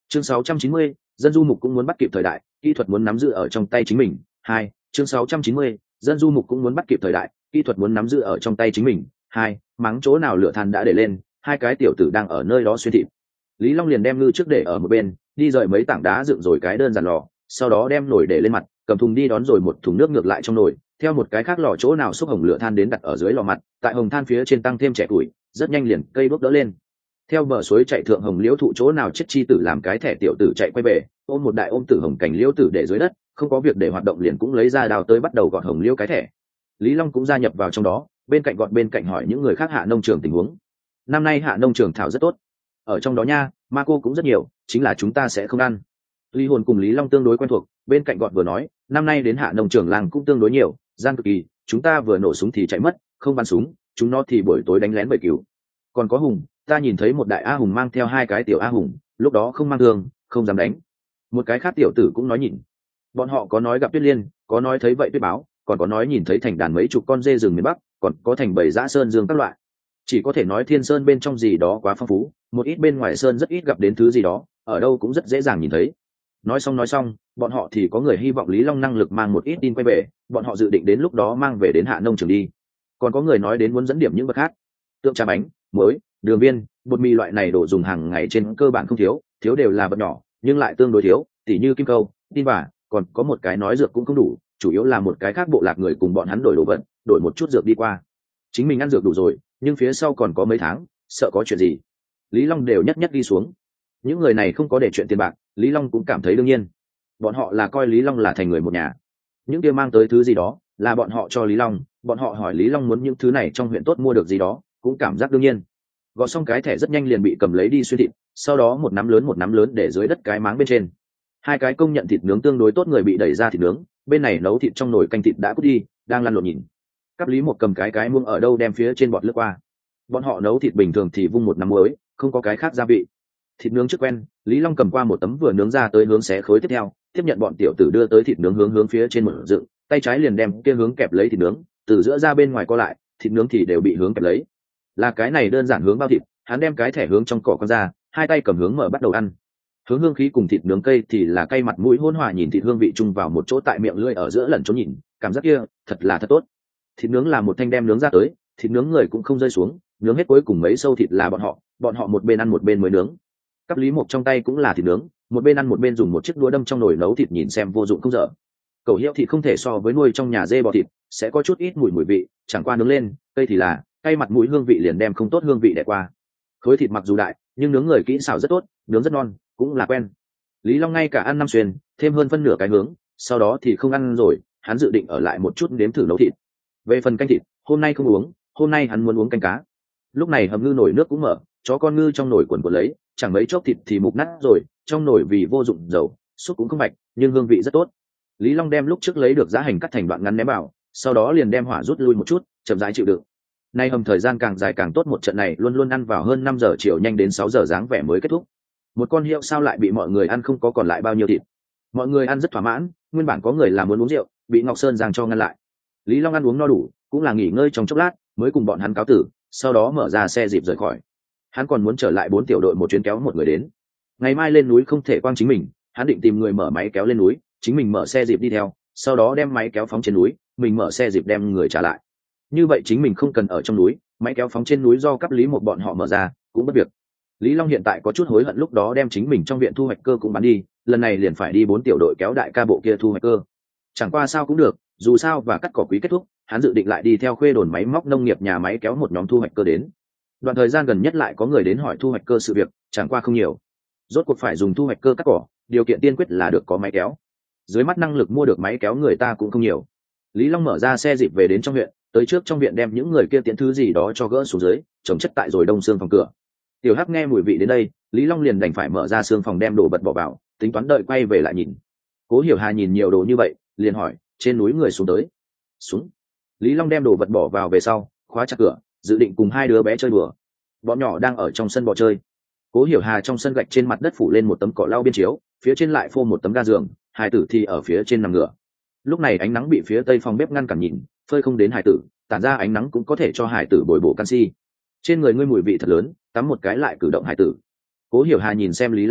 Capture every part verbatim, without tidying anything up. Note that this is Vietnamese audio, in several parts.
chương sáu trăm chín mươi, dân du mục cũng muốn bắt kịp thời đại, kỹ thuật muốn nắm giữ ở trong tay chính mình. Hai, chương sáu trăm chín mươi, dân du mục cũng muốn bắt kịp thời đại, kỹ thuật muốn nắm giữ ở trong tay chính mình. Hai, mắng chỗ nào lửa than đã để lên, hai cái tiểu tử đang ở nơi đó xuyên thịt. Lý Long liền đem ngư trước để ở một bên, đi rời mấy tảng đá dựng rồi cái đơn giản lò, sau đó đem nồi để lên mặt, cầm thùng đi đón rồi một thùng nước ngược lại trong nồi, theo một cái khác lò chỗ nào xúc hồng lửa than đến đặt ở dưới lò mặt, tại hồng than phía trên tăng thêm trẻ tuổi, rất nhanh liền cây đốt đỡ lên. Theo bờ suối chạy thượng hồng liễu thụ chỗ nào chết chi tử làm cái thẻ tiểu tử chạy quay về, ôm một đại ôm tử hồng cành liễu tử để dưới đất, không có việc để hoạt động liền cũng lấy ra đào tới bắt đầu gọt hồng liễu cái thẻ. Lý Long cũng gia nhập vào trong đó, bên cạnh gọt bên cạnh hỏi những người khác hạ nông trường tình huống. Năm nay hạ nông trường thảo rất tốt, ở trong đó nha, ma cô cũng rất nhiều, chính là chúng ta sẽ không ăn. Lý Hồn cùng Lý Long tương đối quen thuộc, bên cạnh gọt vừa nói, năm nay đến hạ nông trường làng cũng tương đối nhiều, gian cực kỳ, chúng ta vừa nổ súng thì chạy mất, không bắn súng, chúng nó thì buổi tối đánh lén bầy cừu. Còn có Hùng, ta nhìn thấy một đại a hùng mang theo hai cái tiểu a hùng, lúc đó không mang thương, không dám đánh. Một cái khác tiểu tử cũng nói nhìn, bọn họ có nói gặp Tuyết Liên, có nói thấy vậy Tuyết Báo, còn có nói nhìn thấy thành đàn mấy chục con dê rừng miền Bắc, còn có thành bầy dã sơn dương các loại. Chỉ có thể nói Thiên Sơn bên trong gì đó quá phong phú, một ít bên ngoài sơn rất ít gặp đến thứ gì đó, ở đâu cũng rất dễ dàng nhìn thấy. Nói xong nói xong, bọn họ thì có người hy vọng Lý Long năng lực mang một ít tin quay về, bọn họ dự định đến lúc đó mang về đến hạ nông trường đi. Còn có người nói đến muốn dẫn điểm những vật khác, tượng trà bánh, muối, đường viên, bột mì loại này đồ dùng hàng ngày trên cơ bản không thiếu, thiếu đều là vật nhỏ, nhưng lại tương đối thiếu, tỉ như kim câu, tin vả, còn có một cái nói dược cũng không đủ, chủ yếu là một cái khác bộ lạc người cùng bọn hắn đổi đồ vật, đổi một chút dược đi qua. Chính mình ăn dược đủ rồi, nhưng phía sau còn có mấy tháng, sợ có chuyện gì. Lý Long đều nhất nhất đi xuống. Những người này không có để chuyện tiền bạc, Lý Long cũng cảm thấy đương nhiên. Bọn họ là coi Lý Long là thành người một nhà. Những kia mang tới thứ gì đó, là bọn họ cho Lý Long, bọn họ hỏi Lý Long muốn những thứ này trong huyện tốt mua được gì đó, cũng cảm giác đương nhiên. Gọt xong cái thẻ rất nhanh liền bị cầm lấy đi xuyên thịt, sau đó một nắm lớn một nắm lớn để dưới đất cái máng bên trên. Hai cái công nhận thịt nướng tương đối tốt người bị đẩy ra thịt nướng, bên này nấu thịt trong nồi canh thịt đã cút đi, đang lăn lộn nhìn. Cáp Lý một cầm cái cái muông ở đâu đem phía trên bọt lướt qua. Bọn họ nấu thịt bình thường thì vung một nắm muối, không có cái khác gia vị. Thịt nướng trước quen, Lý Long cầm qua một tấm vừa nướng ra tới hướng xé khối tiếp theo, tiếp nhận bọn tiểu tử đưa tới thịt nướng hướng hướng phía trên một dựng, tay trái liền đem kia hướng kẹp lấy thịt nướng, từ giữa ra bên ngoài co lại, thịt nướng thì đều bị hướng kẹp lấy. Là cái này đơn giản hướng bao thịt, hắn đem cái thẻ hướng trong cỏ con ra, hai tay cầm hướng mở bắt đầu ăn. Hướng hương khí cùng thịt nướng cây thì là cay mặt mũi hỗn hòa, nhìn thịt hương vị chung vào một chỗ tại miệng lưỡi ở giữa lẩn trốn nhìn, cảm giác kia thật là thật tốt. Thịt nướng là một thanh đem nướng ra tới, thịt nướng người cũng không rơi xuống, nướng hết cuối cùng mấy sâu thịt là bọn họ, bọn họ một bên ăn một bên mới nướng. Cáp Lý Mộc trong tay cũng là thịt nướng, một bên ăn một bên dùng một chiếc đũa đâm trong nồi nấu thịt nhìn xem vô dụng không dở. Cẩu hiệu thịt không thể so với nuôi trong nhà dê bò thịt, sẽ có chút ít mùi mùi vị, chẳng qua nướng lên, cây thì là cay mặt mũi hương vị liền đem không tốt hương vị đẻ qua. Khối thịt mặc dù đại, nhưng nướng người kỹ xảo rất tốt, nướng rất non, cũng là quen. Lý Long ngay cả ăn năm xuyên, thêm hơn phân nửa cái hướng, sau đó thì không ăn rồi, hắn dự định ở lại một chút nếm thử nấu thịt. Về phần canh thịt, hôm nay không uống, hôm nay hắn muốn uống canh cá. Lúc này hầm ngư nồi nước cũng mở, chó con ngư trong nồi cuộn cuộn lấy, chẳng mấy chốc thịt thì mục nát rồi, trong nồi vì vô dụng dầu, súp cũng không bạch, nhưng hương vị rất tốt. Lý Long đem lúc trước lấy được giá hành cắt thành đoạn ngắn ném vào, sau đó liền đem hỏa rút lui một chút, chậm rãi chịu đựng. Nay hầm thời gian càng dài càng tốt, một trận này luôn luôn ăn vào hơn năm giờ chiều, nhanh đến sáu giờ dáng vẻ mới kết thúc. Một con hiệu sao lại bị mọi người ăn không có còn lại bao nhiêu thịt. Mọi người ăn rất thỏa mãn, nguyên bản có người là muốn uống rượu, bị Ngọc Sơn giang cho ngăn lại. Lý Long ăn uống no đủ, cũng là nghỉ ngơi trong chốc lát, mới cùng bọn hắn cáo tử, sau đó mở ra xe dịp rời khỏi. Hắn còn muốn trở lại bốn tiểu đội một chuyến kéo một người đến. Ngày mai lên núi không thể quang chính mình, hắn định tìm người mở máy kéo lên núi, chính mình mở xe dịp đi theo, sau đó đem máy kéo phóng trên núi, mình mở xe dịp đem người trả lại. Như vậy chính mình không cần ở trong núi, máy kéo phóng trên núi do Cáp Lý một bọn họ mở ra, cũng bất việc. Lý Long hiện tại có chút hối hận lúc đó đem chính mình trong viện thu hoạch cơ cũng bán đi, lần này liền phải đi bốn tiểu đội kéo đại ca bộ kia thu hoạch cơ. Chẳng qua sao cũng được, dù sao và cắt cỏ quý kết thúc, hắn dự định lại đi theo Khuê đồn máy móc nông nghiệp nhà máy kéo một nhóm thu hoạch cơ đến. Đoạn thời gian gần nhất lại có người đến hỏi thu hoạch cơ sự việc, chẳng qua không nhiều. Rốt cuộc phải dùng thu hoạch cơ cắt cỏ, điều kiện tiên quyết là được có máy kéo. Dưới mắt năng lực mua được máy kéo người ta cũng không nhiều. Lý Long mở ra xe dịp về đến trong huyện, tới trước trong viện đem những người kia tiễn thứ gì đó cho gỡ xuống dưới, chống chất tại rồi đông xương phòng cửa. Tiểu Hắc nghe mùi vị đến đây, Lý Long liền đành phải mở ra xương phòng đem đồ vật bỏ vào, tính toán đợi quay về lại nhìn. Cố Hiểu Hà nhìn nhiều đồ như vậy, liền hỏi, trên núi người xuống tới. Xuống. Lý Long đem đồ vật bỏ vào về sau, khóa chặt cửa, dự định cùng hai đứa bé chơi đùa. Bọn nhỏ đang ở trong sân bò chơi. Cố Hiểu Hà trong sân gạch trên mặt đất phủ lên một tấm cỏ lau biên chiếu, phía trên lại phô một tấm ga giường, hai tử thì ở phía trên nằm ngửa. Lúc này ánh nắng bị phía tây phòng bếp ngăn cản nhìn, phơi không đến hải tử, tản ra ánh nắng cũng có thể cho hải tử bồi bổ canxi. Trên người ngươi mùi vị thật lớn, tắm một cái lại cử động hải tử. Cố Hiểu Hà nhìn xem Lý Long đến,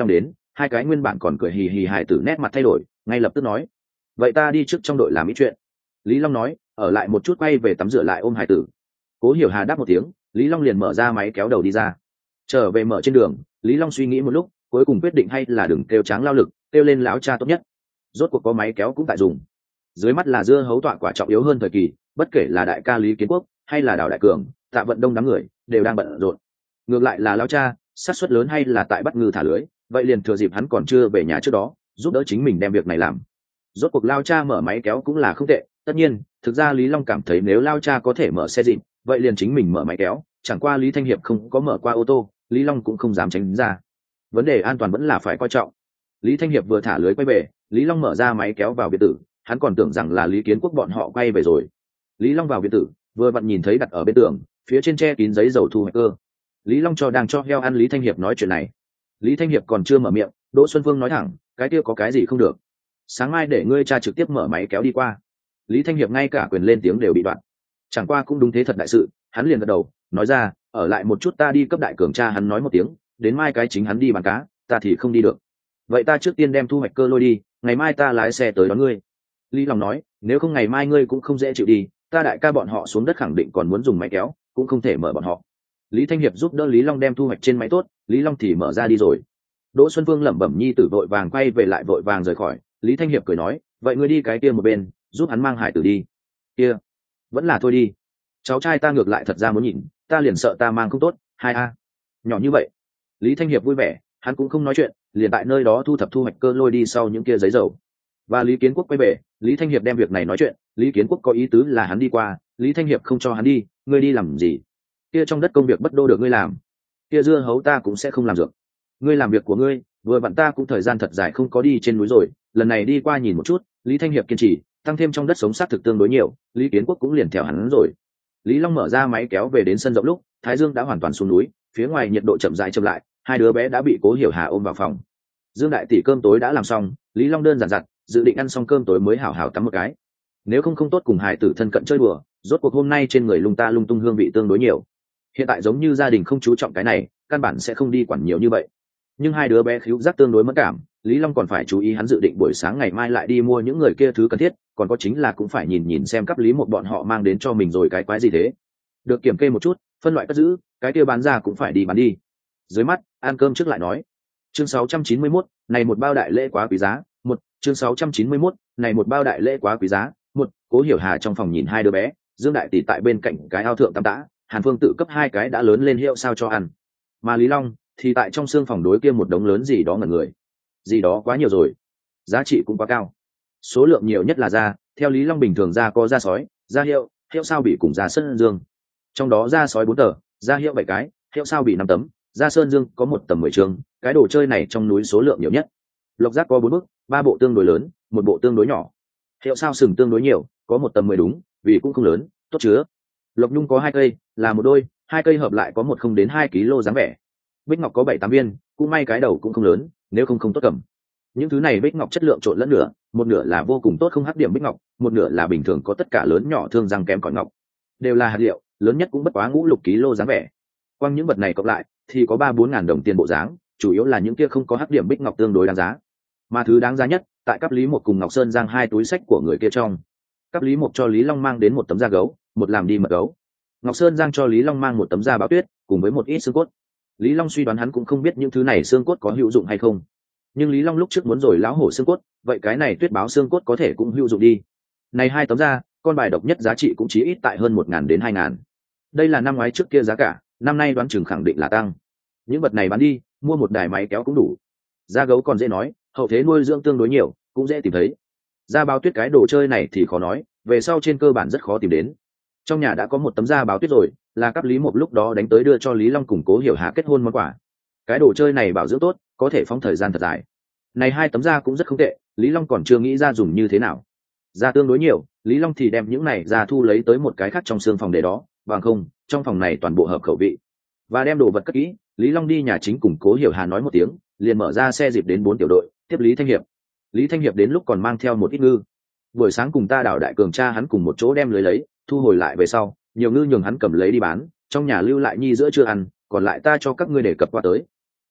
hai cái nguyên bản còn cười hì hì hài tử nét mặt thay đổi, ngay lập tức nói: vậy ta đi trước trong đội làm ít chuyện. Lý Long nói, ở lại một chút quay về tắm rửa lại ôm hài tử. Cố Hiểu Hà đáp một tiếng, Lý Long liền mở ra máy kéo đầu đi ra. Trở về mở trên đường, Lý Long suy nghĩ một lúc, cuối cùng quyết định hay là đừng kêu tráng lao lực, kêu lên lão cha tốt nhất. Rốt cuộc có máy kéo cũng tại dùng. Dưới mắt là dưa hấu tọa quả trọng yếu hơn thời kỳ, bất kể là đại ca Lý Kiến Quốc hay là Đào Đại Cường, Tạ Vận Đông đám người đều đang bận rộn. Ngược lại là lão cha, xác suất lớn hay là tại bắt ngư thả lưới, vậy liền thừa dịp hắn còn chưa về nhà trước đó, giúp đỡ chính mình đem việc này làm. Rốt cuộc lao cha mở máy kéo cũng là không tệ, tất nhiên, thực ra Lý Long cảm thấy nếu lao cha có thể mở xe dịp, vậy liền chính mình mở máy kéo, chẳng qua Lý Thanh Hiệp không có mở qua ô tô, Lý Long cũng không dám tránh ra. Vấn đề an toàn vẫn là phải coi trọng. Lý Thanh Hiệp vừa thả lưới quay về, Lý Long mở ra máy kéo vào biệt tử, hắn còn tưởng rằng là Lý Kiến Quốc bọn họ quay về rồi. Lý Long vào biệt tử, vừa vặn nhìn thấy đặt ở bên tường, phía trên tre kín giấy dầu thu hoạch cơ. Lý Long cho đang cho heo ăn Lý Thanh Hiệp nói chuyện này. Lý Thanh Hiệp còn chưa mở miệng, Đỗ Xuân Phương nói thẳng, cái kia có cái gì không được, sáng mai để ngươi cha trực tiếp mở máy kéo đi qua. Lý Thanh Hiệp ngay cả quyền lên tiếng đều bị đoạn. Chẳng qua cũng đúng thế thật đại sự, hắn liền gật đầu, nói ra, ở lại một chút ta đi cấp Đại Cường cha hắn nói một tiếng, đến mai cái chính hắn đi bán cá, ta thì không đi được. Vậy ta trước tiên đem thu hoạch cơ lôi đi, ngày mai ta lái xe tới đón ngươi. Lý Long nói, nếu không ngày mai ngươi cũng không dễ chịu đi, ta đại ca bọn họ xuống đất khẳng định còn muốn dùng máy kéo, cũng không thể mở bọn họ. Lý Thanh Hiệp giúp đỡ Lý Long đem thu hoạch trên máy tốt, Lý Long thì mở ra đi rồi. Đỗ Xuân Phương lẩm bẩm nhi tử vội vàng quay về lại vội vàng rời khỏi. Lý Thanh Hiệp cười nói, vậy ngươi đi cái kia một bên, giúp hắn mang hải tử đi. Kia, vẫn là thôi đi. Cháu trai ta ngược lại thật ra muốn nhìn, ta liền sợ ta mang không tốt. Hai a, nhỏ như vậy. Lý Thanh Hiệp vui vẻ, hắn cũng không nói chuyện, liền tại nơi đó thu thập thu hoạch cơ lôi đi sau những kia giấy dầu. Và Lý Kiến Quốc quay về, Lý Thanh Hiệp đem việc này nói chuyện, Lý Kiến Quốc có ý tứ là hắn đi qua, Lý Thanh Hiệp không cho hắn đi, ngươi đi làm gì? Kia trong đất công việc bất đô được ngươi làm, kia dưa hấu ta cũng sẽ không làm được. Ngươi làm việc của ngươi, vừa vặn ta cũng thời gian thật dài không có đi trên núi rồi, lần này đi qua nhìn một chút. Lý Thanh Hiệp kiên trì, tăng thêm trong đất sống sát thực tương đối nhiều, Lý Kiến Quốc cũng liền theo hắn rồi. Lý Long mở ra máy kéo về đến sân rộng lúc thái dương đã hoàn toàn xuống núi, phía ngoài nhiệt độ chậm rãi chậm lại, hai đứa bé đã bị Cố Hiểu Hà ôm vào phòng. Dương đại tỷ cơm tối đã làm xong, Lý Long đơn giản giặt, dự định ăn xong cơm tối mới hảo hảo tắm một cái, nếu không không tốt cùng hài tử thân cận chơi đùa. Rốt cuộc hôm nay trên người lung ta lung tung hương vị tương đối nhiều, hiện tại giống như gia đình không chú trọng cái này, căn bản sẽ không đi quản nhiều như vậy. Nhưng hai đứa bé khíu giác tương đối mất cảm, Lý Long còn phải chú ý hắn dự định buổi sáng ngày mai lại đi mua những người kia thứ cần thiết, còn có chính là cũng phải nhìn nhìn xem cấp Lý một bọn họ mang đến cho mình rồi cái quái gì thế. Được kiểm kê một chút, phân loại cất giữ, cái kia bán ra cũng phải đi bán đi. Dưới mắt, ăn cơm trước lại nói. Chương sáu trăm chín mươi mốt, này một bao đại lễ quá quý giá. Một, chương sáu trăm chín mươi mốt, này một bao đại lễ quá quý giá. Một, Cố Hiểu Hà trong phòng nhìn hai đứa bé, Dương đại tỷ tại bên cạnh cái ao thượng tắm tã, Hàn Phương tự cấp hai cái đã lớn lên hiệu sao cho ăn. Mà Lý Long thì tại trong xương phòng đối kia một đống lớn gì đó ngẩn người. Gì đó quá nhiều rồi, giá trị cũng quá cao. Số lượng nhiều nhất là da, theo Lý Long bình thường da có da sói, da hiệu, hiệu sao bị cùng da sơn dương. Trong đó da sói bốn tờ, da hiệu bảy cái, hiệu sao bị năm tấm, da sơn dương có một tầm mười trường. Cái đồ chơi này trong núi số lượng nhiều nhất. Lộc giác có bốn bức, ba bộ tương đối lớn, một bộ tương đối nhỏ. Hiệu sao sừng tương đối nhiều, có một tầm mười đúng, vì cũng không lớn, tốt chứa. Lộc nhung có hai cây, là một đôi, hai cây hợp lại có một không đến hai kg dáng vẻ. Bích ngọc có bảy tám viên, cũng may cái đầu cũng không lớn, nếu không không tốt cầm. Những thứ này bích ngọc chất lượng trộn lẫn nửa, một nửa là vô cùng tốt không hắc điểm bích ngọc, một nửa là bình thường có tất cả lớn nhỏ thương răng kém cỏi ngọc, đều là hạt liệu, lớn nhất cũng bất quá ngũ lục ký lô dáng vẻ. Quang những vật này cộng lại thì có ba bốn ngàn đồng tiền bộ dáng, chủ yếu là những kia không có hắc điểm bích ngọc tương đối đáng giá. Mà thứ đáng giá nhất, tại cấp Lý một cùng Ngọc Sơn Giang hai túi sách của người kia trong. Cấp Lý một cho Lý Long mang đến một tấm da gấu, một làm đi mật gấu. Ngọc Sơn Giang cho Lý Long mang một tấm da báo tuyết, cùng với một ít xương cốt. Lý Long suy đoán hắn cũng không biết những thứ này xương cốt có hữu dụng hay không, nhưng Lý Long lúc trước muốn rồi lão hổ xương cốt, vậy cái này tuyết báo xương cốt có thể cũng hữu dụng đi. Này hai tấm da, con bài độc nhất giá trị cũng chỉ ít tại hơn một ngàn đến hai ngàn. Đây là năm ngoái trước kia giá cả, năm nay đoán chừng khẳng định là tăng. Những vật này bán đi, mua một đài máy kéo cũng đủ. Da gấu còn dễ nói, hậu thế nuôi dưỡng tương đối nhiều, cũng dễ tìm thấy. Da báo tuyết cái đồ chơi này thì khó nói, về sau trên cơ bản rất khó tìm đến. Trong nhà đã có một tấm da báo tuyết rồi, là cấp Lý một lúc đó đánh tới đưa cho Lý Long cùng Cố Hiểu Hà kết hôn món quà. Cái đồ chơi này bảo dưỡng tốt, có thể phóng thời gian thật dài. Này hai tấm da cũng rất không tệ, Lý Long còn chưa nghĩ ra dùng như thế nào. Da tương đối nhiều, Lý Long thì đem những này da thu lấy tới một cái khác trong xương phòng để đó, bằng không, trong phòng này toàn bộ hợp khẩu vị. Và đem đồ vật cất kỹ, Lý Long đi nhà chính cùng Cố Hiểu Hà nói một tiếng, liền mở ra xe dịp đến bốn tiểu đội, tiếp Lý Thanh Hiệp. Lý Thanh Hiệp đến lúc còn mang theo một ít ngư. Buổi sáng cùng ta Đào Đại Cường cha hắn cùng một chỗ đem lưới lấy, thu hồi lại về sau, nhiều ngư nhường hắn cầm lấy đi bán, trong nhà lưu lại nhi giữa chưa ăn, còn lại ta cho các ngươi để cập qua tới.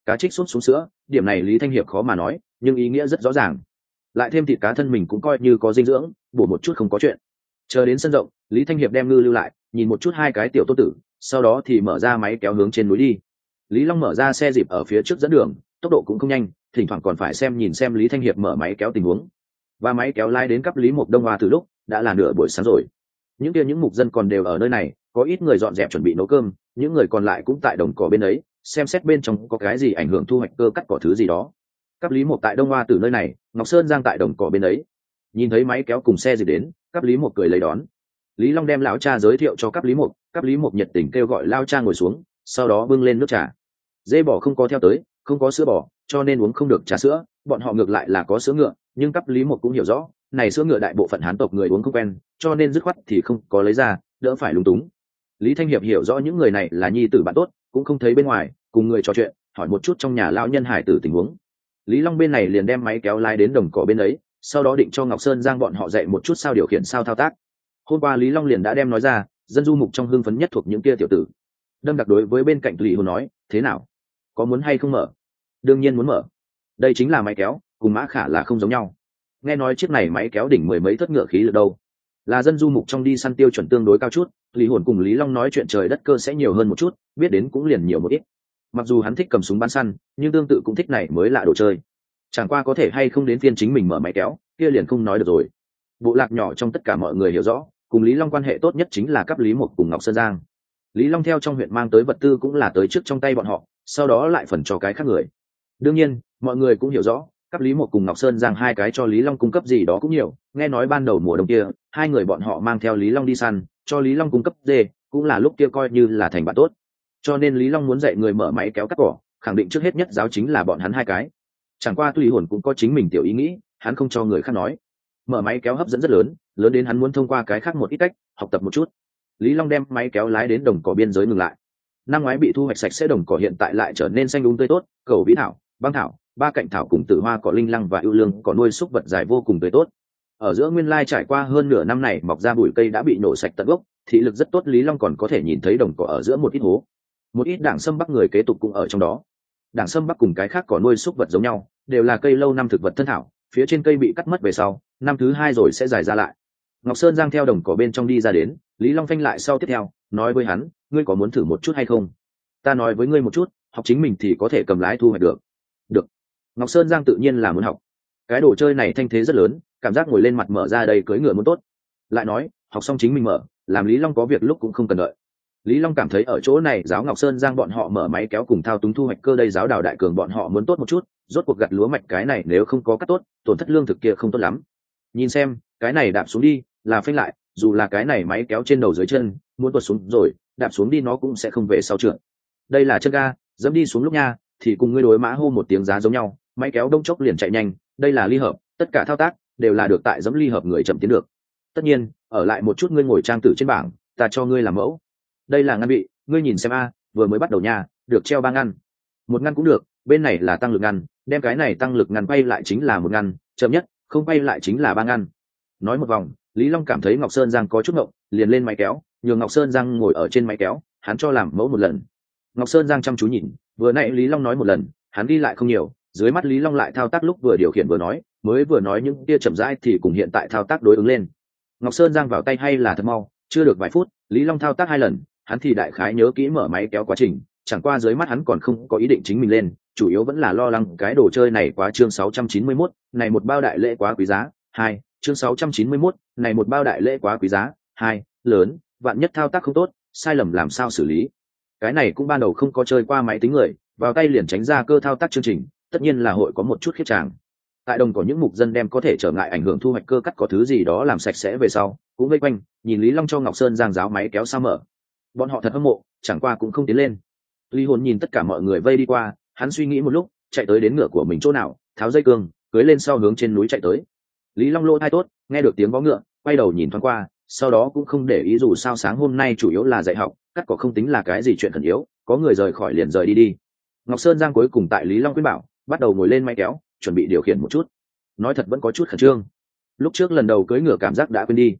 cá trích sút xuống sữa, điểm này Lý Thanh Hiệp khó mà nói, nhưng ý nghĩa rất rõ ràng. Lại thêm thịt cá thân mình cũng coi như có dinh dưỡng, bổ một chút không có chuyện. Chờ đến sân rộng, Lý Thanh Hiệp đem ngư lưu lại, nhìn một chút hai cái tiểu tô tử, sau đó thì mở ra máy kéo hướng trên núi đi. Lý Long mở ra xe dịp ở phía trước dẫn đường, tốc độ cũng không nhanh, thỉnh thoảng còn phải xem nhìn xem Lý Thanh Hiệp mở máy kéo tình huống. Và máy kéo lái đến cấp Lý Mộc Đông Hoa từ lúc đã là nửa buổi sáng rồi. Những kia những mục dân còn đều ở nơi này, có ít người dọn dẹp chuẩn bị nấu cơm, những người còn lại cũng tại đồng cỏ bên ấy, xem xét bên trong có cái gì ảnh hưởng thu hoạch cơ cắt cỏ thứ gì đó. Cấp Lý Mộc tại Đông Hoa từ nơi này, Ngọc Sơn Giang tại đồng cỏ bên ấy. Nhìn thấy máy kéo cùng xe gì đến, Cấp Lý Mộc cười lấy đón. Lý Long đem lão cha giới thiệu cho Cấp Lý Mộc, Cấp Lý Mộc nhiệt tình kêu gọi lao cha ngồi xuống, sau đó bưng lên nước trà. Dê bò không có theo tới, không có sữa bò, cho nên uống không được trà sữa, bọn họ ngược lại là có sữa ngựa, nhưng Cấp Lý Mộc cũng hiểu rõ, này sữa ngựa đại bộ phận Hán tộc người uống không quen, cho nên dứt khoát thì không có lấy ra, đỡ phải lúng túng. Lý Thanh Hiệp hiểu rõ những người này là nhi tử bạn tốt, cũng không thấy bên ngoài, cùng người trò chuyện, hỏi một chút trong nhà lão nhân hải tử tình huống. Lý Long bên này liền đem máy kéo lái đến đồng cỏ bên ấy, sau đó định cho Ngọc Sơn Giang bọn họ dạy một chút sao điều khiển sao thao tác. Hôm qua Lý Long liền đã đem nói ra, dân du mục trong hưng phấn nhất thuộc những kia tiểu tử. Đâm đặc đối với bên cạnh Lý Hồ nói, thế nào, có muốn hay không mở? Đương nhiên muốn mở. Đây chính là máy kéo, cùng mã khả là không giống nhau. Nghe nói chiếc này máy kéo đỉnh mười mấy thất ngựa khí lực đâu, là dân du mục trong đi săn tiêu chuẩn tương đối cao chút. Lý Hồn cùng Lý Long nói chuyện trời đất cơ sẽ nhiều hơn một chút, biết đến cũng liền nhiều một ít. Mặc dù hắn thích cầm súng bắn săn, nhưng tương tự cũng thích này mới lạ đồ chơi. Chẳng qua có thể hay không đến phiên chính mình mở máy kéo, kia liền không nói được rồi. Bộ lạc nhỏ trong tất cả mọi người hiểu rõ, cùng Lý Long quan hệ tốt nhất chính là cấp Lý Mộc cùng Ngọc Sơn Giang. Lý Long theo trong huyện mang tới vật tư cũng là tới trước trong tay bọn họ, sau đó lại phần cho cái khác người. Đương nhiên, mọi người cũng hiểu rõ, cấp Lý Mộc cùng Ngọc Sơn Giang hai cái cho Lý Long cung cấp gì đó cũng nhiều. Nghe nói ban đầu mùa đông kia, hai người bọn họ mang theo Lý Long đi săn, cho Lý Long cung cấp dê, cũng là lúc kia coi như là thành bạn tốt. Cho nên Lý Long muốn dạy người mở máy kéo cắt cỏ, khẳng định trước hết nhất giáo chính là bọn hắn hai cái. Chẳng qua Lý Hồn cũng có chính mình tiểu ý nghĩ, hắn không cho người khác nói. Mở máy kéo hấp dẫn rất lớn, lớn đến hắn muốn thông qua cái khác một ít cách học tập một chút. Lý Long đem máy kéo lái đến đồng cỏ biên giới ngừng lại. Năm ngoái bị thu hoạch sạch sẽ đồng cỏ hiện tại lại trở nên xanh đúng tươi tốt, cầu vĩ thảo, băng thảo, ba cạnh thảo cùng tử hoa cỏ linh lăng và ưu lương cỏ nuôi súc vật dài vô cùng tươi tốt. Ở giữa nguyên lai trải qua hơn nửa năm này mọc ra bụi cây đã bị nổ sạch tận gốc, thị lực rất tốt. Lý Long còn có thể nhìn thấy đồng cỏ ở giữa một ít hố, một ít đảng sâm bắc người kế tục cũng ở trong đó. Đảng sâm bắc cùng cái khác cỏ nuôi súc vật giống nhau, đều là cây lâu năm thực vật thân thảo, phía trên cây bị cắt mất về sau, năm thứ hai rồi sẽ dài ra lại. Ngọc Sơn Giang theo đồng cỏ bên trong đi ra đến, Lý Long phanh lại sau tiếp theo, nói với hắn, ngươi có muốn thử một chút hay không? Ta nói với ngươi một chút, học chính mình thì có thể cầm lái thu hoạch được. Được. Ngọc Sơn Giang tự nhiên là muốn học. Cái đồ chơi này thanh thế rất lớn, cảm giác ngồi lên mặt mở ra đây cưỡi ngựa muốn tốt. Lại nói, học xong chính mình mở, làm Lý Long có việc lúc cũng không cần đợi. Lý Long cảm thấy ở chỗ này giáo Ngọc Sơn Giang bọn họ mở máy kéo cùng thao túng thu hoạch cơ đây giáo Đào Đại Cường bọn họ muốn tốt một chút, rốt cuộc gặt lúa mạch cái này nếu không có cắt tốt, tổn thất lương thực kia không tốt lắm. Nhìn xem, cái này đạp xuống đi, là phanh lại, dù là cái này máy kéo trên đầu dưới chân, muốn tuột xuống rồi, đạp xuống đi nó cũng sẽ không về sau trượt. Đây là chân ga, dẫm đi xuống lúc nha, thì cùng ngươi đối mã hô một tiếng giá giống nhau, máy kéo đông chốc liền chạy nhanh, đây là ly hợp, tất cả thao tác đều là được tại dẫm ly hợp người chậm tiến được. Tất nhiên, ở lại một chút ngươi ngồi trang tử trên bảng, ta cho ngươi làm mẫu. Đây là ngăn bị, ngươi nhìn xem a, vừa mới bắt đầu nha, được treo ba ngăn. Một ngăn cũng được, bên này là tăng lực ngăn, đem cái này tăng lực ngăn quay lại chính là một ngăn, chậm nhất, không quay lại chính là ba ngăn. Nói một vòng, Lý Long cảm thấy Ngọc Sơn Giang có chút ngộng, liền lên máy kéo, nhường Ngọc Sơn Giang ngồi ở trên máy kéo, hắn cho làm mẫu một lần. Ngọc Sơn Giang chăm chú nhìn, vừa nãy Lý Long nói một lần, hắn đi lại không nhiều, dưới mắt Lý Long lại thao tác lúc vừa điều khiển vừa nói, mới vừa nói những tia chậm rãi thì cùng hiện tại thao tác đối ứng lên. Ngọc Sơn Giang vào tay hay là thật mau, chưa được vài phút, Lý Long thao tác hai lần, hắn thì đại khái nhớ kỹ mở máy kéo quá trình, chẳng qua dưới mắt hắn còn không có ý định chính mình lên, chủ yếu vẫn là lo lắng cái đồ chơi này quá. Chương sáu trăm chín mươi mốt, này một bao đại lễ quá quý giá. Hai, chương sáu trăm chín mươi mốt, này một bao đại lễ quá quý giá. Hai, lớn, vạn nhất thao tác không tốt, sai lầm làm sao xử lý? Cái này cũng ban đầu không có chơi qua máy tính người, vào tay liền tránh ra cơ thao tác chương trình, tất nhiên là hội có một chút khiếp tràng. Tại đồng có những mục dân đem có thể trở ngại ảnh hưởng thu hoạch cơ cắt có thứ gì đó làm sạch sẽ về sau, cũng vây quanh, nhìn Lý Long cho Ngọc Sơn Giang giáo máy kéo sao mở. Bọn họ thật hâm mộ, chẳng qua cũng không tiến lên. Lý Hồn nhìn tất cả mọi người vây đi qua, hắn suy nghĩ một lúc, chạy tới đến ngựa của mình chỗ nào, tháo dây cương, cưỡi lên sau hướng trên núi chạy tới. Lý Long lỗ tai tốt, nghe được tiếng vó ngựa, quay đầu nhìn thoáng qua, sau đó cũng không để ý dù sao sáng hôm nay chủ yếu là dạy học, cắt cỏ không tính là cái gì chuyện khẩn yếu, có người rời khỏi liền rời đi đi. Ngọc Sơn Giang cuối cùng tại Lý Long khuyên bảo, bắt đầu ngồi lên máy kéo, chuẩn bị điều khiển một chút. Nói thật vẫn có chút khẩn trương. Lúc trước lần đầu cưỡi ngựa cảm giác đã quên đi.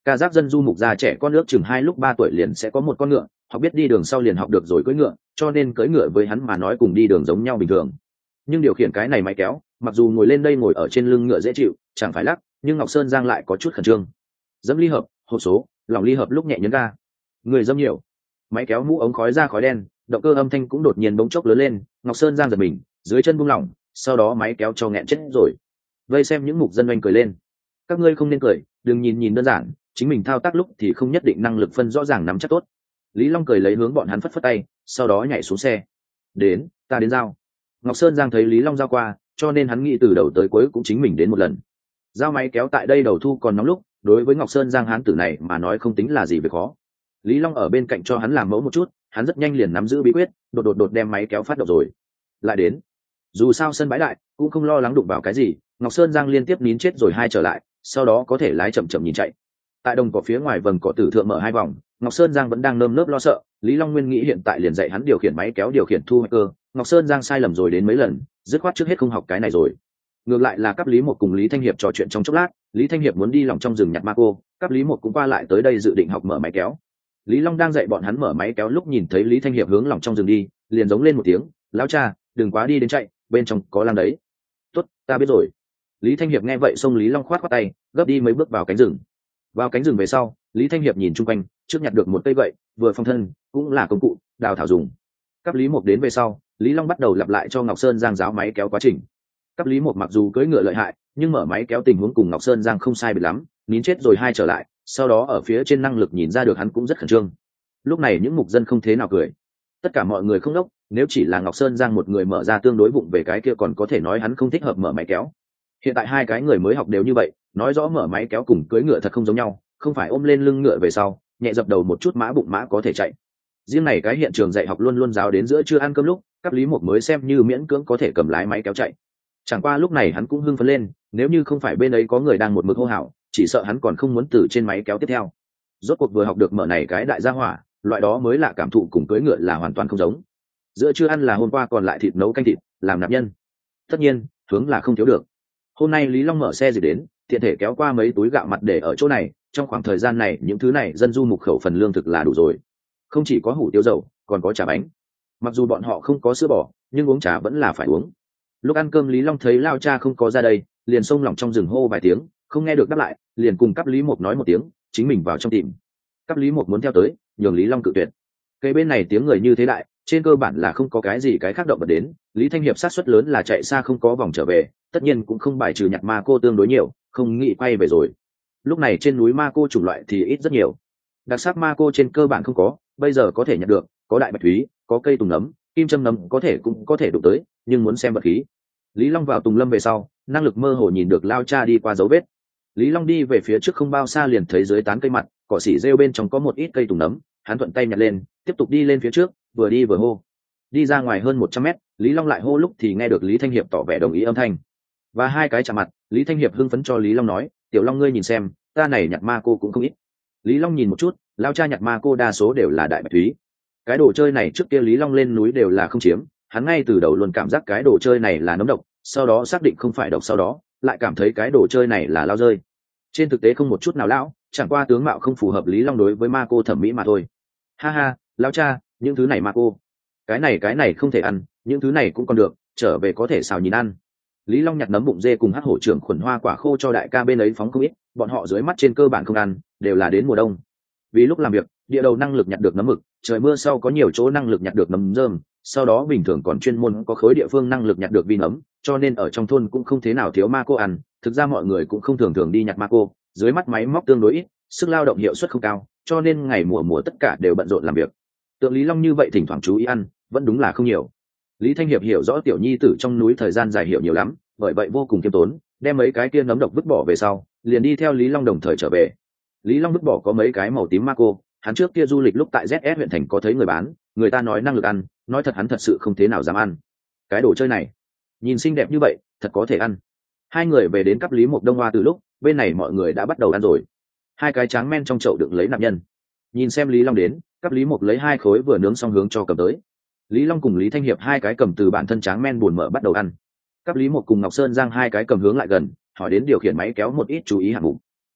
ca giác dân du mục gia trẻ con nước chừng hai lúc ba tuổi liền sẽ có một con ngựa, học biết đi đường sau liền học được rồi cưỡi ngựa, cho nên cưỡi ngựa với hắn mà nói cùng đi đường giống nhau bình thường. Nhưng điều khiển cái này máy kéo, mặc dù ngồi lên đây ngồi ở trên lưng ngựa dễ chịu, chẳng phải lắc, nhưng Ngọc Sơn Giang lại có chút khẩn trương. Dẫm ly hợp, hộp số, lòng ly hợp lúc nhẹ nhấn ga. Người dâm nhiều. Máy kéo mũ ống khói ra khói đen, động cơ âm thanh cũng đột nhiên bỗng chốc lớn lên, Ngọc Sơn Giang giật mình, dưới chân buông lỏng, sau đó máy kéo cho nghẹn chết rồi. Vây xem những mục dân oanh cười lên. Các ngươi không nên cười, đừng nhìn nhìn đơn giản, chính mình thao tác lúc thì không nhất định năng lực phân rõ ràng nắm chắc tốt. Lý Long cười lấy hướng bọn hắn phất phất tay, sau đó nhảy xuống xe. Đến, ta đến giao. Ngọc Sơn Giang thấy Lý Long giao qua, cho nên hắn nghĩ từ đầu tới cuối cũng chính mình đến một lần. Giao máy kéo tại đây đầu thu còn nóng lúc, đối với Ngọc Sơn Giang hán tử này mà nói không tính là gì về khó. Lý Long ở bên cạnh cho hắn làm mẫu một chút, hắn rất nhanh liền nắm giữ bí quyết, đột đột đột đem máy kéo phát động rồi. Lại đến. Dù sao sân bãi đại, cũng không lo lắng đụng vào cái gì, Ngọc Sơn Giang liên tiếp nín chết rồi hai trở lại, sau đó có thể lái chậm chậm nhìn chạy. Tại đồng cỏ phía ngoài vầng cỏ tử thượng mở hai vòng, Ngọc Sơn Giang vẫn đang nơm nớp lo sợ, Lý Long Nguyên nghĩ hiện tại liền dạy hắn điều khiển máy kéo điều khiển thu hoạch cơ, Ngọc Sơn Giang sai lầm rồi đến mấy lần, dứt khoát trước hết không học cái này rồi. Ngược lại là cấp Lý Một cùng Lý Thanh Hiệp trò chuyện trong chốc lát, Lý Thanh Hiệp muốn đi lòng trong rừng nhặt ma cô, cấp Lý Một cũng qua lại tới đây dự định học mở máy kéo. Lý Long đang dạy bọn hắn mở máy kéo lúc nhìn thấy Lý Thanh Hiệp hướng lòng trong rừng đi, liền giống lên một tiếng, lão cha, đừng quá đi đến chạy, bên trong có lang đấy. Tốt, ta biết rồi. Lý Thanh Hiệp nghe vậy xông Lý Long khoát khoát tay, gấp đi mấy bước vào cánh rừng. Vào cánh rừng về sau, Lý Thanh Hiệp nhìn chung quanh, trước nhặt được một cây gậy, vừa phong thân, cũng là công cụ, đào thảo dùng. Cấp Lý Một đến về sau, Lý Long bắt đầu lặp lại cho Ngọc Sơn Giang giáo máy kéo quá trình. Cấp Lý Một mặc dù cưỡi ngựa lợi hại, nhưng mở máy kéo tình huống cùng Ngọc Sơn Giang không sai biệt lắm, nín chết rồi hai trở lại, sau đó ở phía trên năng lực nhìn ra được hắn cũng rất khẩn trương. Lúc này những mục dân không thế nào cười. Tất cả mọi người không đốc, nếu chỉ là Ngọc Sơn Giang một người mở ra tương đối vụng về cái kia còn có thể nói hắn không thích hợp mở máy kéo. Hiện tại hai cái người mới học đều như vậy, nói rõ mở máy kéo cùng cưỡi ngựa thật không giống nhau, không phải ôm lên lưng ngựa về sau, nhẹ dập đầu một chút mã bụng mã có thể chạy. Riêng này cái hiện trường dạy học luôn luôn giáo đến giữa trưa ăn cơm lúc, cấp Lý Một mới xem như miễn cưỡng có thể cầm lái máy kéo chạy. Chẳng qua lúc này hắn cũng hưng phấn lên, nếu như không phải bên ấy có người đang một mực hô hào, chỉ sợ hắn còn không muốn từ trên máy kéo tiếp theo. Rốt cuộc vừa học được mở này cái đại gia hỏa, loại đó mới là cảm thụ cùng cưỡi ngựa là hoàn toàn không giống. Giữa trưa ăn là hôm qua còn lại thịt nấu canh thịt, làm nạp nhân. Tất nhiên, hướng là không thiếu được. Hôm nay Lý Long mở xe gì đến, tiện thể kéo qua mấy túi gạo mặt để ở chỗ này, trong khoảng thời gian này những thứ này dân du mục khẩu phần lương thực là đủ rồi. Không chỉ có hủ tiếu dầu, còn có trà bánh. Mặc dù bọn họ không có sữa bò, nhưng uống trà vẫn là phải uống. Lúc ăn cơm Lý Long thấy lao cha không có ra đây, liền xông lỏng trong rừng hô vài tiếng, không nghe được đáp lại, liền cùng cấp Lý Một nói một tiếng, chính mình vào trong tìm. Cấp Lý Một muốn theo tới, nhường Lý Long cự tuyệt. Cây bên này tiếng người như thế đại, trên cơ bản là không có cái gì cái khác động vật đến, Lý Thanh Hiệp sát suất lớn là chạy xa không có vòng trở về, tất nhiên cũng không bài trừ nhặt ma cô tương đối nhiều, không nghĩ quay về rồi. Lúc này trên núi ma cô chủng loại thì ít rất nhiều, đặc sắc ma cô trên cơ bản không có, bây giờ có thể nhặt được, có đại bạch thúy, có cây tùng nấm, kim châm nấm có thể cũng có thể đụng tới, nhưng muốn xem vật khí. Lý Long vào tùng lâm về sau, năng lực mơ hồ nhìn được lao cha đi qua dấu vết. Lý Long đi về phía trước không bao xa liền thấy dưới tán cây mặt, cỏ xỉ rêu bên trong có một ít cây tùng nấm, hắn thuận tay nhặt lên, tiếp tục đi lên phía trước, vừa đi vừa hô. Đi ra ngoài hơn một trăm mét, Lý Long lại hô lúc thì nghe được Lý Thanh Hiệp tỏ vẻ đồng ý âm thanh. Và hai cái chạm mặt, Lý Thanh Hiệp hưng phấn cho Lý Long nói, "Tiểu Long ngươi nhìn xem, ta này nhặt ma cô cũng không ít." Lý Long nhìn một chút, lao cha nhặt ma cô đa số đều là đại bạch thúy. Cái đồ chơi này trước kia Lý Long lên núi đều là không chiếm, hắn ngay từ đầu luôn cảm giác cái đồ chơi này là nấm độc, sau đó xác định không phải độc, sau đó lại cảm thấy cái đồ chơi này là lao rơi. Trên thực tế không một chút nào lão, chẳng qua tướng mạo không phù hợp Lý Long đối với ma cô thẩm mỹ mà thôi. Ha ha, lao cha, những thứ này ma cô, cái này cái này không thể ăn, những thứ này cũng còn được, trở về có thể xào nhìn ăn. Lý Long nhặt nấm bụng dê cùng hắc hổ trưởng khuẩn hoa quả khô cho đại ca bên ấy phóng không ít, bọn họ dưới mắt trên cơ bản không ăn, đều là đến mùa đông. Vì lúc làm việc, địa đầu năng lực nhặt được nấm mực, trời mưa sau có nhiều chỗ năng lực nhặt được nấm rơm, sau đó bình thường còn chuyên môn có khối địa phương năng lực nhặt được vi nấm, cho nên ở trong thôn cũng không thế nào thiếu ma cô ăn. Thực ra mọi người cũng không thường thường đi nhặt ma cô, dưới mắt máy móc tương đối ít, sức lao động hiệu suất không cao, cho nên ngày mùa mùa tất cả đều bận rộn làm việc. Tượng Lý Long như vậy thỉnh thoảng chú ý ăn, vẫn đúng là không nhiều. Lý Thanh Hiệp hiểu rõ tiểu nhi tử trong núi thời gian dài hiểu nhiều lắm, bởi vậy vô cùng kiêm tốn, đem mấy cái kia nấm độc vứt bỏ về sau, liền đi theo Lý Long đồng thời trở về. Lý Long vứt bỏ có mấy cái màu tím ma cô, hắn trước kia du lịch lúc tại Z S huyện thành có thấy người bán, người ta nói năng lực ăn, nói thật hắn thật sự không thế nào dám ăn. Cái đồ chơi này, nhìn xinh đẹp như vậy, thật có thể ăn. Hai người về đến cấp Lý Một Đông Hoa từ lúc, bên này mọi người đã bắt đầu ăn rồi. Hai cái tráng men trong chậu đựng lấy nạp nhân. Nhìn xem Lý Long đến, cấp Lý Một lấy hai khối vừa nướng xong hướng cho cầm tới. Lý Long cùng Lý Thanh Hiệp hai cái cầm từ bản thân tráng men buồn mở bắt đầu ăn. Cấp Lý Một cùng Ngọc Sơn Giang hai cái cầm hướng lại gần, hỏi đến điều khiển máy kéo một ít chú ý hạng mục.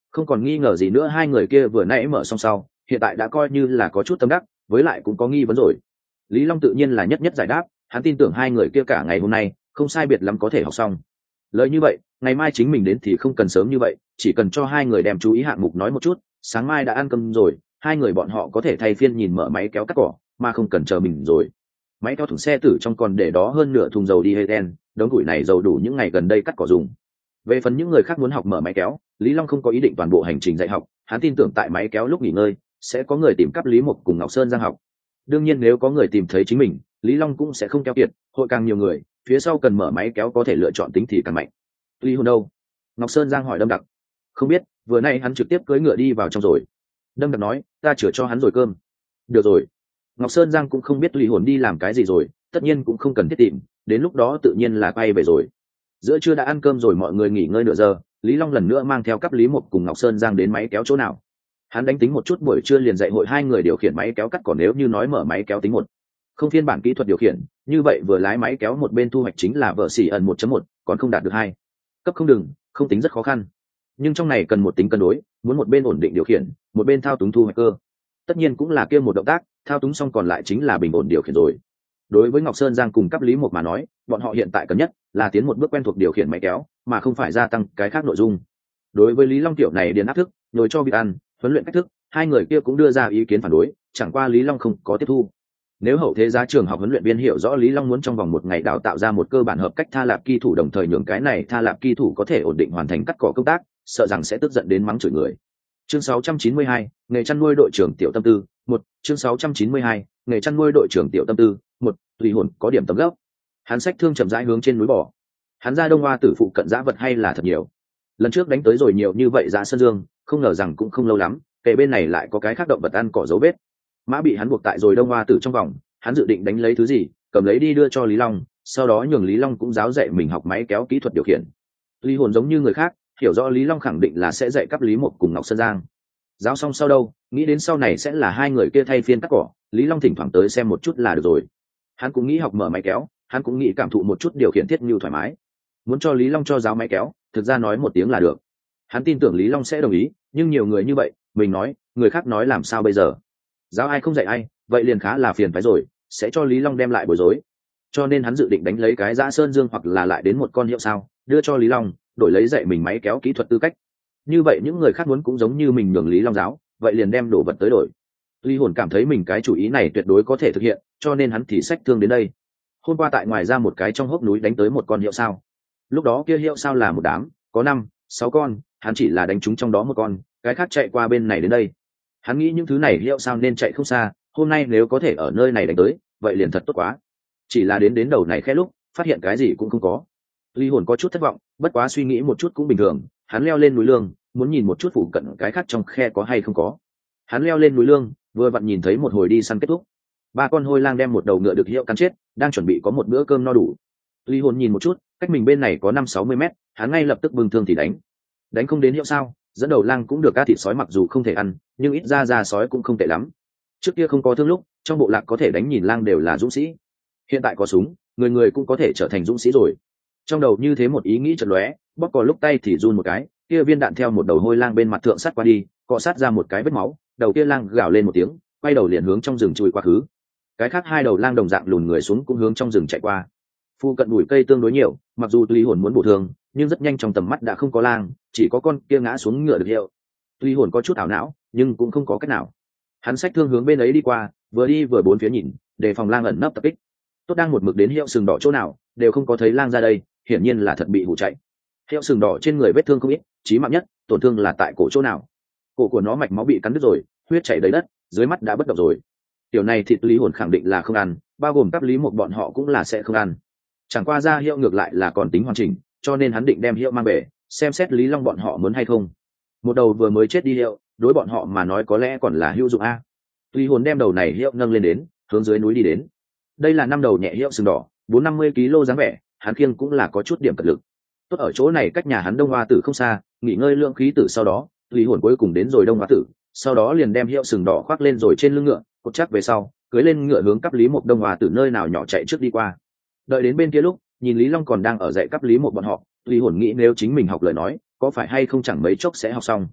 Không còn nghi ngờ gì nữa, hai người kia vừa nãy mở xong sau hiện tại đã coi như là có chút tâm đắc, với lại cũng có nghi vấn rồi. Lý Long tự nhiên là nhất nhất giải đáp, hắn tin tưởng hai người kia cả ngày hôm nay không sai biệt lắm có thể học xong. Lời như vậy, ngày mai chính mình đến thì không cần sớm như vậy, chỉ cần cho hai người đem chú ý hạng mục nói một chút, sáng mai đã ăn cơm rồi, hai người bọn họ có thể thay phiên nhìn mở máy kéo cắt cỏ, mà không cần chờ mình rồi. Máy kéo thùng xe tử trong còn để đó hơn nửa thùng dầu diesel, đống củi này dầu đủ những ngày gần đây cắt cỏ dùng. Về phần những người khác muốn học mở máy kéo, Lý Long không có ý định toàn bộ hành trình dạy học, hắn tin tưởng tại máy kéo lúc nghỉ ngơi sẽ có người tìm cắp Lý Mục cùng Ngọc Sơn Giang học. Đương nhiên nếu có người tìm thấy chính mình, Lý Long cũng sẽ không keo kiệt, hội càng nhiều người, phía sau cần mở máy kéo có thể lựa chọn tính thì càng mạnh. Lý Hồn đâu? Ngọc Sơn Giang hỏi Đâm Đặc. Không biết, vừa nay hắn trực tiếp cưỡi ngựa đi vào trong rồi. Đâm Đặc nói, ta chữa cho hắn rồi cơm. Được rồi. Ngọc Sơn Giang cũng không biết Lý Hồn đi làm cái gì rồi, tất nhiên cũng không cần thiết tìm, đến lúc đó tự nhiên là quay về rồi. Giữa trưa đã ăn cơm rồi, mọi người nghỉ ngơi nửa giờ, Lý Long lần nữa mang theo cắp Lý Mục cùng Ngọc Sơn Giang đến máy kéo chỗ nào. Hắn đánh tính một chút, buổi trưa liền dạy hội hai người điều khiển máy kéo cắt cỏ. Nếu như nói mở máy kéo tính một không phiên bản kỹ thuật điều khiển, như vậy vừa lái máy kéo một bên thu hoạch chính là vợ xỉ ẩn một chấm một, còn không đạt được hai cấp không đừng, không tính rất khó khăn. Nhưng trong này cần một tính cân đối, muốn một bên ổn định điều khiển, một bên thao túng thu hoạch cơ. Tất nhiên cũng là kia một động tác, thao túng xong còn lại chính là bình ổn điều khiển rồi. Đối với Ngọc Sơn Giang cùng cấp Lý Mục mà nói, bọn họ hiện tại cần nhất là tiến một bước quen thuộc điều khiển máy kéo, mà không phải gia tăng cái khác nội dung. Đối với Lý Long tiểu này điền áp thức, nhồi cho vịt ăn, huấn luyện cách thức, hai người kia cũng đưa ra ý kiến phản đối, chẳng qua Lý Long không có tiếp thu. Nếu hậu thế giá trường học huấn luyện viên hiểu rõ Lý Long muốn trong vòng một ngày đào tạo ra một cơ bản hợp cách tha lạp kỳ thủ, đồng thời nhường cái này tha lạp kỳ thủ có thể ổn định hoàn thành cắt cỏ công tác, sợ rằng sẽ tức giận đến mắng chửi người. Chương sáu trăm chín mươi hai, nghề chăn nuôi đội trưởng tiểu tâm tư, một. Chương sáu trăm chín mươi hai, nghề chăn nuôi đội trưởng tiểu tâm tư, một. Tùy hồn có điểm tấm gốc. Hắn xách thương chậm rãi hướng trên núi bỏ. Hắn ra Đông Hoa Tử phụ cận dã vật hay là thật nhiều. Lần trước đánh tới rồi nhiều như vậy dã sơn dương, không ngờ rằng cũng không lâu lắm, kể bên này lại có cái khác động vật ăn cỏ dấu vết. Mã bị hắn buộc tại rồi Đông Hoa Tử trong vòng, hắn dự định đánh lấy thứ gì, cầm lấy đi đưa cho Lý Long, sau đó nhường Lý Long cũng giáo dạy mình học máy kéo kỹ thuật điều khiển. Lý Hồn giống như người khác, hiểu rõ Lý Long khẳng định là sẽ dạy cấp Lý Mục cùng Ngọc Sơn Giang. Giáo xong sau đâu, nghĩ đến sau này sẽ là hai người kia thay phiên cắt cỏ, Lý Long thỉnh thoảng tới xem một chút là được rồi. Hắn cũng nghĩ học mở máy kéo, hắn cũng nghĩ cảm thụ một chút điều khiển thiết như thoải mái. Muốn cho Lý Long cho giáo máy kéo, thực ra nói một tiếng là được. Hắn tin tưởng Lý Long sẽ đồng ý, nhưng nhiều người như vậy, mình nói, người khác nói làm sao bây giờ? Giáo ai không dạy ai, vậy liền khá là phiền phái rồi, sẽ cho Lý Long đem lại bối rối. Cho nên hắn dự định đánh lấy cái dã sơn dương hoặc là lại đến một con hiệu sao, đưa cho Lý Long, đổi lấy dạy mình máy kéo kỹ thuật tư cách. Như vậy những người khác muốn cũng giống như mình nhường Lý Long giáo, vậy liền đem đồ vật tới đổi. Lý Hồn cảm thấy mình cái chủ ý này tuyệt đối có thể thực hiện, cho nên hắn thì xách thương đến đây. Hôm qua tại ngoài ra một cái trong hốc núi đánh tới một con hiệu sao. Lúc đó kia hiệu sao là một đám, có năm, sáu con, hắn chỉ là đánh trúng trong đó một con, cái khác chạy qua bên này đến đây. Hắn nghĩ những thứ này hiệu sao nên chạy không xa, hôm nay nếu có thể ở nơi này đánh tới, vậy liền thật tốt quá. Chỉ là đến đến đầu này khẽ lúc, phát hiện cái gì cũng không có. Lý Hồn có chút thất vọng, bất quá suy nghĩ một chút cũng bình thường, hắn leo lên núi lương, muốn nhìn một chút phụ cận cái khác trong khe có hay không có. Hắn leo lên núi lương, vừa vặn nhìn thấy một hồi đi săn kết thúc. Ba con hôi lang đem một đầu ngựa được hiệu cắn chết, đang chuẩn bị có một bữa cơm no đủ. Lý Hồn nhìn một chút, cách mình bên này có năm sáu mươi mét, hắn ngay lập tức bừng thương thì đánh. Đánh không đến hiệu sao, dẫn đầu lang cũng được, cá thịt sói mặc dù không thể ăn, nhưng ít ra da sói cũng không tệ lắm. Trước kia không có thương lúc, trong bộ lạc có thể đánh nhìn lang đều là dũng sĩ. Hiện tại có súng, người người cũng có thể trở thành dũng sĩ rồi. Trong đầu như thế một ý nghĩ chợt lóe, bóp cò lúc tay thì run một cái, kia viên đạn theo một đầu hôi lang bên mặt thượng sắt qua đi, cọ sát ra một cái vết máu, đầu kia lang gào lên một tiếng, quay đầu liền hướng trong rừng chui qua khứ. Cái khác hai đầu lang đồng dạng lùn người xuống cũng hướng trong rừng chạy qua. Phu cận bụi cây tương đối nhiều, mặc dù Lý Hồn muốn bổ thương, nhưng rất nhanh trong tầm mắt đã không có lang, chỉ có con kia ngã xuống ngựa được hiệu. Lý Hồn có chút ảo não, nhưng cũng không có cách nào. Hắn xách thương hướng bên ấy đi qua, vừa đi vừa bốn phía nhìn, đề phòng lang ẩn nấp tập kích. Tốt đang một mực đến hiệu sừng đỏ chỗ nào, đều không có thấy lang ra đây, hiển nhiên là thật bị hù chạy. Hiệu sừng đỏ trên người vết thương không ít, chí mạng nhất, tổn thương là tại cổ chỗ nào. Cổ của nó mạch máu bị cắn đứt rồi, huyết chảy đầy đất, dưới mắt đã bất động rồi. Tiểu này thịt Lý Hồn khẳng định là không ăn, bao gồm các Lý Mục bọn họ cũng là sẽ không ăn. Chẳng qua ra hiệu ngược lại là còn tính hoàn chỉnh, cho nên hắn định đem hiệu mang về, xem xét Lý Long bọn họ muốn hay không. Một đầu vừa mới chết đi hiệu, đối bọn họ mà nói có lẽ còn là hữu dụng a. Lý Hồn đem đầu này hiệu nâng lên đến, hướng dưới núi đi đến. Đây là năm đầu nhẹ hiệu sừng đỏ, bốn năm mươi ki lô dáng vẻ, hắn khiêng cũng là có chút điểm cật lực. Tốt ở chỗ này cách nhà hắn Đông Hoa Tử không xa, nghỉ ngơi lượng khí tử sau đó, Lý Hồn cuối cùng đến rồi Đông Hoa Tử, sau đó liền đem hiệu sừng đỏ khoác lên rồi trên lưng ngựa, cột chắc về sau, cưỡi lên ngựa hướng cấp Lý Mục Đông Hoa Tử nơi nào nhỏ chạy trước đi qua. Đợi đến bên kia lúc, nhìn Lý Long còn đang ở dạy cấp Lý Mục bọn họ, Lý Hồn nghĩ nếu chính mình học lời nói, có phải hay không chẳng mấy chốc sẽ học xong.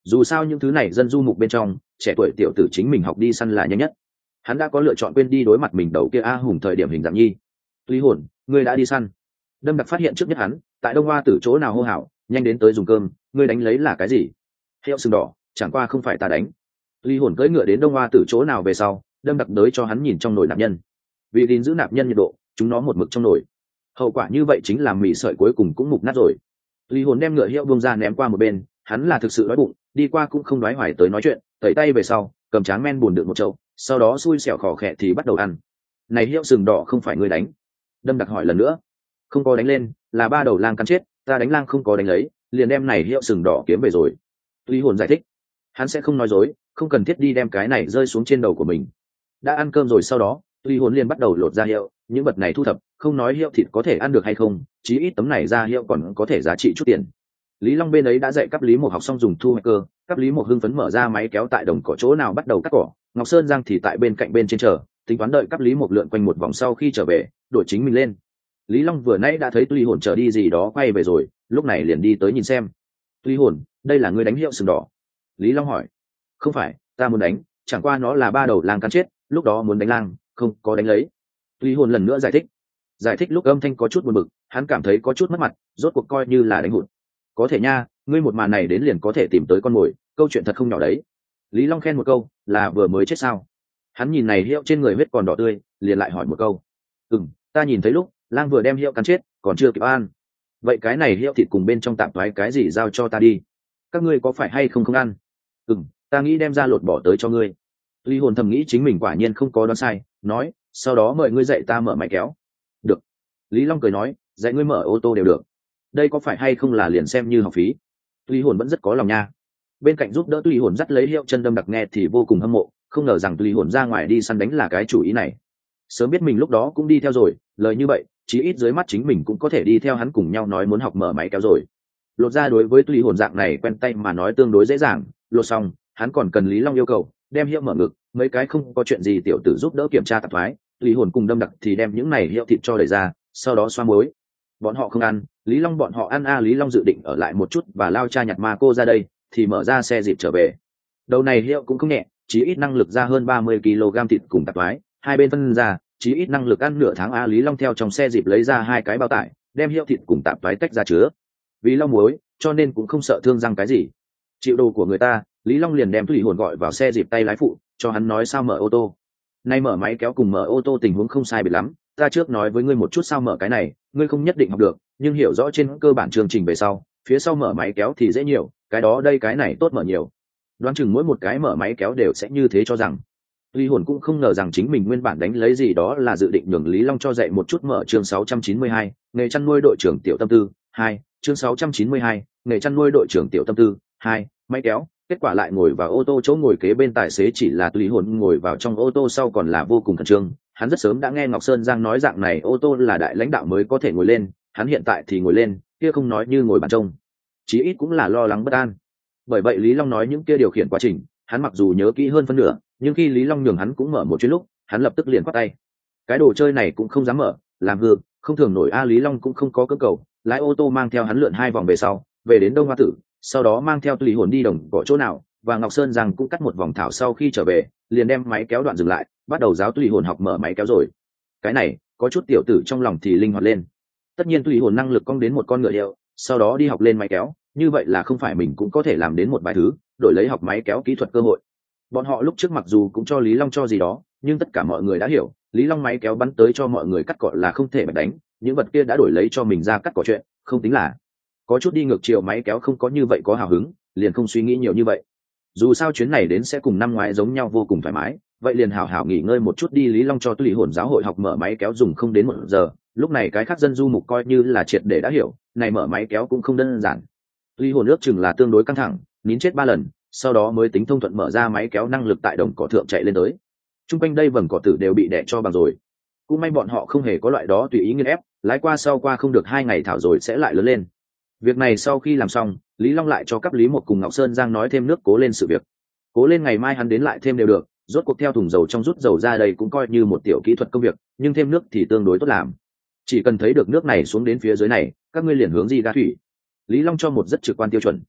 Dù sao những thứ này dân du mục bên trong trẻ tuổi tiểu tử chính mình học đi săn là nhanh nhất. Hắn đã có lựa chọn quên đi đối mặt mình đầu kia a hùng thời điểm hình dạng nhi. Lý hồn, ngươi đã đi săn. Đâm Đặc phát hiện trước nhất hắn tại đông hoa tử chỗ nào hô hào, nhanh đến tới dùng cơm. Ngươi đánh lấy là cái gì? Hiệu sừng đỏ, chẳng qua không phải ta đánh. Lý hồn cưỡi ngựa đến đông hoa tử chỗ nào về sau, Đâm Đặc đới cho hắn nhìn trong nồi nạp nhân. Vì gìn giữ nạp nhân nhiệt độ, chúng nó một mực trong nồi. Hậu quả như vậy chính là mì sợi cuối cùng cũng mục nát rồi. Lý hồn đem ngựa hiệu buông ra ném qua một bên, hắn là thực sự đói bụng, đi qua cũng không đoái hoài tới nói chuyện, tẩy tay về sau cầm tráng men bùn đựng một chậu, sau đó xui xẻo khỏ khẽ thì bắt đầu ăn. Này hiệu sừng đỏ không phải ngươi đánh? Đâm Đặc hỏi lần nữa. Không có đánh lên, là ba đầu lang cắn chết, ta đánh lang không có đánh lấy, liền đem này hiệu sừng đỏ kiếm về rồi. Lý hồn giải thích, hắn sẽ không nói dối, không cần thiết đi đem cái này rơi xuống trên đầu của mình. Đã ăn cơm rồi sau đó, Lý hồn liền bắt đầu lột ra hiệu, những vật này thu thập, không nói hiệu thịt có thể ăn được hay không, chí ít tấm này ra hiệu còn có thể giá trị chút tiền. Lý Long bên ấy đã dạy cấp Lý Mộc học xong dùng thu hoạch cơ, cấp Lý Mộc hưng phấn mở ra máy kéo tại đồng cỏ chỗ nào bắt đầu cắt cỏ, Ngọc Sơn Giang thì tại bên cạnh bên trên chờ, tính toán đợi cấp Lý Mộc lượn quanh một vòng sau khi trở về, đổi chính mình lên. Lý Long vừa nãy đã thấy Tuy Hồn trở đi gì đó quay về rồi, lúc này liền đi tới nhìn xem. Tuy Hồn, đây là ngươi đánh hiệu sừng đỏ? Lý Long hỏi. Không phải, ta muốn đánh, chẳng qua nó là ba đầu lang cắn chết, lúc đó muốn đánh lang, không có đánh lấy. Tuy Hồn lần nữa giải thích. Giải thích lúc âm thanh có chút buồn bực, hắn cảm thấy có chút mất mặt, rốt cuộc coi như là đánh hụt. Có thể nha, ngươi một màn này đến liền có thể tìm tới con mồi, câu chuyện thật không nhỏ đấy. Lý Long khen một câu, là vừa mới chết sao? Hắn nhìn này hiệu trên người huyết còn đỏ tươi, liền lại hỏi một câu. Ừm, ta nhìn thấy lúc lang vừa đem hiệu cắn chết, còn chưa kịp ăn. Vậy cái này hiệu thịt cùng bên trong tạm thoái cái gì giao cho ta đi? Các ngươi có phải hay không không ăn? Ừm, ta nghĩ đem ra lột bỏ tới cho ngươi. Lý hồn thầm nghĩ chính mình quả nhiên không có đoán sai, nói, sau đó mời ngươi dạy ta mở máy kéo. Được. Lý Long cười nói, dạy ngươi mở ô tô đều được. Đây có phải hay không là liền xem như học phí? Lý hồn vẫn rất có lòng nha. Bên cạnh giúp đỡ Lý hồn dắt lấy hiệu chân Đâm Đặc nghe thì vô cùng hâm mộ, không ngờ rằng Lý hồn ra ngoài đi săn đánh là cái chủ ý này. Sớm biết mình lúc đó cũng đi theo rồi, lời như vậy chí ít dưới mắt chính mình cũng có thể đi theo hắn cùng nhau nói muốn học mở máy kéo rồi. Lột ra đối với Lý hồn dạng này quen tay mà nói tương đối dễ dàng, lột xong hắn còn cần Lý Long yêu cầu đem hiệu mở ngực, mấy cái không có chuyện gì tiểu tử giúp đỡ kiểm tra tạp thoái, Lý hồn cùng Đâm Đặc thì đem những này hiệu thịt cho đẩy ra, sau đó xoa muối. Bọn họ không ăn, Lý Long bọn họ ăn a. Lý Long dự định ở lại một chút và lao cha nhặt ma cô ra đây, thì mở ra xe dịp trở về. Đầu này hiệu cũng không nhẹ, chí ít năng lực ra hơn ba mươi ki lô gam thịt cùng tạp thoái, hai bên phân ra, chí ít năng lực ăn nửa tháng a. Lý Long theo trong xe dịp lấy ra hai cái bao tải, đem hiệu thịt cùng tạp thoái tách ra chứa. Vì lau muối, cho nên cũng không sợ thương răng cái gì. Chịu đồ của người ta, Lý Long liền đem Thủy Hồn gọi vào xe dịp tay lái phụ, cho hắn nói sao mở ô tô. Nay mở máy kéo cùng mở ô tô tình huống không sai biệt lắm, ta trước nói với ngươi một chút sao mở cái này, ngươi không nhất định học được, nhưng hiểu rõ trên cơ bản chương trình về sau, phía sau mở máy kéo thì dễ nhiều, cái đó đây cái này tốt mở nhiều. Đoán chừng mỗi một cái mở máy kéo đều sẽ như thế cho rằng. Lý Hồn cũng không ngờ rằng chính mình nguyên bản đánh lấy gì đó là dự định nhường Lý Long cho dạy một chút mở chương sáu trăm chín mươi hai, nghề chăn nuôi đội trưởng tiểu tâm tư, hai, chương sáu trăm chín mươi hai, nghề chăn nuôi đội trưởng tiểu tâm tư, hai, máy kéo, kết quả lại ngồi vào ô tô chỗ ngồi kế bên tài xế chỉ là Lý Hồn ngồi vào trong ô tô sau còn là vô cùng khẩn trương, hắn rất sớm đã nghe Ngọc Sơn Giang nói dạng này ô tô là đại lãnh đạo mới có thể ngồi lên, hắn hiện tại thì ngồi lên, kia không nói như ngồi bàn trông, chí ít cũng là lo lắng bất an. Bởi vậy Lý Long nói những kia điều khiển quá trình, hắn mặc dù nhớ kỹ hơn phân nửa, nhưng khi Lý Long nhường hắn cũng mở một chuyến lúc, hắn lập tức liền quát tay. Cái đồ chơi này cũng không dám mở, làm hư, không thường nổi a. Lý Long cũng không có cơ cầu, lái ô tô mang theo hắn lượn hai vòng về sau, về đến Đông Hoa Tử, sau đó mang theo Lý Hồn đi đồng cỏ chỗ nào, và Ngọc Sơn Giang cũng cắt một vòng thảo sau khi trở về, liền đem máy kéo đoạn dừng lại, bắt đầu giáo Lý Hồn học mở máy kéo rồi. Cái này, có chút tiểu tử trong lòng thì linh hoạt lên. Tất nhiên Lý Hồn năng lực cong đến một con ngựa hiệu, sau đó đi học lên máy kéo, như vậy là không phải mình cũng có thể làm đến một vài thứ, đổi lấy học máy kéo kỹ thuật cơ hội. Bọn họ lúc trước mặc dù cũng cho Lý Long cho gì đó, nhưng tất cả mọi người đã hiểu, Lý Long máy kéo bắn tới cho mọi người cắt cỏ là không thể mà đánh, những vật kia đã đổi lấy cho mình ra cắt cỏ chuyện, không tính là. Có chút đi ngược chiều máy kéo không có như vậy có hào hứng, liền không suy nghĩ nhiều như vậy. Dù sao chuyến này đến sẽ cùng năm ngoái giống nhau vô cùng thoải mái, vậy liền hảo hảo nghỉ ngơi một chút đi. Lý Long cho Lý Hồn giáo hội học mở máy kéo dùng không đến một giờ, lúc này cái khác dân du mục coi như là triệt để đã hiểu, này mở máy kéo cũng không đơn giản. Lý Hồn ước chừng là tương đối căng thẳng, nín chết ba lần, sau đó mới tính thông thuận mở ra máy kéo năng lực tại đồng cỏ thượng chạy lên tới. Trung quanh đây vầng cỏ tử đều bị đẻ cho bằng rồi. Cũng may bọn họ không hề có loại đó tùy ý nghiên ép, lái qua sau qua không được hai ngày thảo rồi sẽ lại lớn lên. Việc này sau khi làm xong, Lý Long lại cho cấp Lý Một cùng Ngọc Sơn Giang nói thêm nước cố lên sự việc. Cố lên ngày mai hắn đến lại thêm đều được, rốt cuộc theo thùng dầu trong rút dầu ra đây cũng coi như một tiểu kỹ thuật công việc, nhưng thêm nước thì tương đối tốt làm. Chỉ cần thấy được nước này xuống đến phía dưới này, các ngươi liền hướng gì ga thủy. Lý Long cho một rất trực quan tiêu chuẩn.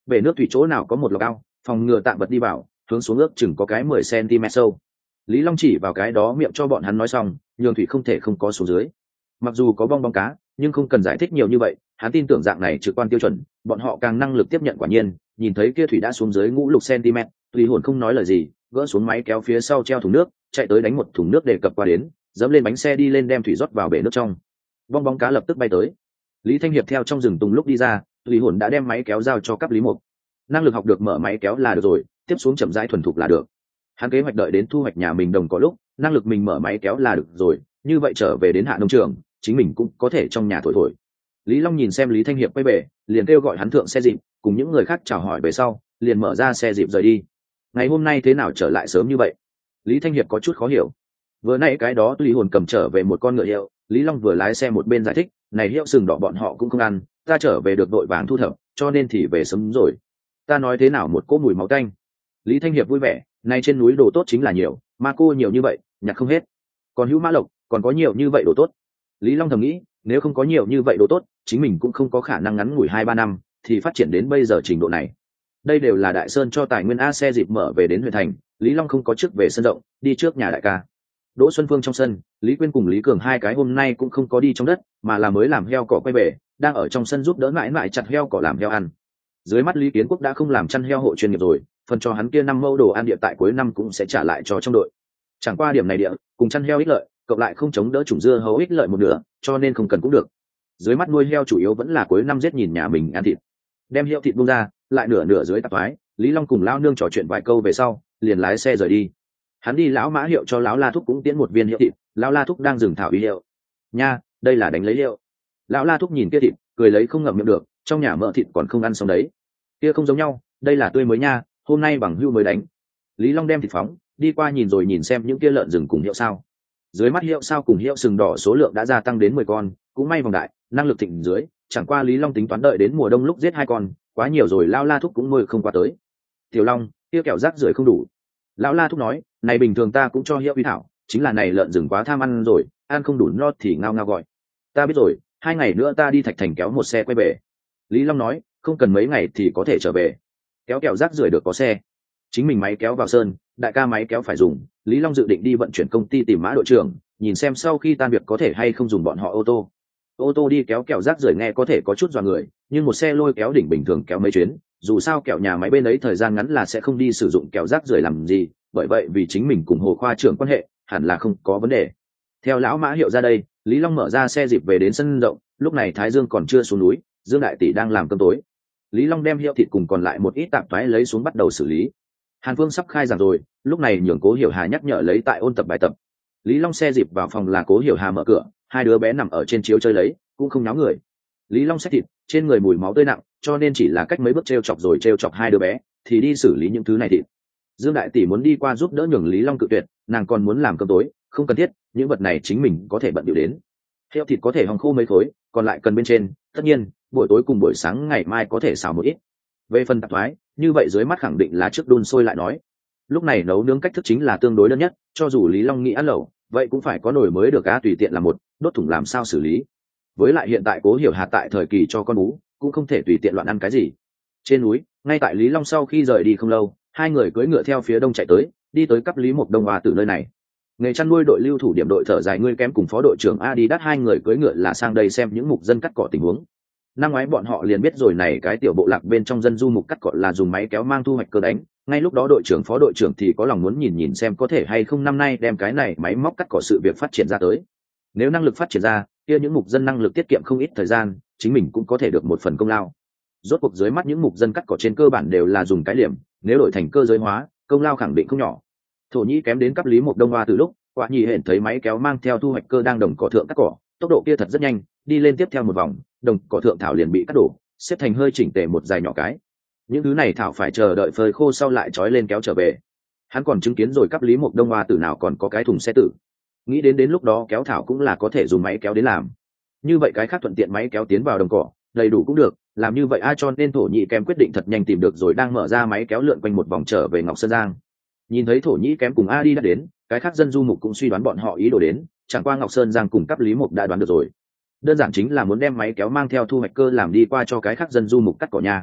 bể nước thủy chỗ nào có một lò cao, phòng ngừa tạm vật đi vào, hướng xuống ước chừng có cái mười cm sâu. Lý Long chỉ vào cái đó miệng cho bọn hắn nói xong, nhường thủy không thể không có xuống dưới. Mặc dù có bong bóng cá, nhưng không cần giải thích nhiều như vậy, hắn tin tưởng dạng này trực quan tiêu chuẩn, bọn họ càng năng lực tiếp nhận. Quả nhiên, nhìn thấy kia thủy đã xuống dưới ngũ lục cm, Tùy Hồn không nói lời gì, gỡ xuống máy kéo phía sau treo thùng nước, chạy tới đánh một thùng nước để cập qua đến, dẫm lên bánh xe đi lên đem thủy rót vào bể nước trong. Bong bóng cá lập tức bay tới. Lý Thanh Hiệp theo trong rừng tùng lúc đi ra, Tùy Hồn đã đem máy kéo giao cho cấp Lý Mục. Năng lực học được mở máy kéo là được rồi, tiếp xuống chậm rãi thuần thục là được. Hắn kế hoạch đợi đến thu hoạch nhà mình đồng có lúc, năng lực mình mở máy kéo là được rồi, như vậy trở về đến hạ nông trường, chính mình cũng có thể trong nhà thổi thổi. Lý Long nhìn xem Lý Thanh Hiệp quay về, liền kêu gọi hắn thượng xe dịp, cùng những người khác chào hỏi về sau, liền mở ra xe dịp rời đi. Ngày hôm nay thế nào trở lại sớm như vậy? Lý Thanh Hiệp có chút khó hiểu. Vừa nãy cái đó Tùy Hồn cầm trở về một con ngựa hiệu, Lý Long vừa lái xe một bên giải thích, này hiệu sừng đỏ bọn họ cũng không ăn, ta trở về được đội vàng thu thập, cho nên thì về sớm rồi. Ta nói thế nào một cỗ mùi máu tanh. Lý Thanh Hiệp vui vẻ, này trên núi đồ tốt chính là nhiều, ma cô nhiều như vậy, nhặt không hết. Còn hữu mã lộc, còn có nhiều như vậy đồ tốt. Lý Long thầm nghĩ, nếu không có nhiều như vậy đồ tốt, chính mình cũng không có khả năng ngắn ngủi hai ba năm thì phát triển đến bây giờ trình độ này. Đây đều là Đại Sơn cho tài nguyên a. Xe dịp mở về đến huyện thành, Lý Long không có trước về sân rộng, đi trước nhà đại ca. Đỗ Xuân Phương trong sân, Lý Quyên cùng Lý Cường hai cái hôm nay cũng không có đi trong đất, mà là mới làm heo cỏ quay về, đang ở trong sân giúp đỡ mãi mãi chặt heo cỏ làm heo ăn. Dưới mắt Lý Kiến Quốc đã không làm chăn heo hộ chuyên nghiệp rồi, phần cho hắn kia năm mẫu đồ ăn địa tại cuối năm cũng sẽ trả lại cho trong đội. Chẳng qua điểm này địa cùng chăn heo ích lợi, cộng lại không chống đỡ chủng dưa hấu ích lợi một nửa, cho nên không cần cũng được. Dưới mắt nuôi heo chủ yếu vẫn là cuối năm giết nhìn nhà mình ăn thịt. Đem heo thịt buông ra, lại nửa nửa dưới tạp thoái, Lý Long cùng lão nương trò chuyện vài câu về sau, liền lái xe rời đi. Hắn đi lão Mã Hiệu cho lão La Thúc cũng tiễn một viên heo thịt, lão La Thúc đang dừng thảo ý hiệu. Nha, đây là đánh lấy hiệu. Lão La Thúc nhìn kia thịt, cười lấy không ngậm miệng được, trong nhà mỡ thịt còn không ăn xong đấy. Kia không giống nhau, đây là tươi mới nha, hôm nay bằng hưu mới đánh. Lý Long đem thịt phóng, đi qua nhìn rồi nhìn xem những kia lợn rừng cùng hiệu sao. Dưới mắt hiệu sao cùng hiệu sừng đỏ số lượng đã gia tăng đến mười con, cũng may vòng đại, năng lực thịnh dưới, chẳng qua Lý Long tính toán đợi đến mùa đông lúc giết hai con, quá nhiều rồi lão La Thúc cũng nuôi không qua tới. Tiểu Long, kia kẹo rác rưởi không đủ. Lão La Thúc nói, này bình thường ta cũng cho hiệu uy thảo, chính là này lợn rừng quá tham ăn rồi, ăn không đủ no thì ngao ngao gọi. Ta biết rồi, hai ngày nữa ta đi Thạch Thành kéo một xe quay về. Lý Long nói, không cần mấy ngày thì có thể trở về. Kéo kẹo rác rưởi được có xe, chính mình máy kéo vào sơn, đại ca máy kéo phải dùng. Lý Long dự định đi vận chuyển công ty tìm Mã đội trưởng, nhìn xem sau khi tan việc có thể hay không dùng bọn họ ô tô. Ô tô đi kéo kẹo rác rưởi nghe có thể có chút dọa người, nhưng một xe lôi kéo đỉnh bình thường kéo mấy chuyến, dù sao kẹo nhà máy bên ấy thời gian ngắn là sẽ không đi sử dụng kẹo rác rưởi làm gì, bởi vậy vì chính mình cùng Hồ khoa trưởng quan hệ, hẳn là không có vấn đề. Theo lão Mã Hiệu ra đây, Lý Long mở ra xe dịp về đến sân rộng, lúc này Thái Dương còn chưa xuống núi, Dương đại tỷ đang làm cơm tối. Lý Long đem hiệu thịt cùng còn lại một ít tạp toái lấy xuống bắt đầu xử lý. Hàn Phương sắp khai giảng rồi, lúc này nhường Cố Hiểu Hà nhắc nhở lấy tại ôn tập bài tập. Lý Long xe dịp vào phòng là Cố Hiểu Hà mở cửa, hai đứa bé nằm ở trên chiếu chơi lấy, cũng không náo người. Lý Long xách thịt, trên người mùi máu tươi nặng, cho nên chỉ là cách mấy bước treo chọc rồi treo chọc hai đứa bé, thì đi xử lý những thứ này thịt. Dương đại tỷ muốn đi qua giúp đỡ nhường Lý Long cự tuyệt, nàng còn muốn làm cơm tối, không cần thiết, những vật này chính mình có thể bận điệu đến. Heo thịt có thể hong khô mấy khối, còn lại cần bên trên, tất nhiên, buổi tối cùng buổi sáng ngày mai có thể xào một ít. Về phần tạp thoái, như vậy dưới mắt khẳng định là trước đun sôi lại nói. Lúc này nấu nướng cách thức chính là tương đối đơn nhất, cho dù Lý Long nghĩ ăn lẩu, vậy cũng phải có nồi mới được á, tùy tiện là một, đốt thủng làm sao xử lý. Với lại hiện tại Cố Hiểu Hà tại thời kỳ cho con bú, cũng không thể tùy tiện loạn ăn cái gì. Trên núi, ngay tại Lý Long sau khi rời đi không lâu, hai người cưỡi ngựa theo phía đông chạy tới, đi tới cấp Lý Mộc Đông Hoa từ nơi này. Nghề chăn nuôi đội lưu thủ điểm đội thở dài ngươi kém cùng phó đội trưởng Adidas hai người cưỡi ngựa là sang đây xem những mục dân cắt cỏ tình huống. Năm ngoái bọn họ liền biết rồi này cái tiểu bộ lạc bên trong dân du mục cắt cỏ là dùng máy kéo mang thu hoạch cơ đánh, ngay lúc đó đội trưởng phó đội trưởng thì có lòng muốn nhìn nhìn xem có thể hay không năm nay đem cái này máy móc cắt cỏ sự việc phát triển ra tới. Nếu năng lực phát triển ra, kia những mục dân năng lực tiết kiệm không ít thời gian, chính mình cũng có thể được một phần công lao. Rốt cuộc dưới mắt những mục dân cắt cỏ trên cơ bản đều là dùng cái liềm, nếu đổi thành cơ giới hóa, công lao khẳng định không nhỏ. Thổ Nhĩ kém đến cấp Lý Mộc Đông Hoa từ lúc, Quả Nhĩ hển thấy máy kéo mang theo thu hoạch cơ đang đồng cỏ thượng cắt cỏ, tốc độ kia thật rất nhanh, đi lên tiếp theo một vòng, đồng cỏ thượng thảo liền bị cắt đổ, xếp thành hơi chỉnh tề một dài nhỏ cái. Những thứ này thảo phải chờ đợi phơi khô sau lại trói lên kéo trở về. Hắn còn chứng kiến rồi cấp Lý Mộc Đông Hoa từ nào còn có cái thùng xe tử. Nghĩ đến đến lúc đó kéo thảo cũng là có thể dùng máy kéo đến làm. Như vậy cái khác thuận tiện máy kéo tiến vào đồng cỏ, đầy đủ cũng được, làm như vậy ai cho nên Thổ Nhĩ kém quyết định thật nhanh tìm được rồi đang mở ra máy kéo lượn quanh một vòng trở về Ngọc Sơn Giang. Nhìn thấy Thổ Nhĩ kém cùng Adi đã đến, cái khác dân du mục cũng suy đoán bọn họ ý đồ đến, chẳng qua Ngọc Sơn Giang cùng cấp Lý Mộc đã đoán được rồi. Đơn giản chính là muốn đem máy kéo mang theo thu hoạch cơ làm đi qua cho cái khác dân du mục cắt cỏ nhà.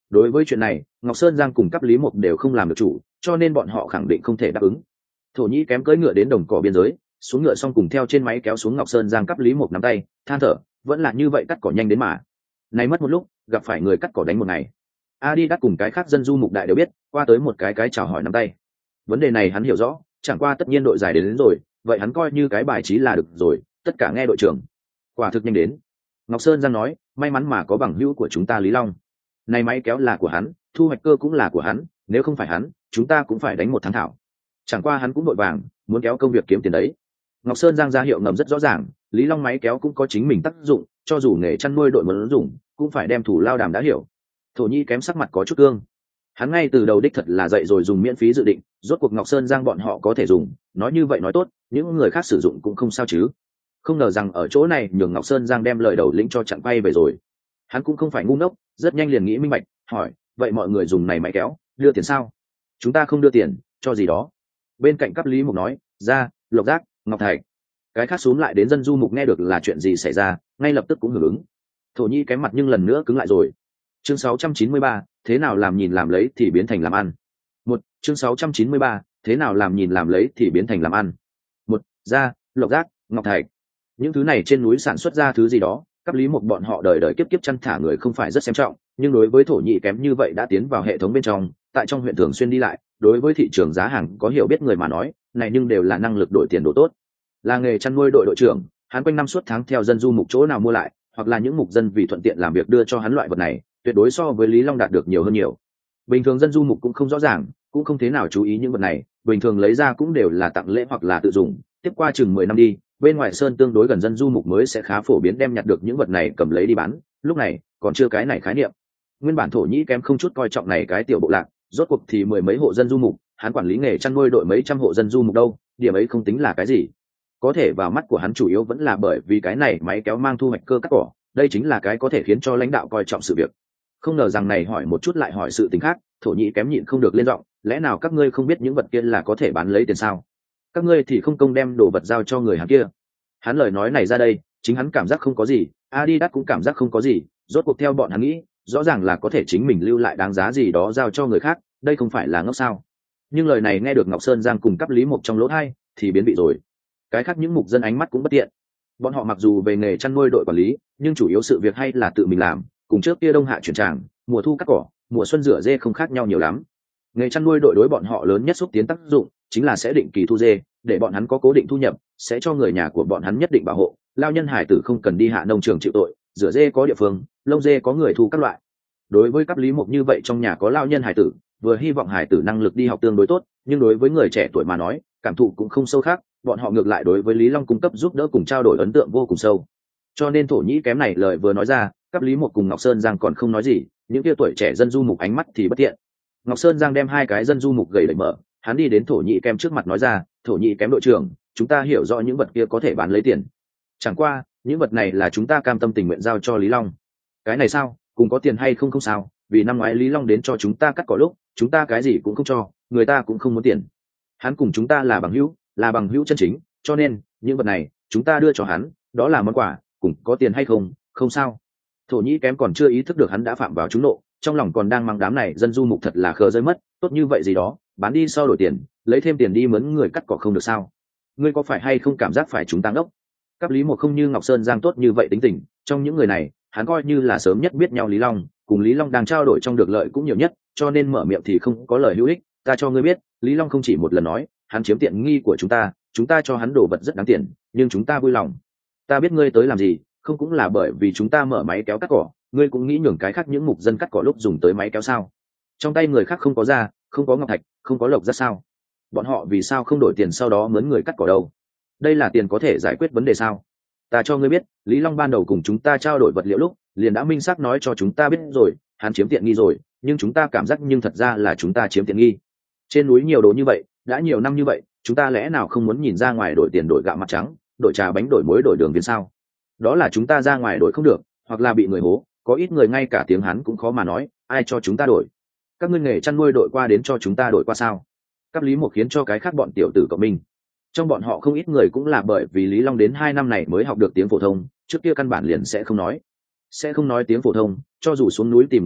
Đối với chuyện này Ngọc Sơn Giang cùng cấp Lý Mục đều không làm được chủ, cho nên bọn họ khẳng định không thể đáp ứng. Thổ Nhĩ Kém cưỡi ngựa đến đồng cỏ biên giới, xuống ngựa xong cùng theo trên máy kéo xuống Ngọc Sơn Giang cấp Lý Mục nắm tay, than thở, vẫn là như vậy cắt cỏ nhanh đến mà. Này mất một lúc, gặp phải người cắt cỏ đánh một ngày. Adi đắt cùng cái khác dân du mục đại đều biết, qua tới một cái cái chào hỏi nắm tay. Vấn đề này hắn hiểu rõ, chẳng qua tất nhiên đội giải đến, đến rồi, vậy hắn coi như cái bài trí là được rồi, tất cả nghe đội trưởng. Quả thực nhanh đến. Ngọc Sơn Giang nói, may mắn mà có bằng hữu của chúng ta Lý Long. Này máy kéo là của hắn, thu hoạch cơ cũng là của hắn, nếu không phải hắn, chúng ta cũng phải đánh một tháng thảo. Chẳng qua hắn cũng vội vàng, muốn kéo công việc kiếm tiền đấy. Ngọc Sơn Giang ra hiệu ngầm rất rõ ràng, Lý Long máy kéo cũng có chính mình tác dụng, cho dù nghề chăn nuôi đội muốn dùng, cũng phải đem thủ lao đàm đã hiểu. Thổ Nhi Kém sắc mặt có chút cương. Hắn ngay từ đầu đích thật là dạy rồi dùng miễn phí dự định, rốt cuộc Ngọc Sơn Giang bọn họ có thể dùng, nói như vậy nói tốt, những người khác sử dụng cũng không sao chứ. Không ngờ rằng ở chỗ này nhường Ngọc Sơn Giang đem lời đầu lĩnh cho chặn bay về rồi. Hắn cũng không phải ngu ngốc, rất nhanh liền nghĩ minh bạch, hỏi, vậy mọi người dùng này máy kéo, đưa tiền sao? Chúng ta không đưa tiền, cho gì đó. Bên cạnh cấp Lý Mục nói, ra, Lộc Giác, Ngọc Thạch. Cái khác xuống lại đến dân du mục nghe được là chuyện gì xảy ra, ngay lập tức cũng hưởng ứng. Thổ Nhi Kém mặt nhưng lần nữa cứng lại rồi. Chương sáu trăm chín mươi ba, thế nào làm nhìn làm lấy thì biến thành làm ăn. Một, chương sáu trăm chín mươi ba, thế nào làm nhìn làm lấy thì biến thành làm ăn. Một, ra, Lộc Giác, Ngọc Thạch. Những thứ này trên núi sản xuất ra thứ gì đó, cấp Lý Mục bọn họ đời đời kiếp kiếp chăn thả người không phải rất xem trọng, nhưng đối với Thổ Nhĩ Kém như vậy đã tiến vào hệ thống bên trong, tại trong huyện thường xuyên đi lại, đối với thị trường giá hàng có hiểu biết người mà nói, này nhưng đều là năng lực đổi tiền đồ tốt. Là nghề chăn nuôi đội đội trưởng, hắn quanh năm suốt tháng theo dân du mục chỗ nào mua lại, hoặc là những mục dân vì thuận tiện làm việc đưa cho hắn loại vật này, tuyệt đối so với Lý Long đạt được nhiều hơn nhiều. Bình thường dân du mục cũng không rõ ràng, cũng không thế nào chú ý những vật này, bình thường lấy ra cũng đều là tặng lễ hoặc là tự dùng, tiếp qua chừng mười năm đi, bên ngoài sơn tương đối gần dân du mục mới sẽ khá phổ biến đem nhặt được những vật này cầm lấy đi bán, lúc này còn chưa cái này khái niệm. Nguyên bản Thổ Nhĩ Kém không chút coi trọng này cái tiểu bộ lạc, rốt cuộc thì mười mấy hộ dân du mục, hắn quản lý nghề chăn nuôi đội mấy trăm hộ dân du mục đâu, điểm ấy không tính là cái gì. Có thể vào mắt của hắn chủ yếu vẫn là bởi vì cái này máy kéo mang thu hoạch cơ cắt cỏ, đây chính là cái có thể khiến cho lãnh đạo coi trọng sự việc. Không ngờ rằng này hỏi một chút lại hỏi sự tình khác, Thổ Nhĩ Kém nhịn không được lên giọng, lẽ nào các ngươi không biết những vật kia là có thể bán lấy tiền sao? Các ngươi thì không công đem đồ vật giao cho người hắn kia. Hắn lời nói này ra đây, chính hắn cảm giác không có gì, Adidas cũng cảm giác không có gì, rốt cuộc theo bọn hắn nghĩ, rõ ràng là có thể chính mình lưu lại đáng giá gì đó giao cho người khác, đây không phải là ngốc sao? Nhưng lời này nghe được Ngọc Sơn Giang cùng cấp Lý Mục trong lỗ tai, thì biến vị rồi. Cái khác những mục dân ánh mắt cũng bất tiện. Bọn họ mặc dù về nghề chăn nuôi đội quản lý, nhưng chủ yếu sự việc hay là tự mình làm, cùng trước kia đông hạ chuyển tràng, mùa thu cắt cỏ, mùa xuân rửa dê không khác nhau nhiều lắm. Nghề chăn nuôi đội đối bọn họ lớn nhất xúc tiến tác dụng chính là sẽ định kỳ thu dê, để bọn hắn có cố định thu nhập, sẽ cho người nhà của bọn hắn nhất định bảo hộ, lao nhân hải tử không cần đi hạ nông trường chịu tội, rửa dê có địa phương, lông dê có người thu các loại. Đối với cấp Lý Mục như vậy trong nhà có lao nhân hải tử, vừa hy vọng hải tử năng lực đi học tương đối tốt, nhưng đối với người trẻ tuổi mà nói, cảm thụ cũng không sâu khác, bọn họ ngược lại đối với Lý Long cung cấp giúp đỡ cùng trao đổi ấn tượng vô cùng sâu. Cho nên Thổ Nhĩ Kém này lời vừa nói ra, cấp Lý Mục cùng Ngọc Sơn Giang còn không nói gì, những kia tuổi trẻ dân du mục ánh mắt thì bất tiện. Ngọc Sơn Giang đem hai cái dân du mục gầy đẩy mở, hắn đi đến Thổ Nhĩ Kém trước mặt nói ra, Thổ Nhĩ Kém đội trưởng, chúng ta hiểu rõ những vật kia có thể bán lấy tiền. Chẳng qua, những vật này là chúng ta cam tâm tình nguyện giao cho Lý Long. Cái này sao, cùng có tiền hay không không sao, vì năm ngoái Lý Long đến cho chúng ta cắt cỏ lúc, chúng ta cái gì cũng không cho, người ta cũng không muốn tiền. Hắn cùng chúng ta là bằng hữu, là bằng hữu chân chính, cho nên, những vật này, chúng ta đưa cho hắn, đó là món quà, cùng có tiền hay không, không sao. Thổ Nhĩ Kém còn chưa ý thức được hắn đã phạm vào trúng nộ, trong lòng còn đang mang đám này dân du mục thật là khờ rơi mất, tốt như vậy gì đó, bán đi sau đổi tiền, lấy thêm tiền đi mướn người cắt cỏ không được sao? Ngươi có phải hay không cảm giác phải chúng tăng đốc? Cấp Lý Mục không như Ngọc Sơn Giang tốt như vậy tính tình, trong những người này, hắn coi như là sớm nhất biết nhau Lý Long, cùng Lý Long đang trao đổi trong được lợi cũng nhiều nhất, cho nên mở miệng thì không có lời hữu ích. Ta cho ngươi biết, Lý Long không chỉ một lần nói, hắn chiếm tiện nghi của chúng ta, chúng ta cho hắn đồ vật rất đáng tiền, nhưng chúng ta vui lòng. Ta biết ngươi tới làm gì, không cũng là bởi vì chúng ta mở máy kéo cắt cỏ, ngươi cũng nghĩ nhường cái khác những mục dân cắt cỏ lúc dùng tới máy kéo sao? Trong tay người khác không có da, không có ngọc thạch, không có lộc ra sao? Bọn họ vì sao không đổi tiền sau đó mướn người cắt cỏ đâu? Đây là tiền có thể giải quyết vấn đề sao? Ta cho ngươi biết, Lý Long ban đầu cùng chúng ta trao đổi vật liệu lúc, liền đã minh xác nói cho chúng ta biết rồi, hắn chiếm tiện nghi rồi, nhưng chúng ta cảm giác nhưng thật ra là chúng ta chiếm tiện nghi. Trên núi nhiều đồ như vậy, đã nhiều năm như vậy, chúng ta lẽ nào không muốn nhìn ra ngoài đổi tiền đổi gạo mặt trắng, đổi trà bánh đổi muối đổi đường viên sao? Đó là chúng ta ra ngoài đổi không được, hoặc là bị người hố, có ít người ngay cả tiếng hắn cũng khó mà nói, ai cho chúng ta đổi? Các ngươi nghề chăn nuôi đội qua đến cho chúng ta đổi qua sao? Cấp Lý Mục khiến cho cái khác bọn tiểu tử cộng minh. Trong bọn họ không ít người cũng là bởi vì Lý Long đến hai năm này mới học được tiếng phổ thông, trước kia căn bản liền sẽ không nói, sẽ không nói tiếng phổ thông, cho dù xuống núi tìm người đổi,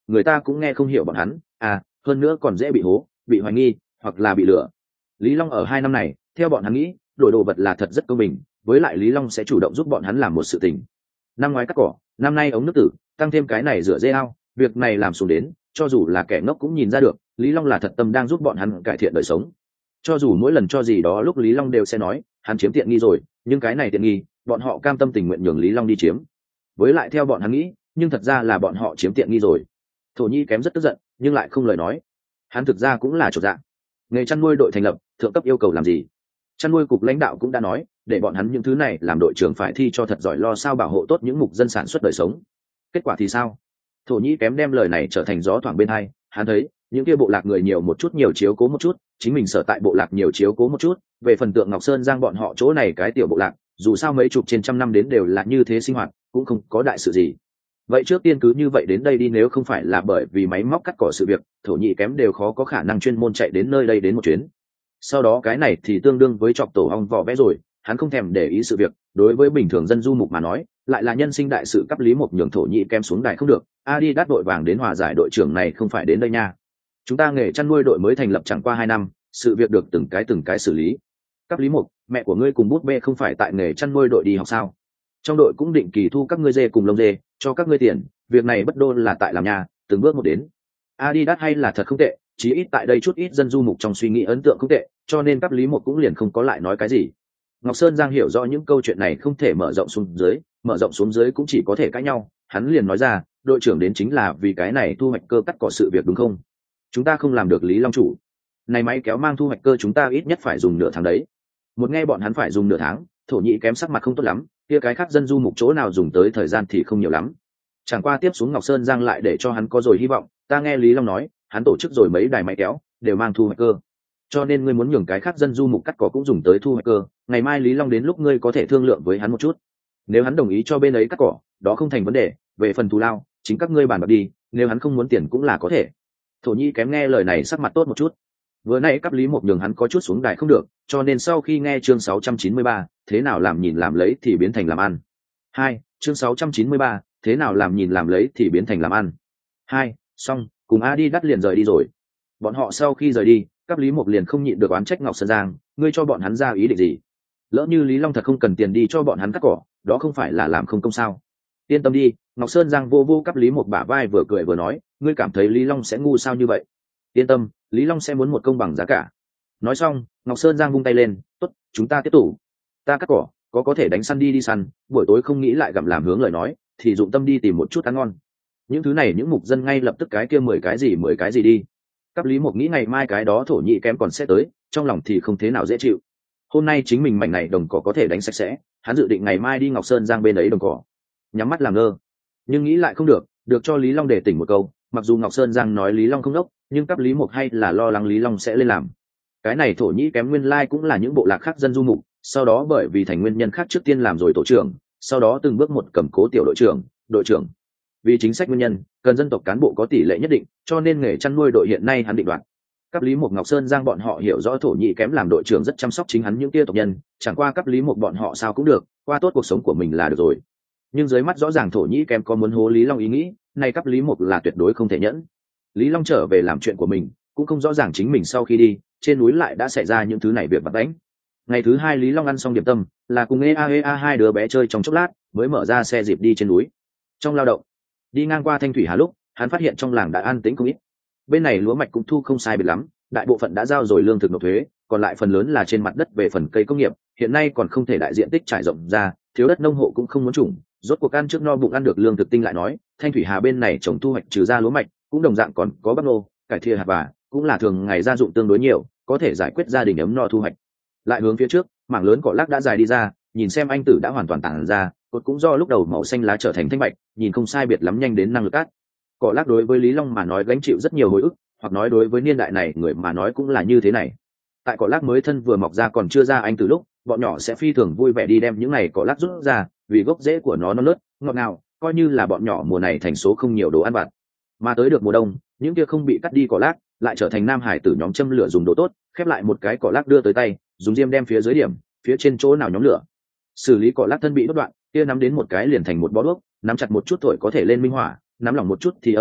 người ta cũng nghe không hiểu bọn hắn à hơn nữa còn dễ bị hố bị hoài nghi hoặc là bị lừa. Lý Long ở hai năm này theo bọn hắn nghĩ đổi đồ vật là thật rất công bình, với lại Lý Long sẽ chủ động giúp bọn hắn làm một sự tình. Năm ngoái cắt cỏ, năm nay ống nước tử, tăng thêm cái này rửa dê ao, việc này làm xuống đến cho dù là kẻ ngốc cũng nhìn ra được Lý Long là thật tâm đang giúp bọn hắn cải thiện đời sống. Cho dù mỗi lần cho gì đó lúc Lý Long đều sẽ nói hắn chiếm tiện nghi rồi, nhưng cái này tiện nghi bọn họ cam tâm tình nguyện nhường Lý Long đi chiếm. Với lại theo bọn hắn nghĩ nhưng thật ra là bọn họ chiếm tiện nghi rồi. Thổ Nhi kém rất tức giận nhưng lại không lời nói. Hắn thực ra cũng là chột dạ. Nghề chăn nuôi đội thành lập, thượng cấp yêu cầu làm gì? Chăn nuôi cục lãnh đạo cũng đã nói để bọn hắn những thứ này làm đội trưởng phải thi cho thật giỏi, lo sao bảo hộ tốt những mục dân sản xuất đời sống. Kết quả thì sao? Thổ Nhi kém đem lời này trở thành gió thoảng bên hai. Hắn thấy những kia bộ lạc người nhiều một chút nhiều chiếu cố một chút, chính mình sở tại bộ lạc nhiều chiếu cố một chút. Về phần Tượng Ngọc Sơn Giang bọn họ chỗ này cái tiểu bộ lạc, dù sao mấy chục trên trăm năm đến đều là như thế sinh hoạt, cũng không có đại sự gì. Vậy trước tiên cứ như vậy đến đây đi, nếu không phải là bởi vì máy móc cắt cỏ sự việc, Thổ Nhĩ kém đều khó có khả năng chuyên môn chạy đến nơi đây đến một chuyến. Sau đó cái này thì tương đương với chọc tổ ong vỏ vẽ rồi, hắn không thèm để ý sự việc, đối với bình thường dân du mục mà nói, lại là nhân sinh đại sự cấp Lý Mộc nhường Thổ Nhĩ kém xuống đài không được, Adi đắt đội vàng đến hòa giải, đội trưởng này không phải đến đây nha. Chúng ta nghề chăn nuôi đội mới thành lập chẳng qua hai năm, sự việc được từng cái từng cái xử lý. Cấp Lý Mộc, mẹ của ngươi cùng bút bê không phải tại nghề chăn nuôi đội đi học sao? Trong đội cũng định kỳ thu các ngươi dê cùng lông dê, cho các ngươi tiền, việc này bất đôn là tại làm nhà, từng bước một đến. Adidas hay là thật không tệ, chí ít tại đây chút ít dân du mục trong suy nghĩ ấn tượng không tệ, cho nên cấp Lý Mộc cũng liền không có lại nói cái gì. Ngọc Sơn Giang hiểu rõ những câu chuyện này không thể mở rộng xuống dưới, mở rộng xuống dưới cũng chỉ có thể cãi nhau, hắn liền nói ra, đội trưởng đến chính là vì cái này thu hoạch cơ cắt cỏ sự việc đúng không? Chúng ta không làm được Lý Long chủ. Này máy kéo mang thu hoạch cơ chúng ta ít nhất phải dùng nửa tháng đấy. Một nghe bọn hắn phải dùng nửa tháng, Thổ Nhĩ kém sắc mặt không tốt lắm, kia cái khác dân du mục chỗ nào dùng tới thời gian thì không nhiều lắm. Chẳng qua tiếp xuống Ngọc Sơn Giang lại để cho hắn có rồi hy vọng, ta nghe Lý Long nói, hắn tổ chức rồi mấy đài máy kéo, đều mang thu hoạch cơ. Cho nên ngươi muốn nhường cái khác dân du mục cắt cỏ cũng dùng tới thu hoạch cơ, ngày mai Lý Long đến lúc ngươi có thể thương lượng với hắn một chút. Nếu hắn đồng ý cho bên ấy cắt cỏ, đó không thành vấn đề, về phần thù lao, chính các ngươi bàn bạc đi, nếu hắn không muốn tiền cũng là có thể. Thổ Nhĩ kém nghe lời này sắc mặt tốt một chút. Vừa nãy cấp Lý Mộc nhường hắn có chút xuống đài không được, cho nên sau khi nghe chương sáu trăm chín mươi ba, thế nào làm nhìn làm lấy thì biến thành làm ăn. Hai, chương sáu trăm chín mươi ba, thế nào làm nhìn làm lấy thì biến thành làm ăn. Hai, xong, cùng Adi đắt liền rời đi rồi. Bọn họ sau khi rời đi, cấp Lý Mộc liền không nhịn được oán trách Ngọc Sơn Giang, ngươi cho bọn hắn ra ý định gì? Lỡ như Lý Long thật không cần tiền đi cho bọn hắn cắt cỏ, đó không phải là làm không công sao? Yên tâm đi, Ngọc Sơn Giang vô vô cấp Lý Mộc bả vai vừa cười vừa nói, ngươi cảm thấy Lý Long sẽ ngu sao như vậy? Yên tâm, Lý Long sẽ muốn một công bằng giá cả. Nói xong, Ngọc Sơn Giang vung tay lên, tốt, chúng ta tiếp tục. Ta cắt cỏ, có có thể đánh săn đi đi săn, buổi tối không nghĩ lại gặm làm hướng lời nói, thì dụng tâm đi tìm một chút ăn ngon. Những thứ này những mục dân ngay lập tức cái kia mười cái gì mười cái gì đi. Cấp Lý Mộc nghĩ ngày mai cái đó Thổ Nhĩ kém còn sẽ tới, trong lòng thì không thế nào dễ chịu. Hôm nay chính mình mảnh này đồng cỏ có thể đánh sạch sẽ, hắn dự định ngày mai đi Ngọc Sơn Giang bên ấy đồng cỏ. Nhắm mắt làm ngơ, nhưng nghĩ lại không được, được cho Lý Long để tỉnh một câu, mặc dù Ngọc Sơn Giang nói Lý Long không đốc, nhưng cấp Lý Mộc hay là lo lắng Lý Long sẽ lên làm. Cái này Thổ Nhĩ kém nguyên lai cũng là những bộ lạc khác dân du mục, sau đó bởi vì thành nguyên nhân khác trước tiên làm rồi tổ trưởng, sau đó từng bước một cầm cố tiểu đội trưởng, đội trưởng. Vì chính sách nguyên nhân, cần dân tộc cán bộ có tỷ lệ nhất định, cho nên nghề chăn nuôi đội hiện nay hắn định đoạt. Cấp Lý Mộc Ngọc Sơn Giang bọn họ hiểu rõ Thổ Nhĩ kém làm đội trưởng rất chăm sóc chính hắn những kia tộc nhân, chẳng qua cấp Lý Mộc bọn họ sao cũng được, qua tốt cuộc sống của mình là được rồi. Nhưng dưới mắt rõ ràng Thổ Nhĩ kém có muốn hố Lý Long ý nghĩ, này cấp Lý Mộc là tuyệt đối không thể nhẫn. Lý Long trở về làm chuyện của mình, cũng không rõ ràng chính mình sau khi đi, trên núi lại đã xảy ra những thứ này việc vặt đánh. Ngày thứ hai Lý Long ăn xong điểm tâm, là cùng ea ea hai đứa bé chơi trong chốc lát, mới mở ra xe dịp đi trên núi. Trong lao động, đi ngang qua Thanh Thủy Hà lúc, hắn phát hiện trong làng đã an tĩnh không ít. Bên này lúa mạch cũng thu không sai biệt lắm, đại bộ phận đã giao rồi lương thực nộp thuế, còn lại phần lớn là trên mặt đất về phần cây công nghiệp, hiện nay còn không thể đại diện tích trải rộng ra, thiếu đất nông hộ cũng không muốn trùng, rốt cuộc ăn trước no bụng ăn được lương thực tinh lại nói, Thanh Thủy Hà bên này trồng thu hoạch trừ ra lúa mạch, cũng đồng dạng còn có bắp nô, cải thìa hạt và cũng là thường ngày gia dụng tương đối nhiều, có thể giải quyết gia đình ấm no thu hoạch. Lại hướng phía trước, mảng lớn cỏ lác đã dài đi ra, nhìn xem anh tử đã hoàn toàn tản ra, cột cũng do lúc đầu màu xanh lá trở thành thanh bạch, nhìn không sai biệt lắm nhanh đến năng lực cát. Cỏ lác đối với Lý Long mà nói gánh chịu rất nhiều hồi ức, hoặc nói đối với niên đại này người mà nói cũng là như thế này. Tại cỏ lác mới thân vừa mọc ra còn chưa ra anh tử lúc, bọn nhỏ sẽ phi thường vui vẻ đi đem những này cỏ lác rút ra, vì gốc rễ của nó non nớt, ngọt ngào, coi như là bọn nhỏ mùa này thành số không nhiều đồ ăn vặt. Mà tới được mùa đông, những kia không bị cắt đi cỏ lác lại trở thành nam hải tử nhóm châm lửa dùng đồ tốt, khép lại một cái cỏ lác đưa tới tay, dùng diêm đem phía dưới điểm, phía trên chỗ nào nhóm lửa. Xử lý cỏ lác thân bị đốt đoạn, kia nắm đến một cái liền thành một bó đuốc, nắm chặt một chút thổi có thể lên minh hỏa, nắm lỏng một chút thì ấm đốt,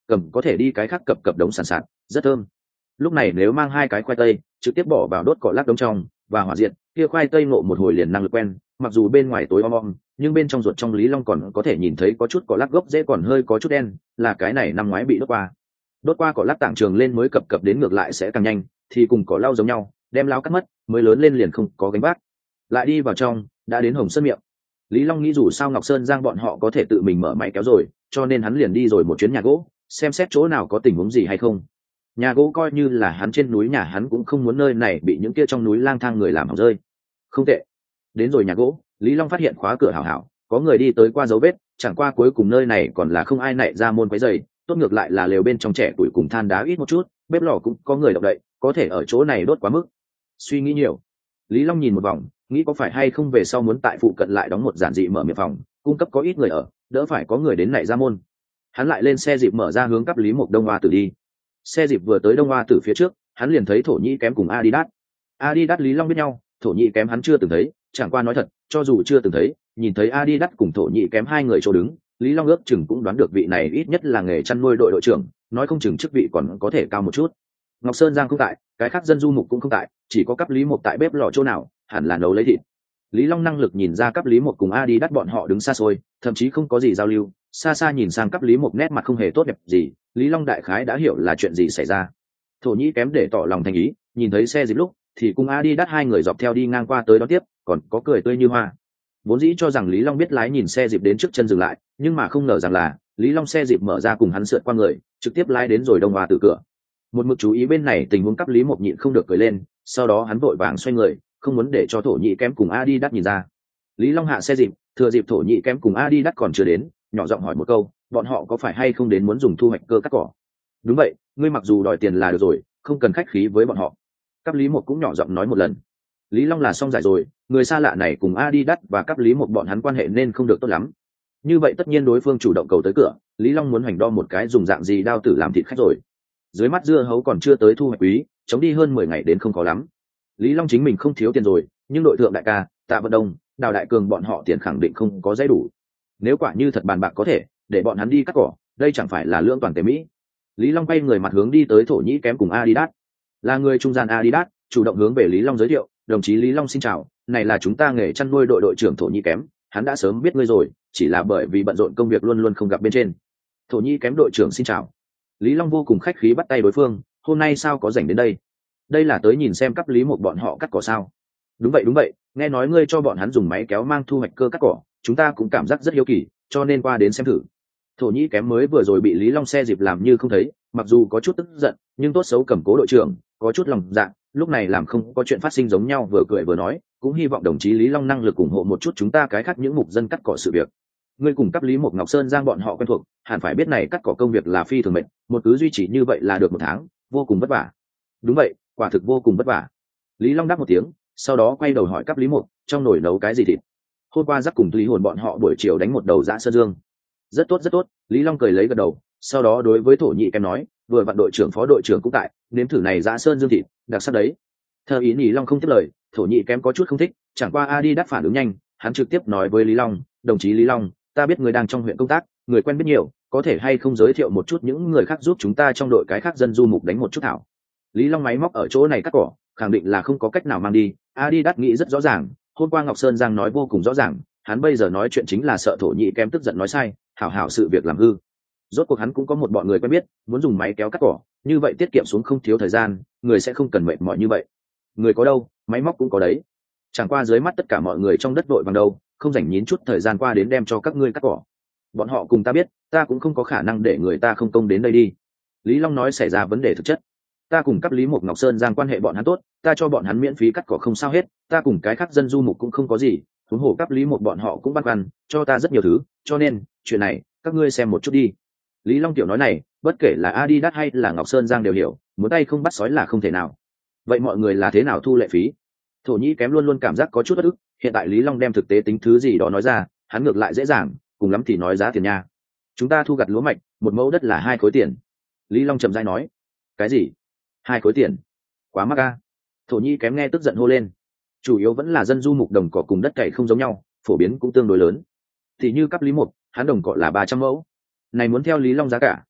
cầm có thể đi cái khác cập cập đống sàn sạt, rất thơm. Lúc này nếu mang hai cái khoai tây trực tiếp bỏ vào đốt cỏ lắc đống trong và hỏa diệt, kia khoai tây ngộ một hồi liền năng lực quen, mặc dù bên ngoài tối om om nhưng bên trong ruột trong Lý Long còn có thể nhìn thấy có chút cỏ lắc gốc rễ còn hơi có chút đen, là cái này năm ngoái bị đốt qua. Đốt qua cỏ lắc tảng trường lên mới cập cập đến ngược lại sẽ càng nhanh, thì cùng cỏ lau giống nhau, đem lao cắt mất mới lớn lên liền không có gánh vác. Lại đi vào trong đã đến Hồng Sơn miệng. Lý Long nghĩ dù sao Ngọc Sơn Giang bọn họ có thể tự mình mở máy kéo rồi, cho nên hắn liền đi rồi một chuyến nhà gỗ, xem xét chỗ nào có tình huống gì hay không. Nhà gỗ coi như là hắn trên núi nhà hắn cũng không muốn nơi này bị những kia trong núi lang thang người làm hỏng rơi. Không tệ. Đến rồi nhà gỗ, Lý Long phát hiện khóa cửa hảo hảo, có người đi tới qua dấu vết, chẳng qua cuối cùng nơi này còn là không ai nảy ra môn quấy rầy, tốt ngược lại là lều bên trong trẻ tuổi cùng than đá ít một chút, bếp lò cũng có người động đậy, có thể ở chỗ này đốt quá mức. Suy nghĩ nhiều, Lý Long nhìn một vòng, nghĩ có phải hay không về sau muốn tại phụ cận lại đóng một giản dị mở miệng phòng, cung cấp có ít người ở, đỡ phải có người đến nảy ra môn. Hắn lại lên xe dịp mở ra hướng cấp Lý Mộc Đông Hoa Tử đi. Xe dịp vừa tới Đông Hoa Tử phía trước, hắn liền thấy Thổ Nhĩ Kém cùng Adidas. Adidas Lý Long biết nhau, Thổ Nhĩ Kém hắn chưa từng thấy, chẳng qua nói thật, cho dù chưa từng thấy, nhìn thấy Adidas cùng Thổ Nhĩ Kém hai người chỗ đứng, Lý Long ước chừng cũng đoán được vị này ít nhất là nghề chăn nuôi đội đội trưởng, nói không chừng chức vị còn có thể cao một chút. Ngọc Sơn Giang không tại, cái khác dân du mục cũng không tại, chỉ có cấp Lý Mộc tại bếp lò chỗ nào, hẳn là nấu lấy thịt. Lý Long năng lực nhìn ra cấp Lý Mộc cùng Adidas bọn họ đứng xa xôi, thậm chí không có gì giao lưu, xa xa nhìn sang cấp Lý Mộc nét mặt không hề tốt đẹp gì, Lý Long đại khái đã hiểu là chuyện gì xảy ra. Thổ Nhĩ Kém để tỏ lòng thành ý, nhìn thấy xe dịp lúc thì cùng Adidas hai người dọc theo đi ngang qua tới đó tiếp, còn có cười tươi như hoa. Vốn dĩ cho rằng Lý Long biết lái nhìn xe dịp đến trước chân dừng lại, nhưng mà không ngờ rằng là Lý Long xe dịp mở ra cùng hắn sượt qua người, trực tiếp lái đến rồi Đông Hoa Tử cửa. Một mực chú ý bên này tình huống cấp Lý Mộc nhịn không được cười lên, sau đó hắn vội vàng xoay người, không muốn để cho Thổ Nhĩ Kém cùng Adidas nhìn ra. Lý Long hạ xe dịp, thừa dịp Thổ Nhĩ Kém cùng Adidas còn chưa đến, nhỏ giọng hỏi một câu, bọn họ có phải hay không đến muốn dùng thu hoạch cơ cắt cỏ? Đúng vậy, ngươi mặc dù đòi tiền là được rồi, không cần khách khí với bọn họ. Cấp Lý Mộc cũng nhỏ giọng nói một lần. Lý Long là xong giải rồi, người xa lạ này cùng Adidas và cấp Lý Mộc bọn hắn quan hệ nên không được tốt lắm. Như vậy tất nhiên đối phương chủ động cầu tới cửa, Lý Long muốn hoành đo một cái dùng dạng gì đao tử làm thịt khách rồi. Dưới mắt dưa hấu còn chưa tới thu hoạch quý, chống đi hơn mười ngày đến không có lắm. Lý Long chính mình không thiếu tiền rồi, nhưng đội thượng đại ca, Tạ Vận Đông, Đào Đại Cường bọn họ tiền khẳng định không có dễ đủ. Nếu quả như thật bàn bạc có thể, để bọn hắn đi cắt cỏ, đây chẳng phải là lưỡng toàn tế mỹ. Lý Long quay người mặt hướng đi tới Thổ Nhĩ Kém cùng Adidas. Là người trung gian Adidas, chủ động hướng về Lý Long giới thiệu, đồng chí Lý Long xin chào, này là chúng ta nghề chăn nuôi đội đội trưởng Thổ Nhĩ Kém, hắn đã sớm biết ngươi rồi, chỉ là bởi vì bận rộn công việc luôn luôn không gặp bên trên. Thổ Nhĩ Kém đội trưởng xin chào. Lý Long vô cùng khách khí bắt tay đối phương, hôm nay sao có rảnh đến đây? Đây là tới nhìn xem cấp Lý Mộc bọn họ cắt cỏ sao? Đúng vậy đúng vậy, nghe nói ngươi cho bọn hắn dùng máy kéo mang thu hoạch cơ cắt cỏ, chúng ta cũng cảm giác rất hiếu kỳ, cho nên qua đến xem thử. Thổ Nhĩ Kém mới vừa rồi bị Lý Long xe dịp làm như không thấy, mặc dù có chút tức giận, nhưng tốt xấu cầm cố đội trưởng, có chút lòng dạ, lúc này làm không có chuyện phát sinh giống nhau vừa cười vừa nói, cũng hy vọng đồng chí Lý Long năng lực ủng hộ một chút chúng ta cái khác những mục dân cắt cỏ sự việc. Ngươi cùng cấp Lý Mộc Ngọc Sơn Giang bọn họ quen thuộc, hẳn phải biết này cắt cỏ công việc là phi thường mệt, một cứ duy trì như vậy là được một tháng, vô cùng vất vả. Đúng vậy, quả thực vô cùng vất vả. Lý Long đáp một tiếng, sau đó quay đầu hỏi cấp Lý Mộc, trong nồi nấu cái gì thịt? Hôm qua Dắt cùng Lý Hồn bọn họ buổi chiều đánh một đầu dã sơn dương. Rất tốt rất tốt, Lý Long cười lấy gật đầu, sau đó đối với Thổ Nhĩ Kém nói, vừa vặn đội trưởng phó đội trưởng cũng tại, nếm thử này dã sơn dương thịt, đặc sắc đấy. Thơ ý Lý Long không tiếp lời, Thổ Nhĩ Kém có chút không thích, chẳng qua Adidas phản ứng nhanh, hắn trực tiếp nói với Lý Long, đồng chí Lý Long, ta biết người đang trong huyện công tác, người quen biết nhiều, có thể hay không giới thiệu một chút những người khác giúp chúng ta trong đội cái khác dân du mục đánh một chút thảo. Lý Long máy móc ở chỗ này cắt cỏ, khẳng định là không có cách nào mang đi. Adidas nghĩ rất rõ ràng, hôm qua Ngọc Sơn Giang nói vô cùng rõ ràng, hắn bây giờ nói chuyện chính là sợ Thổ Nhĩ Kém tức giận nói sai, hảo hảo sự việc làm hư. Rốt cuộc hắn cũng có một bọn người quen biết, muốn dùng máy kéo cắt cỏ, như vậy tiết kiệm xuống không thiếu thời gian, người sẽ không cần mệt mỏi như vậy. Người có đâu, máy móc cũng có đấy. Chẳng qua dưới mắt tất cả mọi người trong đất vội vàng đâu, không rảnh nhín chút thời gian qua đến đem cho các ngươi cắt cỏ. Bọn họ cùng ta biết, ta cũng không có khả năng để người ta không công đến đây đi. Lý Long nói xảy ra vấn đề thực chất. Ta cùng cấp Lý Mộc Ngọc Sơn Giang quan hệ bọn hắn tốt, ta cho bọn hắn miễn phí cắt cỏ không sao hết, ta cùng cái khác dân du mục cũng không có gì, huống hồ cấp Lý Mộc bọn họ cũng băn khoăn, cho ta rất nhiều thứ, cho nên, chuyện này, các ngươi xem một chút đi. Lý Long tiểu nói này, bất kể là Adidas hay là Ngọc Sơn Giang đều hiểu, muốn tay không bắt sói là không thể nào. Vậy mọi người là thế nào thu lệ phí? Thổ Nhĩ Kém luôn luôn cảm giác có chút bất ức, hiện tại Lý Long đem thực tế tính thứ gì đó nói ra, hắn ngược lại dễ dàng, cùng lắm thì nói giá tiền nha. Chúng ta thu gặt lúa mạch, một mẫu đất là hai khối tiền. Lý Long trầm rãi nói. Cái gì? Hai khối tiền? Quá mắc a. Thổ Nhĩ Kém nghe tức giận hô lên. Chủ yếu vẫn là dân du mục đồng cỏ cùng đất cày không giống nhau, phổ biến cũng tương đối lớn. Thì như cấp Lý Mộc, hắn đồng cỏ là ba trăm mẫu. Này muốn theo Lý Long giá cả,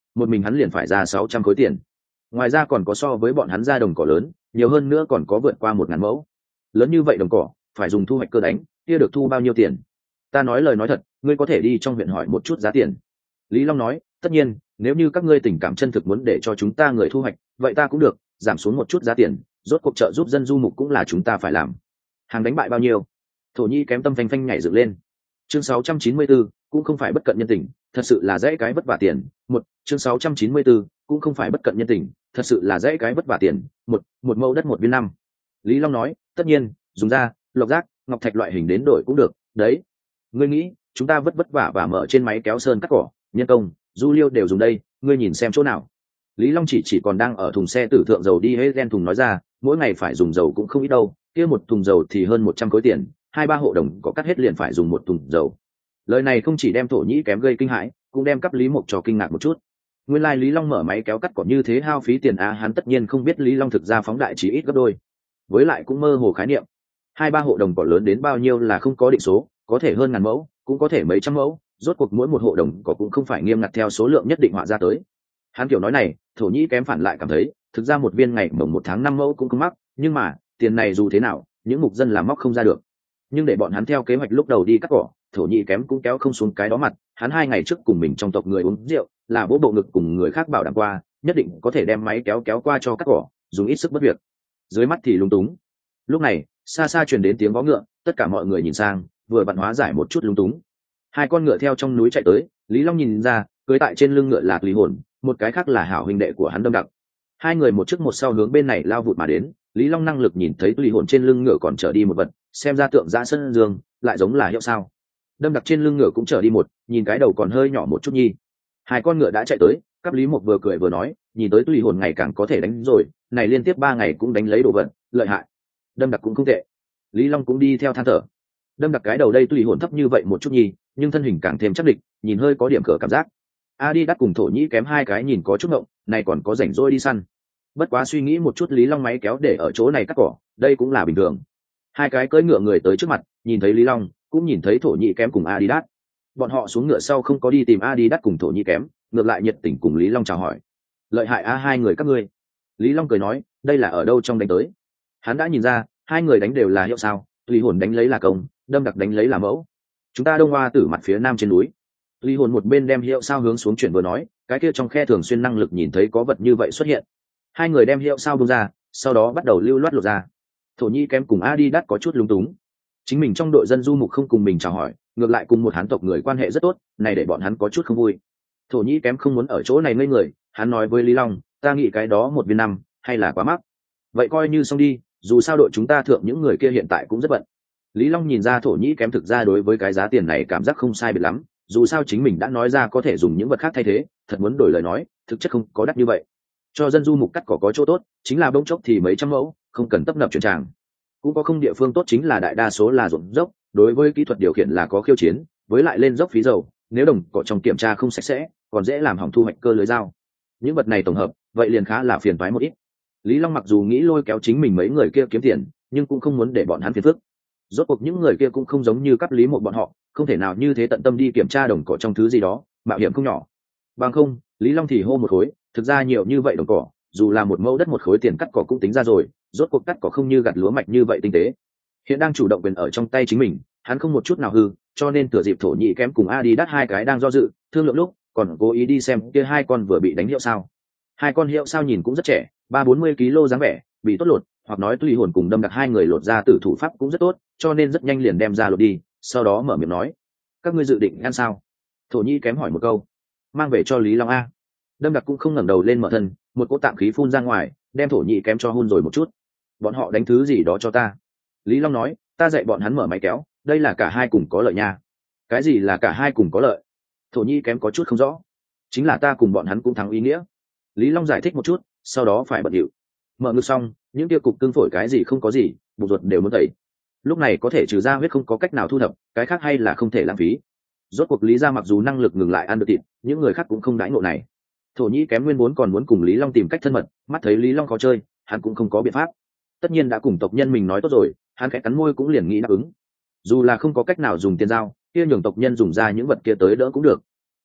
một mình hắn liền phải ra sáu trăm khối tiền. Ngoài ra còn có so với bọn hắn ra đồng cỏ lớn, nhiều hơn nữa còn có vượt qua một ngàn mẫu. Lớn như vậy đồng cỏ, phải dùng thu hoạch cơ đánh, kia được thu bao nhiêu tiền? Ta nói lời nói thật, ngươi có thể đi trong huyện hỏi một chút giá tiền. Lý Long nói, tất nhiên, nếu như các ngươi tình cảm chân thực muốn để cho chúng ta người thu hoạch, vậy ta cũng được, giảm xuống một chút giá tiền, rốt cuộc trợ giúp dân du mục cũng là chúng ta phải làm. Hàng đánh bại bao nhiêu? Thổ Nhi kém tâm phanh phanh nhảy dựng lên. Chương sáu trăm chín mươi tư, cũng không phải bất cận nhân tình, thật sự là dễ cái vất vả tiền. Một, chương sáu trăm chín mươi tư, cũng không phải bất cận nhân tình, thật sự là dễ cái vất vả tiền. Một, một mẫu đất một viên năm. Lý Long nói, tất nhiên, dùng da, lộc giác, ngọc thạch loại hình đến đổi cũng được, đấy. Ngươi nghĩ, chúng ta vất vất vả và mở trên máy kéo sơn cắt cỏ, nhân công, du liêu đều dùng đây, ngươi nhìn xem chỗ nào. Lý Long chỉ chỉ còn đang ở thùng xe tử thượng dầu đi hết gen thùng nói ra, mỗi ngày phải dùng dầu cũng không ít đâu, kia một thùng dầu thì hơn một trăm khối tiền, hai ba hộ đồng có cắt hết liền phải dùng một thùng dầu. Lời này không chỉ đem Thổ Nhĩ kém gây kinh hãi, cũng đem cấp Lý Mộc cho kinh ngạc một chút. Nguyên lai like Lý Long mở máy kéo cắt cỏ như thế hao phí tiền a, hắn tất nhiên không biết Lý Long thực ra phóng đại chỉ ít gấp đôi. Với lại cũng mơ hồ khái niệm, hai ba hộ đồng cỏ lớn đến bao nhiêu là không có định số, có thể hơn ngàn mẫu, cũng có thể mấy trăm mẫu, rốt cuộc mỗi một hộ đồng cỏ cũng không phải nghiêm ngặt theo số lượng nhất định họa ra tới. Hắn kiểu nói này, Thổ Nhĩ kém phản lại cảm thấy, thực ra một viên ngày mồng một tháng năm mẫu cũng không mắc, nhưng mà tiền này dù thế nào, những mục dân làm móc không ra được. Nhưng để bọn hắn theo kế hoạch lúc đầu đi cắt cỏ, Thổ Nhĩ kém cũng kéo không xuống cái đó mặt. Hắn hai ngày trước cùng mình trong tộc người uống rượu, là bố bộ ngực cùng người khác bảo đảm qua, nhất định có thể đem máy kéo kéo qua cho cắt cỏ, dùng ít sức bất việc. Dưới mắt thì lúng túng. Lúc này, xa xa truyền đến tiếng vó ngựa, tất cả mọi người nhìn sang, vừa vặn hóa giải một chút lúng túng. Hai con ngựa theo trong núi chạy tới, Lý Long nhìn ra, cưỡi tại trên lưng ngựa là Lý Hồn, một cái khác là hảo huynh đệ của hắn Đâm Đặc. Hai người một trước một sau hướng bên này lao vụt mà đến. Lý Long năng lực nhìn thấy Lý Hồn trên lưng ngựa còn chở đi một vật, xem ra tượng giã sơn dương, lại giống là hiệu sao. Đâm Đặc trên lưng ngựa cũng chở đi một, nhìn cái đầu còn hơi nhỏ một chút nhi. Hai con ngựa đã chạy tới, cấp Lý Mộc vừa cười vừa nói, nhìn tới Lý Hồn ngày càng có thể đánh rồi, này liên tiếp ba ngày cũng đánh lấy đồ vật, lợi hại. Đâm Đặc cũng không tệ. Lý Long cũng đi theo than thở. Đâm Đặc cái đầu đây Lý Hồn thấp như vậy một chút nhi, nhưng thân hình càng thêm chắc địch, nhìn hơi có điểm cỡ cảm giác. Adidas cùng Thổ Nhĩ kém hai cái nhìn có chút ngộng, này còn có rảnh rỗi đi săn. Bất quá suy nghĩ một chút, Lý Long máy kéo để ở chỗ này cắt cỏ, đây cũng là bình thường. Hai cái cưỡi ngựa người tới trước mặt, nhìn thấy Lý Long, cũng nhìn thấy Thổ Nhĩ kém cùng Adidas. Bọn họ xuống ngựa sau không có đi tìm Adidas cùng Thổ Nhĩ kém, ngược lại nhiệt tình cùng Lý Long chào hỏi. Lợi hại a hai người các ngươi. Lý Long cười nói, đây là ở đâu trong đánh tới. Hắn đã nhìn ra, hai người đánh đều là hiệu sao, Lý Hồn đánh lấy là công, Đâm Đặc đánh lấy là mẫu. Chúng ta đông hoa tử mặt phía nam trên núi. Lý Hồn một bên đem hiệu sao hướng xuống chuyển vừa nói, cái kia trong khe thường xuyên năng lực nhìn thấy có vật như vậy xuất hiện. Hai người đem hiệu sao bung ra, sau đó bắt đầu lưu loát lột ra. Thổ Nhĩ kém cùng Adidas có chút lúng túng. Chính mình trong đội dân du mục không cùng mình chào hỏi, ngược lại cùng một hán tộc người quan hệ rất tốt, này để bọn hắn có chút không vui. Thổ Nhĩ kém không muốn ở chỗ này ngây người, hắn nói với Lý Long, ta nghĩ cái đó một viên năm, hay là quá mắc. Vậy coi như xong đi, dù sao đội chúng ta thượng những người kia hiện tại cũng rất bận. Lý Long nhìn ra Thổ Nhĩ kém thực ra đối với cái giá tiền này cảm giác không sai biệt lắm, dù sao chính mình đã nói ra có thể dùng những vật khác thay thế, thật muốn đổi lời nói, thực chất không có đắt như vậy. Cho dân du mục cắt cỏ có chỗ tốt, chính là bông chốc thì mấy trăm mẫu, không cần tấp nập chuyển tràng. Cũng có không địa phương tốt, chính là đại đa số là ruộng dốc, đối với kỹ thuật điều khiển là có khiêu chiến, với lại lên dốc phí dầu, nếu đồng cỏ trong kiểm tra không sạch sẽ, còn dễ làm hỏng thu hoạch cơ lưới dao. Những vật này tổng hợp, vậy liền khá là phiền toái một ít. Lý Long mặc dù nghĩ lôi kéo chính mình mấy người kia kiếm tiền, nhưng cũng không muốn để bọn hắn phiền phức. Rốt cuộc những người kia cũng không giống như cấp Lý một bọn họ, không thể nào như thế tận tâm đi kiểm tra đồng cỏ trong thứ gì đó, mạo hiểm không nhỏ. Bằng không, Lý Long thì hô một khối, thực ra nhiều như vậy đồng cỏ, dù là một mẫu đất một khối tiền cắt cỏ cũng tính ra rồi, rốt cuộc cắt cỏ không như gặt lúa mạch như vậy tinh tế. Hiện đang chủ động quyền ở trong tay chính mình, hắn không một chút nào hư, cho nên thừa dịp Thổ Nhĩ kém cùng Adidas hai cái đang do dự, thương lượng lúc, còn cố ý đi xem kia hai con vừa bị đánh hiệu sao. Hai con hiệu sao nhìn cũng rất trẻ, ba bốn mươi ki lô dáng vẻ, bị tốt lột, hoặc nói Tùy Hồn cùng Đâm Đặc hai người lột ra tử thủ pháp cũng rất tốt, cho nên rất nhanh liền đem ra lột đi, sau đó mở miệng nói, các ngươi dự định ăn sao? Thổ Nhĩ kém hỏi một câu, mang về cho Lý Long a. Đâm Đặc cũng không ngẩng đầu lên mở thân, một cỗ tạm khí phun ra ngoài, đem Thổ Nhĩ kém cho hun rồi một chút. Bọn họ đánh thứ gì đó cho ta. Lý Long nói, ta dạy bọn hắn mở máy kéo, đây là cả hai cùng có lợi nha. Cái gì là cả hai cùng có lợi? Thổ Nhĩ kém có chút không rõ. Chính là ta cùng bọn hắn cũng thắng ý nghĩa. Lý Long giải thích một chút, sau đó phải bận điệu. Mở ngực xong, những tiêu cục cưng phổi cái gì không có gì, bụng ruột đều muốn tẩy. Lúc này có thể trừ ra huyết không có cách nào thu thập, cái khác hay là không thể lãng phí. Rốt cuộc Lý gia mặc dù năng lực ngừng lại ăn được thịt, những người khác cũng không đãi ngộ này. Thổ Nhĩ kém nguyên vốn còn muốn cùng Lý Long tìm cách thân mật, mắt thấy Lý Long khó chơi, hắn cũng không có biện pháp. Tất nhiên đã cùng tộc nhân mình nói tốt rồi, hắn khẽ cắn môi cũng liền nghĩ đáp ứng. Dù là không có cách nào dùng tiền dao, kia nhường tộc nhân dùng ra những vật kia tới đỡ cũng được.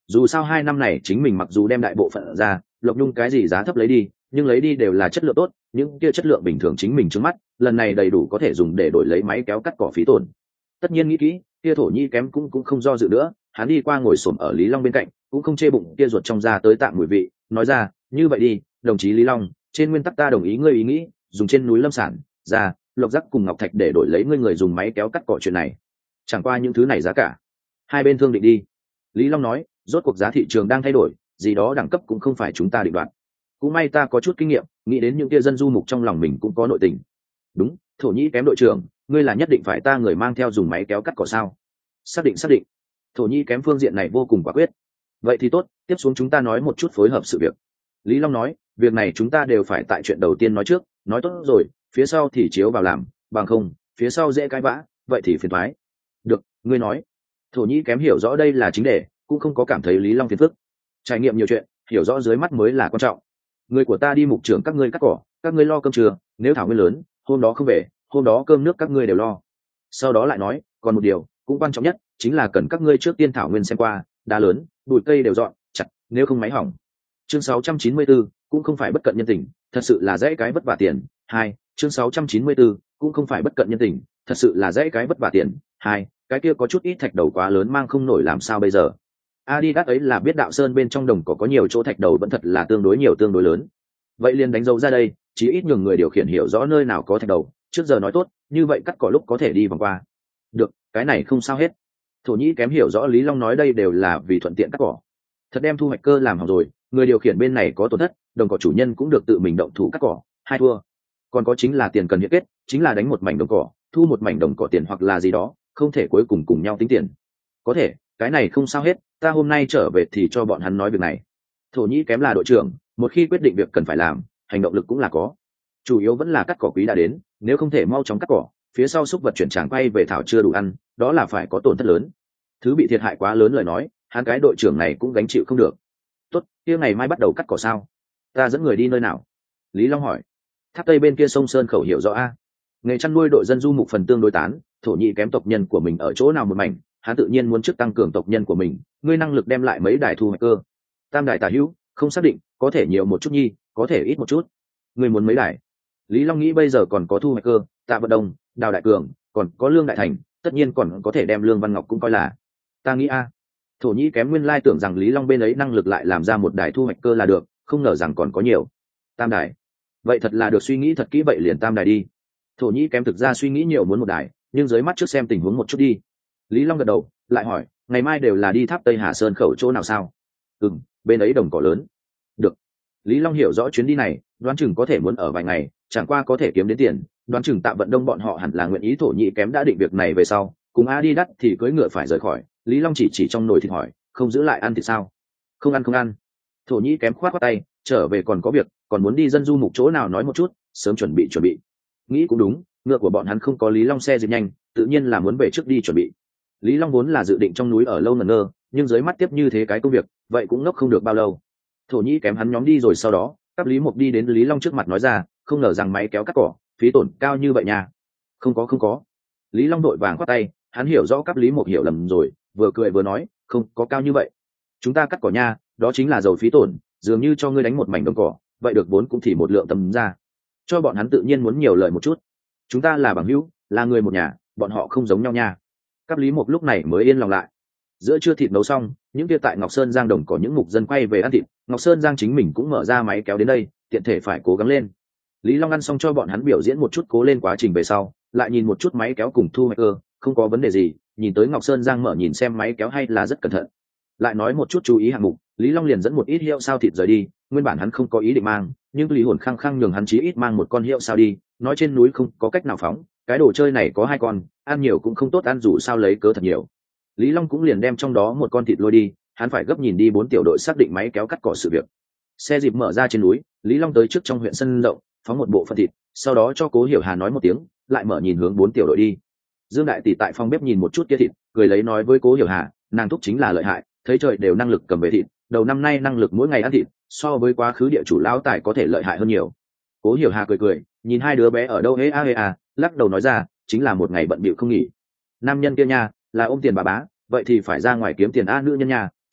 dù sao hai năm này chính mình mặc dù đem đại bộ phận ra Lộc Nhung cái gì giá thấp lấy đi, nhưng lấy đi đều là chất lượng tốt, những kia chất lượng bình thường chính mình trước mắt lần này đầy đủ có thể dùng để đổi lấy máy kéo cắt cỏ phí tổn. Tất nhiên nghĩ kỹ, kia thổ nhi kém cũng cũng không do dự nữa, hắn đi qua ngồi xổm ở Lý Long bên cạnh, cũng không chê bụng kia ruột trong ra tới tạm mùi vị, nói ra, như vậy đi, đồng chí Lý Long, trên nguyên tắc ta đồng ý ngươi ý nghĩ, dùng trên núi lâm sản ra lộc giác cùng ngọc thạch để đổi lấy ngươi người dùng máy kéo cắt cỏ chuyện này, chẳng qua những thứ này giá cả hai bên thương định đi. Lý Long nói, rốt cuộc giá thị trường đang thay đổi, gì đó đẳng cấp cũng không phải chúng ta định đoạt. Cũng may ta có chút kinh nghiệm, nghĩ đến những kia dân du mục trong lòng mình cũng có nội tình. Đúng, thổ nhĩ kém đội trưởng, ngươi là nhất định phải ta người mang theo dùng máy kéo cắt cỏ sao? Xác định xác định. Thổ nhĩ kém phương diện này vô cùng quả quyết. Vậy thì tốt, tiếp xuống chúng ta nói một chút phối hợp sự việc. Lý Long nói, việc này chúng ta đều phải tại chuyện đầu tiên nói trước, nói tốt rồi, phía sau thì chiếu vào làm, bằng không, phía sau dễ cãi vã, vậy thì phiền toái. Được, ngươi nói. Thổ nhĩ kém hiểu rõ đây là chính đề, cũng không có cảm thấy Lý Long phiền phức. Trải nghiệm nhiều chuyện, hiểu rõ dưới mắt mới là quan trọng. Người của ta đi mục trưởng các ngươi cắt cỏ, các ngươi lo cơm trưa, nếu thảo nguyên lớn, hôm đó không về, hôm đó cơm nước các ngươi đều lo. Sau đó lại nói, còn một điều cũng quan trọng nhất, chính là cần các ngươi trước tiên thảo nguyên xem qua, đá lớn, bụi cây đều dọn chặt, nếu không máy hỏng. Chương sáu trăm chín mươi tư, cũng không phải bất cận nhân tình, thật sự là dễ cái vất vả tiền. Hai, chương sáu trăm chín mươi tư, cũng không phải bất cận nhân tình, thật sự là dễ cái vất vả tiền. Hai, cái kia có chút ít thạch đầu quá lớn mang không nổi làm sao bây giờ? Adidas ấy là biết đạo sơn bên trong đồng có có nhiều chỗ thạch đầu vẫn thật là tương đối nhiều tương đối lớn. Vậy liền đánh dấu ra đây, chí ít nhường người điều khiển hiểu rõ nơi nào có thạch đầu, trước giờ nói tốt, như vậy cắt cỏ lúc có thể đi vòng qua. Được, cái này không sao hết. Thổ nhĩ kém hiểu rõ Lý Long nói đây đều là vì thuận tiện cắt cỏ. Thật đem thu hoạch cơ làm hỏng rồi, người điều khiển bên này có tổn thất, đồng cỏ chủ nhân cũng được tự mình động thủ cắt cỏ, hai thua. Còn có chính là tiền cần hiện kết, chính là đánh một mảnh đồng cỏ, thu một mảnh đồng cỏ tiền hoặc là gì đó, không thể cuối cùng cùng nhau tính tiền. Có thể, cái này không sao hết, ta hôm nay trở về thì cho bọn hắn nói việc này. Thổ nhĩ kém là đội trưởng, một khi quyết định việc cần phải làm, hành động lực cũng là có. Chủ yếu vẫn là cắt cỏ quý đã đến, nếu không thể mau chóng cắt cỏ, phía sau xúc vật chuyển tràng quay về thảo chưa đủ ăn, đó là phải có tổn thất lớn. Thứ bị thiệt hại quá lớn lời nói, hắn cái đội trưởng này cũng gánh chịu không được. Tốt, kia ngày mai bắt đầu cắt cỏ sao? Ta dẫn người đi nơi nào? Lý Long hỏi. Tháp Tây bên kia sông Sơn khẩu hiểu rõ a. Nghề chăn nuôi đội dân du mục phần tương đối tán, thổ nhĩ kém tộc nhân của mình ở chỗ nào một mảnh, hắn tự nhiên muốn trước tăng cường tộc nhân của mình, ngươi năng lực đem lại mấy đài thu hoạch cơ. Tam đài tả hữu, không xác định, có thể nhiều một chút nhi, có thể ít một chút. Ngươi muốn mấy đài? Lý Long nghĩ bây giờ còn có thu hoạch cơ, Tạ Vận Đông, Đào Đại Cường, còn có Lương Đại Thành, tất nhiên còn có thể đem Lương Văn Ngọc cũng coi là. Ta nghĩ a. Thổ nhĩ kém nguyên lai tưởng rằng Lý Long bên ấy năng lực lại làm ra một đài thu hoạch cơ là được, không ngờ rằng còn có nhiều. Tam đài. Vậy thật là được, suy nghĩ thật kỹ, vậy liền tam đài đi. Thổ nhĩ kém thực ra suy nghĩ nhiều muốn một đài, nhưng dưới mắt trước xem tình huống một chút đi. Lý Long gật đầu, lại hỏi, ngày mai đều là đi tháp Tây Hà Sơn khẩu chỗ nào sao? Ừm, bên ấy đồng cỏ lớn. Được. Lý Long hiểu rõ chuyến đi này, đoán chừng có thể muốn ở vài ngày, chẳng qua có thể kiếm đến tiền, đoán chừng Tạ Vận Đông bọn họ hẳn là nguyện ý. Thổ nhĩ kém đã định việc này về sau, cùng Adidas thì cưỡi ngựa phải rời khỏi. Lý Long chỉ chỉ trong nồi thịt hỏi, không giữ lại ăn thì sao? Không ăn không ăn. Thổ nhĩ kém khoát khoát tay, trở về còn có việc, còn muốn đi dân du mục chỗ nào nói một chút, sớm chuẩn bị chuẩn bị. Nghĩ cũng đúng, ngựa của bọn hắn không có Lý Long xe dịp nhanh, tự nhiên là muốn về trước đi chuẩn bị. Lý Long vốn là dự định trong núi ở lâu ngẩn ngơ, nhưng dưới mắt tiếp như thế cái công việc, vậy cũng ngốc không được bao lâu. Thổ nhĩ kém hắn nhóm đi rồi sau đó, các Lý Mục đi đến Lý Long trước mặt nói ra, không ngờ rằng máy kéo cắt cỏ, phí tổn cao như vậy nha. Không có không có. Lý Long đội vàng khoát tay, hắn hiểu rõ các Lý Mục hiểu lầm rồi, vừa cười vừa nói, không có cao như vậy. Chúng ta cắt cỏ nha, đó chính là dầu phí tổn, dường như cho ngươi đánh một mảnh đồng cỏ, vậy được vốn cũng thì một lượng tấm ra. Cho bọn hắn tự nhiên muốn nhiều lợi một chút. Chúng ta là bằng hữu, là người một nhà, bọn họ không giống nhau nha. Các Lý Mục lúc này mới yên lòng lại. Giữa trưa thịt nấu xong, những kia tại Ngọc Sơn Giang đồng có những mục dân quay về ăn thịt, Ngọc Sơn Giang chính mình cũng mở ra máy kéo đến đây, tiện thể phải cố gắng lên. Lý Long ăn xong cho bọn hắn biểu diễn một chút cố lên quá trình về sau, lại nhìn một chút máy kéo cùng thu hoạch cơ, không có vấn đề gì, nhìn tới Ngọc Sơn Giang mở nhìn xem máy kéo hay là rất cẩn thận. Lại nói một chút chú ý hạng mục, Lý Long liền dẫn một ít hiệu sao thịt rời đi, nguyên bản hắn không có ý định mang, nhưng Lý Hồn khăng khăng nhường hắn chí ít mang một con hiệu sao đi, nói trên núi không có cách nào phóng, cái đồ chơi này có hai con, ăn nhiều cũng không tốt, ăn dù sao lấy cớ thật nhiều. Lý Long cũng liền đem trong đó một con thịt lôi đi, hắn phải gấp nhìn đi bốn tiểu đội xác định máy kéo cắt cỏ sự việc. Xe dịp mở ra trên núi, Lý Long tới trước trong huyện sân rộng, phóng một bộ phận thịt, sau đó cho Cố Hiểu Hà nói một tiếng, lại mở nhìn hướng bốn tiểu đội đi. Dương Đại Tỷ tại phòng bếp nhìn một chút kia thịt, cười lấy nói với Cố Hiểu Hà, nàng thúc chính là lợi hại, thấy trời đều năng lực cầm về thịt, đầu năm nay năng lực mỗi ngày ăn thịt, so với quá khứ địa chủ lão tài có thể lợi hại hơn nhiều. Cố Hiểu Hà cười cười, nhìn hai đứa bé ở đâu hê a hê a, lắc đầu nói ra, chính là một ngày bận bịu không nghỉ. Nam nhân kia nha, là ôm tiền bà bá, vậy thì phải ra ngoài kiếm tiền a, nữ nhân nha,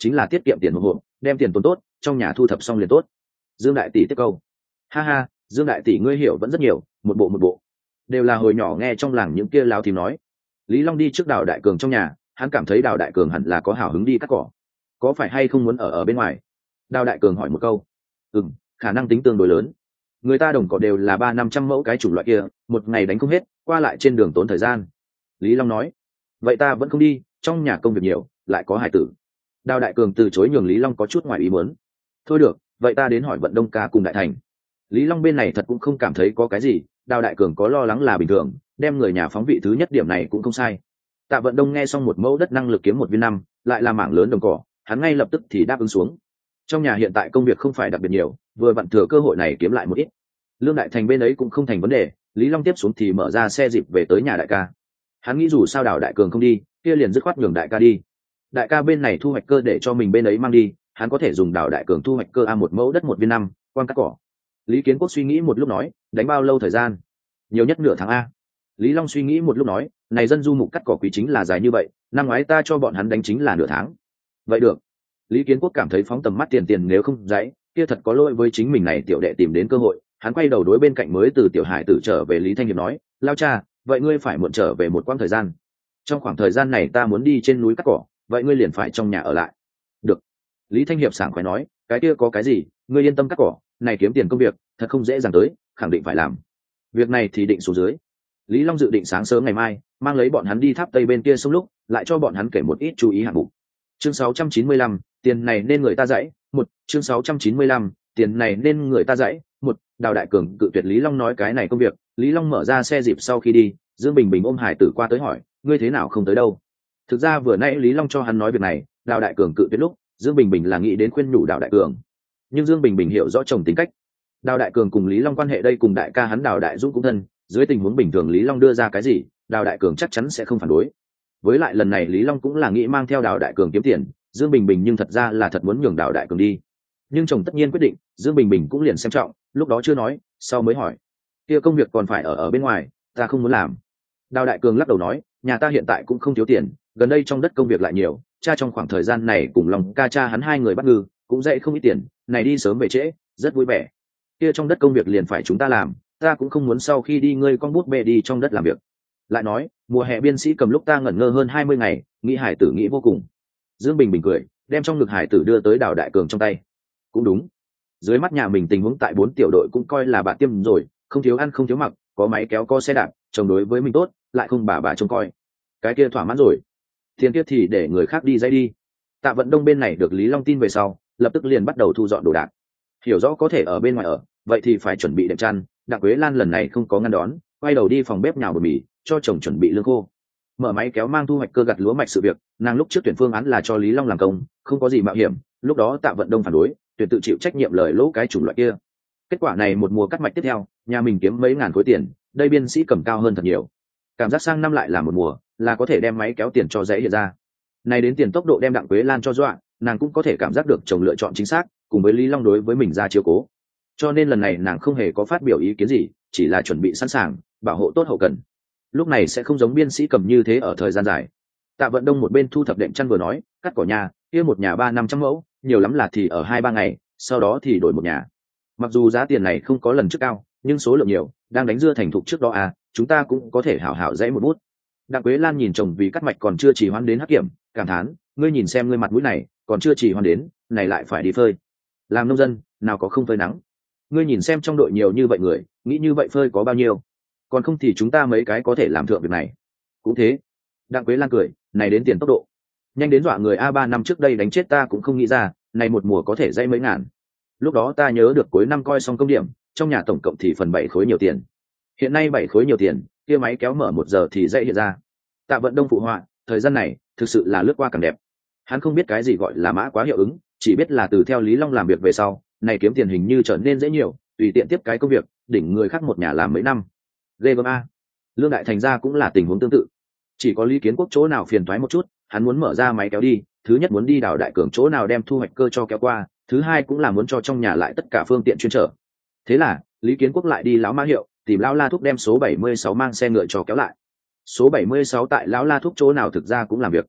chính là tiết kiệm tiền một hộp, đem tiền tồn tốt, trong nhà thu thập xong liền tốt. Dương đại tỷ tiếp câu. Ha ha, Dương đại tỷ ngươi hiểu vẫn rất nhiều, một bộ một bộ đều là hồi nhỏ nghe trong làng những kia láo thím nói. Lý Long đi trước Đào Đại Cường trong nhà, hắn cảm thấy Đào Đại Cường hẳn là có hào hứng đi cắt cỏ, có phải hay không muốn ở ở bên ngoài? Đào Đại Cường hỏi một câu. Ừm, khả năng tính tương đối lớn. Người ta đồng cỏ đều là ba năm trăm mẫu cái chủng loại kia, một ngày đánh không hết, qua lại trên đường tốn thời gian. Lý Long nói. Vậy ta vẫn không đi, trong nhà công việc nhiều, lại có hải tử. Đào Đại Cường từ chối nhường Lý Long có chút ngoài ý muốn. Thôi được, vậy ta đến hỏi Vận Đông ca cùng Đại Thành. Lý Long bên này thật cũng không cảm thấy có cái gì, Đào Đại Cường có lo lắng là bình thường, đem người nhà phóng vị thứ nhất điểm này cũng không sai. Tạ Vận Đông nghe xong một mẫu đất năng lực kiếm một viên năm, lại là mảng lớn đồng cỏ, hắn ngay lập tức thì đáp ứng xuống. Trong nhà hiện tại công việc không phải đặc biệt nhiều, vừa vặn thừa cơ hội này kiếm lại một ít. Lương Đại Thành bên ấy cũng không thành vấn đề, Lý Long tiếp xuống thì mở ra xe dịp về tới nhà đại ca. Hắn nghĩ dù sao Đào Đại Cường không đi, kia liền dứt khoát nhường đại ca đi. Đại ca bên này thu hoạch cơ để cho mình bên ấy mang đi, hắn có thể dùng Đào Đại Cường thu hoạch cơ a một mẫu đất một viên năm, quan cắt cỏ. Lý Kiến Quốc suy nghĩ một lúc nói, đánh bao lâu thời gian? Nhiều nhất nửa tháng a. Lý Long suy nghĩ một lúc nói, này dân du mục cắt cỏ quý chính là dài như vậy, năm ngoái ta cho bọn hắn đánh chính là nửa tháng. Vậy được. Lý Kiến Quốc cảm thấy phóng tầm mắt tiền tiền nếu không dãy, kia thật có lỗi với chính mình này tiểu đệ tìm đến cơ hội. Hắn quay đầu đối bên cạnh mới từ tiểu hải tử trở về Lý Thanh Hiệp nói, lao cha, vậy ngươi phải muộn trở về một quãng thời gian. Trong khoảng thời gian này ta muốn đi trên núi cắt cỏ, vậy ngươi liền phải trong nhà ở lại. Được. Lý Thanh Hiệp sảng khoái nói, cái kia có cái gì, ngươi yên tâm cắt cỏ, này kiếm tiền công việc, thật không dễ dàng tới, khẳng định phải làm. Việc này thì định xuống dưới. Lý Long dự định sáng sớm ngày mai mang lấy bọn hắn đi tháp tây bên kia sông lúc lại cho bọn hắn kể một ít chú ý hạng mục. Chương sáu trăm chín mươi lăm, tiền này nên người ta dãy một. Chương sáu trăm chín mươi lăm, tiền này nên người ta dãy một. Đào Đại Cường cự tuyệt Lý Long nói cái này công việc. Lý Long mở ra xe dịp sau khi đi, Dương Bình Bình ôm hải tử qua tới hỏi, ngươi thế nào không tới đâu? Thực ra vừa nãy Lý Long cho hắn nói việc này, Đào Đại Cường cự tuyệt lúc, Dương Bình Bình là nghĩ đến khuyên nhủ Đào Đại Cường, nhưng Dương Bình Bình hiểu rõ chồng tính cách. Đào Đại Cường cùng Lý Long quan hệ đây cùng đại ca hắn Đào Đại Dũng cũng thân, dưới tình huống bình thường Lý Long đưa ra cái gì, Đào Đại Cường chắc chắn sẽ không phản đối. Với lại lần này Lý Long cũng là nghĩ mang theo Đào Đại Cường kiếm tiền, Dương Bình Bình nhưng thật ra là thật muốn nhường Đào Đại Cường đi. Nhưng chồng tất nhiên quyết định, Dương Bình Bình cũng liền xem trọng, lúc đó chưa nói, sau mới hỏi, kia công việc còn phải ở ở bên ngoài, ta không muốn làm. Đào Đại Cường lắc đầu nói, nhà ta hiện tại cũng không thiếu tiền, gần đây trong đất công việc lại nhiều, cha trong khoảng thời gian này cùng Long ca cha hắn hai người bắt ngư, cũng dậy không ít tiền, này đi sớm về trễ, rất vui vẻ. Kia trong đất công việc liền phải chúng ta làm, ta cũng không muốn sau khi đi ngươi con bút bê đi trong đất làm việc. Lại nói, mùa hè biên sĩ cầm lúc ta ngẩn ngơ hơn hai mươi ngày, nghĩ hải tử nghĩ vô cùng. Dương Bình Bình cười, đem trong ngực hải tử đưa tới Đào Đại Cường trong tay. Cũng đúng, dưới mắt nhà mình tình huống tại bốn tiểu đội cũng coi là bạn tiêm rồi, không thiếu ăn không thiếu mặc, có máy kéo có xe đạp, chồng đối với mình tốt, lại không bà bà trông coi, cái kia thỏa mãn rồi. Tiền kia thì để người khác đi dây đi. Tạ Vận Đông bên này được Lý Long tin về sau, lập tức liền bắt đầu thu dọn đồ đạc. Hiểu rõ có thể ở bên ngoài ở, vậy thì phải chuẩn bị đệm chăn. Đặng Quế Lan lần này không có ngăn đón, quay đầu đi phòng bếp nhào bột mì cho chồng chuẩn bị lương khô. Mở máy kéo mang thu hoạch cơ gặt lúa mạch sự việc, nàng lúc trước tuyển phương án là cho Lý Long làm công, không có gì mạo hiểm. Lúc đó Tạ Vận Đông phản đối, tuyển tự chịu trách nhiệm lời lỗ cái chủng loại kia. Kết quả này một mùa cắt mạch tiếp theo, nhà mình kiếm mấy ngàn khối tiền, đây biên sĩ cầm cao hơn thật nhiều. Cảm giác sang năm lại là một mùa, là có thể đem máy kéo tiền cho dễ hiện ra. Này đến tiền tốc độ đem Đặng Quế Lan cho dọa, nàng cũng có thể cảm giác được chồng lựa chọn chính xác, cùng với Lý Long đối với mình ra chiếu cố. Cho nên lần này nàng không hề có phát biểu ý kiến gì, chỉ là chuẩn bị sẵn sàng, bảo hộ tốt hậu cần. Lúc này sẽ không giống biên sĩ cầm như thế ở thời gian dài. Tạ Vận Đông một bên thu thập đệm chăn vừa nói, cắt cỏ nhà, kia một nhà ba năm trăm mẫu, nhiều lắm là thì ở hai ba ngày, sau đó thì đổi một nhà. Mặc dù giá tiền này không có lần trước cao, nhưng số lượng nhiều, đang đánh dưa thành thục trước đó à, chúng ta cũng có thể hảo hảo dãy một bút. Đặng Quế Lan nhìn chồng vì cắt mạch còn chưa chỉ hoãn đến hắc kiểm, cảm thán, ngươi nhìn xem ngươi mặt mũi này, còn chưa chỉ hoãn đến, này lại phải đi phơi. Làm nông dân, nào có không phơi nắng. Ngươi nhìn xem trong đội nhiều như vậy người, nghĩ như vậy phơi có bao nhiêu, còn không thì chúng ta mấy cái có thể làm thượng việc này. Cũng thế. Đặng Quế Lan cười, này đến tiền tốc độ, nhanh đến dọa người, a ba năm trước đây đánh chết ta cũng không nghĩ ra, này một mùa có thể dãy mấy ngàn. Lúc đó ta nhớ được cuối năm coi xong công điểm, trong nhà tổng cộng thì phần bảy khối nhiều tiền. Hiện nay bảy khối nhiều tiền, kia máy kéo mở một giờ thì dãy hiện ra. Tạ Vận Đông phụ họa, thời gian này thực sự là lướt qua càng đẹp. Hắn không biết cái gì gọi là mã quá hiệu ứng, chỉ biết là từ theo Lý Long làm việc về sau, này kiếm tiền hình như trở nên dễ nhiều, tùy tiện tiếp cái công việc, đỉnh người khác một nhà làm mấy năm. Ghê gớm a. Lương Đại Thành ra cũng là tình huống tương tự. Chỉ có Lý Kiến Quốc chỗ nào phiền toái một chút, hắn muốn mở ra máy kéo đi, thứ nhất muốn đi Đào Đại Cường chỗ nào đem thu hoạch cơ cho kéo qua, thứ hai cũng là muốn cho trong nhà lại tất cả phương tiện chuyên trở. Thế là Lý Kiến Quốc lại đi lão Mã Hiệu tìm lão La Thúc đem số bảy mươi sáu mang xe ngựa cho kéo lại. Số bảy mươi sáu tại lão La Thúc chỗ nào thực ra cũng làm việc.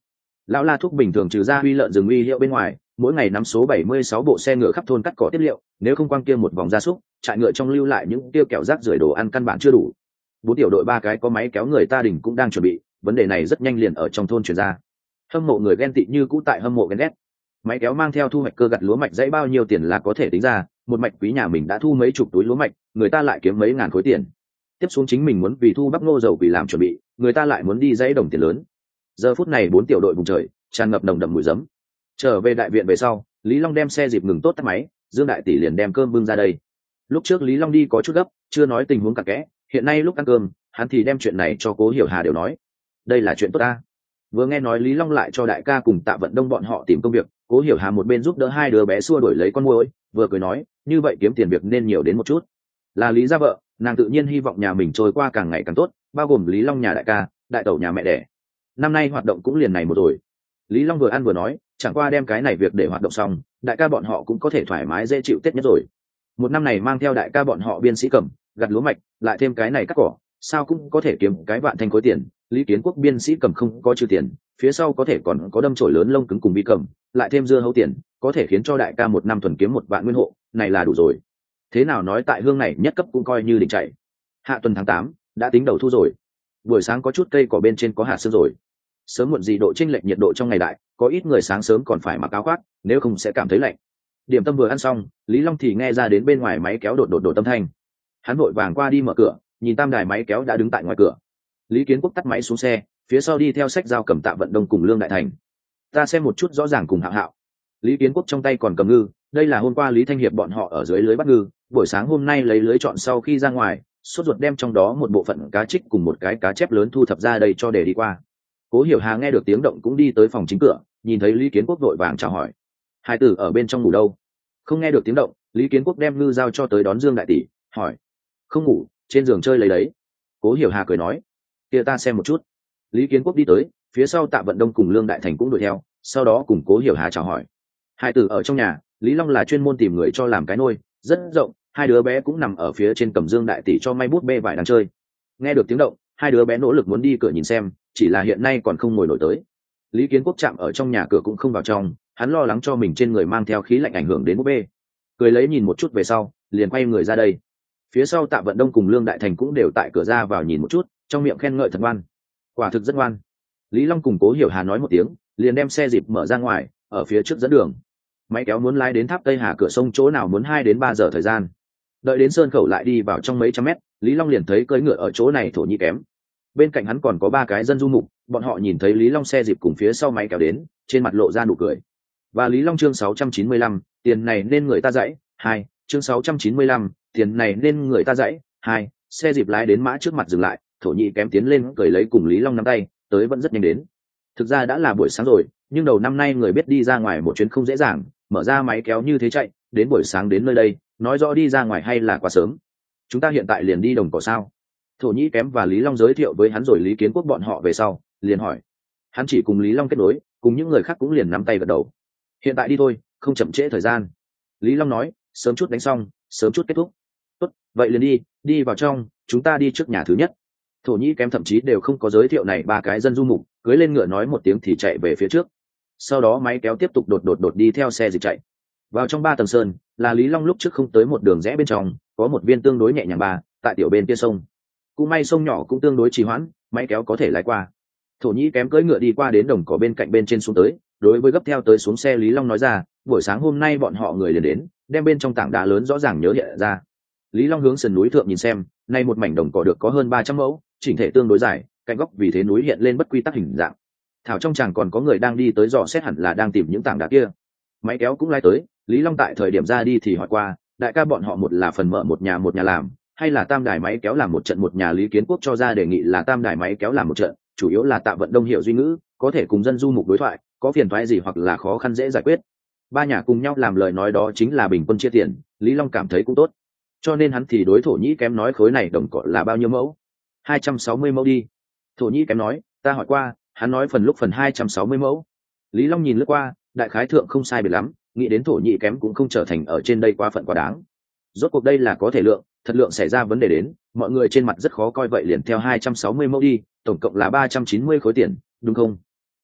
Lão La Thúc bình thường trừ ra uy lợn rừng uy hiệu bên ngoài, mỗi ngày nắm số bảy mươi sáu bộ xe ngựa khắp thôn cắt cỏ tiết liệu, nếu không quang kia một vòng gia súc, trại ngựa trong lưu lại những tiêu kẹo rác rưởi đồ ăn căn bản chưa đủ. Bốn tiểu đội ba cái có máy kéo người ta đỉnh cũng đang chuẩn bị, vấn đề này rất nhanh liền ở trong thôn truyền ra. Hâm mộ người ghen tị như cũ tại hâm mộ ghen ghét. Máy kéo mang theo thu hoạch cơ gặt lúa mạch dãy bao nhiêu tiền là có thể tính ra, một mạch quý nhà mình đã thu mấy chục túi lúa mạch, người ta lại kiếm mấy ngàn khối tiền. Tiếp xuống chính mình muốn vì thu bắp ngô dầu vì làm chuẩn bị, người ta lại muốn đi dãy đồng tiền lớn. Giờ phút này bốn tiểu đội vùng trời tràn ngập nồng đậm mùi giấm. Trở về đại viện về sau, Lý Long đem xe dịp ngừng tốt tắt máy, Dương đại tỷ liền đem cơm bưng ra đây. Lúc trước Lý Long đi có chút gấp, chưa nói tình huống cặn kẽ, hiện nay lúc ăn cơm, hắn thì đem chuyện này cho Cố Hiểu Hà đều nói. Đây là chuyện tốt ta. Vừa nghe nói Lý Long lại cho đại ca cùng Tạ Vận Đông bọn họ tìm công việc, Cố Hiểu Hà một bên giúp đỡ hai đứa bé xua đuổi lấy con muỗi, vừa cười nói, như vậy kiếm tiền việc nên nhiều đến một chút. Là Lý gia vợ, nàng tự nhiên hy vọng nhà mình trôi qua càng ngày càng tốt, bao gồm Lý Long nhà đại ca, đại tẩu nhà mẹ đẻ. Năm nay hoạt động cũng liền này một rồi. Lý Long vừa ăn vừa nói, chẳng qua đem cái này việc để hoạt động xong, đại ca bọn họ cũng có thể thoải mái dễ chịu Tết nhất rồi. Một năm này mang theo đại ca bọn họ biên sĩ cẩm, gặt lúa mạch, lại thêm cái này cắt cỏ, sao cũng có thể kiếm cái vạn thanh khối tiền. Lý Kiến Quốc biên sĩ cẩm không có trừ tiền, phía sau có thể còn có đâm chổi lớn lông cứng cùng vi cẩm, lại thêm dưa hấu tiền, có thể khiến cho đại ca một năm thuần kiếm một vạn nguyên hộ, này là đủ rồi. Thế nào nói tại hương này nhất cấp cũng coi như đỉnh chạy. Hạ tuần tháng tám đã tính đầu thu rồi. Buổi sáng có chút cây cỏ bên trên có hạt sương rồi. Sớm muộn gì độ chênh lệch nhiệt độ trong ngày đại, có ít người sáng sớm còn phải mặc áo khoác, nếu không sẽ cảm thấy lạnh. Điểm tâm vừa ăn xong, Lý Long thì nghe ra đến bên ngoài máy kéo đột đột đột âm thanh. Hắn vội vàng qua đi mở cửa, nhìn tam đài máy kéo đã đứng tại ngoài cửa. Lý Kiến Quốc tắt máy xuống xe, phía sau đi theo sách dao cầm Tạ Vận Đông cùng Lương Đại Thành. Ta xem một chút rõ ràng cùng Hạo Hạo. Lý Kiến Quốc trong tay còn cầm ngư, đây là hôm qua Lý Thanh Hiệp bọn họ ở dưới lưới bắt ngư, buổi sáng hôm nay lấy lưới chọn sau khi ra ngoài, sốt ruột đem trong đó một bộ phận cá trích cùng một cái cá chép lớn thu thập ra đây cho để đi qua. Cố Hiểu Hà nghe được tiếng động cũng đi tới phòng chính cửa, nhìn thấy Lý Kiến Quốc vội vàng chào hỏi. Hai tử ở bên trong ngủ đâu? Không nghe được tiếng động, Lý Kiến Quốc đem ngư giao cho tới đón Dương đại tỷ, hỏi. Không ngủ, trên giường chơi lấy đấy. Cố Hiểu Hà cười nói. Kia ta xem một chút. Lý Kiến Quốc đi tới, phía sau Tạ Vận Đông cùng Lương Đại Thành cũng đuổi theo, sau đó cùng Cố Hiểu Hà chào hỏi. Hai tử ở trong nhà, Lý Long là chuyên môn tìm người cho làm cái nôi, rất rộng, hai đứa bé cũng nằm ở phía trên cầm Dương đại tỷ cho may bút bê vải đang chơi. Nghe được tiếng động, hai đứa bé nỗ lực muốn đi cửa nhìn xem, chỉ là hiện nay còn không ngồi nổi tới. Lý Kiến Quốc chạm ở trong nhà cửa cũng không vào trong, hắn lo lắng cho mình trên người mang theo khí lạnh ảnh hưởng đến búp bê. Cười lấy nhìn một chút về sau, liền quay người ra đây. Phía sau Tạ Vận Đông cùng Lương Đại Thành cũng đều tại cửa ra vào nhìn một chút, trong miệng khen ngợi thật ngoan. Quả thực rất ngoan. Lý Long cùng Cố Hiểu Hà nói một tiếng, liền đem xe dịp mở ra ngoài, ở phía trước dẫn đường. Máy kéo muốn lái đến tháp Tây Hà cửa sông chỗ nào muốn hai đến ba giờ thời gian. Đợi đến sơn khẩu lại đi vào trong mấy trăm mét, Lý Long liền thấy cưỡi ngựa ở chỗ này thổ nhĩ kém. Bên cạnh hắn còn có ba cái dân du mục, bọn họ nhìn thấy Lý Long xe dịp cùng phía sau máy kéo đến, trên mặt lộ ra nụ cười. Và Lý Long chương sáu trăm chín mươi lăm, tiền này nên người ta dãy, hai, chương sáu trăm chín mươi lăm, tiền này nên người ta dãy, hai, xe dịp lái đến mã trước mặt dừng lại, thổ nhĩ kém tiến lên cười lấy cùng Lý Long nắm tay, tới vẫn rất nhanh đến. Thực ra đã là buổi sáng rồi, nhưng đầu năm nay người biết đi ra ngoài một chuyến không dễ dàng, mở ra máy kéo như thế chạy, đến buổi sáng đến nơi đây, nói rõ đi ra ngoài hay là quá sớm. Chúng ta hiện tại liền đi đồng cỏ sao? Thổ nhĩ kém và Lý Long giới thiệu với hắn rồi Lý Kiến Quốc bọn họ về sau, liền hỏi. Hắn chỉ cùng Lý Long kết nối, cùng những người khác cũng liền nắm tay gật đầu. Hiện tại đi thôi, không chậm trễ thời gian. Lý Long nói, sớm chút đánh xong, sớm chút kết thúc. Tốt, vậy liền đi, đi vào trong, chúng ta đi trước nhà thứ nhất. Thổ nhĩ kém thậm chí đều không có giới thiệu này ba cái dân du mục, cưới lên ngựa nói một tiếng thì chạy về phía trước. Sau đó máy kéo tiếp tục đột đột đột đi theo xe dịch chạy. Vào trong ba tầng sơn, là Lý Long lúc trước không tới một đường rẽ bên trong, có một viên tương đối nhẹ nhàng ba, tại tiểu bên kia sông. Cũng may sông nhỏ cũng tương đối trì hoãn, máy kéo có thể lái qua. Thổ nhĩ kém cưỡi ngựa đi qua đến đồng cỏ bên cạnh bên trên xuống tới, đối với gấp theo tới xuống xe Lý Long nói ra, buổi sáng hôm nay bọn họ người liền đến, đem bên trong tảng đá lớn rõ ràng nhớ hiện ra. Lý Long hướng sườn núi thượng nhìn xem, nay một mảnh đồng cỏ được có hơn ba trăm mẫu, chỉnh thể tương đối dài, cạnh góc vì thế núi hiện lên bất quy tắc hình dạng. Thảo trong chàng còn có người đang đi tới dò xét hẳn là đang tìm những tảng đá kia. Máy kéo cũng lái tới, Lý Long tại thời điểm ra đi thì hỏi qua, đại ca bọn họ một là phần mở một nhà một nhà làm, hay là tam đài máy kéo làm một trận một nhà. Lý Kiến Quốc cho ra đề nghị là tam đài máy kéo làm một trận, chủ yếu là Tạ Vận Đông hiểu duy ngữ, có thể cùng dân du mục đối thoại, có phiền toái gì hoặc là khó khăn dễ giải quyết. Ba nhà cùng nhau làm lời nói đó chính là bình quân chia tiền, Lý Long cảm thấy cũng tốt. Cho nên hắn thì đối thổ nhĩ kém nói khối này đồng cỏ là bao nhiêu mẫu? hai trăm sáu mươi mẫu đi. Thổ nhĩ kém nói, ta hỏi qua, hắn nói phần lúc phần hai trăm sáu mươi mẫu. Lý Long nhìn lướt qua, đại khái thượng không sai biệt lắm, nghĩ đến thổ nhĩ kém cũng không trở thành ở trên đây quá phận quá đáng. Rốt cuộc đây là có thể lượng, thật lượng xảy ra vấn đề đến, mọi người trên mặt rất khó coi, vậy liền theo hai trăm sáu mươi mẫu đi, tổng cộng là ba trăm chín mươi khối tiền, đúng không?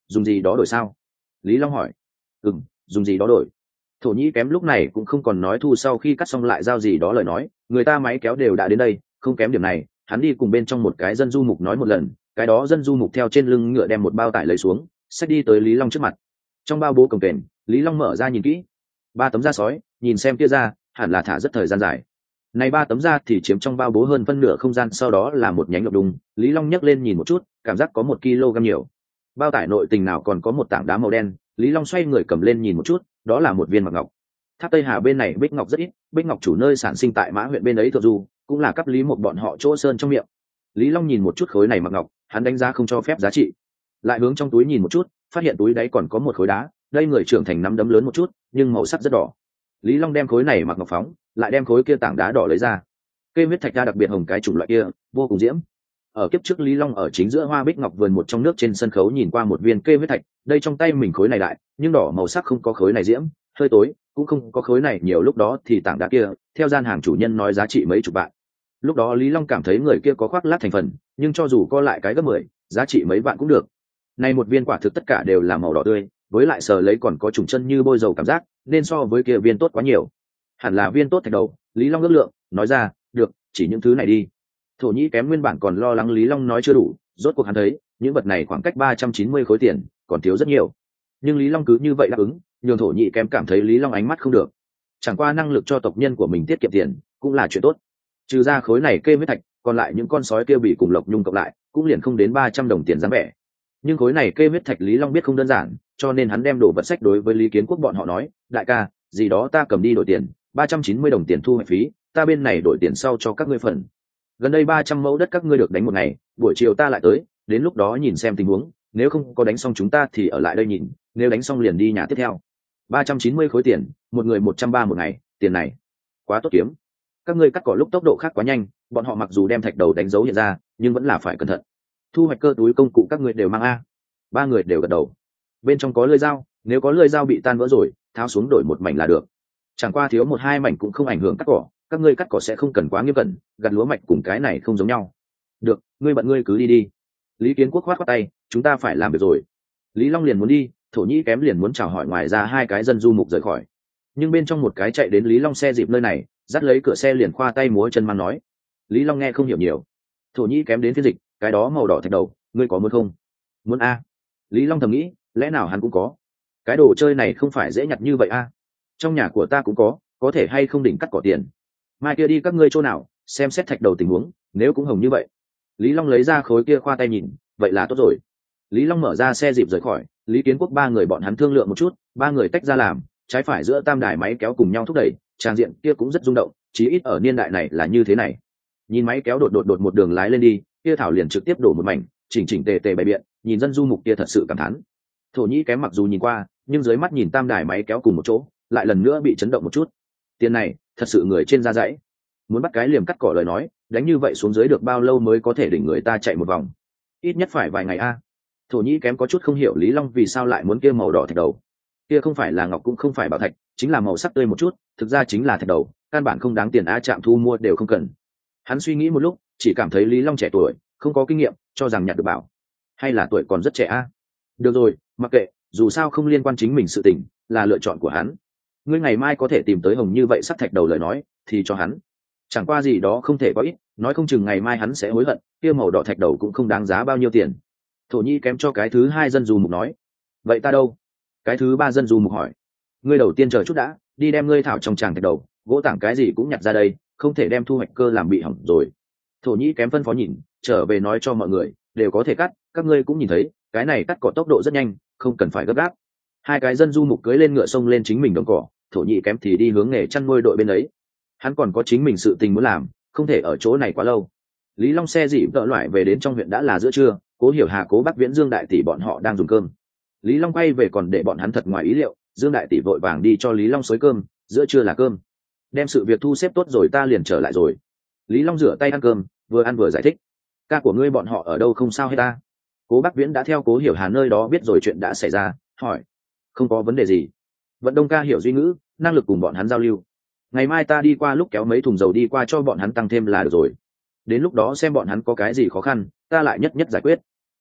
dùng gì đó đổi sao? Lý Long hỏi. Ừ, dùng gì đó đổi. Thổ Nhĩ Kém lúc này cũng không còn nói thu sau khi cắt xong lại giao gì đó lời nói, người ta máy kéo đều đã đến đây, không kém điểm này. Hắn đi cùng bên trong một cái dân du mục nói một lần, cái đó dân du mục theo trên lưng ngựa đem một bao tải lấy xuống, xách đi tới Lý Long trước mặt. Trong bao bố cồng kềnh, Lý Long mở ra nhìn kỹ, ba tấm da sói, nhìn xem kia ra, hẳn là thả rất thời gian dài. Này ba tấm da thì chiếm trong bao bố hơn phân nửa không gian, sau đó là một nhánh ngọc đùng. Lý Long nhấc lên nhìn một chút, cảm giác có một kg nhiều. Bao tải nội tình nào còn có một tảng đá màu đen, Lý Long xoay người cầm lên nhìn một chút, đó là một viên mặc ngọc. Tháp Tây Hà bên này bích ngọc rất ít, bích ngọc chủ nơi sản sinh tại Mã huyện bên ấy Thượng Du, cũng là cấp Lý một bọn họ chỗ sơn trong miệng. Lý Long nhìn một chút khối này mặc ngọc, hắn đánh giá không cho phép giá trị. Lại hướng trong túi nhìn một chút, phát hiện túi đáy còn có một khối đá, đây người trưởng thành nắm đấm lớn một chút, nhưng màu sắc rất đỏ. Lý Long đem khối này mặc ngọc phóng, lại đem khối kia tảng đá đỏ lấy ra. Cây huyết thạch ra đặc biệt hồng cái chủng loại kia, vô cùng diễm. Ở kiếp trước Lý Long ở chính giữa hoa bích ngọc vườn một trong nước trên sân khấu nhìn qua một viên cây huyết thạch, đây trong tay mình khối này đại, nhưng đỏ màu sắc không có khối này diễm, hơi tối, cũng không có khối này nhiều, lúc đó thì tảng đá kia, theo gian hàng chủ nhân nói giá trị mấy chục vạn. Lúc đó Lý Long cảm thấy người kia có khoác lác thành phần, nhưng cho dù co lại cái gấp mười, giá trị mấy vạn cũng được. Này một viên quả thực tất cả đều là màu đỏ tươi, với lại sờ lấy còn có trùng chân như bôi dầu cảm giác, nên so với kia viên tốt quá nhiều. Hẳn là viên tốt thạch đầu, Lý Long ước lượng, nói ra, được, chỉ những thứ này đi. Thổ Nhĩ Kém nguyên bản còn lo lắng Lý Long nói chưa đủ, rốt cuộc hắn thấy, những vật này khoảng cách ba trăm chín mươi khối tiền, còn thiếu rất nhiều. Nhưng Lý Long cứ như vậy đáp ứng, nhường Thổ Nhĩ Kém cảm thấy Lý Long ánh mắt không được. Chẳng qua năng lực cho tộc nhân của mình tiết kiệm tiền, cũng là chuyện tốt. Trừ ra khối này kê huyết thạch, còn lại những con sói kia bị cùng Lộc Nhung cộng lại, cũng liền không đến ba trăm đồng tiền dáng vẻ. Nhưng khối này kê huyết thạch Lý Long biết không đơn giản, cho nên hắn đem đồ vật sách đối với Lý Kiến Quốc bọn họ nói, đại ca, gì đó ta cầm đi đổi tiền, ba trăm chín mươi đồng tiền thu hoạch phí, ta bên này đổi tiền sau cho các ngươi phần. Gần đây ba trăm mẫu đất các ngươi được đánh một ngày, buổi chiều ta lại tới, đến lúc đó nhìn xem tình huống, nếu không có đánh xong chúng ta thì ở lại đây nhìn, nếu đánh xong liền đi nhà tiếp theo. ba trăm chín mươi khối tiền, một người một trăm ba một ngày, tiền này quá tốt kiếm. Các ngươi cắt cỏ lúc tốc độ khác quá nhanh, bọn họ mặc dù đem thạch đầu đánh dấu hiện ra, nhưng vẫn là phải cẩn thận. Thu hoạch cơ túi công cụ các ngươi đều mang a. Ba người đều gật đầu. Bên trong có lưỡi dao, nếu có lưỡi dao bị tan vỡ rồi, tháo xuống đổi một mảnh là được. Chẳng qua thiếu một hai mảnh cũng không ảnh hưởng cắt cỏ, các ngươi cắt cỏ sẽ không cần quá nghiêm cẩn, gặt lúa mạch cùng cái này không giống nhau. Được, ngươi bận ngươi cứ đi đi. Lý Kiến Quốc khoát khoát tay, chúng ta phải làm việc rồi. Lý Long liền muốn đi, Thổ Nhĩ Kém liền muốn chào hỏi, ngoài ra hai cái dân du mục rời khỏi. Nhưng bên trong một cái chạy đến Lý Long xe dịp nơi này, dắt lấy cửa xe liền khoa tay múa chân mang nói. Lý Long nghe không hiểu nhiều. Thổ Nhĩ Kém đến phiên dịch, cái đó màu đỏ thạch đầu, ngươi có muốn không? Muốn a. Lý Long thầm nghĩ, lẽ nào hắn cũng có? Cái đồ chơi này không phải dễ nhặt như vậy a. Trong nhà của ta cũng có, có thể hay không đỉnh cắt cỏ tiền. Mai kia đi các ngươi chỗ nào, xem xét thạch đầu tình huống, nếu cũng hồng như vậy. Lý Long lấy ra khối kia khoa tay nhìn, vậy là tốt rồi. Lý Long mở ra xe dịp rời khỏi, Lý Kiến Quốc ba người bọn hắn thương lượng một chút, ba người tách ra làm, trái phải giữa tam đài máy kéo cùng nhau thúc đẩy, trang diện kia cũng rất rung động, chí ít ở niên đại này là như thế này. Nhìn máy kéo đột đột đột một đường lái lên đi, kia thảo liền trực tiếp đổ một mảnh, chỉnh chỉnh tề tề bày biện, nhìn dân du mục kia thật sự cảm thán. Thổ Nhĩ Kém mặc dù nhìn qua, nhưng dưới mắt nhìn tam đài máy kéo cùng một chỗ, lại lần nữa bị chấn động một chút. Tiền này, thật sự người trên da dãy. Muốn bắt cái liềm cắt cỏ lời nói, đánh như vậy xuống dưới được bao lâu mới có thể đỉnh người ta chạy một vòng? Ít nhất phải vài ngày a. Thổ Nhĩ Kém có chút không hiểu Lý Long vì sao lại muốn kia màu đỏ thạch đầu. Kia không phải là ngọc cũng không phải bảo thạch, chính là màu sắc tươi một chút, thực ra chính là thạch đầu, căn bản không đáng tiền a, chạm thu mua đều không cần. Hắn suy nghĩ một lúc, chỉ cảm thấy Lý Long trẻ tuổi, không có kinh nghiệm, cho rằng nhặt được bảo. Hay là tuổi còn rất trẻ a? Được rồi, mặc kệ, dù sao không liên quan chính mình sự tình, là lựa chọn của hắn. Ngươi ngày mai có thể tìm tới hồng như vậy sắc thạch đầu lời nói, thì cho hắn. Chẳng qua gì đó không thể có ít, nói không chừng ngày mai hắn sẽ hối hận, kia màu đỏ thạch đầu cũng không đáng giá bao nhiêu tiền. Thổ Nhĩ Kém cho cái thứ hai dân du mục nói. Vậy ta đâu? Cái thứ ba dân du mục hỏi. Ngươi đầu tiên chờ chút đã, đi đem ngươi thảo trong tràng thạch đầu, gỗ tảng cái gì cũng nhặt ra đây, không thể đem thu hoạch cơ làm bị hỏng rồi. Thổ Nhĩ Kém phân phó nhìn, trở về nói cho mọi người, đều có thể cắt, các ngươi cũng nhìn thấy, cái này cắt cỏ tốc độ rất nhanh, không cần phải gấp gáp. Hai cái dân du mục cưới lên ngựa sông lên chính mình đồng cỏ, Thổ Nhĩ Kém thì đi hướng nghề chăn nuôi đội bên ấy. Hắn còn có chính mình sự tình muốn làm, không thể ở chỗ này quá lâu. Lý Long xe dị vợ loại về đến trong huyện đã là giữa trưa, Cố Hiểu Hà, Cố Bắc Viễn, Dương đại tỷ bọn họ đang dùng cơm. Lý Long quay về còn để bọn hắn thật ngoài ý liệu, Dương đại tỷ vội vàng đi cho Lý Long xới cơm, giữa trưa là cơm. Đem sự việc thu xếp tốt rồi ta liền trở lại rồi. Lý Long rửa tay ăn cơm, vừa ăn vừa giải thích. Ca của ngươi bọn họ ở đâu không sao hết ta? Cố Bắc Viễn đã theo Cố Hiểu Hà nơi đó biết rồi chuyện đã xảy ra, hỏi. Không có vấn đề gì. Vận Đông ca hiểu duy ngữ, năng lực cùng bọn hắn giao lưu. Ngày mai ta đi qua lúc kéo mấy thùng dầu đi qua cho bọn hắn tăng thêm là được rồi. Đến lúc đó xem bọn hắn có cái gì khó khăn, ta lại nhất nhất giải quyết.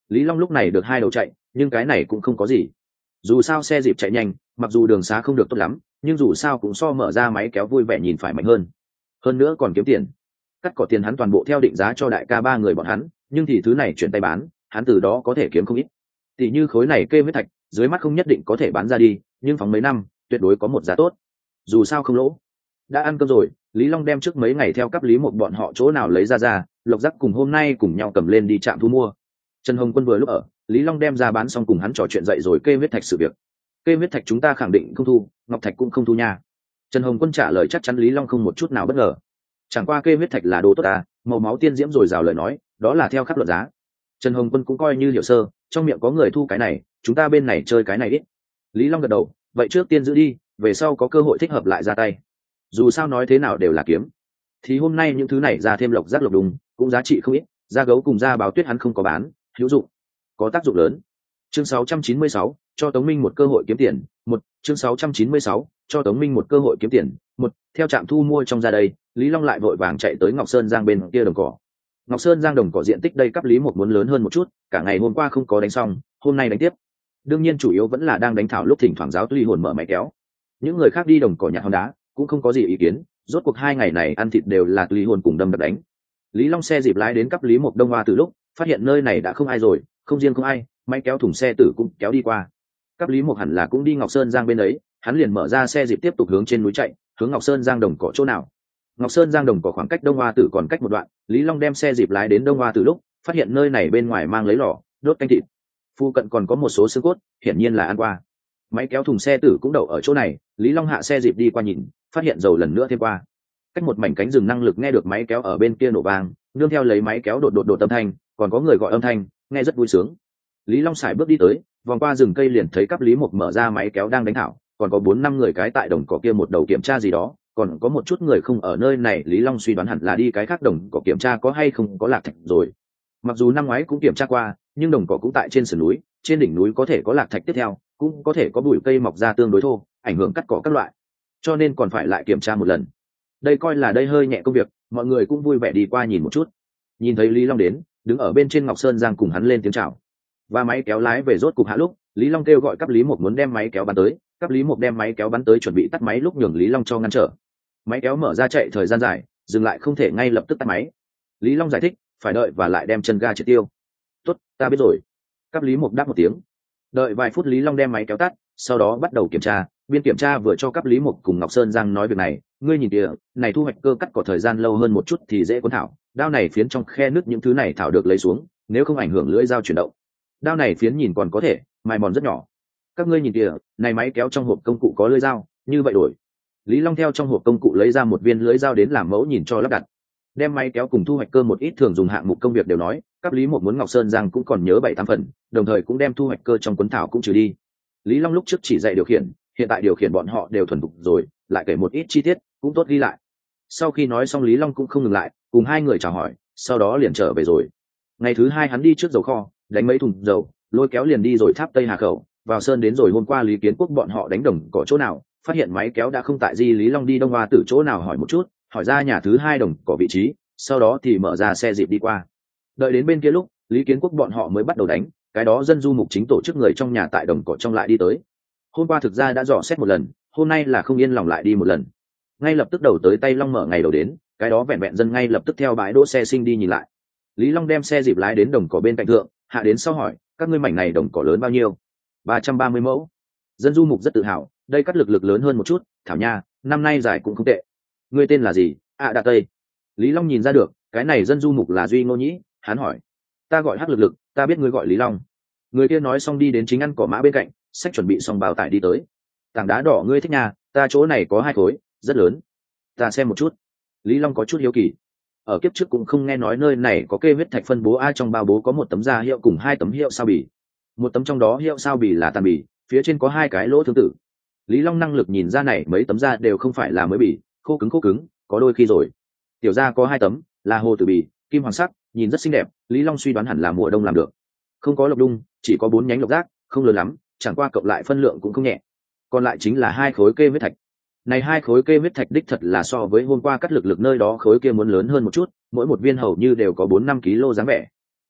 Lý Long lúc này được hai đầu chạy, nhưng cái này cũng không có gì. Dù sao xe dịp chạy nhanh, mặc dù đường xá không được tốt lắm, nhưng dù sao cũng so mở ra máy kéo vui vẻ nhìn phải mạnh hơn. Hơn nữa còn kiếm tiền. Cắt cỏ tiền hắn toàn bộ theo định giá cho đại ca ba người bọn hắn, nhưng thì thứ này chuyển tay bán, hắn từ đó có thể kiếm không ít. Tỷ như khối này kê huyết thạch, dưới mắt không nhất định có thể bán ra đi, nhưng phóng mấy năm, tuyệt đối có một giá tốt. Dù sao không lỗ. Đã ăn cơm rồi, Lý Long đem trước mấy ngày theo cấp Lý một bọn họ chỗ nào lấy ra ra, Lộc Giác cùng hôm nay cùng nhau cầm lên đi trạm thu mua. Trần Hồng Quân vừa lúc ở, Lý Long đem ra bán xong cùng hắn trò chuyện dậy rồi kê huyết thạch sự việc. Kê huyết thạch chúng ta khẳng định không thu, ngọc thạch cũng không thu nha. Trần Hồng Quân trả lời chắc chắn, Lý Long không một chút nào bất ngờ. Chẳng qua kê huyết thạch là đồ tốt à, màu máu tiên diễm rồi rào lời nói, đó là theo khắp luật giá. Trần Hồng Quân cũng coi như hiểu sơ, trong miệng có người thu cái này, chúng ta bên này chơi cái này ít. Lý Long gật đầu, vậy trước tiên giữ đi, về sau có cơ hội thích hợp lại ra tay. Dù sao nói thế nào đều là kiếm. Thì hôm nay những thứ này ra thêm lộc giác lộc đùng, cũng giá trị không ít, da gấu cùng da báo tuyết hắn không có bán, hữu dụng, có tác dụng lớn. Chương sáu trăm chín mươi sáu, cho Tống Minh một cơ hội kiếm tiền. Một, chương sáu trăm chín mươi sáu, cho Tống Minh một cơ hội kiếm tiền. Một, theo trạm thu mua trong ra đây, Lý Long lại vội vàng chạy tới Ngọc Sơn Giang bên kia đồng cỏ. Ngọc Sơn Giang đồng cỏ diện tích đây cấp Lý một muốn lớn hơn một chút, cả ngày hôm qua không có đánh xong, hôm nay đánh tiếp. Đương nhiên chủ yếu vẫn là đang đánh thảo lúc thỉnh thoảng giáo Tuy Hồn mở máy kéo. Những người khác đi đồng cỏ nhặt hòn đá, cũng không có gì ý kiến, rốt cuộc hai ngày này ăn thịt đều là Tuy Hồn cùng đâm đập đánh. Lý Long xe dịp lái đến cấp Lý một Đông Hoa từ lúc, phát hiện nơi này đã không ai rồi, không riêng không ai, máy kéo thùng xe tử cũng kéo đi qua. Cấp Lý một hẳn là cũng đi Ngọc Sơn Giang bên ấy, hắn liền mở ra xe dịp tiếp tục hướng trên núi chạy, hướng Ngọc Sơn Giang đồng cỏ chỗ nào. Ngọc Sơn Giang đồng cỏ khoảng cách Đông Hoa tử còn cách một đoạn, Lý Long đem xe dịp lái đến Đông Hoa tử lúc, phát hiện nơi này bên ngoài mang lấy lò đốt canh thịt, phụ cận còn có một số xương cốt, hiển nhiên là ăn qua. Máy kéo thùng xe tử cũng đậu ở chỗ này, Lý Long hạ xe dịp đi qua nhìn, phát hiện dầu lần nữa thêm qua. Cách một mảnh cánh rừng năng lực nghe được máy kéo ở bên kia nổ vang, nương theo lấy máy kéo đột đột đột âm thanh, còn có người gọi âm thanh, nghe rất vui sướng. Lý Long sải bước đi tới, vòng qua rừng cây liền thấy cấp Lý một mở ra máy kéo đang đánh thảo, còn có bốn năm người cái tại đồng cỏ kia một đầu kiểm tra gì đó, còn có một chút người không ở nơi này. Lý Long suy đoán hẳn là đi cái khác đồng cỏ kiểm tra có hay không có lạc thạch rồi. Mặc dù năm ngoái cũng kiểm tra qua, nhưng đồng cỏ cũng tại trên sườn núi, trên đỉnh núi có thể có lạc thạch tiếp theo, cũng có thể có bụi cây mọc ra tương đối thô, ảnh hưởng cắt cỏ các loại, cho nên còn phải lại kiểm tra một lần. Đây coi là đây hơi nhẹ công việc, mọi người cũng vui vẻ đi qua nhìn một chút. Nhìn thấy Lý Long đến, đứng ở bên trên Ngọc Sơn Giang cùng hắn lên tiếng chào. Và máy kéo lái về rốt cục hạ lúc, Lý Long kêu gọi cấp Lý một muốn đem máy kéo bắn tới, cấp Lý một đem máy kéo bắn tới chuẩn bị tắt máy lúc nhường Lý Long cho ngăn trở. Máy kéo mở ra chạy thời gian dài, dừng lại không thể ngay lập tức tắt máy. Lý Long giải thích, phải đợi và lại đem chân ga triệt tiêu. Tốt, ta biết rồi. Cấp Lý một đáp một tiếng. Đợi vài phút Lý Long đem máy kéo tắt, sau đó bắt đầu kiểm tra, biên kiểm tra vừa cho cấp Lý một cùng Ngọc Sơn Giang nói việc này, ngươi nhìn kìa, này thu hoạch cơ cắt cỏ thời gian lâu hơn một chút thì dễ cuốn thảo, đao này phiến trong khe nứt những thứ này thảo được lấy xuống, nếu không ảnh hưởng lưỡi dao chuyển động. Đao này phiến nhìn còn có thể, mài mòn rất nhỏ. Các ngươi nhìn kìa, này máy kéo trong hộp công cụ có lưỡi dao, như vậy đổi. Lý Long theo trong hộp công cụ lấy ra một viên lưỡi dao đến làm mẫu nhìn cho lắp đặt. Đem máy kéo cùng thu hoạch cơ một ít thường dùng hạng mục công việc đều nói, cấp Lý một muốn Ngọc Sơn Giang cũng còn nhớ bảy tám phần, đồng thời cũng đem thu hoạch cơ trong cuốn thảo cũng trừ đi. Lý Long lúc trước chỉ dạy điều khiển, hiện tại điều khiển bọn họ đều thuần thục rồi, lại kể một ít chi tiết, cũng tốt ghi lại. Sau khi nói xong Lý Long cũng không ngừng lại, cùng hai người chào hỏi, sau đó liền trở về rồi. Ngày thứ hai hắn đi trước dầu kho, đánh mấy thùng dầu, lôi kéo liền đi rồi tháp Tây Hà Khẩu, vào sơn đến rồi hôm qua Lý Kiến Quốc bọn họ đánh đồng cỏ chỗ nào, phát hiện máy kéo đã không tại di Lý Long đi Đông Hoa Tử chỗ nào hỏi một chút, hỏi ra nhà thứ hai đồng cỏ vị trí, sau đó thì mở ra xe dịp đi qua. Đợi đến bên kia lúc, Lý Kiến Quốc bọn họ mới bắt đầu đánh, cái đó dân du mục chính tổ chức người trong nhà tại đồng cỏ trong lại đi tới. Hôm qua thực ra đã dò xét một lần, hôm nay là không yên lòng lại đi một lần. Ngay lập tức đầu tới tay Long mở ngày đầu đến, cái đó vẹn vẹn dân ngay lập tức theo bãi đỗ xe sinh đi nhìn lại. Lý Long đem xe dịp lái đến đồng cỏ bên cạnh thượng, hạ đến sau hỏi, các ngươi mảnh này đồng cỏ lớn bao nhiêu? ba trăm ba mươi mẫu. Dân du mục rất tự hào, đây cắt lực lực lớn hơn một chút, thảo nha, năm nay giải cũng không tệ. Ngươi tên là gì? À Đạ Tây. Lý Long nhìn ra được, cái này dân du mục là Duy Ngô Nhĩ, hắn hỏi, ta gọi Hắc lực lực, ta biết ngươi gọi Lý Long. Người kia nói xong đi đến chính ăn cỏ mã bên cạnh, sách chuẩn bị xong bào tải đi tới. Tảng đá đỏ ngươi thích nhà, ta chỗ này có hai khối, rất lớn. Ta xem một chút. Lý Long có chút hiếu kỳ. Ở kiếp trước cũng không nghe nói nơi này có kê huyết thạch phân bố, ai trong bao bố có một tấm da hiệu cùng hai tấm hiệu sao bì. Một tấm trong đó hiệu sao bì là tàn bì, phía trên có hai cái lỗ tương tự. Lý Long năng lực nhìn ra này mấy tấm da đều không phải là mới bì, khô cứng khô cứng, có đôi khi rồi. Tiểu da có hai tấm, là hồ tử bì, kim hoàng sắc, nhìn rất xinh đẹp. Lý Long suy đoán hẳn là mùa đông làm được. Không có lộc đung, chỉ có bốn nhánh lộc giác, không lớn lắm, chẳng qua cộng lại phân lượng cũng không nhẹ. Còn lại chính là hai khối kê huyết thạch. Này hai khối kê huyết thạch đích thật là so với hôm qua cắt lực lực nơi đó khối kia muốn lớn hơn một chút, mỗi một viên hầu như đều có bốn năm ký lô dáng vẻ.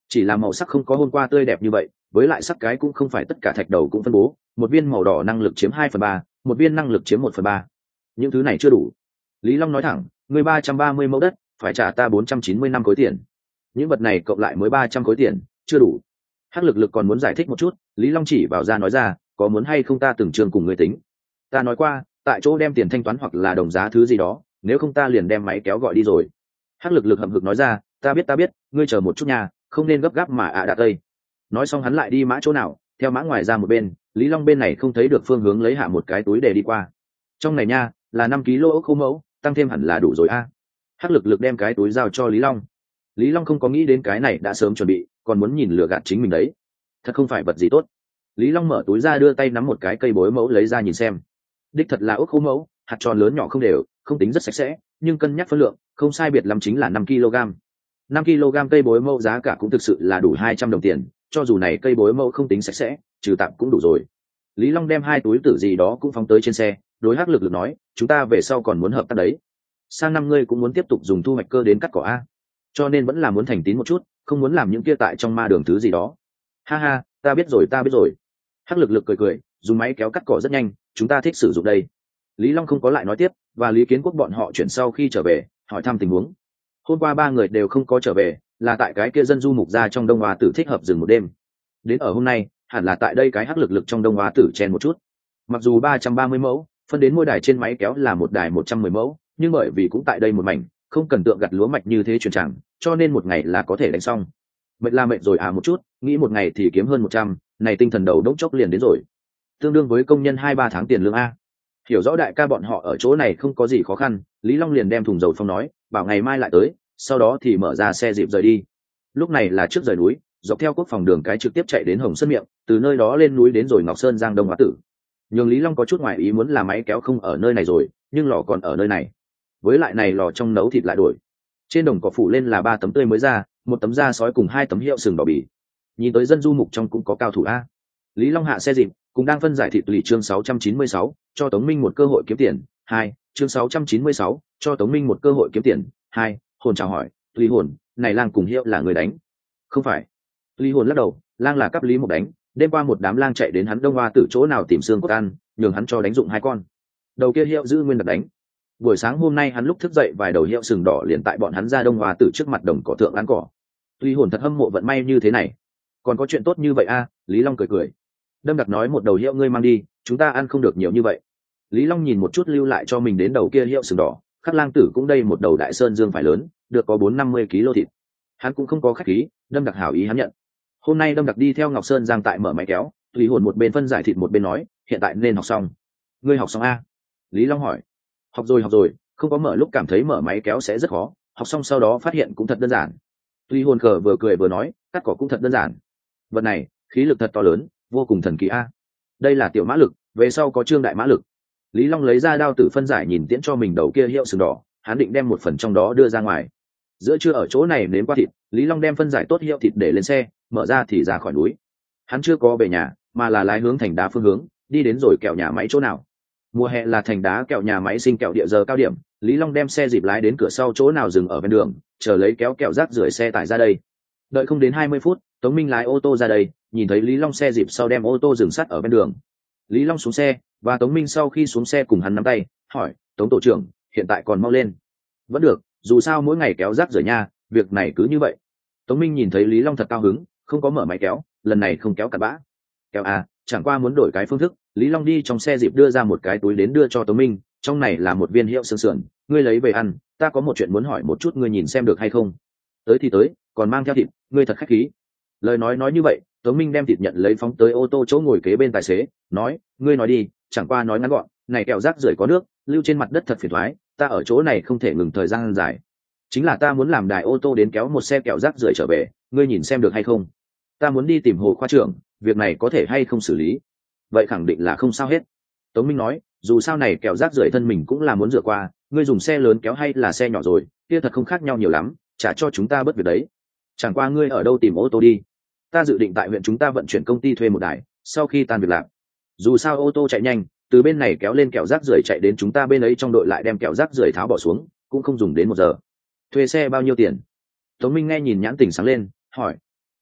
chỉ là màu sắc không có hôm qua tươi đẹp như vậy, với lại sắc cái cũng không phải tất cả thạch đầu cũng phân bố, một viên màu đỏ năng lực chiếm hai phần ba, một viên năng lực chiếm một phần ba. Những thứ này chưa đủ. Lý Long nói thẳng, người ba trăm ba mươi mẫu đất phải trả ta bốn trăm chín mươi năm khối tiền, những vật này cộng lại mới ba trăm khối tiền, chưa đủ. Hắc lực lực còn muốn giải thích một chút, Lý Long chỉ vào ra nói ra, có muốn hay không ta từng trường cùng ngươi tính. Ta nói qua, tại chỗ đem tiền thanh toán hoặc là đồng giá thứ gì đó, nếu không ta liền đem máy kéo gọi đi rồi. Hắc lực lực hậm hực nói ra, ta biết ta biết, ngươi chờ một chút nha, không nên gấp gáp mà ạ à đã tây. Nói xong hắn lại đi mã chỗ nào, theo mã ngoài ra một bên, Lý Long bên này không thấy được phương hướng lấy hạ một cái túi để đi qua. Trong này nha, là năm ký lô ốc khô mẫu, tăng thêm hẳn là đủ rồi a. À. Hắc lực lực đem cái túi giao cho Lý Long. Lý Long không có nghĩ đến cái này đã sớm chuẩn bị, còn muốn nhìn lừa gạt chính mình đấy. Thật không phải vật gì tốt. Lý Long mở túi ra đưa tay nắm một cái cây bối mẫu lấy ra nhìn xem. Đích thật là ốc khô mẫu, hạt tròn lớn nhỏ không đều, không tính rất sạch sẽ, nhưng cân nhắc phân lượng, không sai biệt lắm chính là năm ki lô gam. năm ki lô gam cây bối mẫu giá cả cũng thực sự là đủ hai trăm đồng tiền, cho dù này cây bối mẫu không tính sạch sẽ, trừ tạm cũng đủ rồi. Lý Long đem hai túi tử gì đó cũng phóng tới trên xe, đối Hắc lực lực nói, chúng ta về sau còn muốn hợp tác đấy. Sang năm ngươi cũng muốn tiếp tục dùng thu hoạch cơ đến cắt cỏ a, cho nên vẫn là muốn thành tín một chút, không muốn làm những kia tại trong ma đường thứ gì đó. Ha ha, ta biết rồi ta biết rồi. Hắc lực lực cười cười, dùng máy kéo cắt cỏ rất nhanh, chúng ta thích sử dụng đây. Lý Long không có lại nói tiếp, và Lý Kiến Quốc bọn họ chuyển sau khi trở về, hỏi thăm tình huống. Hôm qua ba người đều không có trở về, là tại cái kia dân du mục ra trong Đông Hoa Tử thích hợp dừng một đêm. Đến ở hôm nay, hẳn là tại đây cái Hắc lực lực trong Đông Hoa Tử chen một chút. Mặc dù ba trăm ba mươi mẫu, phân đến mỗi đài trên máy kéo là một đài một trăm mười mẫu, nhưng bởi vì cũng tại đây một mảnh, không cần tượng gặt lúa mạch như thế chuyển chẳng, cho nên một ngày là có thể đánh xong. Mệt là mệt rồi à một chút, nghĩ một ngày thì kiếm hơn một trăm, này tinh thần đầu đốc chốc liền đến rồi. Tương đương với công nhân hai ba tháng tiền lương a. Hiểu rõ đại ca bọn họ ở chỗ này không có gì khó khăn, Lý Long liền đem thùng dầu phong nói, bảo ngày mai lại tới, sau đó thì mở ra xe dịp rời đi. Lúc này là trước rời núi, dọc theo quốc phòng đường cái trực tiếp chạy đến Hồng Sơn miệng, từ nơi đó lên núi đến rồi Ngọc Sơn Giang Đông Hóa Tử. Nhưng Lý Long có chút ngoài ý muốn là máy kéo không ở nơi này rồi, nhưng lò còn ở nơi này. Với lại này lò trong nấu thịt lại đổi. Trên đồng cỏ phủ lên là ba tấm tươi mới ra, một tấm da sói cùng hai tấm hiệu sừng đỏ bì. Nhìn tới dân du mục trong cũng có cao thủ a. Lý Long hạ xe dịp, cùng đang phân giải thịt lì chương sáu trăm chín mươi sáu, cho Tống Minh một cơ hội kiếm tiền. Hai, chương sáu trăm chín mươi sáu, cho Tống Minh một cơ hội kiếm tiền. Hai, hồn chào hỏi, Lý hồn, này lang cùng hiệu là người đánh. Không phải. Lý hồn lắc đầu, lang là cấp Lý Mục đánh, đêm qua một đám lang chạy đến hắn Đông Hoa Tử chỗ nào tìm xương cốt ăn, nhường hắn cho đánh dụng hai con. Đầu kia hiệu giữ nguyên đặt đánh. Buổi sáng hôm nay hắn lúc thức dậy vài đầu hiệu sừng đỏ liền tại bọn hắn ra Đông Hoa Tử trước mặt đồng cỏ thượng ăn cỏ. Lý hồn thật hâm mộ vận may như thế này. Còn có chuyện tốt như vậy a? À? Lý Long cười cười. Đâm Đặc nói một đầu hiệu ngươi mang đi, chúng ta ăn không được nhiều như vậy. Lý Long nhìn một chút lưu lại cho mình đến đầu kia hiệu sừng đỏ, Khắc Lang Tử cũng đây một đầu đại sơn dương phải lớn, được có bốn năm mươi ký lô thịt. Hắn cũng không có khách khí, Đâm Đặc hảo ý hắn nhận. Hôm nay Đâm Đặc đi theo Ngọc Sơn Giang tại mở máy kéo, Lý hồn một bên phân giải thịt một bên nói, hiện tại nên học xong. Ngươi học xong a? Lý Long hỏi. Học rồi học rồi, không có mở lúc cảm thấy mở máy kéo sẽ rất khó, học xong sau đó phát hiện cũng thật đơn giản. Lý hồn cờ vừa cười vừa nói, cắt cỏ cũng thật đơn giản. Vật này, khí lực thật to lớn, vô cùng thần kỳ a. Đây là tiểu mã lực, về sau có trương đại mã lực. Lý Long lấy ra đao tử phân giải nhìn tiễn cho mình đầu kia hiệu sừng đỏ, hắn định đem một phần trong đó đưa ra ngoài. Giữa trưa ở chỗ này nếm qua thịt, Lý Long đem phân giải tốt hiệu thịt để lên xe, mở ra thì ra khỏi núi. Hắn chưa có về nhà, mà là lái hướng thành đá phương hướng, đi đến rồi kẹo nhà máy chỗ nào. Mùa hè là thành đá kẹo nhà máy sinh kẹo địa giờ cao điểm, Lý Long đem xe dịp lái đến cửa sau chỗ nào dừng ở ven đường, chờ lấy kéo kẹo rác rưởi xe tải ra đây. Đợi không đến hai mươi phút, Tống Minh lái ô tô ra đây, nhìn thấy Lý Long xe dịp sau đem ô tô dừng sắt ở bên đường. Lý Long xuống xe, và Tống Minh sau khi xuống xe cùng hắn nắm tay, hỏi, Tống tổ trưởng, hiện tại còn mau lên. Vẫn được, dù sao mỗi ngày kéo rác rưởi nha, việc này cứ như vậy. Tống Minh nhìn thấy Lý Long thật cao hứng, không có mở máy kéo, lần này không kéo cặn bã. Kéo à, chẳng qua muốn đổi cái phương thức, Lý Long đi trong xe dịp đưa ra một cái túi đến đưa cho Tống Minh, trong này là một viên hiệu xương sườn, ngươi lấy về ăn, ta có một chuyện muốn hỏi một chút ngươi nhìn xem được hay không. Tới thì tới, còn mang theo thịt, ngươi thật khách khí. Lời nói nói như vậy, Tống Minh đem thịt nhận lấy phóng tới ô tô chỗ ngồi kế bên tài xế, nói, ngươi nói đi, chẳng qua nói ngắn gọn, này kẹo rác rưởi có nước, lưu trên mặt đất thật phiền toái, ta ở chỗ này không thể ngừng thời gian dài. Chính là ta muốn làm đài ô tô đến kéo một xe kẹo rác rưởi trở về, ngươi nhìn xem được hay không? Ta muốn đi tìm Hồ khoa trưởng, việc này có thể hay không xử lý? Vậy khẳng định là không sao hết. Tống Minh nói, dù sao này kẹo rác rưởi thân mình cũng là muốn rửa qua, ngươi dùng xe lớn kéo hay là xe nhỏ rồi, kia thật không khác nhau nhiều lắm, trả cho chúng ta bớt việc đấy. Chẳng qua ngươi ở đâu tìm ô tô đi? Ta dự định tại huyện chúng ta vận chuyển công ty thuê một đài, sau khi tan việc làm. Dù sao ô tô chạy nhanh, từ bên này kéo lên kẹo rác rưởi chạy đến chúng ta bên ấy trong đội lại đem kẹo rác rưởi tháo bỏ xuống, cũng không dùng đến một giờ. Thuê xe bao nhiêu tiền? Tống Minh nghe nhìn nhãn tình sáng lên, hỏi.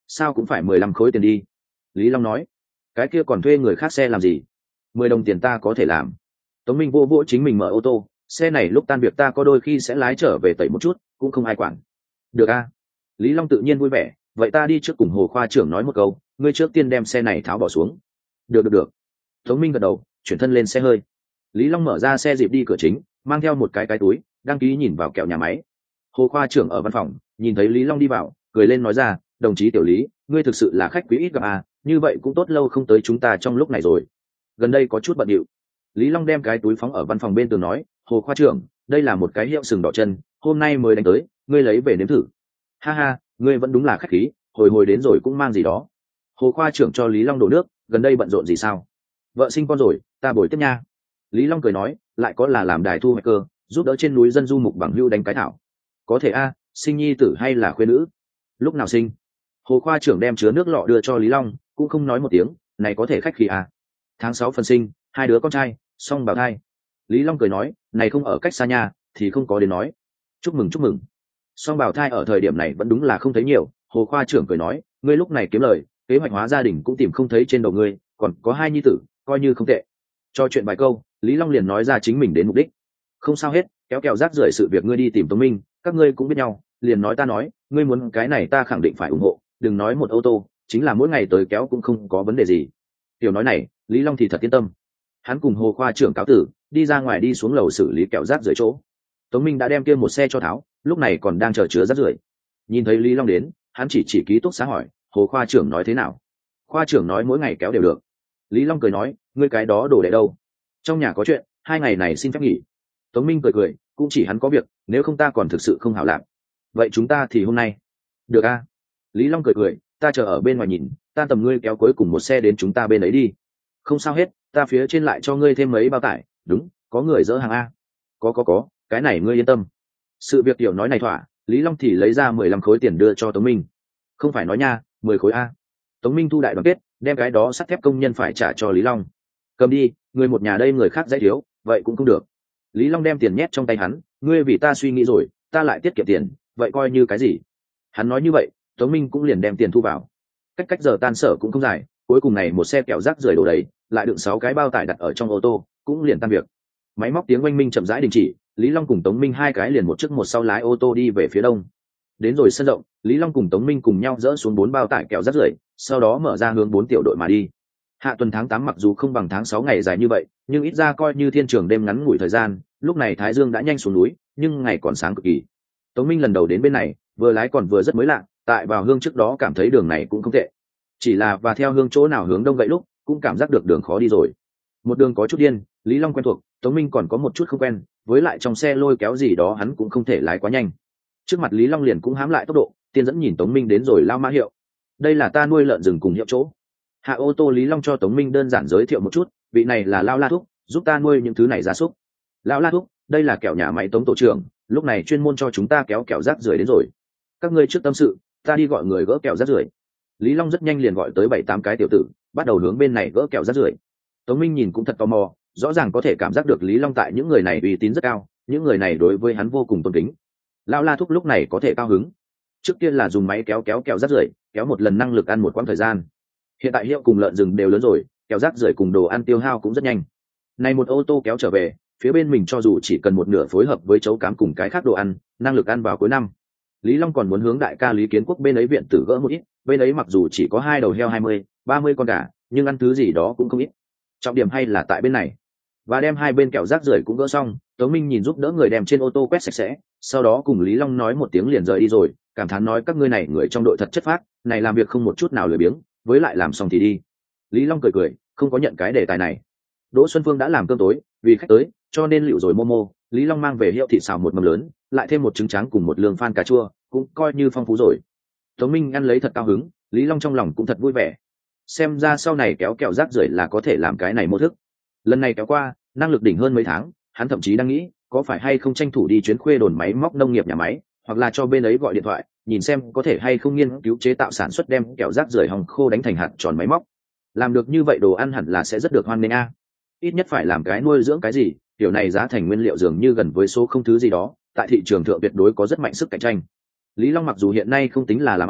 sao cũng phải mười lăm khối tiền đi. Lý Long nói. Cái kia còn thuê người khác xe làm gì? Mười đồng tiền ta có thể làm. Tống Minh vô vỗ chính mình mở ô tô, xe này lúc tan việc ta có đôi khi sẽ lái trở về tẩy một chút, cũng không ai quản. Được a. Lý Long tự nhiên vui vẻ, vậy ta đi trước cùng Hồ khoa trưởng nói một câu, ngươi trước tiên đem xe này tháo bỏ xuống. Được được được. Tống Minh gật đầu, chuyển thân lên xe hơi. Lý Long mở ra xe dịp đi cửa chính, mang theo một cái cái túi, đăng ký nhìn vào kẹo nhà máy. Hồ khoa trưởng ở văn phòng, nhìn thấy Lý Long đi vào, cười lên nói ra, đồng chí tiểu Lý, ngươi thực sự là khách quý ít gặp à, như vậy cũng tốt lâu không tới chúng ta trong lúc này rồi. Gần đây có chút bận rộn. Lý Long đem cái túi phóng ở văn phòng bên tường nói, Hồ khoa trưởng, đây là một cái hiệu sừng đỏ chân, hôm nay mới đánh tới, ngươi lấy về nếm thử. Ha ha, ngươi vẫn đúng là khách khí, hồi hồi đến rồi cũng mang gì đó. Hồ khoa trưởng cho Lý Long đổ nước, gần đây bận rộn gì sao? Vợ sinh con rồi, ta bồi tiếp nha. Lý Long cười nói, lại có là làm đài thu hoạch cơ, giúp đỡ trên núi dân du mục bằng hưu đánh cái thảo. Có thể a, sinh nhi tử hay là khuê nữ? Lúc nào sinh? Hồ khoa trưởng đem chứa nước lọ đưa cho Lý Long, cũng không nói một tiếng, này có thể khách khí à? Tháng sáu phần sinh, hai đứa con trai, song bào thai. Lý Long cười nói, này không ở cách xa nhà, thì không có đến nói. Chúc mừng chúc mừng. Song bào thai ở thời điểm này vẫn đúng là không thấy nhiều. Hồ khoa trưởng cười nói, ngươi lúc này kiếm lời, kế hoạch hóa gia đình cũng tìm không thấy trên đầu ngươi, còn có hai nhi tử, coi như không tệ. Cho chuyện vài câu, Lý Long liền nói ra chính mình đến mục đích. Không sao hết, kéo kẹo rác rưởi sự việc ngươi đi tìm Tống Minh, các ngươi cũng biết nhau, liền nói ta nói, ngươi muốn cái này ta khẳng định phải ủng hộ, đừng nói một ô tô, chính là mỗi ngày tới kéo cũng không có vấn đề gì. Tiểu nói này, Lý Long thì thật yên tâm. Hắn cùng Hồ khoa trưởng cáo tử, đi ra ngoài đi xuống lầu xử lý kẹo rác rưởi chỗ. Tống Minh đã đem kia một xe cho tháo, lúc này còn đang chờ chứa rác rưởi. Nhìn thấy Lý Long đến, hắn chỉ chỉ ký túc xá hỏi, Hồ khoa trưởng nói thế nào? Khoa trưởng nói mỗi ngày kéo đều được. Lý Long cười nói, ngươi cái đó đổ để đâu? Trong nhà có chuyện, hai ngày này xin phép nghỉ. Tống Minh cười cười, cũng chỉ hắn có việc, nếu không ta còn thực sự không hảo làm. Vậy chúng ta thì hôm nay. Được a. Lý Long cười cười, ta chờ ở bên ngoài nhìn, ta tầm ngươi kéo cuối cùng một xe đến chúng ta bên ấy đi. Không sao hết, ta phía trên lại cho ngươi thêm mấy bao tải, đúng, có người dỡ hàng a. Có có có, cái này ngươi yên tâm. Sự việc tiểu nói này thỏa, Lý Long thì lấy ra mười lăm khối tiền đưa cho Tống Minh. Không phải nói nha, mười khối a. Tống Minh thu đại đoàn kết, đem cái đó sắt thép công nhân phải trả cho Lý Long. Cầm đi, người một nhà đây người khác dễ thiếu, vậy cũng không được. Lý Long đem tiền nhét trong tay hắn, ngươi vì ta suy nghĩ rồi, ta lại tiết kiệm tiền, vậy coi như cái gì? Hắn nói như vậy, Tống Minh cũng liền đem tiền thu vào. Cách cách giờ tan sở cũng không dài, cuối cùng này một xe kẹo rác rưởi đổ đầy, lại đựng sáu cái bao tải đặt ở trong ô tô, cũng liền tan việc. Máy móc tiếng oanh minh chậm rãi đình chỉ, Lý Long cùng Tống Minh hai cái liền một chiếc một sau lái ô tô đi về phía đông. Đến rồi sân rộng, Lý Long cùng Tống Minh cùng nhau dỡ xuống bốn bao tải kẹo rác rưởi, sau đó mở ra hướng bốn tiểu đội mà đi. Hạ tuần tháng tám mặc dù không bằng tháng sáu ngày dài như vậy, nhưng ít ra coi như thiên trường đêm ngắn ngủi thời gian, lúc này thái dương đã nhanh xuống núi, nhưng ngày còn sáng cực kỳ. Tống Minh lần đầu đến bên này, vừa lái còn vừa rất mới lạ, tại vào hương trước đó cảm thấy đường này cũng không tệ. Chỉ là và theo hương chỗ nào hướng đông vậy lúc, cũng cảm giác được đường khó đi rồi. Một đường có chút điên, Lý Long quen thuộc, Tống Minh còn có một chút không quen, với lại trong xe lôi kéo gì đó hắn cũng không thể lái quá nhanh. Trước mặt Lý Long liền cũng hám lại tốc độ, tiên dẫn nhìn Tống Minh đến rồi lao mã hiệu. Đây là ta nuôi lợn rừng cùng hiệu chỗ. Hạ ô tô Lý Long cho Tống Minh đơn giản giới thiệu một chút, vị này là Lao La Thúc, giúp ta nuôi những thứ này gia súc. Lão La Thúc, đây là kẹo nhà máy Tống tổ trưởng, lúc này chuyên môn cho chúng ta kéo kẹo rác rưởi đến rồi. Các ngươi trước tâm sự, ta đi gọi người gỡ kẹo rác rưởi. Lý Long rất nhanh liền gọi tới bảy tám cái tiểu tử, bắt đầu hướng bên này gỡ kẹo rác rưởi. Tống Minh nhìn cũng thật tò mò, rõ ràng có thể cảm giác được Lý Long tại những người này uy tín rất cao, những người này đối với hắn vô cùng tôn kính. Lão La Thúc lúc này có thể cao hứng. Trước tiên là dùng máy kéo kéo kẹo rác rưởi, kéo một lần năng lực ăn một quãng thời gian. Hiện tại hiệu cùng lợn rừng đều lớn rồi, kẹo rác rưởi cùng đồ ăn tiêu hao cũng rất nhanh. Này một ô tô kéo trở về, phía bên mình cho dù chỉ cần một nửa phối hợp với chấu cám cùng cái khác đồ ăn, năng lực ăn vào cuối năm. Lý Long còn muốn hướng đại ca Lý Kiến Quốc bên ấy viện tử gỡ một ít, bên ấy mặc dù chỉ có hai đầu heo hai mươi, ba mươi con gà, nhưng ăn thứ gì đó cũng không ít. Trọng điểm hay là tại bên này. Và đem hai bên kẹo rác rưởi cũng gỡ xong, Tống Minh nhìn giúp đỡ người đem trên ô tô quét sạch sẽ, sau đó cùng Lý Long nói một tiếng liền rời đi rồi, cảm thán nói các ngươi này người trong đội thật chất phác, này làm việc không một chút nào lười biếng, với lại làm xong thì đi. Lý Long cười cười, không có nhận cái đề tài này. Đỗ Xuân Phương đã làm cơm tối, vì khách tới, cho nên liệu rồi momo, Lý Long mang về hiệu thịt xào một mâm lớn, lại thêm một trứng trắng cùng một lương phan cà chua, cũng coi như phong phú rồi. Tống Minh ăn lấy thật cao hứng, Lý Long trong lòng cũng thật vui vẻ. Xem ra sau này kéo kẹo rác rưởi là có thể làm cái này mô thức. Lần này kéo qua, năng lực đỉnh hơn mấy tháng, hắn thậm chí đang nghĩ, có phải hay không tranh thủ đi chuyến khuê đồn máy móc nông nghiệp nhà máy, hoặc là cho bên ấy gọi điện thoại, nhìn xem có thể hay không nghiên cứu chế tạo sản xuất đem kẹo rác rưởi hồng khô đánh thành hạt tròn máy móc. Làm được như vậy đồ ăn hẳn là sẽ rất được hoan nghênh a. Ít nhất phải làm cái nuôi dưỡng cái gì, kiểu này giá thành nguyên liệu dường như gần với số không thứ gì đó, tại thị trường thượng tuyệt đối có rất mạnh sức cạnh tranh. Lý Long mặc dù hiện nay không tính là làm ăn,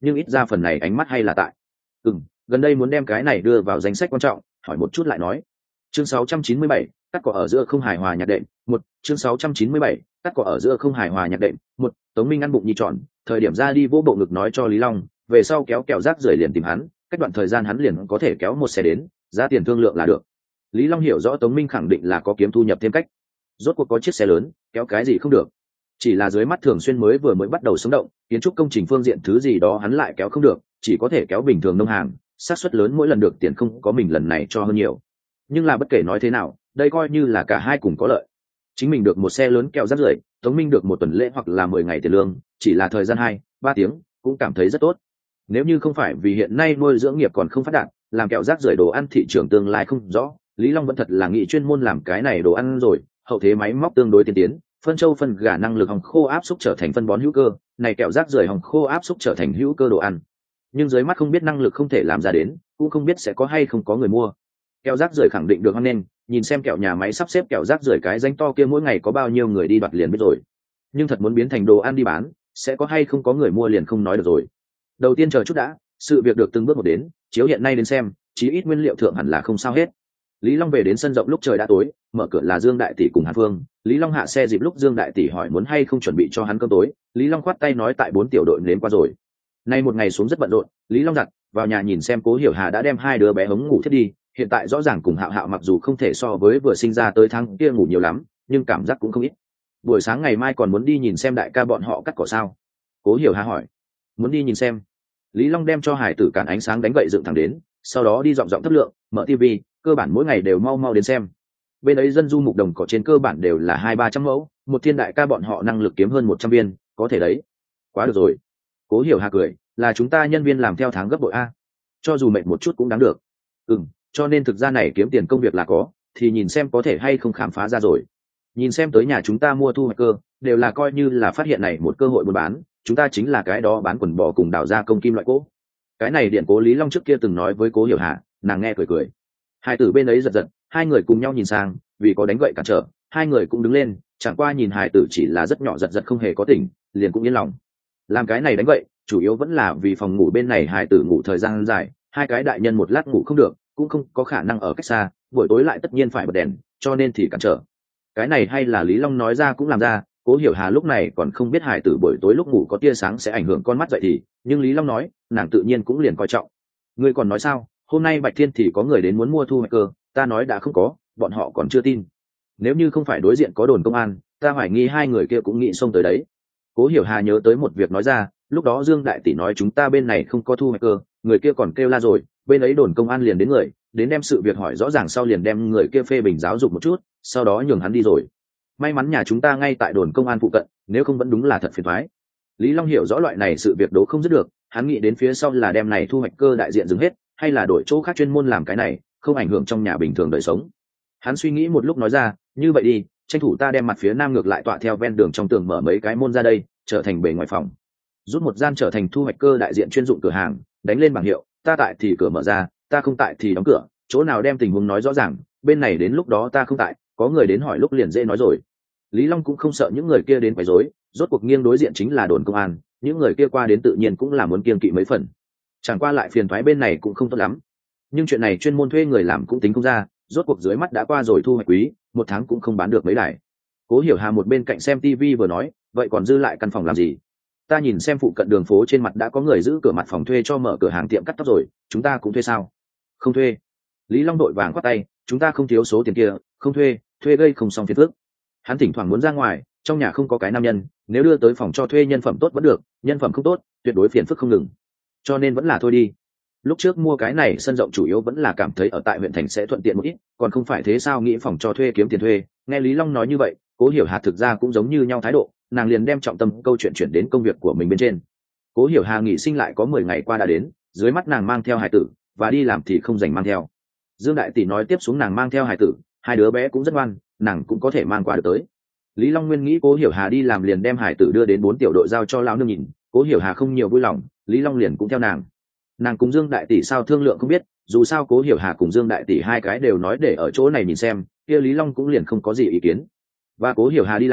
nhưng ít ra phần này ánh mắt hay là tại. Ừ, gần đây muốn đem cái này đưa vào danh sách quan trọng, hỏi một chút lại nói. Chương sáu trăm chín mươi bảy, cắt cỏ ở giữa không hài hòa nhạc đệm. Một, chương sáu trăm chín mươi bảy, cắt cỏ ở giữa không hài hòa nhạc đệm. Một, Tống Minh ăn bụng nhị tròn, thời điểm ra đi vỗ bộ ngực nói cho Lý Long, về sau kéo kẹo rác rưởi liền tìm hắn, cách đoạn thời gian hắn liền có thể kéo một xe đến, giá tiền thương lượng là được. Lý Long hiểu rõ Tống Minh khẳng định là có kiếm thu nhập thêm cách. Rốt cuộc có chiếc xe lớn, kéo cái gì không được. Chỉ là dưới mắt Thường Xuyên mới vừa mới bắt đầu sống động, kiến trúc công trình phương diện thứ gì đó hắn lại kéo không được, chỉ có thể kéo bình thường nông hàng, xác suất lớn mỗi lần được tiền không có mình lần này cho hơn nhiều. Nhưng là bất kể nói thế nào, đây coi như là cả hai cùng có lợi. Chính mình được một xe lớn kẹo rác rưởi, Tống Minh được một tuần lễ hoặc là mười ngày tiền lương, chỉ là thời gian hai, ba tiếng, cũng cảm thấy rất tốt. Nếu như không phải vì hiện nay nuôi dưỡng nghiệp còn không phát đạt, làm kẹo rác rưởi đồ ăn thị trường tương lai không rõ, Lý Long vẫn thật là nghĩ chuyên môn làm cái này đồ ăn rồi, hậu thế máy móc tương đối tiên tiến, phân châu phân gà năng lực hồng khô áp xúc trở thành phân bón hữu cơ, này kẹo rác rưởi hồng khô áp xúc trở thành hữu cơ đồ ăn. Nhưng dưới mắt không biết năng lực không thể làm ra đến, cũng không biết sẽ có hay không có người mua. Kẹo rác rưởi khẳng định được hoan nghênh, nhìn xem kẹo nhà máy sắp xếp kẹo rác rưởi cái danh to kia mỗi ngày có bao nhiêu người đi đoạt liền biết rồi. Nhưng thật muốn biến thành đồ ăn đi bán, sẽ có hay không có người mua liền không nói được rồi. Đầu tiên chờ chút đã, sự việc được từng bước một đến, chiếu hiện nay đến xem, chí ít nguyên liệu thượng hẳn là không sao hết. Lý Long về đến sân rộng lúc trời đã tối, mở cửa là Dương Đại Tỷ cùng Hàn Phương. Lý Long hạ xe dịp lúc Dương Đại Tỷ hỏi muốn hay không chuẩn bị cho hắn cơm tối, Lý Long khoát tay nói tại bốn tiểu đội nếm qua rồi. Nay một ngày xuống rất bận rộn, Lý Long giặt vào nhà nhìn xem Cố Hiểu Hà đã đem hai đứa bé hống ngủ thiết đi, hiện tại rõ ràng cùng Hạo Hạo mặc dù không thể so với vừa sinh ra tới tháng kia ngủ nhiều lắm, nhưng cảm giác cũng không ít. Buổi sáng ngày mai còn muốn đi nhìn xem đại ca bọn họ cắt cỏ sao? Cố Hiểu Hà hỏi. Muốn đi nhìn xem. Lý Long đem cho hải tử cản ánh sáng đánh gậy dựng thẳng đến, sau đó đi dọn dọn thấp lượng, mở tivi, cơ bản mỗi ngày đều mau mau đến xem. Bên ấy dân du mục đồng cỏ trên cơ bản đều là hai ba trăm mẫu, một thiên đại ca bọn họ năng lực kiếm hơn một trăm viên, có thể đấy. Quá được rồi. Cố Hiểu Hà cười, là chúng ta nhân viên làm theo tháng gấp bội a, cho dù mệt một chút cũng đáng được. Ừm, cho nên thực ra này kiếm tiền công việc là có, thì nhìn xem có thể hay không khám phá ra rồi. Nhìn xem tới nhà chúng ta mua thu hoạch cơ, đều là coi như là phát hiện này một cơ hội buôn bán, chúng ta chính là cái đó bán quần bò cùng đào ra công kim loại cỗ. Cái này điện Cố Lý Long trước kia từng nói với Cố Hiểu Hà, nàng nghe cười cười. Hai tử bên ấy giật giật, hai người cùng nhau nhìn sang, vì có đánh gậy cản trở, hai người cũng đứng lên, chẳng qua nhìn hài tử chỉ là rất nhỏ giật giật không hề có tỉnh, liền cũng yên lòng. Làm cái này đánh gậy, chủ yếu vẫn là vì phòng ngủ bên này hài tử ngủ thời gian dài, hai cái đại nhân một lát ngủ không được, cũng không có khả năng ở cách xa, buổi tối lại tất nhiên phải bật đèn, cho nên thì cản trở. Cái này hay là Lý Long nói ra cũng làm ra, Cố Hiểu Hà lúc này còn không biết hài tử buổi tối lúc ngủ có tia sáng sẽ ảnh hưởng con mắt dậy thì, nhưng Lý Long nói, nàng tự nhiên cũng liền coi trọng. Ngươi còn nói sao? Hôm nay Bạch Thiên thì có người đến muốn mua thu hoạch cơ, ta nói đã không có, bọn họ còn chưa tin. Nếu như không phải đối diện có đồn công an, ta hoài nghi hai người kia cũng nghĩ xông tới đấy. Cố Hiểu Hà nhớ tới một việc nói ra, lúc đó Dương Đại Tỷ nói chúng ta bên này không có thu hoạch cơ, người kia còn kêu la rồi, bên ấy đồn công an liền đến người, đến đem sự việc hỏi rõ ràng sau liền đem người kia phê bình giáo dục một chút, sau đó nhường hắn đi rồi. May mắn nhà chúng ta ngay tại đồn công an phụ cận, nếu không vẫn đúng là thật phiền toái. Lý Long hiểu rõ loại này sự việc đố không dứt được, hắn nghĩ đến phía sau là đem này thu hoạch cơ đại diện dừng hết, hay là đổi chỗ khác chuyên môn làm cái này, không ảnh hưởng trong nhà bình thường đời sống. Hắn suy nghĩ một lúc nói ra, như vậy đi, tranh thủ ta đem mặt phía nam ngược lại tọa theo ven đường trong tường mở mấy cái môn ra đây, trở thành bề ngoài phòng. Rút một gian trở thành thu hoạch cơ đại diện chuyên dụng cửa hàng, đánh lên bảng hiệu, ta tại thì cửa mở ra, ta không tại thì đóng cửa, chỗ nào đem tình huống nói rõ ràng, bên này đến lúc đó ta không tại, có người đến hỏi lúc liền dễ nói rồi. Lý Long cũng không sợ những người kia đến quấy rối, rốt cuộc nghiêng đối diện chính là đồn công an, những người kia qua đến tự nhiên cũng là muốn kiêng kỵ mấy phần. Chẳng qua lại phiền toái bên này cũng không tốt lắm. Nhưng chuyện này chuyên môn thuê người làm cũng tính không ra, rốt cuộc dưới mắt đã qua rồi thu hoạch quý, một tháng cũng không bán được mấy đài. Cố Hiểu Hà một bên cạnh xem tivi vừa nói, vậy còn dư lại căn phòng làm gì? Ta nhìn xem phụ cận đường phố trên mặt đã có người giữ cửa mặt phòng thuê cho mở cửa hàng tiệm cắt tóc rồi, chúng ta cũng thuê sao? Không thuê. Lý Long đội vàng quát tay, chúng ta không thiếu số tiền kia, không thuê, thuê gây không xong phiền phức. Hắn thỉnh thoảng muốn ra ngoài, trong nhà không có cái nam nhân, nếu đưa tới phòng cho thuê nhân phẩm tốt vẫn được, nhân phẩm không tốt, tuyệt đối phiền phức không ngừng. Cho nên vẫn là thôi đi. Lúc trước mua cái này sân rộng chủ yếu vẫn là cảm thấy ở tại huyện thành sẽ thuận tiện một ít, còn không phải thế sao nghĩ phòng cho thuê kiếm tiền thuê. Nghe Lý Long nói như vậy, Cố Hiểu Hà thực ra cũng giống như nhau thái độ, nàng liền đem trọng tâm câu chuyện chuyển đến công việc của mình bên trên. Cố Hiểu Hà nghỉ sinh lại có mười ngày qua đã đến, dưới mắt nàng mang theo hài tử, và đi làm thì không dành mang theo. Dương Đại Tỷ nói tiếp xuống nàng mang theo hài tử, hai đứa bé cũng rất ngoan, nàng cũng có thể mang qua được tới. Lý Long nguyên nghĩ Cố Hiểu Hà đi làm liền đem hài tử đưa đến bốn tiểu đội giao cho lão nương nhìn, Cố Hiểu Hà không nhiều vui lòng, Lý Long liền cũng theo nàng. Nàng cùng Dương Đại Tỷ sao thương lượng không biết, dù sao Cố Hiểu Hà cùng Dương Đại Tỷ hai cái đều nói để ở chỗ này nhìn xem, kia Lý Long cũng liền không có gì ý kiến. Và Cố Hiểu Hà đi làm,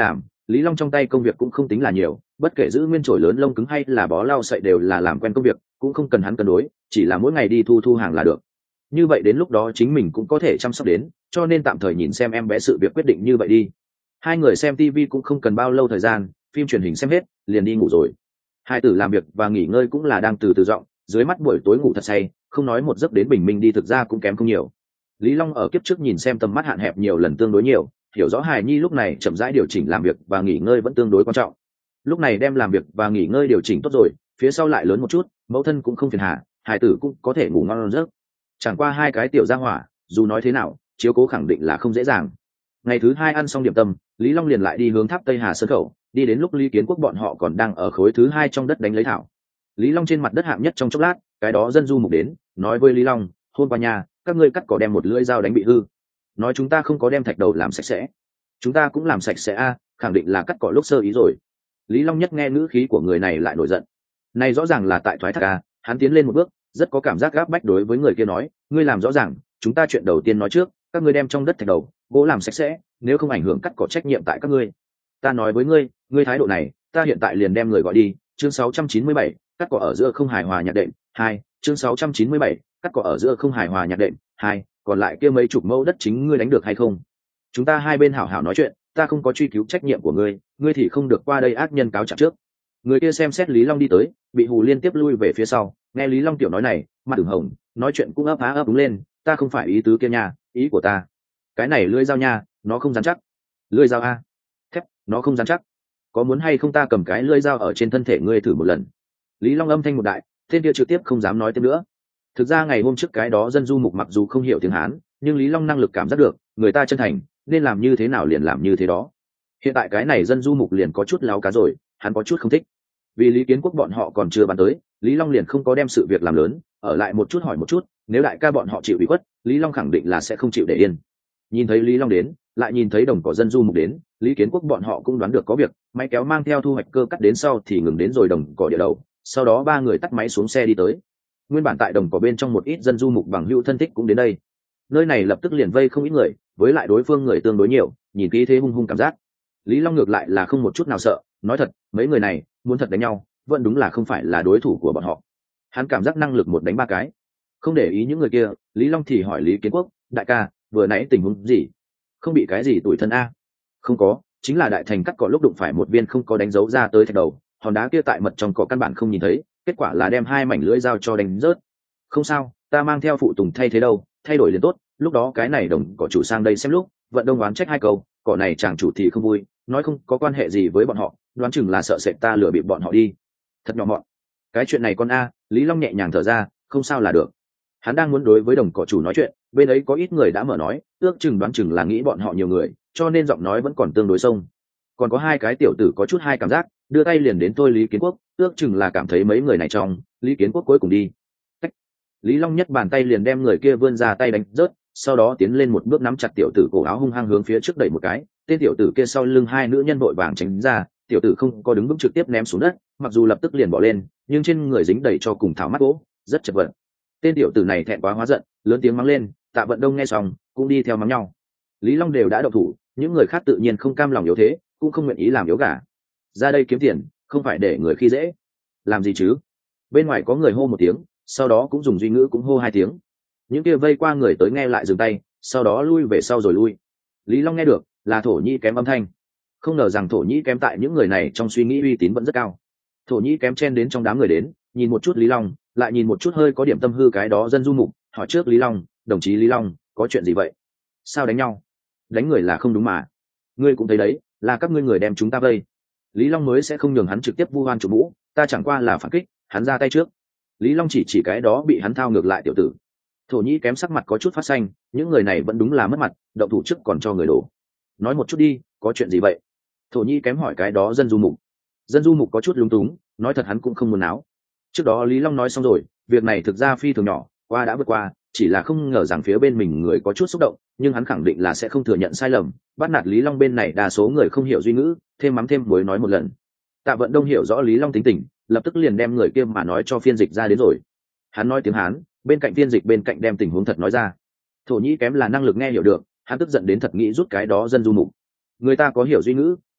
Lý Long trong tay công việc cũng không tính là nhiều, bất kể giữ nguyên chổi lớn lông cứng hay là bó lau sậy đều là làm quen công việc, cũng không cần hắn cân đối, chỉ là mỗi ngày đi thu thu hàng là được. Như vậy đến lúc đó chính mình cũng có thể chăm sóc đến, cho nên tạm thời nhìn xem em bé sự việc quyết định như vậy đi. Hai người xem tivi cũng không cần bao lâu thời gian, phim truyền hình xem hết liền đi ngủ rồi. Hai tử làm việc và nghỉ ngơi cũng là đang từ từ giọng, dưới mắt buổi tối ngủ thật say, không nói một giấc đến bình minh đi thực ra cũng kém không nhiều. Lý Long ở kiếp trước nhìn xem tầm mắt hạn hẹp nhiều lần tương đối nhiều, hiểu rõ hài nhi lúc này chậm rãi điều chỉnh làm việc và nghỉ ngơi vẫn tương đối quan trọng. Lúc này đem làm việc và nghỉ ngơi điều chỉnh tốt rồi, phía sau lại lớn một chút, mẫu thân cũng không phiền hà, hài tử cũng có thể ngủ ngon giấc. Chẳng qua hai cái tiểu gia hỏa, dù nói thế nào, chiếu cố khẳng định là không dễ dàng. Ngày thứ hai ăn xong điểm tâm, Lý Long liền lại đi hướng tháp Tây Hà Sơn khẩu, đi đến lúc Lý Kiến Quốc bọn họ còn đang ở khối thứ hai trong đất đánh lấy thảo. Lý Long trên mặt đất hạng nhất trong chốc lát, cái đó dân du mục đến, nói với Lý Long, hôm qua nhà, các ngươi cắt cỏ đem một lưỡi dao đánh bị hư, nói chúng ta không có đem thạch đầu làm sạch sẽ. Chúng ta cũng làm sạch sẽ a, khẳng định là cắt cỏ lúc sơ ý rồi. Lý Long nhất nghe ngữ khí của người này lại nổi giận. Này rõ ràng là tại thoái thác a, hắn tiến lên một bước, rất có cảm giác gáp bách đối với người kia nói, ngươi làm rõ ràng, chúng ta chuyện đầu tiên nói trước, các ngươi đem trong đất thạch đầu, gỗ làm sạch sẽ, nếu không ảnh hưởng cắt cỏ trách nhiệm tại các ngươi. Ta nói với ngươi, ngươi thái độ này, ta hiện tại liền đem người gọi đi. Chương sáu trăm chín mươi bảy, cắt cỏ ở giữa không hài hòa nhạc đệm. Hai, chương sáu trăm chín mươi bảy, cắt cỏ ở giữa không hài hòa nhạc đệm. Hai, còn lại kia mấy chục mẫu đất chính ngươi đánh được hay không? Chúng ta hai bên hảo hảo nói chuyện, ta không có truy cứu trách nhiệm của ngươi, ngươi thì không được qua đây ác nhân cáo trạng trước. Người kia xem xét Lý Long đi tới, bị hù liên tiếp lui về phía sau, nghe Lý Long tiểu nói này, mặt ửng hồng, nói chuyện cũng ấp á ấp đúng lên, ta không phải ý tứ kia nha, ý của ta, cái này lưỡi dao nha, nó không dán chắc. Lưỡi dao a? Thép, nó không dán chắc. Có muốn hay không ta cầm cái lưỡi dao ở trên thân thể ngươi thử một lần? Lý Long âm thanh một đại, tên kia trực tiếp không dám nói thêm nữa. Thực ra ngày hôm trước cái đó dân du mục mặc dù không hiểu tiếng Hán, nhưng Lý Long năng lực cảm giác được, người ta chân thành, nên làm như thế nào liền làm như thế đó. Hiện tại cái này dân du mục liền có chút láo cá rồi, hắn có chút không thích. Vì Lý Kiến Quốc bọn họ còn chưa bàn tới, Lý Long liền không có đem sự việc làm lớn, ở lại một chút hỏi một chút, nếu đại ca bọn họ chịu ủy khuất, Lý Long khẳng định là sẽ không chịu để yên. Nhìn thấy Lý Long đến, lại nhìn thấy đồng cỏ dân du mục đến, Lý Kiến Quốc bọn họ cũng đoán được có việc, máy kéo mang theo thu hoạch cơ cắt đến sau thì ngừng đến rồi đồng cỏ địa đầu, sau đó ba người tắt máy xuống xe đi tới. Nguyên bản tại đồng cỏ bên trong một ít dân du mục bằng hữu thân thích cũng đến đây. Nơi này lập tức liền vây không ít người, với lại đối phương người tương đối nhiều, nhìn khí thế hung hung cảm giác. Lý Long ngược lại là không một chút nào sợ, nói thật, mấy người này muốn thật đánh nhau, vẫn đúng là không phải là đối thủ của bọn họ. Hắn cảm giác năng lực một đánh ba cái. Không để ý những người kia, Lý Long thì hỏi Lý Kiến Quốc, đại ca, vừa nãy tình huống gì? Không bị cái gì tủi thân a? Không có, chính là đại thành cắt cỏ lúc đụng phải một viên không có đánh dấu ra tới thạch đầu, hòn đá kia tại mật trong cỏ căn bản không nhìn thấy, kết quả là đem hai mảnh lưỡi dao cho đánh rớt. Không sao, ta mang theo phụ tùng thay thế đâu, thay đổi liền tốt. Lúc đó cái này đồng cỏ chủ sang đây xem lúc, vận đông oán trách hai câu, cỏ này chàng chủ thì không vui, nói không có quan hệ gì với bọn họ, đoán chừng là sợ sệt ta lừa bịp bọn họ đi. Thật nhỏ mọn. Cái chuyện này con a, Lý Long nhẹ nhàng thở ra, không sao là được. Hắn đang muốn đối với đồng cỏ chủ nói chuyện, bên ấy có ít người đã mở nói, ước chừng đoán chừng là nghĩ bọn họ nhiều người, cho nên giọng nói vẫn còn tương đối sông. Còn có hai cái tiểu tử có chút hai cảm giác, đưa tay liền đến tôi Lý Kiến Quốc, ước chừng là cảm thấy mấy người này trong, Lý Kiến Quốc cuối cùng đi. Cách. Lý Long nhất bàn tay liền đem người kia vươn ra tay đánh rớt, sau đó tiến lên một bước nắm chặt tiểu tử cổ áo hung hăng hướng phía trước đẩy một cái, tên tiểu tử kia sau lưng hai nữ nhân vội vàng tránh ra, tiểu tử không có đứng vững trực tiếp ném xuống đất, mặc dù lập tức liền bỏ lên, nhưng trên người dính đầy cho cùng thảo mắt gỗ, rất chật vật. Tên tiểu tử này thẹn quá hóa giận, lớn tiếng mắng lên, Tạ Vận Đông nghe xong, cũng đi theo mắng nhau. Lý Long đều đã động thủ, những người khác tự nhiên không cam lòng yếu thế, cũng không nguyện ý làm yếu gà. Ra đây kiếm tiền, không phải để người khi dễ. Làm gì chứ? Bên ngoài có người hô một tiếng, sau đó cũng dùng duy ngữ cũng hô hai tiếng. Những kia vây qua người tới nghe lại dừng tay, sau đó lui về sau rồi lui. Lý Long nghe được, là thổ nhĩ kém âm thanh. Không ngờ rằng thổ nhĩ kém tại những người này trong suy nghĩ uy tín vẫn rất cao. Thổ nhĩ kém chen đến trong đám người đến, nhìn một chút Lý Long, lại nhìn một chút hơi có điểm tâm hư cái đó dân du mục, hỏi trước Lý Long, đồng chí Lý Long, có chuyện gì vậy? Sao đánh nhau? Đánh người là không đúng mà. Ngươi cũng thấy đấy, là các ngươi người đem chúng ta vây. Lý Long mới sẽ không nhường hắn trực tiếp vu oan chủ mũ, ta chẳng qua là phản kích, hắn ra tay trước. Lý Long chỉ chỉ cái đó bị hắn thao ngược lại tiểu tử. Thổ nhĩ kém sắc mặt có chút phát xanh, những người này vẫn đúng là mất mặt, động thủ trước còn cho người đổ. Nói một chút đi, có chuyện gì vậy? Thổ nhĩ kém hỏi cái đó dân du mục. Dân du mục có chút lúng túng, nói thật hắn cũng không muốn náo. Trước đó Lý Long nói xong rồi, việc này thực ra phi thường nhỏ, qua đã vượt qua, chỉ là không ngờ rằng phía bên mình người có chút xúc động, nhưng hắn khẳng định là sẽ không thừa nhận sai lầm. Bắt nạt Lý Long bên này đa số người không hiểu duy ngữ, thêm mắm thêm muối nói một lần. Tạ Vận Đông hiểu rõ Lý Long tính tình, lập tức liền đem người kia mà nói cho phiên dịch ra đến rồi. Hắn nói tiếng Hán, bên cạnh phiên dịch bên cạnh đem tình huống thật nói ra. Thổ nhĩ kém là năng lực nghe hiểu được, hắn tức giận đến thật nghĩ rút cái đó dân du mục. Người ta có hiểu duy ngữ,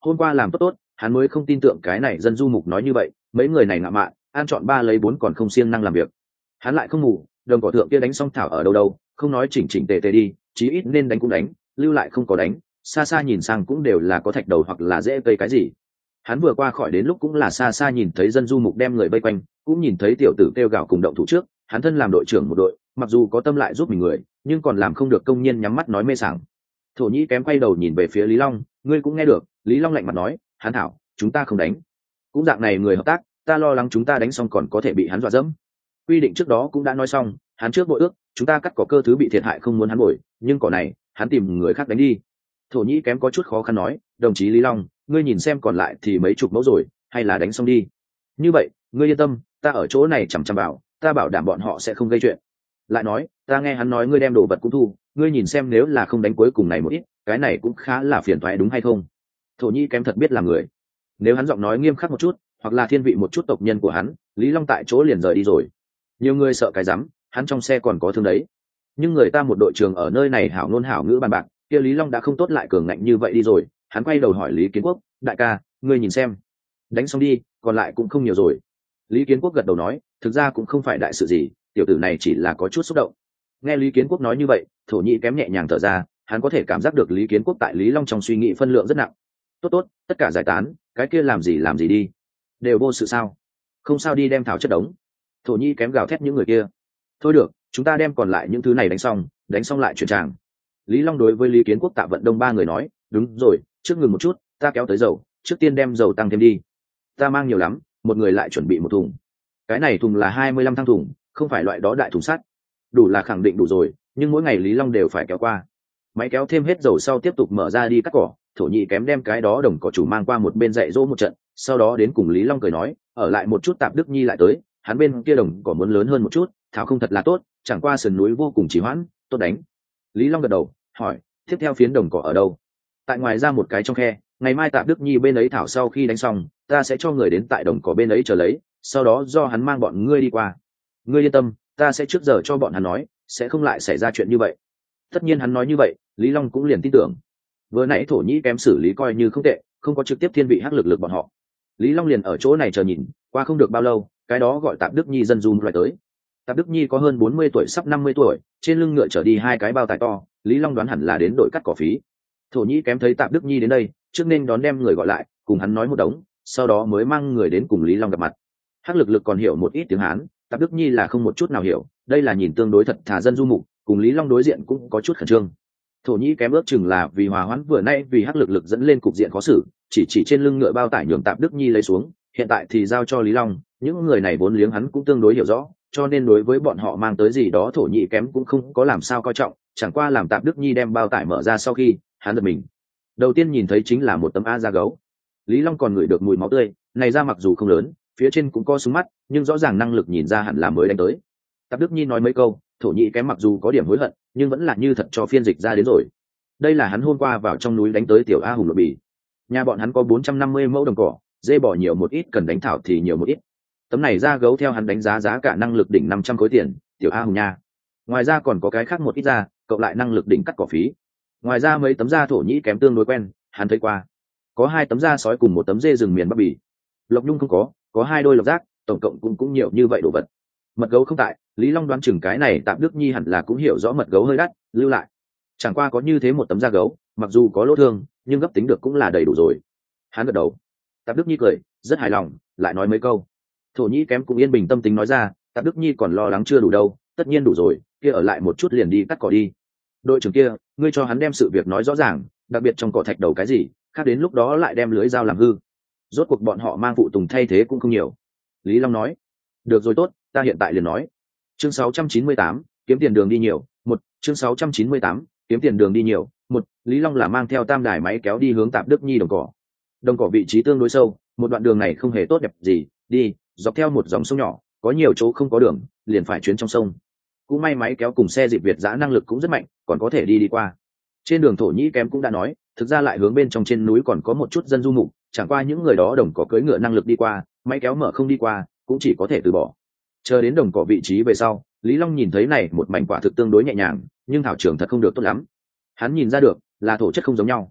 hôm qua làm tốt tốt, hắn mới không tin tưởng cái này dân du mục nói như vậy, mấy người này ngạo mạn, ăn chọn ba lấy bốn còn không siêng năng làm việc. Hắn lại không ngủ, đồng cỏ thượng kia đánh xong thảo ở đâu đâu, không nói chỉnh chỉnh tề tề đi, chí ít nên đánh cũng đánh, lưu lại không có đánh, xa xa nhìn sang cũng đều là có thạch đầu hoặc là dễ cây cái gì. Hắn vừa qua khỏi đến lúc cũng là xa xa nhìn thấy dân du mục đem người vây quanh, cũng nhìn thấy tiểu tử kêu gào cùng động thủ trước, hắn thân làm đội trưởng một đội, mặc dù có tâm lại giúp mình người, nhưng còn làm không được công nhân nhắm mắt nói mê sảng. Thổ Nhĩ kém quay đầu nhìn về phía Lý Long, ngươi cũng nghe được. Lý Long lạnh mặt nói, hắn thảo, chúng ta không đánh, cũng dạng này người hợp tác, ta lo lắng chúng ta đánh xong còn có thể bị hắn dọa dẫm. Quy định trước đó cũng đã nói xong, hắn trước bội ước, chúng ta cắt cỏ cơ thứ bị thiệt hại không muốn hắn bồi, nhưng cỏ này, hắn tìm người khác đánh đi. Thổ Nhĩ kém có chút khó khăn nói, đồng chí Lý Long, ngươi nhìn xem còn lại thì mấy chục mẫu rồi, hay là đánh xong đi. Như vậy, ngươi yên tâm, ta ở chỗ này chằm chằm bảo, ta bảo đảm bọn họ sẽ không gây chuyện. Lại nói, ta nghe hắn nói ngươi đem đồ vật cũng thu, ngươi nhìn xem nếu là không đánh cuối cùng này một ít, cái này cũng khá là phiền toái đúng hay không? Thổ Nhĩ kém thật biết làm người. Nếu hắn giọng nói nghiêm khắc một chút, hoặc là thiên vị một chút tộc nhân của hắn, Lý Long tại chỗ liền rời đi rồi. Nhiều người sợ cái rắm, hắn trong xe còn có thương đấy. Nhưng người ta một đội trưởng ở nơi này hảo ngôn hảo ngữ bàn bạc, kia Lý Long đã không tốt lại cường ngạnh như vậy đi rồi. Hắn quay đầu hỏi Lý Kiến Quốc, đại ca, ngươi nhìn xem, đánh xong đi, còn lại cũng không nhiều rồi. Lý Kiến Quốc gật đầu nói, thực ra cũng không phải đại sự gì, tiểu tử này chỉ là có chút xúc động. Nghe Lý Kiến Quốc nói như vậy, Thổ Nhĩ kém nhẹ nhàng thở ra, hắn có thể cảm giác được Lý Kiến Quốc tại Lý Long trong suy nghĩ phân lượng rất nặng. Tốt tốt, tất cả giải tán, cái kia làm gì làm gì đi, đều vô sự sao? Không sao đi đem thảo chất đống. Thổ Nhĩ kém gào thét những người kia. Thôi được, chúng ta đem còn lại những thứ này đánh xong, đánh xong lại chuyển tràng. Lý Long đối với Lý Kiến Quốc, Tạ Vận Đông ba người nói, đúng rồi, trước ngừng một chút, ta kéo tới dầu, trước tiên đem dầu tăng thêm đi. Ta mang nhiều lắm, một người lại chuẩn bị một thùng. Cái này thùng là hai mươi lăm thang thùng, không phải loại đó đại thùng sắt. Đủ là khẳng định đủ rồi, nhưng mỗi ngày Lý Long đều phải kéo qua. Máy kéo thêm hết dầu sau tiếp tục mở ra đi cắt cỏ. Thổ Nhĩ kém đem cái đó đồng cỏ chủ mang qua một bên dạy dỗ một trận, sau đó đến cùng Lý Long cười nói, ở lại một chút Tạp Đức Nhi lại tới, hắn bên kia đồng cỏ muốn lớn hơn một chút, thảo không thật là tốt, chẳng qua sườn núi vô cùng trì hoãn, tốt đánh. Lý Long gật đầu, hỏi, tiếp theo phiến đồng cỏ ở đâu? Tại ngoài ra một cái trong khe, ngày mai Tạp Đức Nhi bên ấy thảo sau khi đánh xong, ta sẽ cho người đến tại đồng cỏ bên ấy chờ lấy, sau đó do hắn mang bọn ngươi đi qua. Ngươi yên tâm, ta sẽ trước giờ cho bọn hắn nói, sẽ không lại xảy ra chuyện như vậy. Tất nhiên hắn nói như vậy, Lý Long cũng liền tin tưởng. Vừa nãy Thổ Nhĩ kém xử lý coi như không tệ, không có trực tiếp thiên vị hắc lực lực bọn họ. Lý Long liền ở chỗ này chờ nhìn, qua không được bao lâu, cái đó gọi Tạp Đức Nhi dân du lại tới. Tạp Đức Nhi có hơn bốn mươi tuổi, sắp năm mươi tuổi, trên lưng ngựa chở đi hai cái bao tải to, Lý Long đoán hẳn là đến đội cắt cỏ phí. Thổ Nhĩ kém thấy Tạp Đức Nhi đến đây, trước nên đón đem người gọi lại, cùng hắn nói một đống, sau đó mới mang người đến cùng Lý Long gặp mặt. Hắc lực lực còn hiểu một ít tiếng Hán, Tạp Đức Nhi là không một chút nào hiểu, đây là nhìn tương đối thật thà dân du mục, cùng Lý Long đối diện cũng có chút khẩn trương. Thổ Nhĩ kém ước chừng là vì hòa hoãn vừa nay vì hắc lực lực dẫn lên cục diện khó xử, chỉ chỉ trên lưng ngựa bao tải nhường Tạp Đức Nhi lấy xuống, hiện tại thì giao cho Lý Long, những người này vốn liếng hắn cũng tương đối hiểu rõ, cho nên đối với bọn họ mang tới gì đó Thổ Nhĩ kém cũng không có làm sao coi trọng, chẳng qua làm Tạp Đức Nhi đem bao tải mở ra sau khi, hắn giật mình. Đầu tiên nhìn thấy chính là một tấm a da gấu. Lý Long còn ngửi được mùi máu tươi, này ra mặc dù không lớn, phía trên cũng có súng mắt, nhưng rõ ràng năng lực nhìn ra hẳn là mới đánh tới. Tạp Đức Nhi nói mấy câu, Thổ Nhĩ kém mặc dù có điểm hối hận, nhưng vẫn là như thật cho phiên dịch ra đến rồi. Đây là hắn hôm qua vào trong núi đánh tới tiểu A Hùng Lộ Bì. Nhà bọn hắn có bốn trăm năm mươi mẫu đồng cỏ, dê bò nhiều một ít cần đánh thảo thì nhiều một ít. Tấm này da gấu theo hắn đánh giá giá cả năng lực đỉnh năm trăm khối tiền, tiểu A Hùng nha. Ngoài ra còn có cái khác một ít da, cộng lại năng lực đỉnh cắt cỏ phí. Ngoài ra mấy tấm da Thổ Nhĩ kém tương đối quen, hắn thấy qua. Có hai tấm da sói cùng một tấm dê rừng miền Bắc Bì. Lộc nhung không có, có hai đôi lộc giác, tổng cộng cũng cũng nhiều như vậy đồ vật. Mật gấu không tại, Lý Long đoán chừng cái này Tạp Đức Nhi hẳn là cũng hiểu rõ mật gấu hơi đắt, lưu lại. Chẳng qua có như thế một tấm da gấu, mặc dù có lỗ thương, nhưng gấp tính được cũng là đầy đủ rồi. Hắn gật đầu. Tạp Đức Nhi cười, rất hài lòng, lại nói mấy câu. Thổ Nhĩ kém cũng yên bình tâm tính nói ra, Tạp Đức Nhi còn lo lắng chưa đủ đâu, tất nhiên đủ rồi, kia ở lại một chút liền đi cắt cỏ đi. Đội trưởng kia, ngươi cho hắn đem sự việc nói rõ ràng, đặc biệt trong cỏ thạch đầu cái gì, khác đến lúc đó lại đem lưới dao làm hư. Rốt cuộc bọn họ mang phụ tùng thay thế cũng không nhiều. Lý Long nói, được rồi tốt, ta hiện tại liền nói. Chương sáu trăm chín mươi tám, kiếm tiền đường đi nhiều, một, chương sáu trăm chín mươi tám, kiếm tiền đường đi nhiều, một, Lý Long là mang theo tam đài máy kéo đi hướng Tạp Đức Nhi đồng cỏ. Đồng cỏ vị trí tương đối sâu, một đoạn đường này không hề tốt đẹp gì, đi, dọc theo một dòng sông nhỏ, có nhiều chỗ không có đường, liền phải chuyến trong sông. Cũng may máy kéo cùng xe dịp Việt giã năng lực cũng rất mạnh, còn có thể đi đi qua. Trên đường Thổ Nhĩ kém cũng đã nói, thực ra lại hướng bên trong trên núi còn có một chút dân du mục, chẳng qua những người đó đồng cỏ cưỡi ngựa năng lực đi qua, máy kéo mở không đi qua, cũng chỉ có thể từ bỏ. Chờ đến đồng cỏ vị trí về sau, Lý Long nhìn thấy này một mảnh quả thực tương đối nhẹ nhàng, nhưng thảo trường thật không được tốt lắm. Hắn nhìn ra được là thổ chất không giống nhau.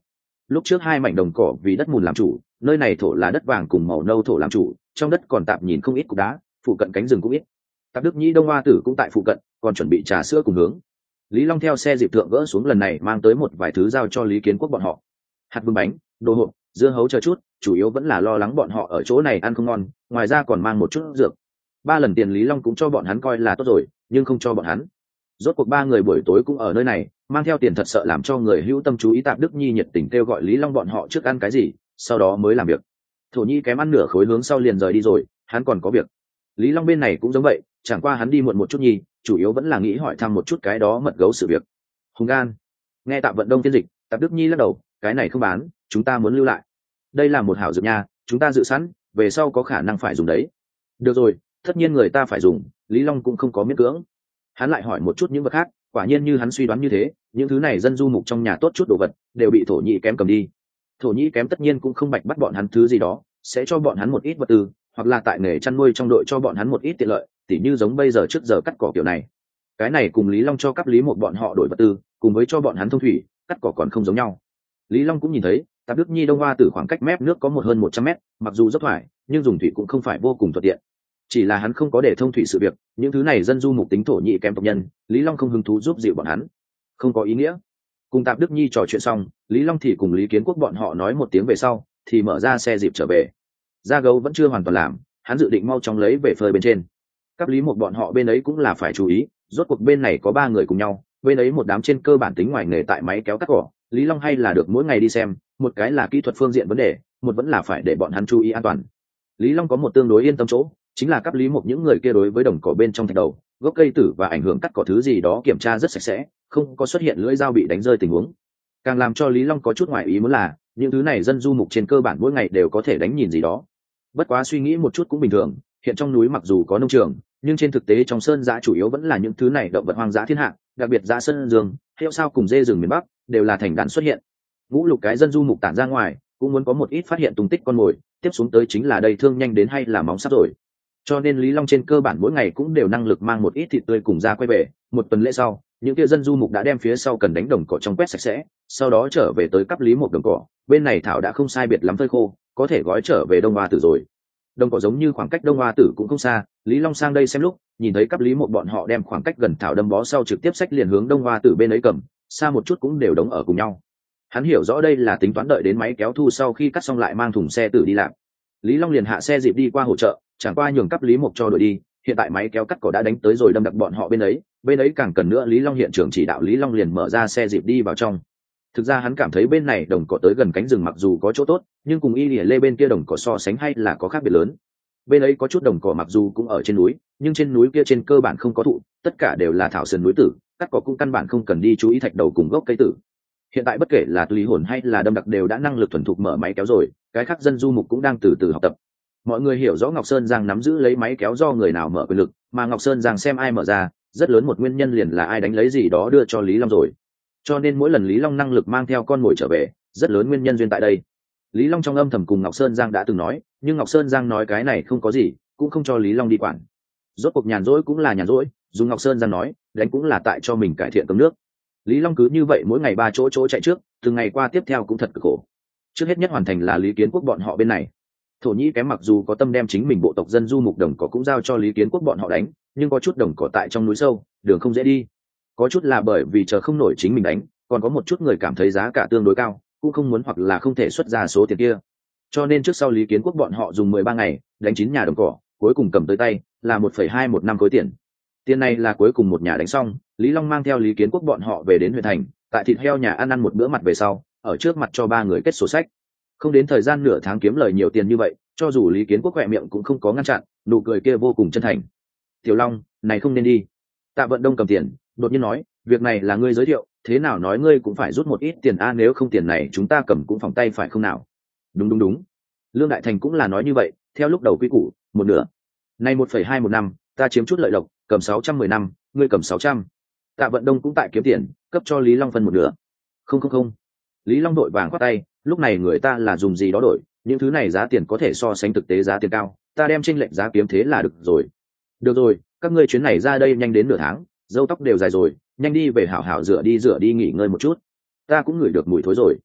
lúc trước hai mảnh đồng cỏ vì đất mùn làm chủ, nơi này thổ là đất vàng cùng màu nâu thổ làm chủ, trong đất còn tạm nhìn không ít cục đá, phụ cận cánh rừng cũng ít. Tạp Đức Nhĩ Đông Hoa Tử cũng tại phụ cận, còn chuẩn bị trà sữa cùng hướng. Lý Long theo xe dịp thượng gỡ xuống, lần này mang tới một vài thứ giao cho Lý Kiến Quốc bọn họ. Hạt vương bánh, đồ hộp, dưa hấu chờ chút, chủ yếu vẫn là lo lắng bọn họ ở chỗ này ăn không ngon, ngoài ra còn mang một chút dược. Ba lần tiền Lý Long cũng cho bọn hắn coi là tốt rồi, nhưng không cho bọn hắn. Rốt cuộc ba người buổi tối cũng ở nơi này, mang theo tiền thật sợ làm cho người hữu tâm chú ý. Tạp Đức Nhi nhiệt tình kêu gọi Lý Long bọn họ trước ăn cái gì, sau đó mới làm việc. Thổ Nhi kém ăn nửa khối hướng sau liền rời đi rồi, hắn còn có việc. Lý Long bên này cũng giống vậy, chẳng qua hắn đi muộn một chút nhi, chủ yếu vẫn là nghĩ hỏi thăm một chút cái đó mật gấu sự việc. Hùng gan. Nghe Tạ Vận Đông phiên dịch, Tạp Đức Nhi lắc đầu, cái này không bán, chúng ta muốn lưu lại. Đây là một hảo dược nha, chúng ta dự sẵn, về sau có khả năng phải dùng đấy. Được rồi, tất nhiên người ta phải dùng, Lý Long cũng không có miễn cưỡng. Hắn lại hỏi một chút những vật khác, quả nhiên như hắn suy đoán như thế, những thứ này dân du mục trong nhà tốt chút đồ vật đều bị Thổ Nhĩ kém cầm đi. Thổ Nhĩ kém tất nhiên cũng không bạch bắt bọn hắn thứ gì đó, sẽ cho bọn hắn một ít vật tư, hoặc là tại nghề chăn nuôi trong đội cho bọn hắn một ít tiện lợi, tỉ như giống bây giờ trước giờ cắt cỏ kiểu này. Cái này cùng Lý Long cho cấp Lý một bọn họ đổi vật tư, cùng với cho bọn hắn thông thủy, cắt cỏ còn không giống nhau. Lý Long cũng nhìn thấy, Tạp Đức Nhi Đông Hoa Tử khoảng cách mép nước có một hơn một trăm mét, mặc dù dốc thoải, nhưng dùng thủy cũng không phải vô cùng thuận tiện. Chỉ là hắn không có để thông thủy sự việc, những thứ này dân du mục tính Thổ Nhĩ kém tộc nhân, Lý Long không hứng thú giúp dịu bọn hắn, không có ý nghĩa. Cùng Tạp Đức Nhi trò chuyện xong, Lý Long thì cùng Lý Kiến Quốc bọn họ nói một tiếng về sau, thì mở ra xe dịp trở về. Da gấu vẫn chưa hoàn toàn làm, hắn dự định mau chóng lấy về phơi bên trên. Các Lý một bọn họ bên ấy cũng là phải chú ý, rốt cuộc bên này có ba người cùng nhau, bên ấy một đám trên cơ bản tính ngoài nghề tại máy kéo cắt cỏ, Lý Long hay là được mỗi ngày đi xem, một cái là kỹ thuật phương diện vấn đề, một vẫn là phải để bọn hắn chú ý an toàn. Lý Long có một tương đối yên tâm chỗ, chính là cấp Lý một những người kia đối với đồng cỏ bên trong thạch đầu, gốc cây tử và ảnh hưởng cắt cỏ thứ gì đó kiểm tra rất sạch sẽ, không có xuất hiện lưỡi dao bị đánh rơi tình huống. Càng làm cho Lý Long có chút ngoại ý muốn là, những thứ này dân du mục trên cơ bản mỗi ngày đều có thể đánh nhìn gì đó. Bất quá suy nghĩ một chút cũng bình thường, hiện trong núi mặc dù có nông trường, nhưng trên thực tế trong sơn giã chủ yếu vẫn là những thứ này động vật hoang dã thiên hạ, đặc biệt dã sơn dương, heo sao cùng dê rừng miền Bắc đều là thành đàn xuất hiện. Ngũ lục cái dân du mục tản ra ngoài, cũng muốn có một ít phát hiện tung tích con mồi, tiếp xuống tới chính là đầy thương nhanh đến hay là móng sắt rồi. Cho nên Lý Long trên cơ bản mỗi ngày cũng đều năng lực mang một ít thịt tươi cùng ra quay về. Một tuần lễ sau, những kia dân du mục đã đem phía sau cần đánh đồng cỏ trong quét sạch sẽ, sau đó trở về tới cấp Lý một đồng cỏ. Bên này thảo đã không sai biệt lắm phơi khô, có thể gói trở về Đông Hoa Tử rồi. Đồng cỏ giống như khoảng cách Đông Hoa Tử cũng không xa, Lý Long sang đây xem lúc, nhìn thấy cấp Lý một bọn họ đem khoảng cách gần thảo đâm bó sau trực tiếp xách liền hướng Đông Hoa Tử bên ấy cầm, xa một chút cũng đều đóng ở cùng nhau. Hắn hiểu rõ đây là tính toán đợi đến máy kéo thu sau khi cắt xong lại mang thùng xe tử đi làm. Lý Long liền hạ xe dịp đi qua hỗ trợ, chẳng qua nhường cấp Lý một cho đội đi, hiện tại máy kéo cắt cỏ đã đánh tới rồi đâm đặc bọn họ bên ấy, bên ấy càng cần nữa Lý Long hiện trường chỉ đạo Lý Long liền mở ra xe dịp đi vào trong. Thực ra hắn cảm thấy bên này đồng cỏ tới gần cánh rừng mặc dù có chỗ tốt, nhưng cùng y lìa lê bên kia đồng cỏ so sánh hay là có khác biệt lớn. Bên ấy có chút đồng cỏ mặc dù cũng ở trên núi, nhưng trên núi kia trên cơ bản không có thụ, tất cả đều là thảo sườn núi tử, cắt cỏ cũng căn bản không cần đi chú ý thạch đầu cùng gốc cây tử. Hiện tại bất kể là lý hồn hay là đâm đặc đều đã năng lực thuần thục mở máy kéo rồi, cái khác dân du mục cũng đang từ từ học tập. Mọi người hiểu rõ Ngọc Sơn Giang nắm giữ lấy máy kéo do người nào mở quyền lực, mà Ngọc Sơn Giang xem ai mở ra, rất lớn một nguyên nhân liền là ai đánh lấy gì đó đưa cho Lý Long rồi. Cho nên mỗi lần Lý Long năng lực mang theo con mồi trở về, rất lớn nguyên nhân duyên tại đây. Lý Long trong âm thầm cùng Ngọc Sơn Giang đã từng nói, nhưng Ngọc Sơn Giang nói cái này không có gì, cũng không cho Lý Long đi quản. Rốt cuộc nhàn rỗi cũng là nhàn rỗi, dùng Ngọc Sơn Giang nói, đánh cũng là tại cho mình cải thiện cơm nước. Lý Long cứ như vậy mỗi ngày ba chỗ chỗ chạy trước, từng ngày qua tiếp theo cũng thật cực khổ. Trước hết nhất hoàn thành là Lý Kiến Quốc bọn họ bên này. Thổ Nhĩ kém mặc dù có tâm đem chính mình bộ tộc dân du mục đồng cỏ cũng giao cho Lý Kiến Quốc bọn họ đánh, nhưng có chút đồng cỏ tại trong núi sâu, đường không dễ đi. Có chút là bởi vì chờ không nổi chính mình đánh, còn có một chút người cảm thấy giá cả tương đối cao, cũng không muốn hoặc là không thể xuất ra số tiền kia. Cho nên trước sau Lý Kiến Quốc bọn họ dùng mười ba ngày đánh chín nhà đồng cỏ, cuối cùng cầm tới tay là một phẩy hai một năm khối tiền. Tiền này là cuối cùng một nhà đánh xong, Lý Long mang theo Lý Kiến Quốc bọn họ về đến huyện thành, tại thịt heo nhà ăn ăn một bữa mặt về sau, ở trước mặt cho ba người kết sổ sách. Không đến thời gian nửa tháng kiếm lời nhiều tiền như vậy, cho dù Lý Kiến Quốc khỏe miệng cũng không có ngăn chặn, nụ cười kia vô cùng chân thành. Tiểu Long, này không nên đi. Tạ Vận Đông cầm tiền, đột nhiên nói, việc này là ngươi giới thiệu, thế nào nói ngươi cũng phải rút một ít tiền a, nếu không tiền này chúng ta cầm cũng phòng tay phải không nào? Đúng đúng đúng. Lương Đại Thành cũng là nói như vậy, theo lúc đầu quy củ, một nửa. Này một phẩy hai một năm, ta chiếm chút lợi lộc, cầm sáu trăm mười năm, ngươi cầm sáu trăm. Tạ Vận Đông cũng tại kiếm tiền, cấp cho Lý Long phân một nửa. Không không không. Lý Long đội vàng khoát tay, lúc này người ta là dùng gì đó đổi, những thứ này giá tiền có thể so sánh thực tế giá tiền cao, ta đem chênh lệch giá kiếm thế là được rồi. Được rồi, các ngươi chuyến này ra đây nhanh đến nửa tháng, râu tóc đều dài rồi, nhanh đi về hảo hảo rửa đi rửa đi nghỉ ngơi một chút. Ta cũng ngửi được mùi thối rồi.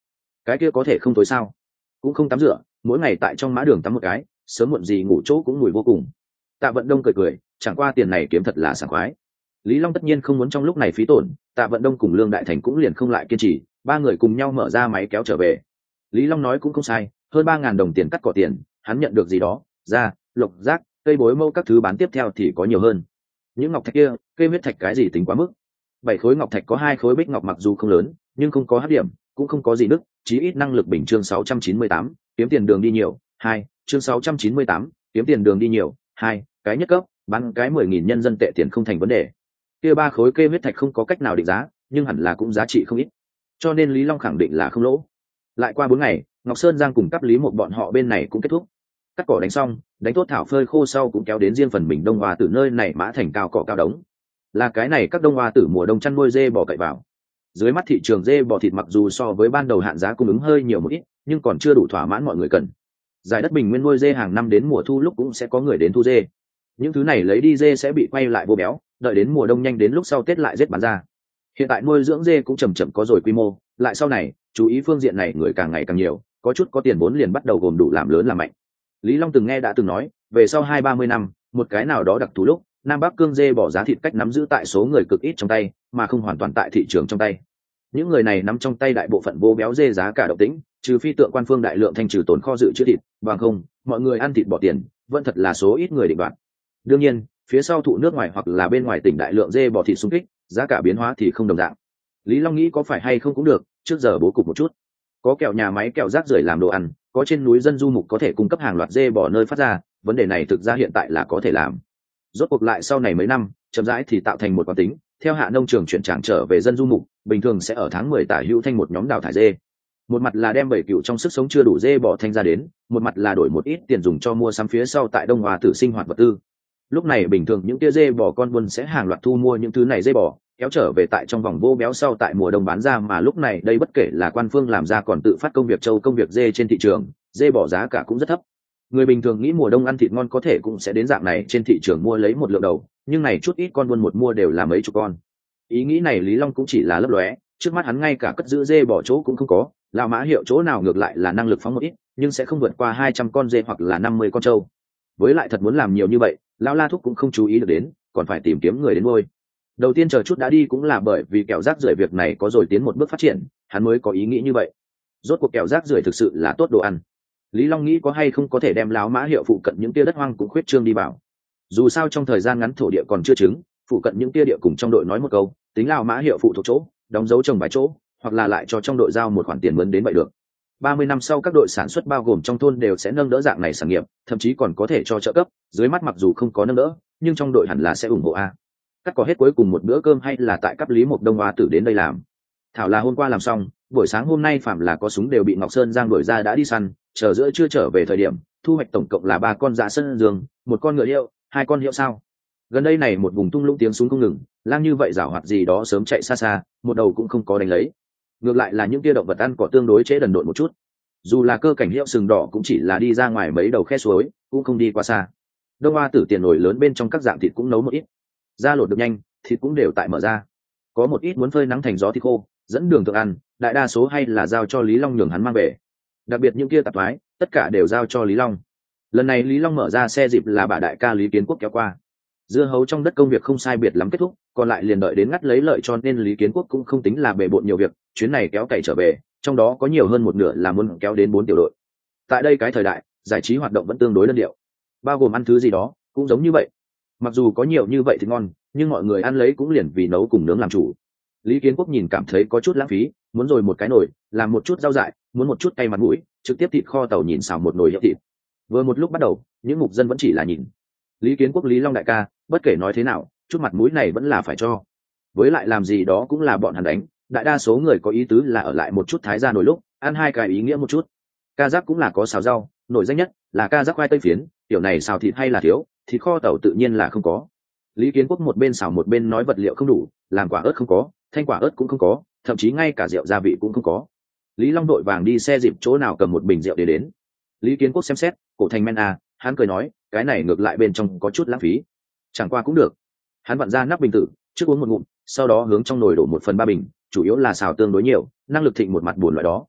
cái kia có thể không tối sao? Cũng không tắm rửa, mỗi ngày tại trong mã đường tắm một cái, sớm muộn gì ngủ chỗ cũng mùi vô cùng. Tạ Vận Đông cười cười, chẳng qua tiền này kiếm thật là sảng khoái. Lý Long tất nhiên không muốn trong lúc này phí tổn, Tạ Vận Đông cùng Lương Đại Thành cũng liền không lại kiên trì, ba người cùng nhau mở ra máy kéo trở về. Lý Long nói cũng không sai, hơn ba ngàn đồng tiền cắt cỏ tiền, hắn nhận được gì đó, da, lộc rác, cây bối mâu các thứ bán tiếp theo thì có nhiều hơn. Những ngọc thạch kia, cây huyết thạch cái gì tính quá mức. Bảy khối ngọc thạch có hai khối bích ngọc mặc dù không lớn, nhưng không có hắc điểm, cũng không có gì nứt, chí ít năng lực bình chương sáu trăm chín mươi tám, kiếm tiền đường đi nhiều, hai, chương sáu trăm chín mươi tám, kiếm tiền đường đi nhiều, hai, cái nhất cấp, bán cái mười nghìn nhân dân tệ tiền không thành vấn đề. Kia ba khối kê huyết thạch không có cách nào định giá, nhưng hẳn là cũng giá trị không ít. Cho nên Lý Long khẳng định là không lỗ. Lại qua bốn ngày, Ngọc Sơn Giang cùng cấp Lý một bọn họ bên này cũng kết thúc. Cắt cỏ đánh xong, đánh tốt thảo phơi khô sau cũng kéo đến riêng phần mình đông hoa từ nơi này mã thành cao cỏ cao đống. Là cái này các đông hoa tử mùa đông chăn nuôi dê bò cậy vào. Dưới mắt thị trường dê bò thịt mặc dù so với ban đầu hạn giá cung ứng hơi nhiều một ít, nhưng còn chưa đủ thỏa mãn mọi người cần. Giải đất bình nguyên nuôi dê hàng năm đến mùa thu lúc cũng sẽ có người đến thu dê. Những thứ này lấy đi dê sẽ bị quay lại vô béo, đợi đến mùa đông nhanh đến lúc sau Tết lại giết bán ra. Hiện tại nuôi dưỡng dê cũng chậm chậm có rồi quy mô, lại sau này, chú ý phương diện này người càng ngày càng nhiều, có chút có tiền vốn liền bắt đầu gồm đủ làm lớn làm mạnh. Lý Long từng nghe đã từng nói, về sau hai ba mươi năm, một cái nào đó đặc thù lúc, Nam Bắc cương dê bỏ giá thịt cách nắm giữ tại số người cực ít trong tay, mà không hoàn toàn tại thị trường trong tay. Những người này nắm trong tay đại bộ phận vô béo dê giá cả động tĩnh, trừ phi tượng quan phương đại lượng thanh trừ tồn kho dự trữ thịt, bằng không, mọi người ăn thịt bỏ tiền, vẫn thật là số ít người định đoạt. Đương nhiên, phía sau thụ nước ngoài hoặc là bên ngoài tỉnh đại lượng dê bỏ thịt xung kích, giá cả biến hóa thì không đồng dạng. Lý Long nghĩ có phải hay không cũng được, trước giờ bố cục một chút. Có kẹo nhà máy kẹo rác rưởi làm đồ ăn, có trên núi dân du mục có thể cung cấp hàng loạt dê bỏ nơi phát ra, vấn đề này thực ra hiện tại là có thể làm. Rốt cuộc lại sau này mấy năm, chậm rãi thì tạo thành một quán tính, theo hạ nông trường chuyển tràng trở về dân du mục, bình thường sẽ ở tháng mười tả hữu thanh một nhóm đào thải dê. Một mặt là đem bảy cựu trong sức sống chưa đủ dê bỏ thanh ra đến, một mặt là đổi một ít tiền dùng cho mua sắm phía sau tại Đông Hòa tử sinh hoạt vật tư. Lúc này bình thường những tia dê bò con buôn sẽ hàng loạt thu mua những thứ này dê bò, kéo trở về tại trong vòng vô béo sau tại mùa đông bán ra, mà lúc này đây bất kể là quan phương làm ra còn tự phát công việc châu công việc dê trên thị trường, dê bò giá cả cũng rất thấp. Người bình thường nghĩ mùa đông ăn thịt ngon có thể cũng sẽ đến dạng này trên thị trường mua lấy một lượng đầu, nhưng này chút ít con buôn một mua đều là mấy chục con. Ý nghĩ này Lý Long cũng chỉ là lấp lóe, trước mắt hắn ngay cả cất giữ dê bò chỗ cũng không có, lão mã hiệu chỗ nào ngược lại là năng lực phóng một ít, nhưng sẽ không vượt qua hai trăm con dê hoặc là năm mươi con trâu. Với lại thật muốn làm nhiều như vậy, lão La Thúc cũng không chú ý được đến, còn phải tìm kiếm người đến nuôi. Đầu tiên chờ chút đã đi cũng là bởi vì kẹo rác rưởi việc này có rồi tiến một bước phát triển, hắn mới có ý nghĩ như vậy. Rốt cuộc kẹo rác rưởi thực sự là tốt đồ ăn. Lý Long nghĩ có hay không có thể đem lão mã hiệu phụ cận những tia đất hoang cũng khuyết trương đi vào. Dù sao trong thời gian ngắn thổ địa còn chưa chứng, phụ cận những tia địa cùng trong đội nói một câu, tính lão mã hiệu phụ thuộc chỗ, đóng dấu trồng vài chỗ, hoặc là lại cho trong đội giao một khoản tiền mướn đến vậy được. ba mươi năm sau các đội sản xuất bao gồm trong thôn đều sẽ nâng đỡ dạng này sản nghiệp, thậm chí còn có thể cho trợ cấp, dưới mắt mặc dù không có nâng đỡ, nhưng trong đội hẳn là sẽ ủng hộ a. Cắt có hết cuối cùng một bữa cơm hay là tại cấp Lý Mộc Đông Hoa tử đến đây làm. Thảo là hôm qua làm xong, buổi sáng hôm nay phạm là có súng đều bị Ngọc Sơn Giang đuổi ra đã đi săn, chờ giữa chưa trở về thời điểm, thu hoạch tổng cộng là ba con dạ sân giường, một con ngựa hiệu, hai con hiệu sao. Gần đây này một vùng tung lũng tiếng súng không ngừng, lang như vậy giảo hoạt gì đó sớm chạy xa xa, một đầu cũng không có đánh lấy. Ngược lại là những kia động vật ăn cỏ tương đối chế đần độn một chút. Dù là cơ cảnh hiệu sừng đỏ cũng chỉ là đi ra ngoài mấy đầu khe suối, cũng không đi quá xa. Đông Hoa tử tiền nổi lớn bên trong các dạng thịt cũng nấu một ít, da lột được nhanh, thịt cũng đều tại mở ra. Có một ít muốn phơi nắng thành gió thịt khô, dẫn đường tự ăn, đại đa số hay là giao cho Lý Long nhường hắn mang về. Đặc biệt những kia tạp thoái, tất cả đều giao cho Lý Long. Lần này Lý Long mở ra xe dịp là bà đại ca Lý Kiến Quốc kéo qua. Dưa hấu trong đất công việc không sai biệt lắm kết thúc, còn lại liền đợi đến ngắt lấy lợi, cho nên Lý Kiến Quốc cũng không tính là bề bộn nhiều việc, chuyến này kéo cày trở về, trong đó có nhiều hơn một nửa là muốn kéo đến bốn tiểu đội. Tại đây cái thời đại, giải trí hoạt động vẫn tương đối đơn điệu, bao gồm ăn thứ gì đó cũng giống như vậy. Mặc dù có nhiều như vậy thì ngon, nhưng mọi người ăn lấy cũng liền vì nấu cùng nướng làm chủ. Lý Kiến Quốc nhìn cảm thấy có chút lãng phí, muốn rồi một cái nồi, làm một chút rau dại, muốn một chút cay mặt mũi, trực tiếp thịt kho tàu nhìn xào một nồi hiệu thịt. Vừa một lúc bắt đầu, những mục dân vẫn chỉ là nhìn. Lý Kiến Quốc Lý Long đại ca, bất kể nói thế nào, chút mặt mũi này vẫn là phải cho. Với lại làm gì đó cũng là bọn hắn đánh, đại đa số người có ý tứ là ở lại một chút thái ra nồi lúc, ăn hai cái ý nghĩa một chút. Ca giác cũng là có xào rau, nổi danh nhất là ca giác khoai tây phiến, kiểu này xào thịt hay là thiếu, thịt kho tàu tự nhiên là không có. Lý Kiến Quốc một bên xào một bên nói vật liệu không đủ, làm quả ớt không có, thanh quả ớt cũng không có, thậm chí ngay cả rượu gia vị cũng không có. Lý Long đội vàng đi xe dịp chỗ nào cầm một bình rượu để đến. Lý Kiến Quốc xem xét, cổ thành men à, hắn cười nói, cái này ngược lại bên trong có chút lãng phí, chẳng qua cũng được. Hắn vặn ra nắp bình tử, trước uống một ngụm, sau đó hướng trong nồi đổ một phần ba bình, chủ yếu là xào tương đối nhiều, năng lực thịnh một mặt buồn loại đó.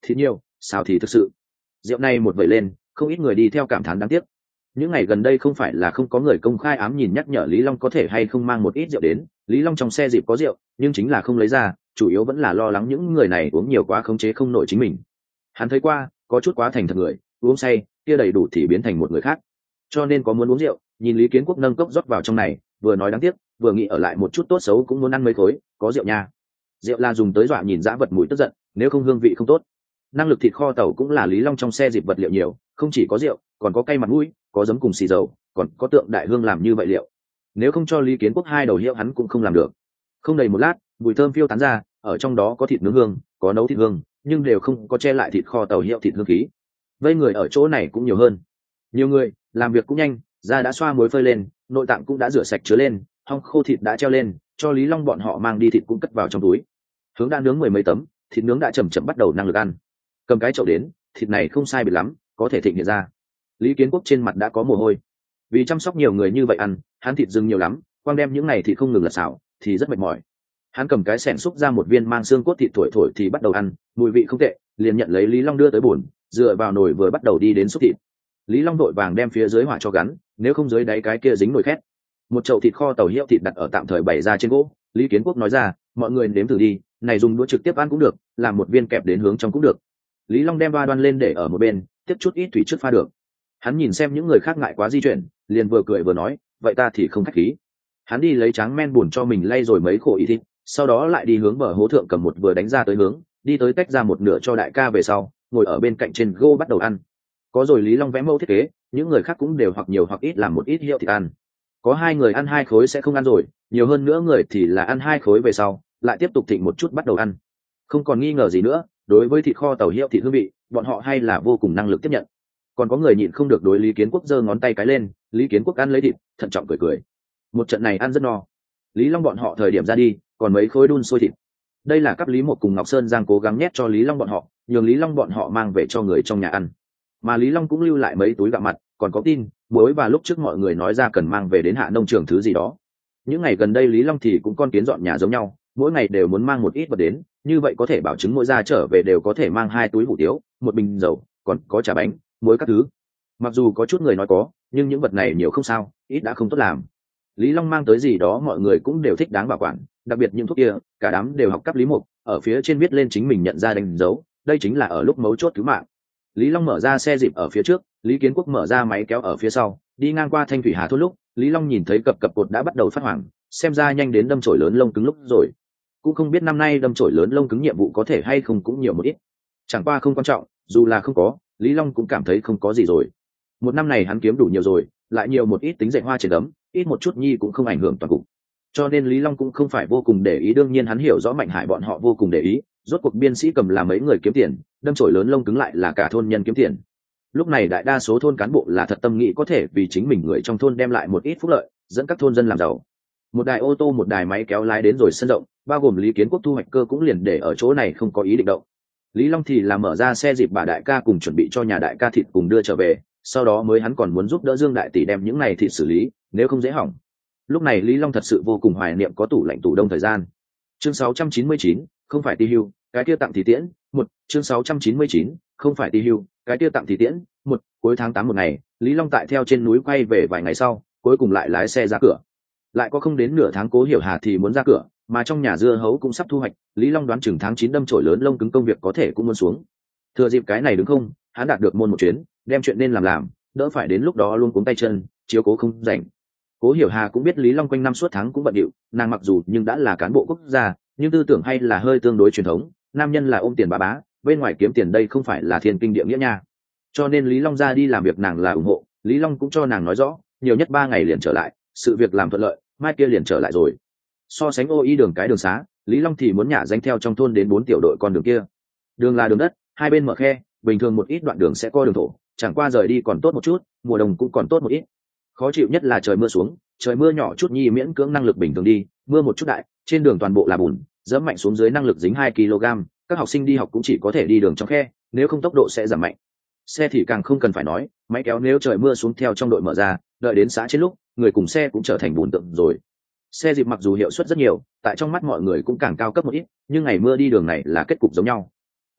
thịt nhiều sao thì thực sự. Rượu này một vẩy lên, không ít người đi theo cảm thán đáng tiếc. Những ngày gần đây không phải là không có người công khai ám nhìn nhắc nhở Lý Long có thể hay không mang một ít rượu đến. Lý Long trong xe dịp có rượu, nhưng chính là không lấy ra, chủ yếu vẫn là lo lắng những người này uống nhiều quá khống chế không nổi chính mình. Hắn thấy qua, có chút quá thành thật người, uống say, kia đầy đủ thì biến thành một người khác. Cho nên có muốn uống rượu, nhìn Lý Kiến Quốc nâng cốc rót vào trong này, vừa nói đáng tiếc, vừa nghĩ ở lại một chút tốt xấu cũng muốn ăn mấy khối, có rượu nha. Rượu là dùng tới dọa nhìn dã vật mùi tức giận, nếu không hương vị không tốt. Năng lực thịt kho tàu cũng là Lý Long trong xe dịp vật liệu nhiều, không chỉ có rượu, còn có cây mặt mũi, có giấm cùng xì dầu, còn có tượng đại hương làm như vậy liệu. Nếu không cho Lý Kiến Quốc hai đầu hiệu hắn cũng không làm được. Không đầy một lát, mùi thơm phiêu tán ra, ở trong đó có thịt nướng hương, có nấu thịt hương, nhưng đều không có che lại thịt kho tàu hiệu thịt hương khí. Vây người ở chỗ này cũng nhiều hơn. Nhiều người, làm việc cũng nhanh, da đã xoa muối phơi lên, nội tạng cũng đã rửa sạch chứa lên, hong khô thịt đã treo lên, cho Lý Long bọn họ mang đi thịt cũng cất vào trong túi. Hướng đã nướng mười mấy tấm, thịt nướng đã chậm chậm bắt đầu năng lực ăn. Cầm cái chậu đến, thịt này không sai biệt lắm, có thể thịnh hiện ra. Lý Kiến Quốc trên mặt đã có mồ hôi. Vì chăm sóc nhiều người như vậy ăn, hắn thịt dừng nhiều lắm, quang đem những này thì không ngừng lật xào, thì rất mệt mỏi. Hắn cầm cái xẻng xúc ra một viên mang xương cốt thịt thổi thổi thì bắt đầu ăn, mùi vị không tệ, liền nhận lấy Lý Long đưa tới bồn, dựa vào nồi vừa bắt đầu đi đến xúc thịt. Lý Long đội vàng đem phía dưới hỏa cho gắn, nếu không dưới đáy cái kia dính nồi khét. Một chậu thịt kho tàu hiệu thịt đặt ở tạm thời bày ra trên gỗ, Lý Kiến Quốc nói ra, mọi người nếm thử đi, này dùng đũa trực tiếp ăn cũng được, làm một viên kẹp đến hướng trong cũng được. Lý Long đem ba đoan lên để ở một bên, tiếp chút ít thủy trước pha được. Hắn nhìn xem những người khác ngại quá di chuyển, liền vừa cười vừa nói, vậy ta thì không khách khí. Hắn đi lấy tráng men buồn cho mình lay rồi mấy khổ ý thịt, sau đó lại đi hướng bờ hố thượng cầm một vừa đánh ra tới hướng, đi tới tách ra một nửa cho đại ca về sau, ngồi ở bên cạnh trên gô bắt đầu ăn. Có rồi Lý Long vẽ mẫu thiết kế, những người khác cũng đều hoặc nhiều hoặc ít làm một ít hiệu thịt ăn. Có hai người ăn hai khối sẽ không ăn rồi, nhiều hơn nữa người thì là ăn hai khối về sau, lại tiếp tục thịnh một chút bắt đầu ăn. Không còn nghi ngờ gì nữa, đối với thịt kho tàu hiệu thịt hương vị, bọn họ hay là vô cùng năng lực tiếp nhận. Còn có người nhịn không được đối Lý Kiến Quốc giơ ngón tay cái lên, Lý Kiến Quốc ăn lấy thịt, thận trọng cười cười. Một trận này ăn rất no. Lý Long bọn họ thời điểm ra đi, còn mấy khối đun sôi thịt. Đây là cấp Lý Một cùng Ngọc Sơn Giang cố gắng nhét cho Lý Long bọn họ, nhường Lý Long bọn họ mang về cho người trong nhà ăn. Mà Lý Long cũng lưu lại mấy túi gạo mặt, còn có tin, muối và lúc trước mọi người nói ra cần mang về đến Hạ nông trường thứ gì đó. Những ngày gần đây Lý Long thì cũng con kiến dọn nhà giống nhau, mỗi ngày đều muốn mang một ít vật đến, như vậy có thể bảo chứng mỗi gia trở về đều có thể mang hai túi hủ tiếu, một bình dầu, còn có trà bánh, muối các thứ. Mặc dù có chút người nói có, nhưng những vật này nhiều không sao, ít đã không tốt làm. Lý Long mang tới gì đó mọi người cũng đều thích đáng bảo quản, đặc biệt những thuốc kia, cả đám đều học cấp Lý Mục, ở phía trên viết lên chính mình nhận ra đánh dấu, đây chính là ở lúc mấu chốt cứu mạng. Lý Long mở ra xe dịp ở phía trước, Lý Kiến Quốc mở ra máy kéo ở phía sau, đi ngang qua Thanh Thủy Hà thôn lúc, Lý Long nhìn thấy cập cập cột đã bắt đầu phát hoảng, xem ra nhanh đến đâm chổi lớn lông cứng lúc rồi. Cũng không biết năm nay đâm chổi lớn lông cứng nhiệm vụ có thể hay không cũng nhiều một ít. Chẳng qua không quan trọng, dù là không có, Lý Long cũng cảm thấy không có gì rồi. Một năm này hắn kiếm đủ nhiều rồi, lại nhiều một ít tính dạy hoa trên đấm, ít một chút nhi cũng không ảnh hưởng toàn cục. Cho nên Lý Long cũng không phải vô cùng để ý, đương nhiên hắn hiểu rõ Mạnh Hải bọn họ vô cùng để ý, rốt cuộc biên sĩ cầm là mấy người kiếm tiền, đâm chổi lớn lông cứng lại là cả thôn nhân kiếm tiền. Lúc này đại đa số thôn cán bộ là thật tâm nghĩ có thể vì chính mình người trong thôn đem lại một ít phúc lợi, dẫn các thôn dân làm giàu. Một đài ô tô một đài máy kéo lái đến rồi sân rộng, bao gồm Lý Kiến Quốc thu hoạch cơ cũng liền để ở chỗ này không có ý định động. Lý Long thì là mở ra xe dịp bà đại ca cùng chuẩn bị cho nhà đại ca thịt cùng đưa trở về, sau đó mới hắn còn muốn giúp đỡ Dương đại tỷ đem những này thịt xử lý, nếu không dễ hỏng. Lúc này Lý Long thật sự vô cùng hoài niệm có tủ lạnh tủ đông thời gian. Chương sáu trăm chín mươi chín, không phải ti hưu, cái kia tặng thì tiễn, một, chương sáu trăm chín mươi chín, không phải ti hưu, cái kia tặng thì tiễn, một, cuối tháng tám một ngày, Lý Long tại theo trên núi quay về vài ngày sau, cuối cùng lại lái xe ra cửa. Lại có không đến nửa tháng Cố Hiểu Hà thì muốn ra cửa, mà trong nhà dưa hấu cũng sắp thu hoạch, Lý Long đoán chừng tháng chín đâm chổi lớn lông cứng công việc có thể cũng muốn xuống. Thừa dịp cái này đứng không, hắn đạt được môn một chuyến, đem chuyện nên làm làm, đỡ phải đến lúc đó luôn cuống tay chân, chiếu cố không rảnh. Cố Hiểu Hà cũng biết Lý Long quanh năm suốt tháng cũng bận điệu, nàng mặc dù nhưng đã là cán bộ quốc gia, nhưng tư tưởng hay là hơi tương đối truyền thống, nam nhân là ôm tiền bá bá, bên ngoài kiếm tiền đây không phải là thiên kinh địa nghĩa nha. Cho nên Lý Long ra đi làm việc nàng là ủng hộ, Lý Long cũng cho nàng nói rõ, nhiều nhất ba ngày liền trở lại, sự việc làm thuận lợi, mai kia liền trở lại rồi. So sánh ô y đường cái đường xá, Lý Long thì muốn nhả danh theo trong thôn đến bốn tiểu đội con đường kia. Đường là đường đất, hai bên mở khe, bình thường một ít đoạn đường sẽ có đường thổ, chẳng qua rời đi còn tốt một chút, mùa đông cũng còn tốt một ít. Khó chịu nhất là trời mưa xuống, trời mưa nhỏ chút nhi miễn cưỡng năng lực bình thường đi, mưa một chút đại, trên đường toàn bộ là bùn, dẫm mạnh xuống dưới năng lực dính hai ki lô gam, các học sinh đi học cũng chỉ có thể đi đường trong khe, nếu không tốc độ sẽ giảm mạnh. Xe thì càng không cần phải nói, máy kéo nếu trời mưa xuống theo trong đội mở ra, đợi đến xã trên lúc, người cùng xe cũng trở thành bùn tượng rồi. Xe dịp mặc dù hiệu suất rất nhiều, tại trong mắt mọi người cũng càng cao cấp một ít, nhưng ngày mưa đi đường này là kết cục giống nhau.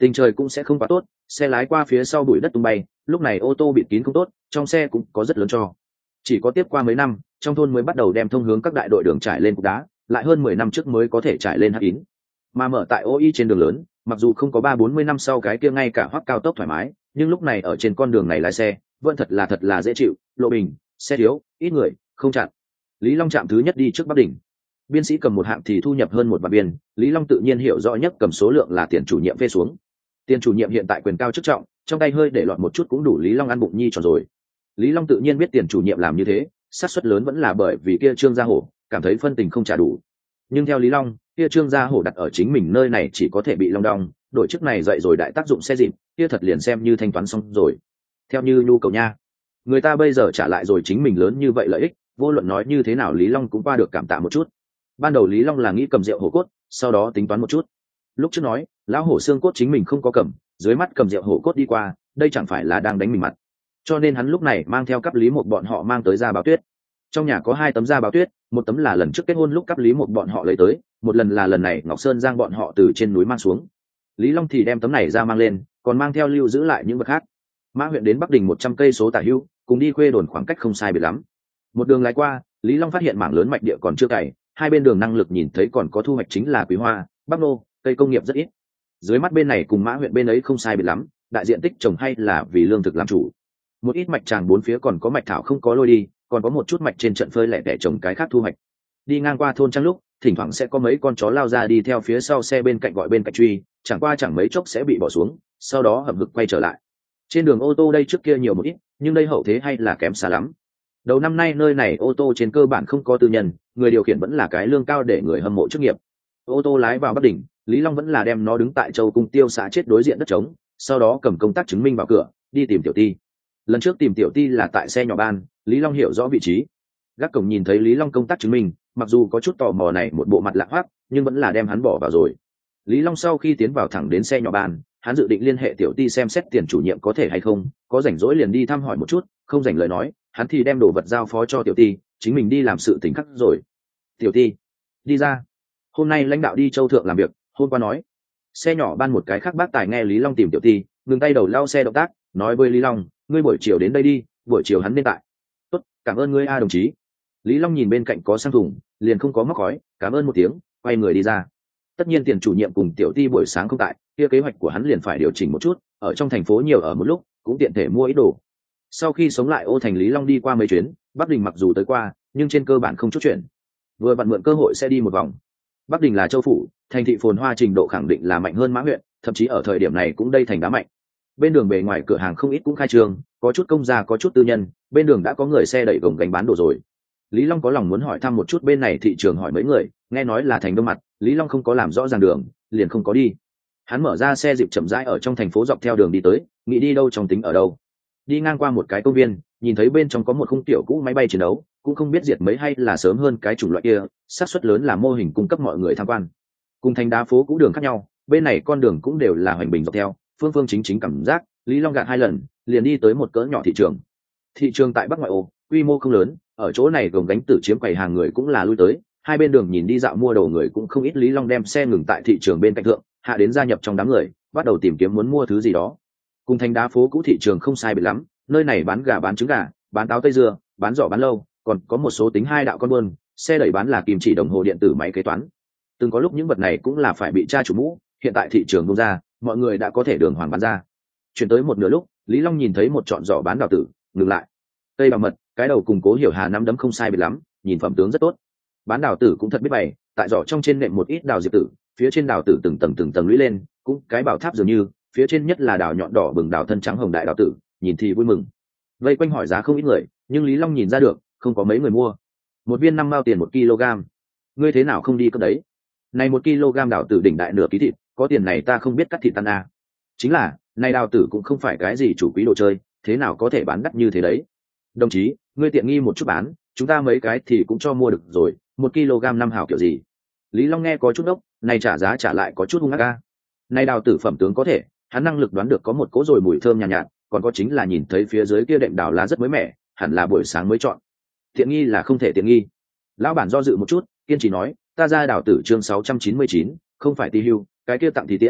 tình trời cũng sẽ không quá tốt, xe lái qua phía sau bụi đất tung bay, lúc này ô tô bịt kín không tốt, trong xe cũng có rất lớn cho. Chỉ có tiếp qua mấy năm, trong thôn mới bắt đầu đem thông hướng các đại đội đường trải lên cục đá, lại hơn mười năm trước mới có thể trải lên hắc yến. Mà mở tại ô i trên đường lớn, mặc dù không có ba bốn mươi năm sau cái kia ngay cả hoắc cao tốc thoải mái, nhưng lúc này ở trên con đường này lái xe vẫn thật là thật là dễ chịu, lộ bình, xe thiếu, ít người, không chặn. Lý Long chạm thứ nhất đi trước Bắc Đỉnh. Biên sĩ cầm một hạng thì thu nhập hơn một vạn biên, Lý Long tự nhiên hiểu rõ nhất cầm số lượng là tiền chủ nhiệm phê xuống. Tiền chủ nhiệm hiện tại quyền cao chức trọng, trong tay hơi để lọt một chút cũng đủ Lý Long ăn bụng nhi tròn rồi. Lý Long tự nhiên biết tiền chủ nhiệm làm như thế, xác suất lớn vẫn là bởi vì kia Trương Gia Hổ cảm thấy phân tình không trả đủ. Nhưng theo Lý Long, kia Trương Gia Hổ đặt ở chính mình nơi này chỉ có thể bị long đong, đội chức này dậy rồi đại tác dụng xe dịp, kia thật liền xem như thanh toán xong rồi. Theo như nhu cầu nha, người ta bây giờ trả lại rồi chính mình lớn như vậy lợi ích, vô luận nói như thế nào Lý Long cũng qua được cảm tạ một chút. Ban đầu Lý Long là nghĩ cầm rượu hổ cốt, sau đó tính toán một chút. Lúc trước nói lão hổ xương cốt chính mình không có cầm, dưới mắt cầm rượu hổ cốt đi qua, đây chẳng phải là đang đánh mình mặt. Cho nên hắn lúc này mang theo cấp lý một bọn họ mang tới Gia Báo Tuyết. Trong nhà có hai tấm Gia Báo Tuyết, một tấm là lần trước kết hôn lúc cấp lý một bọn họ lấy tới, một lần là lần này Ngọc Sơn Giang bọn họ từ trên núi mang xuống. Lý Long thì đem tấm này ra mang lên, còn mang theo lưu giữ lại những vật khác. Mã huyện đến Bắc Đình một trăm cây số tả hữu, cùng đi Khuê Đồn khoảng cách không sai biệt lắm. Một đường lái qua, Lý Long phát hiện mảng lớn mạch địa còn chưa cày, hai bên đường năng lực nhìn thấy còn có thu hoạch chính là quý hoa, bắp nô, cây công nghiệp rất ít. Dưới mắt bên này cùng Mã huyện bên ấy không sai biệt lắm, đại diện tích trồng hay là vì lương thực làm chủ. Một ít mạch tràng bốn phía còn có mạch thảo không có lôi đi, còn có một chút mạch trên trận phơi lẻ tẻ trồng cái khác thu hoạch. Đi ngang qua thôn Trang lúc, thỉnh thoảng sẽ có mấy con chó lao ra đi theo phía sau xe bên cạnh gọi bên cạnh truy, chẳng qua chẳng mấy chốc sẽ bị bỏ xuống, sau đó hậm hực quay trở lại. Trên đường ô tô đây trước kia nhiều một ít, nhưng đây hậu thế hay là kém xa lắm. Đầu năm nay nơi này ô tô trên cơ bản không có tư nhân, người điều khiển vẫn là cái lương cao để người hâm mộ chức nghiệp. Ô tô lái vào Bắc Đỉnh, Lý Long vẫn là đem nó đứng tại Châu Cung Tiêu xã chết đối diện đất trống, sau đó cầm công tác chứng minh vào cửa, đi tìm Tiểu Ti. Lần trước tìm Tiểu Ti là tại xe nhỏ ban, Lý Long hiểu rõ vị trí. Gác cổng nhìn thấy Lý Long công tác chứng minh, mặc dù có chút tò mò này một bộ mặt lạ hoắc, nhưng vẫn là đem hắn bỏ vào rồi. Lý Long sau khi tiến vào thẳng đến xe nhỏ ban, hắn dự định liên hệ Tiểu Ti xem xét tiền chủ nhiệm có thể hay không, có rảnh rỗi liền đi thăm hỏi một chút, không rảnh lời nói, hắn thì đem đồ vật giao phó cho Tiểu Ti, chính mình đi làm sự tình khắc rồi. Tiểu Ti, đi ra. Hôm nay lãnh đạo đi Châu Thượng làm việc, hôm qua nói. Xe nhỏ ban một cái khác bác tài nghe Lý Long tìm Tiểu Ti, ngừng tay đầu lao xe động tác, nói với Lý Long, ngươi buổi chiều đến đây đi, buổi chiều hắn nên tại. Tốt, cảm ơn ngươi a đồng chí. Lý Long nhìn bên cạnh có sang thùng, liền không có mắc khói, cảm ơn một tiếng, quay người đi ra. Tất nhiên tiền chủ nhiệm cùng Tiểu Ti buổi sáng không tại, kia kế hoạch của hắn liền phải điều chỉnh một chút, ở trong thành phố nhiều ở một lúc, cũng tiện thể mua ít đồ. Sau khi sống lại ô thành Lý Long đi qua mấy chuyến, Bắc Đình mặc dù tới qua, nhưng trên cơ bản không chút chuyện. Vừa vặn mượn cơ hội sẽ đi một vòng. Bắc Đình là châu phủ, thành thị phồn hoa trình độ khẳng định là mạnh hơn Mã huyện, thậm chí ở thời điểm này cũng đây thành đá mạnh. Bên đường bề ngoài cửa hàng không ít cũng khai trương, có chút công gia có chút tư nhân, bên đường đã có người xe đẩy gồng gánh bán đồ rồi. Lý Long có lòng muốn hỏi thăm một chút bên này thị trường hỏi mấy người, nghe nói là thành đông mặt, Lý Long không có làm rõ ràng đường, liền không có đi. Hắn mở ra xe dịp chậm rãi ở trong thành phố dọc theo đường đi tới, nghĩ đi đâu trong tính ở đâu. Đi ngang qua một cái công viên, nhìn thấy bên trong có một khung tiểu cũ máy bay chiến đấu, cũng không biết diệt mấy hay là sớm hơn cái chủng loại kia, xác suất lớn là mô hình cung cấp mọi người tham quan. Cùng thành đá phố cũ đường khác nhau, bên này con đường cũng đều là hoành bình dọc theo, phương phương chính chính cảm giác, Lý Long gạt hai lần, liền đi tới một cỡ nhỏ thị trường. Thị trường tại Bắc ngoại ô, quy mô không lớn, ở chỗ này gồng gánh tử chiếm quầy hàng người cũng là lui tới, hai bên đường nhìn đi dạo mua đồ người cũng không ít. Lý Long đem xe ngừng tại thị trường bên cạnh thượng, hạ đến gia nhập trong đám người, bắt đầu tìm kiếm muốn mua thứ gì đó. Cùng thành đá phố cũ thị trường không sai biệt lắm, nơi này bán gà bán trứng gà, bán táo tây dưa, bán giỏ bán lâu, còn có một số tính hai đạo con buôn, xe đẩy bán là kim chỉ đồng hồ điện tử máy kế toán. Từng có lúc những vật này cũng là phải bị tra chủ mũ, hiện tại thị trường bung ra, mọi người đã có thể đường hoàng bán ra. Chuyển tới một nửa lúc, Lý Long nhìn thấy một trọn giỏ bán đào tử, ngừng lại. Cây bảo mật, cái đầu cùng Cố Hiểu Hà nắm đấm không sai biệt lắm, nhìn phẩm tướng rất tốt. Bán đào tử cũng thật biết bày, tại giỏ trong trên nệm một ít đào diệp tử, phía trên đào tử từng tầng từng tầng lũy lên, cũng cái bảo tháp dường như, phía trên nhất là đào nhọn đỏ bừng đào thân trắng hồng đại đào tử, nhìn thì vui mừng. Vây quanh hỏi giá không ít người, nhưng Lý Long nhìn ra được, không có mấy người mua. Một viên năm mao tiền một kg. Ngươi thế nào không đi cất đấy? Này một kg đào tử đỉnh đại nửa ký thịt, có tiền này ta không biết cắt thịt tan à. Chính là, này đào tử cũng không phải cái gì chủ quý đồ chơi, thế nào có thể bán đắt như thế đấy? Đồng chí, ngươi tiện nghi một chút bán, chúng ta mấy cái thì cũng cho mua được rồi, một kg năm hào kiểu gì? Lý Long nghe có chút ốc, này trả giá trả lại có chút hung ác a. Này đào tử phẩm tướng có thể, hắn năng lực đoán được có một cỗ rồi mùi thơm nhàn nhạt, nhạt, còn có chính là nhìn thấy phía dưới kia đệm đào lá rất mới mẻ, hẳn là buổi sáng mới chọn. Tiện nghi là không thể tiện nghi. Lão bản do dự một chút, kiên trì nói, ta ra đào tử chương sáu trăm chín mươi chín, không phải ti hưu, cái kia tặng thì tiễn,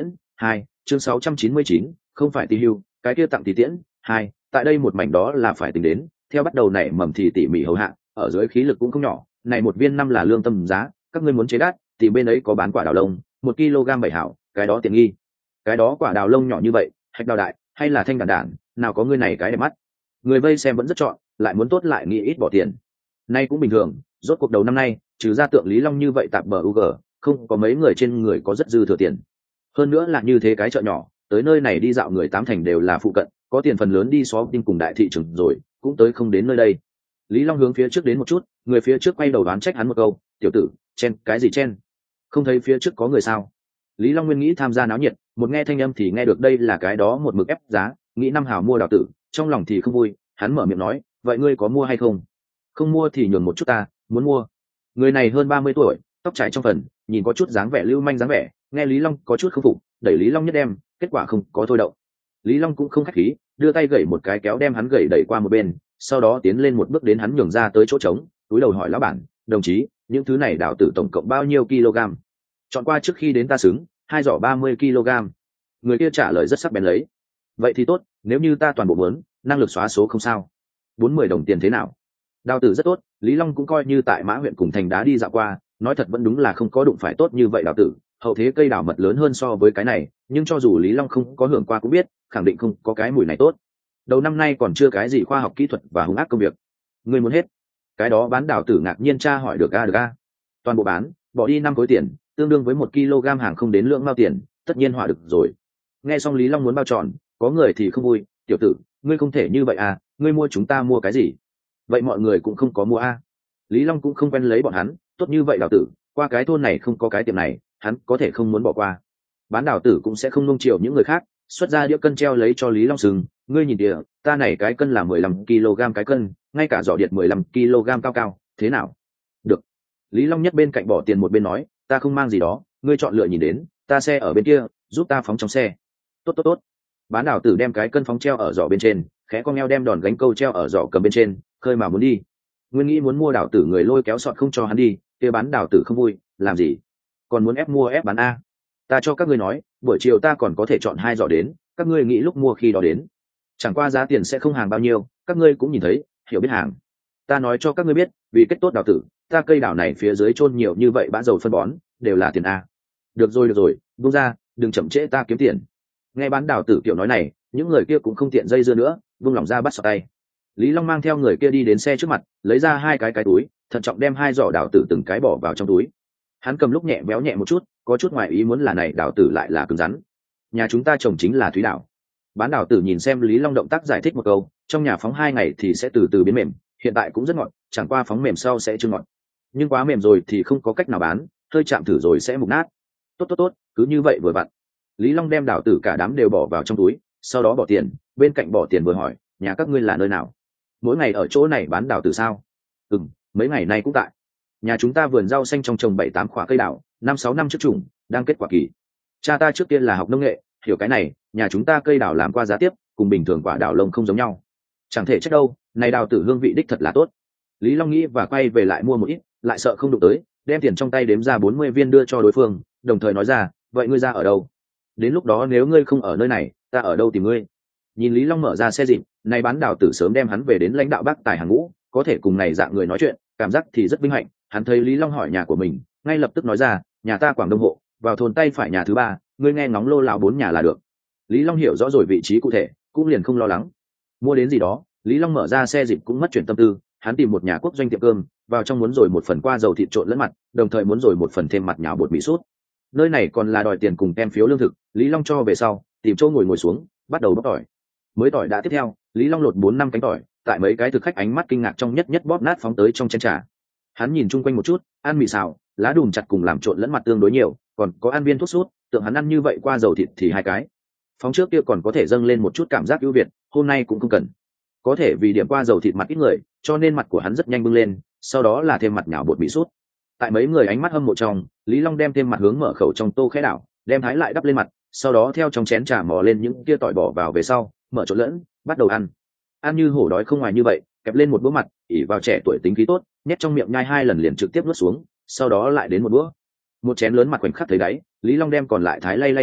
hai chương sáu trăm chín mươi chín, không phải tỷ hưu cái kia tặng tỷ tiễn. Hai tại đây một mảnh đó là phải tính đến, theo bắt đầu nảy mầm thì tỉ mỉ hầu hạ, ở dưới khí lực cũng không nhỏ. Này một viên năm là lương tâm giá, các ngươi muốn chế đắt thì bên ấy có bán quả đào lông, một kg bảy hảo, cái đó tiện nghi. Cái đó quả đào lông nhỏ như vậy, hạch đào đại hay là thanh đản đản, nào có ngươi này cái đẹp mắt. Người vây xem vẫn rất chọn, lại muốn tốt lại nghĩ ít bỏ tiền. Nay cũng bình thường, rốt cuộc đầu năm nay, trừ ra tượng Lý Long như vậy tạp bờ u gờ, không có mấy người trên người có rất dư thừa tiền. Hơn nữa là như thế cái chợ nhỏ, tới nơi này đi dạo người tám thành đều là phụ cận, có tiền phần lớn đi xó tin cùng đại thị trường rồi, cũng tới không đến nơi đây. Lý Long hướng phía trước đến một chút, người phía trước quay đầu đoán trách hắn một câu, tiểu tử, chen cái gì chen? Không thấy phía trước có người sao? Lý Long nguyên nghĩ tham gia náo nhiệt, một nghe thanh âm thì nghe được đây là cái đó một mực ép giá, nghĩ năm hào mua đào tử, trong lòng thì không vui, hắn mở miệng nói, vậy ngươi có mua hay không? Không mua thì nhường một chút ta, muốn mua. Người này hơn ba mươi tuổi, tóc trải trong phần, nhìn có chút dáng vẻ lưu manh dáng vẻ, nghe Lý Long có chút không phục, đẩy Lý Long nhất đem, kết quả không có thôi động. Lý Long cũng không khách khí, đưa tay gẩy một cái kéo đem hắn gẩy đẩy qua một bên, sau đó tiến lên một bước đến hắn nhường ra tới chỗ trống, túi đầu hỏi lão bản, đồng chí, những thứ này đào tử tổng cộng bao nhiêu kg? Chọn qua trước khi đến ta xứng, hai giỏ ba mươi kg. Người kia trả lời rất sắc bén lấy. Vậy thì tốt, nếu như ta toàn bộ muốn, năng lực xóa số không sao. Bốn mươi đồng tiền thế nào? Đào tử rất tốt, Lý Long cũng coi như tại Mã huyện cùng thành đá đi dạo qua, nói thật vẫn đúng là không có đụng phải tốt như vậy đào tử, hậu thế cây đào mật lớn hơn so với cái này, nhưng cho dù Lý Long không có hưởng qua cũng biết, khẳng định không có cái mùi này tốt. Đầu năm nay còn chưa cái gì khoa học kỹ thuật và hung ác công việc. Ngươi muốn hết? Cái đó bán đào tử ngạc nhiên tra hỏi được a được a. Toàn bộ bán, bỏ đi năm khối tiền, tương đương với một kg hàng không đến lượng bao tiền, tất nhiên họa được rồi. Nghe xong Lý Long muốn bao tròn, có người thì không vui, tiểu tử, ngươi không thể như vậy à, ngươi mua chúng ta mua cái gì? Vậy mọi người cũng không có mua a. Lý Long cũng không quen lấy bọn hắn, tốt như vậy đào tử, qua cái thôn này không có cái tiệm này, hắn có thể không muốn bỏ qua. Bán đào tử cũng sẽ không nung chiều những người khác, xuất ra đĩa cân treo lấy cho Lý Long sừng, ngươi nhìn kìa, ta này cái cân là mười lăm kg cái cân, ngay cả giỏ điện mười lăm kg cao cao, thế nào? Được. Lý Long nhất bên cạnh bỏ tiền một bên nói, ta không mang gì đó, ngươi chọn lựa nhìn đến, ta xe ở bên kia, giúp ta phóng trong xe. Tốt tốt tốt. Bán đào tử đem cái cân phóng treo ở giỏ bên trên, khẽ con eo đem đòn gánh câu treo ở giỏ cầm bên trên, khơi mà muốn đi. Nguyên nghĩ muốn mua đào tử người lôi kéo sọt không cho hắn đi, kia bán đào tử không vui, làm gì? Còn muốn ép mua ép bán a? Ta cho các ngươi nói, buổi chiều ta còn có thể chọn hai giỏ đến, các ngươi nghĩ lúc mua khi đó đến. Chẳng qua giá tiền sẽ không hàng bao nhiêu, các ngươi cũng nhìn thấy, hiểu biết hàng. Ta nói cho các ngươi biết, vì kết tốt đào tử, ta cây đào này phía dưới chôn nhiều như vậy bã dầu phân bón, đều là tiền a. Được rồi được rồi, buông ra, đừng chậm trễ ta kiếm tiền. Nghe bán đào tử kiểu nói này, những người kia cũng không tiện dây dưa nữa, buông lỏng ra bắt sọt tay. Lý Long mang theo người kia đi đến xe trước mặt, lấy ra hai cái cái túi, thận trọng đem hai giỏ đào tử từng cái bỏ vào trong túi. Hắn cầm lúc nhẹ béo nhẹ một chút, có chút ngoài ý muốn là này đào tử lại là cứng rắn. Nhà chúng ta trồng chính là thúy đào. Bán đào tử nhìn xem Lý Long động tác giải thích một câu, trong nhà phóng hai ngày thì sẽ từ từ biến mềm, hiện tại cũng rất ngọt, chẳng qua phóng mềm sau sẽ chưa ngọt. Nhưng quá mềm rồi thì không có cách nào bán, hơi chạm thử rồi sẽ mục nát. Tốt tốt tốt, cứ như vậy vừa vặn. Lý Long đem đào tử cả đám đều bỏ vào trong túi, sau đó bỏ tiền, bên cạnh bỏ tiền vừa hỏi, nhà các ngươi là nơi nào? Mỗi ngày ở chỗ này bán đào tử sao? Ừm, mấy ngày nay cũng tại. Nhà chúng ta vườn rau xanh trong trồng bảy tám quả cây đào, năm sáu năm trước trùng, đang kết quả kỳ. Cha ta trước kia là học nông nghệ, hiểu cái này, nhà chúng ta cây đào làm qua giá tiếp, cùng bình thường quả đào lông không giống nhau. Chẳng thể trách đâu, này đào tử hương vị đích thật là tốt. Lý Long nghĩ và quay về lại mua một ít, lại sợ không đụng tới, đem tiền trong tay đếm ra bốn mươi viên đưa cho đối phương, đồng thời nói ra, vậy ngươi ra ở đâu? Đến lúc đó nếu ngươi không ở nơi này, ta ở đâu tìm ngươi? Nhìn Lý Long mở ra xe dịp, này bán đào tử sớm đem hắn về đến lãnh đạo bác tài hàng ngũ, có thể cùng này dạng người nói chuyện, cảm giác thì rất vinh hạnh. Hắn thấy Lý Long hỏi nhà của mình, ngay lập tức nói ra, nhà ta Quảng Đông hộ, vào thôn tay phải nhà thứ ba, ngươi nghe ngóng lô lão bốn nhà là được. Lý Long hiểu rõ rồi vị trí cụ thể, cũng liền không lo lắng. Mua đến gì đó, Lý Long mở ra xe dịp cũng mất chuyển tâm tư, hắn tìm một nhà quốc doanh tiệm cơm, vào trong muốn rồi một phần qua dầu thịt trộn lẫn mặt, đồng thời muốn rồi một phần thêm mặt nhào bột mì sốt. Nơi này còn là đòi tiền cùng tem phiếu lương thực, Lý Long cho về sau, tìm chỗ ngồi ngồi xuống, bắt đầu bóc tỏi. Mới tỏi đã tiếp theo, Lý Long lột bốn năm cánh tỏi, tại mấy cái thực khách ánh mắt kinh ngạc trong nhất nhất bóp nát phóng tới trong chén trà. Hắn nhìn chung quanh một chút, ăn mì xào, lá đùm chặt cùng làm trộn lẫn mặt tương đối nhiều, còn có ăn viên thuốc sút, tưởng hắn ăn như vậy qua dầu thịt thì hai cái. Phóng trước kia còn có thể dâng lên một chút cảm giác ưu việt, hôm nay cũng không cần. Có thể vì điểm qua dầu thịt mặt ít người, cho nên mặt của hắn rất nhanh bưng lên, sau đó là thêm mặt nhào bột mì sút. Tại mấy người ánh mắt hâm mộ trong, Lý Long đem thêm mặt hướng mở khẩu trong tô khẽ đảo, đem thái lại đắp lên mặt, sau đó theo trong chén trà mò lên những kia tỏi bỏ vào về sau, mở trộn lẫn, bắt đầu ăn. Ăn như hổ đói không ngoài như vậy, kẹp lên một bữa mặt, ỉ vào trẻ tuổi tính khí tốt, nhét trong miệng nhai hai lần liền trực tiếp nuốt xuống, sau đó lại đến một bữa. Một chén lớn mặt khoảnh khắc thấy đáy, Lý Long đem còn lại thái lay lay ăn,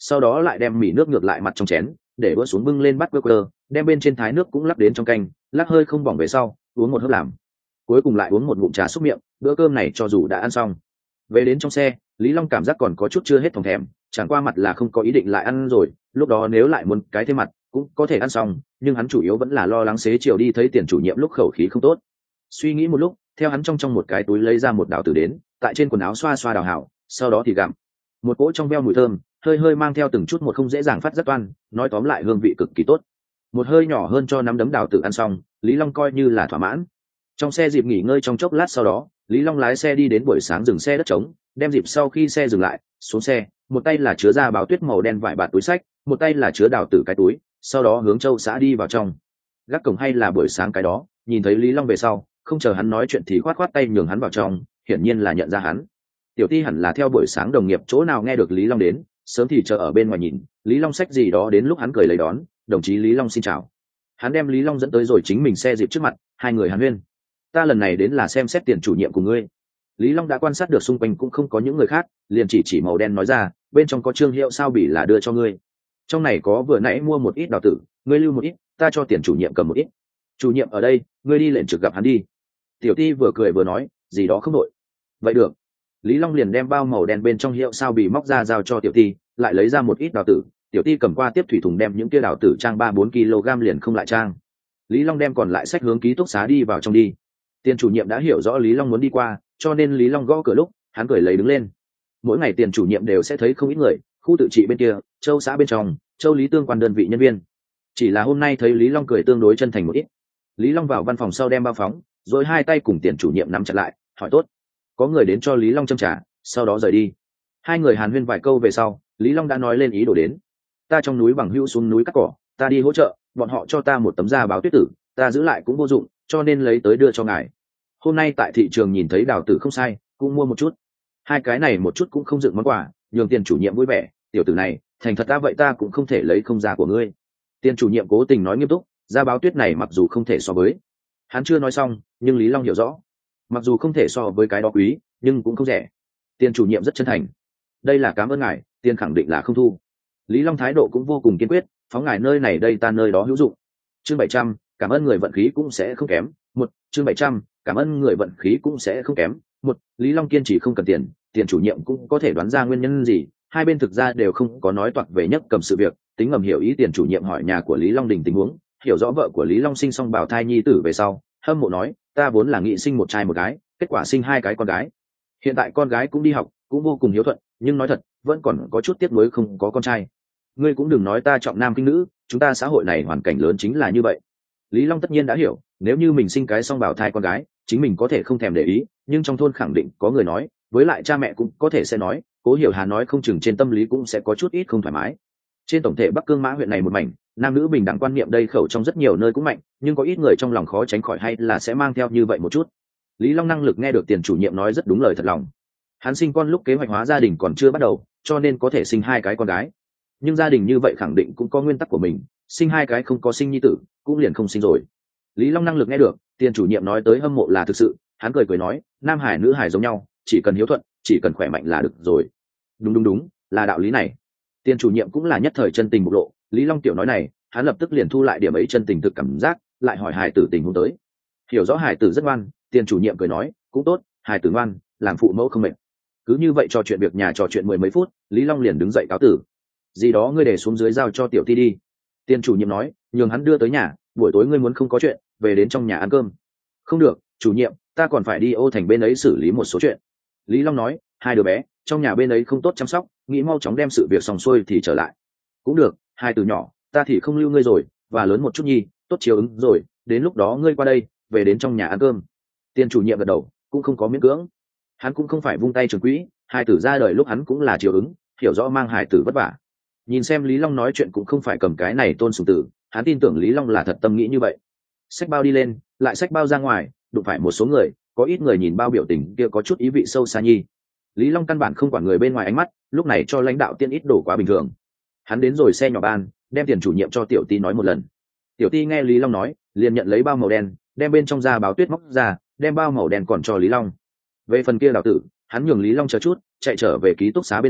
sau đó lại đem mì nước ngược lại mặt trong chén, để bữa xuống bưng lên bắt quơ quơ, đem bên trên thái nước cũng lắc đến trong canh, lắc hơi không bỏng về sau, uống một hớp làm. Cuối cùng lại uống một ngụm trà xúc miệng, bữa cơm này cho dù đã ăn xong. Về đến trong xe, Lý Long cảm giác còn có chút chưa hết thòng thèm, chẳng qua mặt là không có ý định lại ăn rồi, lúc đó nếu lại muốn cái thêm mặt, cũng có thể ăn xong, nhưng hắn chủ yếu vẫn là lo lắng xế chiều đi thấy tiền chủ nhiệm lúc khẩu khí không tốt. Suy nghĩ một lúc, theo hắn trong trong một cái túi lấy ra một đào tử đến, tại trên quần áo xoa xoa đào hảo, sau đó thì gặm. Một cỗ trong veo mùi thơm, hơi hơi mang theo từng chút một không dễ dàng phát rất toan, nói tóm lại hương vị cực kỳ tốt. Một hơi nhỏ hơn cho nắm đấm đào tử ăn xong, Lý Long coi như là thỏa mãn. Trong xe dịp nghỉ ngơi trong chốc lát, sau đó Lý Long lái xe đi đến buổi sáng dừng xe đất trống, đem dịp sau khi xe dừng lại xuống xe, một tay là chứa ra báo tuyết màu đen vải bạt túi sách, một tay là chứa đào tử cái túi, sau đó hướng Châu xã đi vào trong. Gác cổng hay là buổi sáng cái đó, nhìn thấy Lý Long về sau, không chờ hắn nói chuyện thì khoát khoát tay nhường hắn vào trong, hiển nhiên là nhận ra hắn. Tiểu Ti hẳn là theo buổi sáng đồng nghiệp chỗ nào nghe được Lý Long đến, sớm thì chờ ở bên ngoài nhìn, Lý Long xách gì đó đến, lúc hắn cười lấy đón, đồng chí Lý Long xin chào. Hắn đem Lý Long dẫn tới rồi chính mình xe dịp trước mặt, hai người hàn huyên. Ta lần này đến là xem xét tiền chủ nhiệm của ngươi. Lý Long đã quan sát được xung quanh cũng không có những người khác, liền chỉ chỉ màu đen nói ra, bên trong có trương hiệu sao bỉ là đưa cho ngươi. Trong này có vừa nãy mua một ít đào tử, ngươi lưu một ít, ta cho tiền chủ nhiệm cầm một ít. Chủ nhiệm ở đây, ngươi đi lệnh trực gặp hắn đi. Tiểu Ti vừa cười vừa nói, gì đó không đội. Vậy được. Lý Long liền đem bao màu đen bên trong hiệu sao bì móc ra giao cho Tiểu Ti, lại lấy ra một ít đào tử. Tiểu Ti cầm qua tiếp thủy thùng đem những kia đào tử trang ba bốn kg liền không lại trang. Lý Long đem còn lại sách hướng ký túc xá đi vào trong đi. Tiền chủ nhiệm đã hiểu rõ Lý Long muốn đi qua, cho nên Lý Long gõ cửa lúc, hắn cười lấy đứng lên. Mỗi ngày tiền chủ nhiệm đều sẽ thấy không ít người, khu tự trị bên kia, Châu xã bên trong, Châu Lý tương quan đơn vị nhân viên. Chỉ là hôm nay thấy Lý Long cười tương đối chân thành một ít. Lý Long vào văn phòng sau đem bao phóng, rồi hai tay cùng tiền chủ nhiệm nắm chặt lại, hỏi tốt. Có người đến cho Lý Long châm trà, sau đó rời đi. Hai người hàn huyên vài câu về sau, Lý Long đã nói lên ý đồ đến. Ta trong núi bằng hữu xuống núi cắt cỏ, ta đi hỗ trợ, bọn họ cho ta một tấm da báo tuyết tử, ta giữ lại cũng vô dụng, cho nên lấy tới đưa cho ngài. Hôm nay tại thị trường nhìn thấy đào tử không sai, cũng mua một chút. Hai cái này một chút cũng không dựng món quà, nhường tiền chủ nhiệm vui vẻ. Tiểu tử này, thành thật ta vậy ta cũng không thể lấy không ra của ngươi. Tiền chủ nhiệm cố tình nói nghiêm túc, da báo tuyết này mặc dù không thể so với. Hắn chưa nói xong, nhưng Lý Long hiểu rõ. Mặc dù không thể so với cái đó quý, nhưng cũng không rẻ. Tiền chủ nhiệm rất chân thành. Đây là cảm ơn ngài, tiền khẳng định là không thu. Lý Long thái độ cũng vô cùng kiên quyết, phóng ngài nơi này đây ta nơi đó hữu dụng. Chương bảy trăm, cảm ơn người vận khí cũng sẽ không kém. Một, chương bảy trăm, cảm ơn người vận khí cũng sẽ không kém. Một, Lý Long kiên trì không cần tiền, tiền chủ nhiệm cũng có thể đoán ra nguyên nhân gì. Hai bên thực ra đều không có nói toạc về nhất cầm sự việc, tính ngầm hiểu ý. Tiền chủ nhiệm hỏi nhà của Lý Long Đình tình huống, hiểu rõ vợ của Lý Long sinh xong bào thai nhi tử về sau, hâm mộ nói, ta vốn là nghị sinh một trai một gái, kết quả sinh hai cái con gái. Hiện tại con gái cũng đi học, cũng vô cùng hiếu thuận, nhưng nói thật, vẫn còn có chút tiếc nuối không có con trai. Ngươi cũng đừng nói ta trọng nam khinh nữ, chúng ta xã hội này hoàn cảnh lớn chính là như vậy. Lý Long tất nhiên đã hiểu, nếu như mình sinh cái song bào thai con gái, chính mình có thể không thèm để ý, nhưng trong thôn khẳng định có người nói, với lại cha mẹ cũng có thể sẽ nói, Cố Hiểu Hà nói không chừng trên tâm lý cũng sẽ có chút ít không thoải mái. Trên tổng thể Bắc Cương Mã huyện này một mảnh, nam nữ bình đẳng quan niệm đây khẩu trong rất nhiều nơi cũng mạnh, nhưng có ít người trong lòng khó tránh khỏi hay là sẽ mang theo như vậy một chút. Lý Long năng lực nghe được tiền chủ nhiệm nói rất đúng lời thật lòng. Hắn sinh con lúc kế hoạch hóa gia đình còn chưa bắt đầu, cho nên có thể sinh hai cái con gái. Nhưng gia đình như vậy khẳng định cũng có nguyên tắc của mình, sinh hai cái không có sinh nhi tử, cũng liền không sinh rồi. Lý Long năng lực nghe được, tiền chủ nhiệm nói tới hâm mộ là thực sự, hắn cười cười nói, nam hải nữ hải giống nhau, chỉ cần hiếu thuận, chỉ cần khỏe mạnh là được rồi. Đúng đúng đúng, là đạo lý này. Tiền chủ nhiệm cũng là nhất thời chân tình bộc lộ, Lý Long tiểu nói này, hắn lập tức liền thu lại điểm ấy chân tình thực cảm giác, lại hỏi hải tử tình huống tới. Hiểu rõ hải tử rất ngoan, tiền chủ nhiệm cười nói, cũng tốt, hải tử ngoan, làm phụ mẫu không mệt. Cứ như vậy trò chuyện việc nhà trò chuyện mười mấy phút, Lý Long liền đứng dậy cáo tử. Gì đó ngươi để xuống dưới giao cho tiểu Ti đi. Tiền chủ nhiệm nói, nhường hắn đưa tới nhà, buổi tối ngươi muốn không có chuyện, về đến trong nhà ăn cơm. Không được, chủ nhiệm, ta còn phải đi Ô Thành bên ấy xử lý một số chuyện. Lý Long nói, hai đứa bé, trong nhà bên ấy không tốt chăm sóc, nghĩ mau chóng đem sự việc xong xuôi thì trở lại. Cũng được, hai từ nhỏ, ta thì không lưu ngươi rồi, và lớn một chút nhi, tốt chiều ứng rồi, đến lúc đó ngươi qua đây, về đến trong nhà ăn cơm. Tiền chủ nhiệm gật đầu, cũng không có miễn cưỡng. Hắn cũng không phải vung tay trường quỹ, hai tử ra đời lúc hắn cũng là chiều ứng, hiểu rõ mang hài tử vất vả. Nhìn xem Lý Long nói chuyện cũng không phải cầm cái này tôn sùng tử, hắn tin tưởng Lý Long là thật tâm nghĩ như vậy. Xách bao đi lên, lại xách bao ra ngoài, đụng phải một số người, có ít người nhìn bao biểu tình kia có chút ý vị sâu xa nhi. Lý Long căn bản không quản người bên ngoài ánh mắt, lúc này cho lãnh đạo tiên ít đổ quá bình thường. Hắn đến rồi xe nhỏ ban, đem tiền chủ nhiệm cho tiểu Ti nói một lần. Tiểu Ti nghe Lý Long nói, liền nhận lấy bao màu đen, đem bên trong da báo tuyết móc ra, đem bao màu đen còn cho Lý Long. Về phần kia đào tử, hắn nhường Lý Long chờ chút, chạy trở về ký túc xá bên ấy,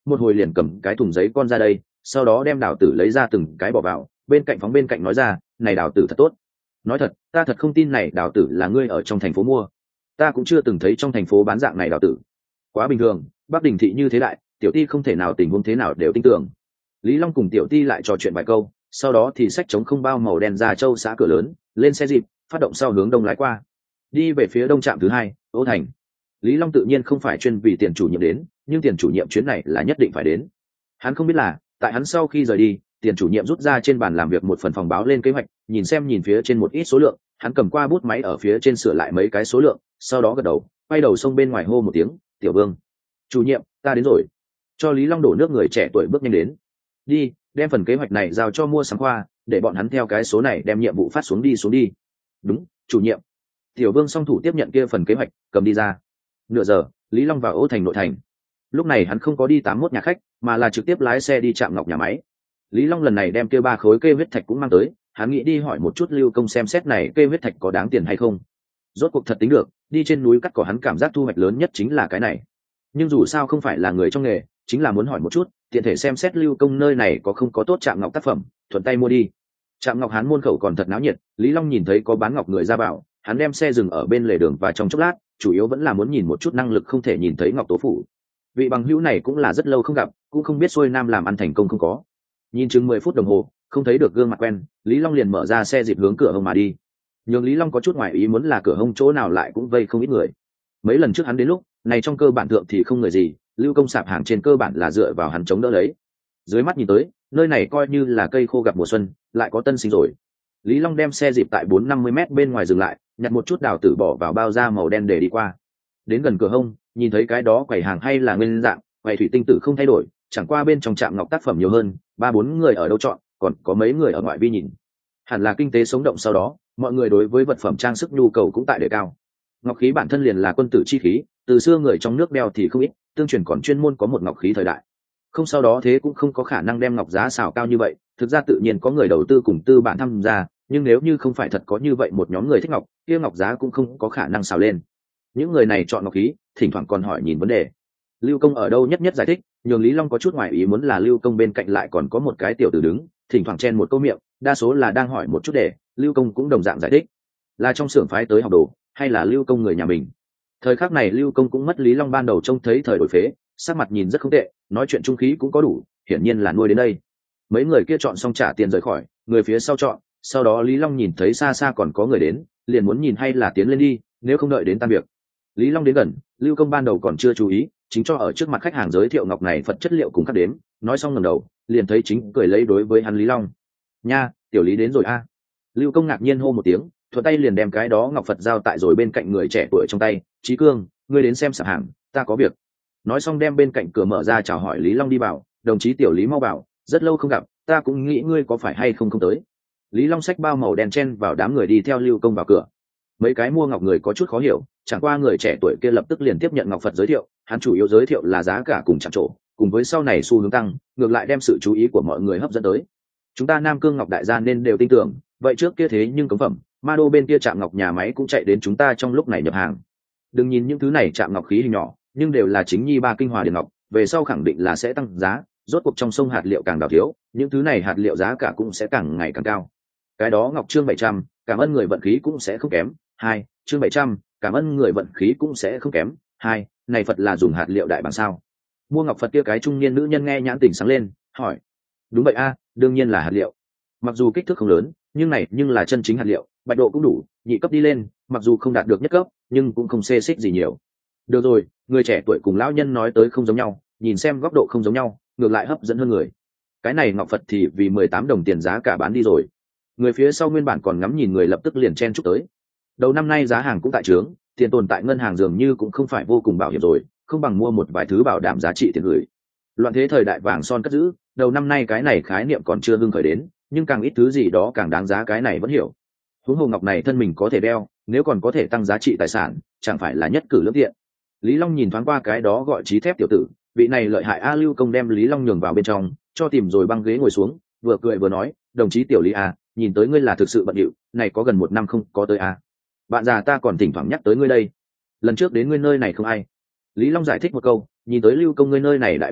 một hồi liền cầm cái thùng giấy con ra đây, sau đó đem đào tử lấy ra từng cái bỏ vào, bên cạnh phóng bên cạnh nói ra, này đào tử thật tốt. Nói thật, ta thật không tin này đào tử là ngươi ở trong thành phố mua, ta cũng chưa từng thấy trong thành phố bán dạng này đào tử, quá bình thường. Bắc Đình thị như thế đại, tiểu ti không thể nào tình huống thế nào đều tin tưởng. Lý Long cùng tiểu ti lại trò chuyện vài câu, sau đó thì xách chống không bao màu đen ra châu xã cửa lớn, lên xe dịp, phát động sau hướng đông lái qua, đi về phía đông trạm thứ hai, Ô Thành. Lý Long tự nhiên không phải chuyên vì tiền chủ nhiệm đến, nhưng tiền chủ nhiệm chuyến này là nhất định phải đến. Hắn không biết là, tại hắn sau khi rời đi, tiền chủ nhiệm rút ra trên bàn làm việc một phần phòng báo lên kế hoạch, nhìn xem nhìn phía trên một ít số lượng, hắn cầm qua bút máy ở phía trên sửa lại mấy cái số lượng, sau đó gật đầu, quay đầu xông bên ngoài hô một tiếng, "Tiểu Vương, chủ nhiệm, ta đến rồi." Cho Lý Long đổ nước người trẻ tuổi bước nhanh đến. "Đi, đem phần kế hoạch này giao cho mua sắm khoa, để bọn hắn theo cái số này đem nhiệm vụ phát xuống đi xuống đi." "Đúng, chủ nhiệm." Tiểu Vương song thủ tiếp nhận kia phần kế hoạch, cầm đi ra. Nửa giờ, Lý Long vào Ô Thành nội thành. Lúc này hắn không có đi tám mốt nhà khách, mà là trực tiếp lái xe đi trạm ngọc nhà máy. Lý Long lần này đem kia ba khối kê huyết thạch cũng mang tới, hắn nghĩ đi hỏi một chút Lưu Công xem xét này kê huyết thạch có đáng tiền hay không. Rốt cuộc thật tính được, đi trên núi cắt cỏ hắn cảm giác thu hoạch lớn nhất chính là cái này. Nhưng dù sao không phải là người trong nghề, chính là muốn hỏi một chút, tiện thể xem xét Lưu Công nơi này có không có tốt trạm ngọc tác phẩm, thuận tay mua đi. Trạm ngọc Hán môn khẩu còn thật náo nhiệt, Lý Long nhìn thấy có bán ngọc người ra vào, hắn đem xe dừng ở bên lề đường và trong chốc lát, chủ yếu vẫn là muốn nhìn một chút năng lực không thể nhìn thấy ngọc tố phủ. Vị bằng hữu này cũng là rất lâu không gặp, cũng không biết xuôi nam làm ăn thành công không có. Nhìn chừng mười phút đồng hồ, không thấy được gương mặt quen, Lý Long liền mở ra xe dịp hướng cửa hông mà đi. Nhưng Lý Long có chút ngoài ý muốn là cửa hông chỗ nào lại cũng vây không ít người. Mấy lần trước hắn đến lúc này trong cơ bản thượng thì không người gì, Lưu Công sạp hàng trên cơ bản là dựa vào hắn chống đỡ lấy. Dưới mắt nhìn tới, nơi này coi như là cây khô gặp mùa xuân, lại có tân sinh rồi. Lý Long đem xe dịp tại bốn năm mươi mét bên ngoài dừng lại, nhặt một chút đào tử bỏ vào bao da màu đen để đi qua. Đến gần cửa hông, nhìn thấy cái đó quầy hàng hay là nguyên dạng, quầy thủy tinh tử không thay đổi, chẳng qua bên trong trạm ngọc tác phẩm nhiều hơn, ba bốn người ở đâu chọn, còn có mấy người ở ngoại vi nhìn. Hẳn là kinh tế sống động, sau đó mọi người đối với vật phẩm trang sức nhu cầu cũng tại đề cao. Ngọc khí bản thân liền là quân tử chi khí, từ xưa người trong nước đeo thì không ít, tương truyền còn chuyên môn có một ngọc khí thời đại. Không sau đó thế cũng không có khả năng đem ngọc giá xào cao như vậy, thực ra tự nhiên có người đầu tư cùng tư bản tham gia, nhưng nếu như không phải thật có như vậy một nhóm người thích ngọc, kia ngọc giá cũng không có khả năng xào lên. Những người này chọn ngọc khí, thỉnh thoảng còn hỏi nhìn vấn đề. Lưu Công ở đâu nhất nhất giải thích, nhường Lý Long có chút ngoài ý muốn là Lưu Công bên cạnh lại còn có một cái tiểu tử đứng, thỉnh thoảng chen một câu miệng, đa số là đang hỏi một chút để, Lưu Công cũng đồng dạng giải thích. Là trong xưởng phái tới học đồ, hay là Lưu Công người nhà mình? Thời khắc này Lưu Công cũng mất Lý Long ban đầu trông thấy thời đổi phế, sắc mặt nhìn rất không tệ, nói chuyện trung khí cũng có đủ, hiển nhiên là nuôi đến đây. Mấy người kia chọn xong trả tiền rời khỏi, người phía sau chọn, sau đó Lý Long nhìn thấy xa xa còn có người đến, liền muốn nhìn hay là tiến lên đi, nếu không đợi đến tan việc. Lý Long đến gần, Lưu Công ban đầu còn chưa chú ý, chính cho ở trước mặt khách hàng giới thiệu ngọc này Phật chất liệu cùng khắc đếm, nói xong ngẩng đầu, liền thấy chính cười lấy đối với hắn Lý Long. "Nha, tiểu Lý đến rồi a." Lưu Công ngạc nhiên hô một tiếng, thuận tay liền đem cái đó ngọc Phật giao tại rồi bên cạnh người trẻ tuổi trong tay, "Chí Cương, ngươi đến xem sạp hàng, ta có việc." Nói xong đem bên cạnh cửa mở ra chào hỏi Lý Long đi vào, "Đồng chí tiểu Lý mau bảo, rất lâu không gặp, ta cũng nghĩ ngươi có phải hay không không tới." Lý Long xách bao màu đen chen vào đám người đi theo Lưu Công vào cửa. Mấy cái mua ngọc người có chút khó hiểu, chẳng qua người trẻ tuổi kia lập tức liền tiếp nhận ngọc Phật giới thiệu, hắn chủ yếu giới thiệu là giá cả cùng chạm trổ, cùng với sau này xu hướng tăng, ngược lại đem sự chú ý của mọi người hấp dẫn tới. "Chúng ta Nam Cương Ngọc đại gia nên đều tin tưởng, vậy trước kia thế nhưng cấm phẩm, ma đô bên kia trạm ngọc nhà máy cũng chạy đến chúng ta trong lúc này nhập hàng. Đừng nhìn những thứ này trạm ngọc khí hình nhỏ, nhưng đều là chính nhi ba kinh hòa điền ngọc, về sau khẳng định là sẽ tăng giá, rốt cuộc trong sông hạt liệu càng đào thiếu, những thứ này hạt liệu giá cả cũng sẽ càng ngày càng cao. Cái đó ngọc chương bảy trăm, cảm ơn người vận khí cũng sẽ không kém. Hai, chương bảy trăm, cảm ơn người vận khí cũng sẽ không kém. Hai, này Phật là dùng hạt liệu đại bằng sao?" Mua ngọc Phật kia cái trung niên nữ nhân nghe nhãn tỉnh sáng lên, hỏi. "Đúng vậy a, đương nhiên là hạt liệu. Mặc dù kích thước không lớn, nhưng này nhưng là chân chính hạt liệu, bạch độ cũng đủ, nhị cấp đi lên, mặc dù không đạt được nhất cấp, nhưng cũng không xê xích gì nhiều." "Được rồi, người trẻ tuổi cùng lão nhân nói tới không giống nhau, nhìn xem góc độ không giống nhau, ngược lại hấp dẫn hơn người. Cái này ngọc Phật thì vì mười tám đồng tiền giá cả bán đi rồi." Người phía sau nguyên bản còn ngắm nhìn người lập tức liền chen chúc tới. Đầu năm nay giá hàng cũng tại trướng, tiền tồn tại ngân hàng dường như cũng không phải vô cùng bảo hiểm rồi, không bằng mua một vài thứ bảo đảm giá trị tiền gửi. Loạn thế thời đại vàng son cất giữ, đầu năm nay cái này khái niệm còn chưa hưng khởi đến, nhưng càng ít thứ gì đó càng đáng giá cái này vẫn hiểu. Huống hồ ngọc này thân mình có thể đeo, nếu còn có thể tăng giá trị tài sản, chẳng phải là nhất cử lưỡng tiện. Lý Long nhìn thoáng qua cái đó gọi Chí Thép tiểu tử, vị này lợi hại a. Lưu Công đem Lý Long nhường vào bên trong, cho tìm rồi băng ghế ngồi xuống, vừa cười vừa nói, "Đồng chí tiểu Lý a, nhìn tới ngươi là thực sự bận rộn, này có gần một năm không có tới a. Bạn già ta còn thỉnh thoảng nhắc tới ngươi đây. Lần trước đến ngươi nơi này không ai." Lý Long giải thích một câu, nhìn tới Lưu Công ngươi nơi này đại biến dạng,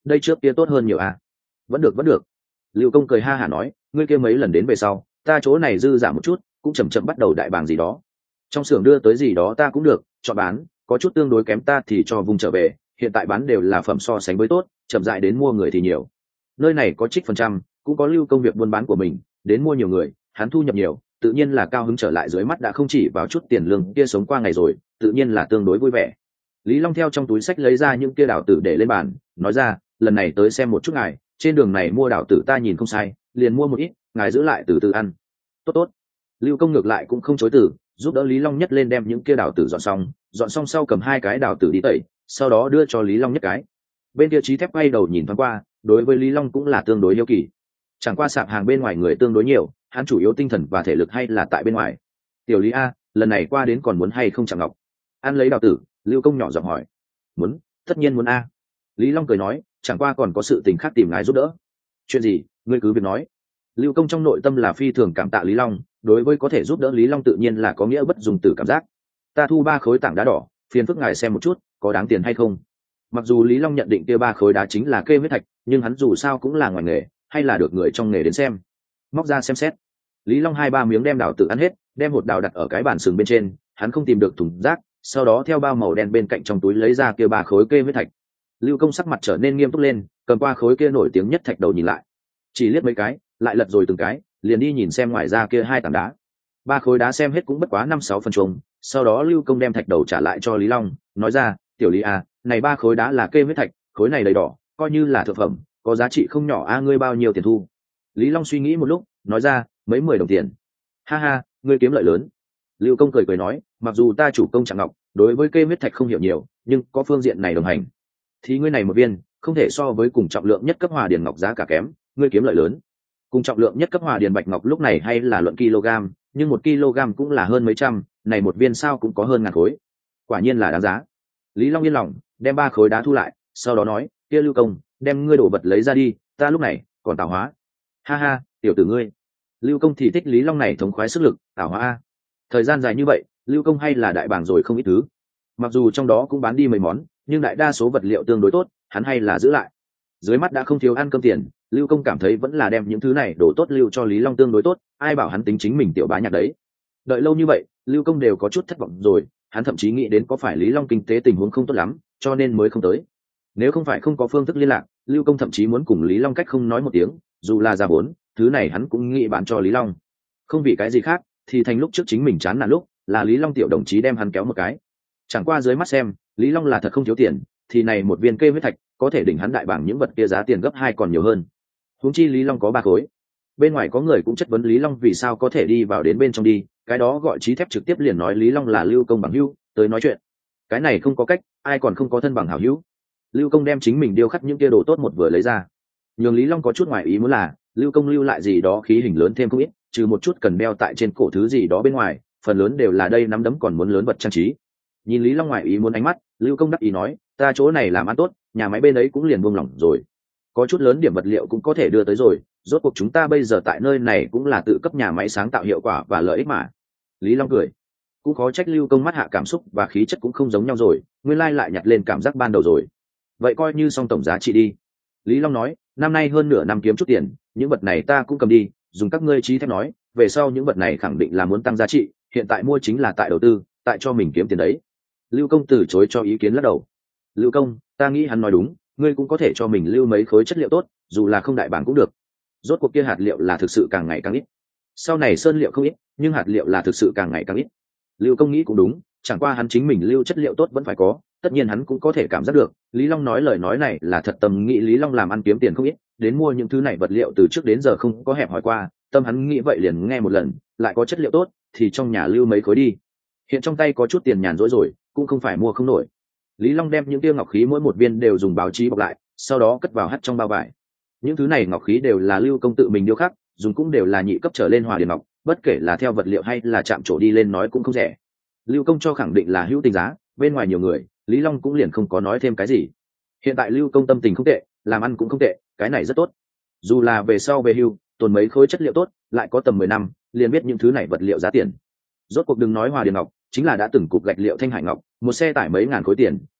đây trước kia tốt hơn nhiều à. Vẫn được vẫn được. Lưu Công cười ha hả nói, ngươi kia mấy lần đến về sau ta chỗ này dư giả một chút, cũng chậm chậm bắt đầu đại bàng gì đó, trong xưởng đưa tới gì đó ta cũng được chọn bán, có chút tương đối kém ta thì cho vùng trở về, hiện tại bán đều là phẩm so sánh với tốt, chậm dại đến mua người thì nhiều. Nơi này có trích phần trăm, cũng có Lưu Công việc buôn bán của mình, đến mua nhiều người hắn thu nhập nhiều, tự nhiên là cao hứng trở lại, dưới mắt đã không chỉ vào chút tiền lương kia sống qua ngày rồi, tự nhiên là tương đối vui vẻ. Lý Long theo trong túi sách lấy ra những kia đảo tử để lên bàn, nói ra, lần này tới xem một chút ngài, trên đường này mua đảo tử ta nhìn không sai, liền mua một ít, ngài giữ lại từ từ ăn. Tốt tốt. Lưu Công ngược lại cũng không chối từ, giúp đỡ Lý Long nhất lên đem những kia đảo tử dọn xong, dọn xong sau cầm hai cái đảo tử đi tẩy, sau đó đưa cho Lý Long nhất cái. Bên kia Chí Thép quay đầu nhìn thoáng qua, đối với Lý Long cũng là tương đối yêu kỳ. Chẳng qua sạp hàng bên ngoài người tương đối nhiều, hắn chủ yếu tinh thần và thể lực hay là tại bên ngoài. Tiểu Lý a, lần này qua đến còn muốn hay không Tràng Ngọc? Ăn lấy đào tử, Lưu Công nhỏ giọng hỏi. Muốn, tất nhiên muốn a. Lý Long cười nói, chẳng qua còn có sự tình khác tìm ngài giúp đỡ. Chuyện gì, ngươi cứ việc nói. Lưu Công trong nội tâm là phi thường cảm tạ Lý Long, đối với có thể giúp đỡ Lý Long tự nhiên là có nghĩa bất dùng từ cảm giác. Ta thu ba khối tảng đá đỏ, phiền phức ngài xem một chút, có đáng tiền hay không? Mặc dù Lý Long nhận định kia ba khối đá chính là kê huyết thạch, nhưng hắn dù sao cũng là ngoài nghề, hay là được người trong nghề đến xem. Móc ra xem xét. Lý Long hai ba miếng đem đào tự ăn hết, đem hột đào đặt ở cái bàn sừng bên trên, hắn không tìm được thùng rác, sau đó theo bao màu đen bên cạnh trong túi lấy ra kia ba khối kê huyết thạch. Lưu Công sắc mặt trở nên nghiêm túc lên, cầm qua khối kia nổi tiếng nhất thạch đầu nhìn lại, chỉ liếc mấy cái, lại lật rồi từng cái, liền đi nhìn xem ngoài ra kia hai tảng đá. Ba khối đá xem hết cũng bất quá năm sáu phần chung, sau đó Lưu Công đem thạch đầu trả lại cho Lý Long, nói ra, tiểu Lý à, này ba khối đá là kê huyết thạch, khối này đầy đỏ, coi như là thượng phẩm, có giá trị không nhỏ a, ngươi bao nhiêu tiền thu? Lý Long suy nghĩ một lúc, nói ra, mấy mười đồng tiền. Ha ha, ngươi kiếm lợi lớn. Lưu Công cười cười nói, mặc dù ta chủ công Tràng Ngọc, đối với kê huyết thạch không hiểu nhiều, nhưng có phương diện này đồng hành, thì ngươi này một viên không thể so với cùng trọng lượng nhất cấp hòa điền ngọc giá cả kém, ngươi kiếm lợi lớn. Cùng trọng lượng nhất cấp hòa điền bạch ngọc lúc này hay là luận kg, nhưng một kg cũng là hơn mấy trăm, này một viên sao cũng có hơn ngàn khối, quả nhiên là đáng giá. Lý Long yên lòng, đem ba khối đá thu lại, sau đó nói, kia Lưu Công, đem ngươi đổ vật lấy ra đi, ta lúc này còn tảo hóa. Ha ha, tiểu tử ngươi. Lưu Công thì thích Lý Long này thống khoái sức lực, tảo hóa a. Thời gian dài như vậy, Lưu Công hay là đại bàng rồi không ít thứ, mặc dù trong đó cũng bán đi mấy món, nhưng đại đa số vật liệu tương đối tốt, hắn hay là giữ lại. Dưới mắt đã không thiếu ăn cơm tiền, Lưu Công cảm thấy vẫn là đem những thứ này đổ tốt lưu cho Lý Long tương đối tốt, ai bảo hắn tính chính mình tiểu bá nhạc đấy. Đợi lâu như vậy, Lưu Công đều có chút thất vọng rồi, hắn thậm chí nghĩ đến có phải Lý Long kinh tế tình huống không tốt lắm, cho nên mới không tới. Nếu không phải không có phương thức liên lạc, Lưu Công thậm chí muốn cùng Lý Long cách không nói một tiếng, dù là ra vốn, thứ này hắn cũng nghĩ bán cho Lý Long. Không vì cái gì khác, thì thành lúc trước chính mình chán nản lúc, là Lý Long tiểu đồng chí đem hắn kéo một cái. Chẳng qua dưới mắt xem, Lý Long là thật không thiếu tiền, thì này một viên kê huyết thạch có thể đỉnh hắn đại bảng những vật kia giá tiền gấp hai còn nhiều hơn. Huống chi Lý Long có ba khối. Bên ngoài có người cũng chất vấn Lý Long vì sao có thể đi vào đến bên trong đi, cái đó gọi Chí Thép trực tiếp liền nói Lý Long là Lưu Công bằng hữu, tới nói chuyện. Cái này không có cách, ai còn không có thân bằng hảo hữu. Lưu Công đem chính mình điêu khắc những kia đồ tốt một vừa lấy ra. Nhường Lý Long có chút ngoài ý muốn là, Lưu Công lưu lại gì đó khí hình lớn thêm không ít, trừ một chút cần đeo tại trên cổ thứ gì đó bên ngoài, phần lớn đều là đây nắm đấm còn muốn lớn vật trang trí. Nhìn Lý Long ngoài ý muốn ánh mắt, Lưu Công đắc ý nói, ta chỗ này làm ăn tốt, nhà máy bên ấy cũng liền buông lỏng rồi, có chút lớn điểm vật liệu cũng có thể đưa tới rồi, rốt cuộc chúng ta bây giờ tại nơi này cũng là tự cấp nhà máy sáng tạo hiệu quả và lợi ích mà. Lý Long cười, cũng khó trách Lưu Công mắt hạ cảm xúc và khí chất cũng không giống nhau rồi, nguyên lai lại nhặt lên cảm giác ban đầu rồi. Vậy coi như xong tổng giá trị đi. Lý Long nói, năm nay hơn nửa năm kiếm chút tiền, những vật này ta cũng cầm đi, dùng các ngươi Chí Thép nói, về sau những vật này khẳng định là muốn tăng giá trị, hiện tại mua chính là tại đầu tư, tại cho mình kiếm tiền đấy. Lưu Công từ chối cho ý kiến lắc đầu. Lưu Công, ta nghĩ hắn nói đúng, ngươi cũng có thể cho mình lưu mấy khối chất liệu tốt, dù là không đại bảng cũng được. Rốt cuộc kia hạt liệu là thực sự càng ngày càng ít. Sau này sơn liệu không ít, nhưng hạt liệu là thực sự càng ngày càng ít. Lưu Công nghĩ cũng đúng, chẳng qua hắn chính mình lưu chất liệu tốt vẫn phải có, tất nhiên hắn cũng có thể cảm giác được, Lý Long nói lời nói này là thật tâm nghĩ Lý Long làm ăn kiếm tiền không ít, đến mua những thứ này vật liệu từ trước đến giờ không có hẹp hỏi qua, tâm hắn nghĩ vậy liền nghe một lần, lại có chất liệu tốt, thì trong nhà lưu mấy khối đi. Hiện trong tay có chút tiền nhàn rỗi rồi, cũng không phải mua không nổi. Lý Long đem những tiêu ngọc khí mỗi một viên đều dùng báo chí bọc lại, sau đó cất vào hắt trong bao vải. Những thứ này ngọc khí đều là Lưu Công tự mình điêu khắc, dùng cũng đều là nhị cấp trở lên hòa điền ngọc, bất kể là theo vật liệu hay là chạm trổ đi lên nói cũng không rẻ. Lưu Công cho khẳng định là hữu tình giá, bên ngoài nhiều người, Lý Long cũng liền không có nói thêm cái gì. Hiện tại Lưu Công tâm tình không tệ, làm ăn cũng không tệ, cái này rất tốt. Dù là về sau về hưu, tồn mấy khối chất liệu tốt, lại có tầm mười năm, liền biết những thứ này vật liệu giá tiền. Rốt cuộc đừng nói hòa điền ngọc, chính là đã từng cục gạch liệu thanh hải ngọc, một xe tải mấy ngàn khối tiền,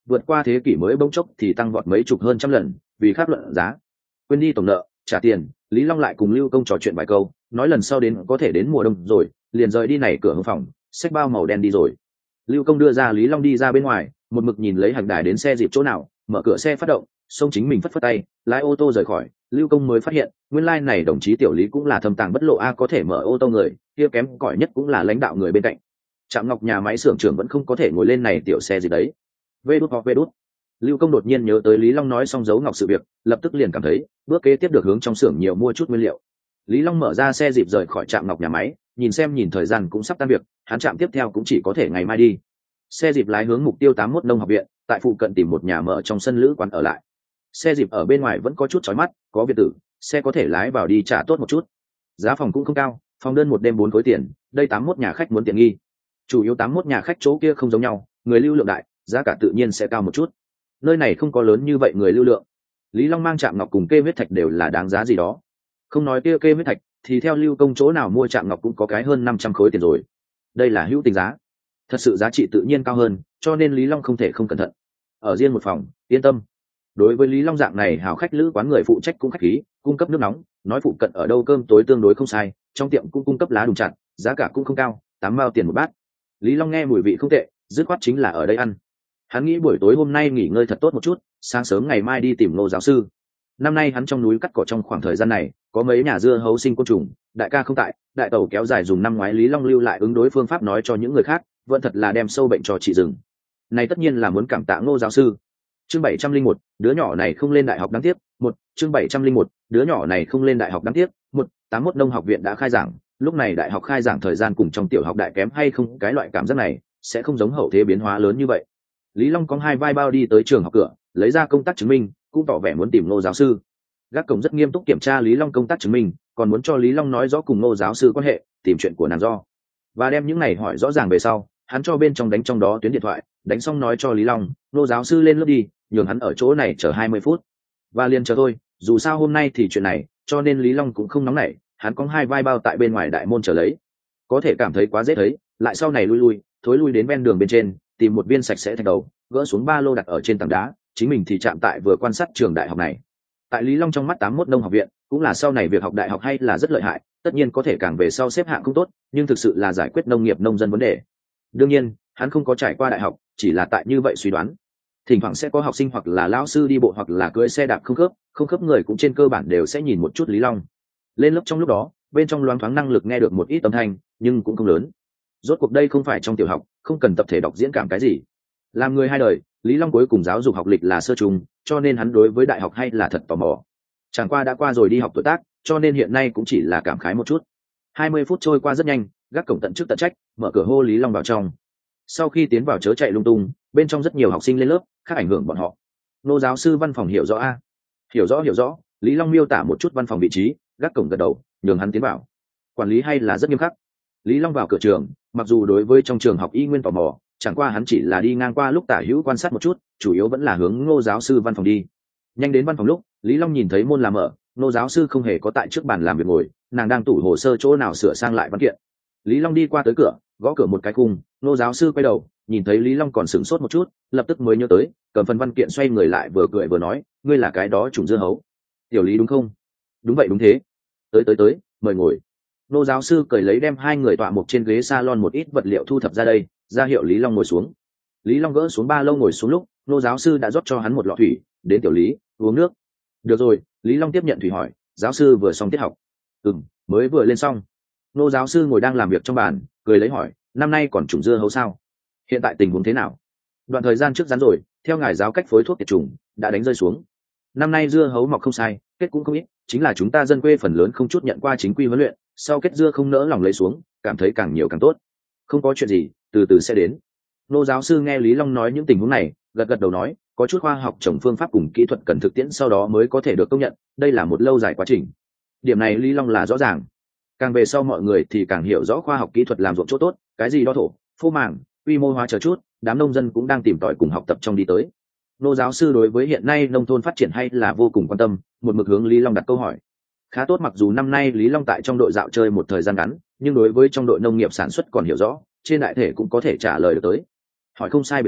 vượt qua thế kỷ mới bỗng chốc thì tăng vọt mấy chục hơn trăm lần, vì khác luận giá. Quên đi tổng nợ, trả tiền, Lý Long lại cùng Lưu Công trò chuyện vài câu, nói lần sau đến có thể đến mùa đông rồi, liền rời đi này cửa hướng phòng, xách bao màu đen đi rồi. Lưu Công đưa ra Lý Long đi ra bên ngoài, một mực nhìn lấy Hạc Đài đến xe dịp chỗ nào, mở cửa xe phát động, xông chính mình phất phất tay, lái ô tô rời khỏi. Lưu Công mới phát hiện, nguyên lai like này đồng chí tiểu Lý cũng là thâm tàng bất lộ a, có thể mở ô tô người, kia kém cỏi nhất cũng là lãnh đạo người bên cạnh. Trạm Ngọc nhà máy xưởng trưởng vẫn không có thể ngồi lên này tiểu xe gì đấy. Vê đút hoặc vê đút. Lưu Công đột nhiên nhớ tới Lý Long nói xong giấu ngọc sự việc, lập tức liền cảm thấy bước kế tiếp được hướng trong xưởng nhiều mua chút nguyên liệu. Lý Long mở ra xe dịp rời khỏi trạm Ngọc nhà máy, nhìn xem nhìn thời gian cũng sắp tan việc, hắn trạm tiếp theo cũng chỉ có thể ngày mai đi. Xe dịp lái hướng mục tiêu tám mốt nông học viện, tại phụ cận tìm một nhà mở trong sân lữ quán ở lại. Xe dịp ở bên ngoài vẫn có chút chói mắt, có biệt tử, xe có thể lái vào đi trả tốt một chút. Giá phòng cũng không cao, phòng đơn một đêm bốn khối tiền, đây tám mốt nhà khách muốn tiện nghi. Chủ yếu tám mốt nhà khách chỗ kia không giống nhau, người lưu lượng đại, giá cả tự nhiên sẽ cao một chút. Nơi này không có lớn như vậy người lưu lượng. Lý Long mang Trạm Ngọc cùng kê huyết thạch đều là đáng giá gì đó. Không nói kia kê huyết thạch, thì theo Lưu Công chỗ nào mua Trạm Ngọc cũng có cái hơn năm trăm khối tiền rồi. Đây là hữu tình giá, thật sự giá trị tự nhiên cao hơn, cho nên Lý Long không thể không cẩn thận. Ở riêng một phòng, yên tâm. Đối với Lý Long dạng này hào khách lữ quán người phụ trách cũng khách khí, cung cấp nước nóng, nói phụ cận ở đâu cơm tối tương đối không sai, trong tiệm cũng cung cấp lá đùng chặt, giá cả cũng không cao, tám mao tiền một bát. Lý Long nghe mùi vị không tệ, dứt khoát chính là ở đây ăn. Hắn nghĩ buổi tối hôm nay nghỉ ngơi thật tốt một chút, sáng sớm ngày mai đi tìm Ngô giáo sư. Năm nay hắn trong núi cắt cỏ trong khoảng thời gian này, có mấy nhà dưa hấu sinh côn trùng, đại ca không tại, đại tẩu kéo dài dùng năm ngoái Lý Long lưu lại ứng đối phương pháp nói cho những người khác, vẫn thật là đem sâu bệnh cho trị rừng. Này tất nhiên là muốn cảm tạ Ngô giáo sư. Chương bảy trăm linh một, đứa nhỏ này không lên đại học đáng tiếc. Một, chương bảy trăm linh một, đứa nhỏ này không lên đại học đáng tiếc. Một, tám mốt nông học viện đã khai giảng, lúc này đại học khai giảng thời gian cùng trong tiểu học đại kém hay không, cái loại cảm giác này sẽ không giống hậu thế biến hóa lớn như vậy. Lý Long có hai vai bao đi tới trường học cửa, lấy ra công tác chứng minh, cũng tỏ vẻ muốn tìm Ngô giáo sư. Gác cổng rất nghiêm túc kiểm tra Lý Long công tác chứng minh, còn muốn cho Lý Long nói rõ cùng Ngô giáo sư quan hệ, tìm chuyện của nàng do. Và đem những này hỏi rõ ràng về sau, hắn cho bên trong đánh trong đó tuyến điện thoại, đánh xong nói cho Lý Long, Ngô giáo sư lên lớp đi, nhường hắn ở chỗ này chờ hai mươi phút. Và liền chờ thôi, dù sao hôm nay thì chuyện này, cho nên Lý Long cũng không nóng nảy, hắn có hai vai bao tại bên ngoài đại môn chờ lấy. Có thể cảm thấy quá dễ thấy, lại sau này lui lui, thối lui đến ven đường bên trên, tìm một viên sạch sẽ thạch đầu, gỡ xuống ba lô đặt ở trên tảng đá, chính mình thì chạm tại vừa quan sát trường đại học này. Tại Lý Long trong mắt tám mốt nông học viện cũng là sau này việc học đại học hay là rất lợi hại, tất nhiên có thể càng về sau xếp hạng không tốt, nhưng thực sự là giải quyết nông nghiệp nông dân vấn đề. Đương nhiên, hắn không có trải qua đại học, chỉ là tại như vậy suy đoán. Thỉnh thoảng sẽ có học sinh hoặc là lão sư đi bộ hoặc là cưỡi xe đạp không khớp, không khớp người cũng trên cơ bản đều sẽ nhìn một chút Lý Long. Lên lớp trong lúc đó, bên trong loáng thoáng năng lực nghe được một ít âm thanh, nhưng cũng không lớn. Rốt cuộc đây không phải trong tiểu học, không cần tập thể đọc diễn cảm cái gì. Làm người hai đời, Lý Long cuối cùng giáo dục học lịch là sơ trung, cho nên hắn đối với đại học hay là thật tò mò. Chẳng qua đã qua rồi đi học tuổi tác, cho nên hiện nay cũng chỉ là cảm khái một chút. Hai mươi phút trôi qua rất nhanh, gác cổng tận chức tận trách, mở cửa hô Lý Long vào trong. Sau khi tiến vào chớ chạy lung tung, bên trong rất nhiều học sinh lên lớp, khác ảnh hưởng bọn họ. Ngô giáo sư văn phòng hiểu rõ a? Hiểu rõ hiểu rõ, Lý Long miêu tả một chút văn phòng vị trí, gác cổng gật đầu, nhường hắn tiến vào. Quản lý hay là rất nghiêm khắc. Lý Long vào cửa trường, mặc dù đối với trong trường học y nguyên tò mò, chẳng qua hắn chỉ là đi ngang qua lúc tả hữu quan sát một chút, chủ yếu vẫn là hướng Ngô giáo sư văn phòng đi. Nhanh đến văn phòng lúc, Lý Long nhìn thấy môn làm mở, Ngô giáo sư không hề có tại trước bàn làm việc ngồi, nàng đang tủ hồ sơ chỗ nào sửa sang lại văn kiện. Lý Long đi qua tới cửa, gõ cửa một cái khung, Ngô giáo sư quay đầu, nhìn thấy Lý Long còn sửng sốt một chút, lập tức mới nhớ tới, cầm phần văn kiện xoay người lại vừa cười vừa nói, ngươi là cái đó trùng dưa hấu. Tiểu Lý đúng không? Đúng vậy đúng thế. Tới tới tới, mời ngồi. Ngô giáo sư cười lấy đem hai người tọa mục trên ghế salon một ít vật liệu thu thập ra đây, ra hiệu Lý Long ngồi xuống. Lý Long gỡ xuống ba lô ngồi xuống lúc, Ngô giáo sư đã rót cho hắn một lọ thủy, đến Tiểu Lý, uống nước. Được rồi, Lý Long tiếp nhận thủy hỏi, giáo sư vừa xong tiết học. Ừm, mới vừa lên xong. Ngô giáo sư ngồi đang làm việc trong bàn, cười lấy hỏi, năm nay còn trùng dưa hấu sao? Hiện tại tình huống thế nào? Đoạn thời gian trước rắn rồi, theo ngài giáo cách phối thuốc diệt trùng đã đánh rơi xuống. Năm nay dưa hấu mọc không sai, kết cũng không ít, chính là chúng ta dân quê phần lớn không chút nhận qua chính quy huấn luyện, sau kết dưa không nỡ lòng lấy xuống, cảm thấy càng nhiều càng tốt. Không có chuyện gì, từ từ sẽ đến. Ngô giáo sư nghe Lý Long nói những tình huống này, gật gật đầu nói, có chút khoa học trồng phương pháp cùng kỹ thuật cần thực tiễn sau đó mới có thể được công nhận, đây là một lâu dài quá trình. Điểm này Lý Long là rõ ràng. Càng về sau mọi người thì càng hiểu rõ khoa học kỹ thuật làm ruộng chỗ tốt, cái gì đo thổ, phô màng, quy mô hóa chờ chút, đám nông dân cũng đang tìm tòi cùng học tập trong đi tới. Ngô giáo sư đối với hiện nay nông thôn phát triển hay là vô cùng quan tâm, một mực hướng Lý Long đặt câu hỏi. Khá tốt, mặc dù năm nay Lý Long tại trong đội dạo chơi một thời gian ngắn, nhưng đối với trong đội nông nghiệp sản xuất còn hiểu rõ, trên đại thể cũng có thể trả lời được tới. Hỏi không sai biệt lắm,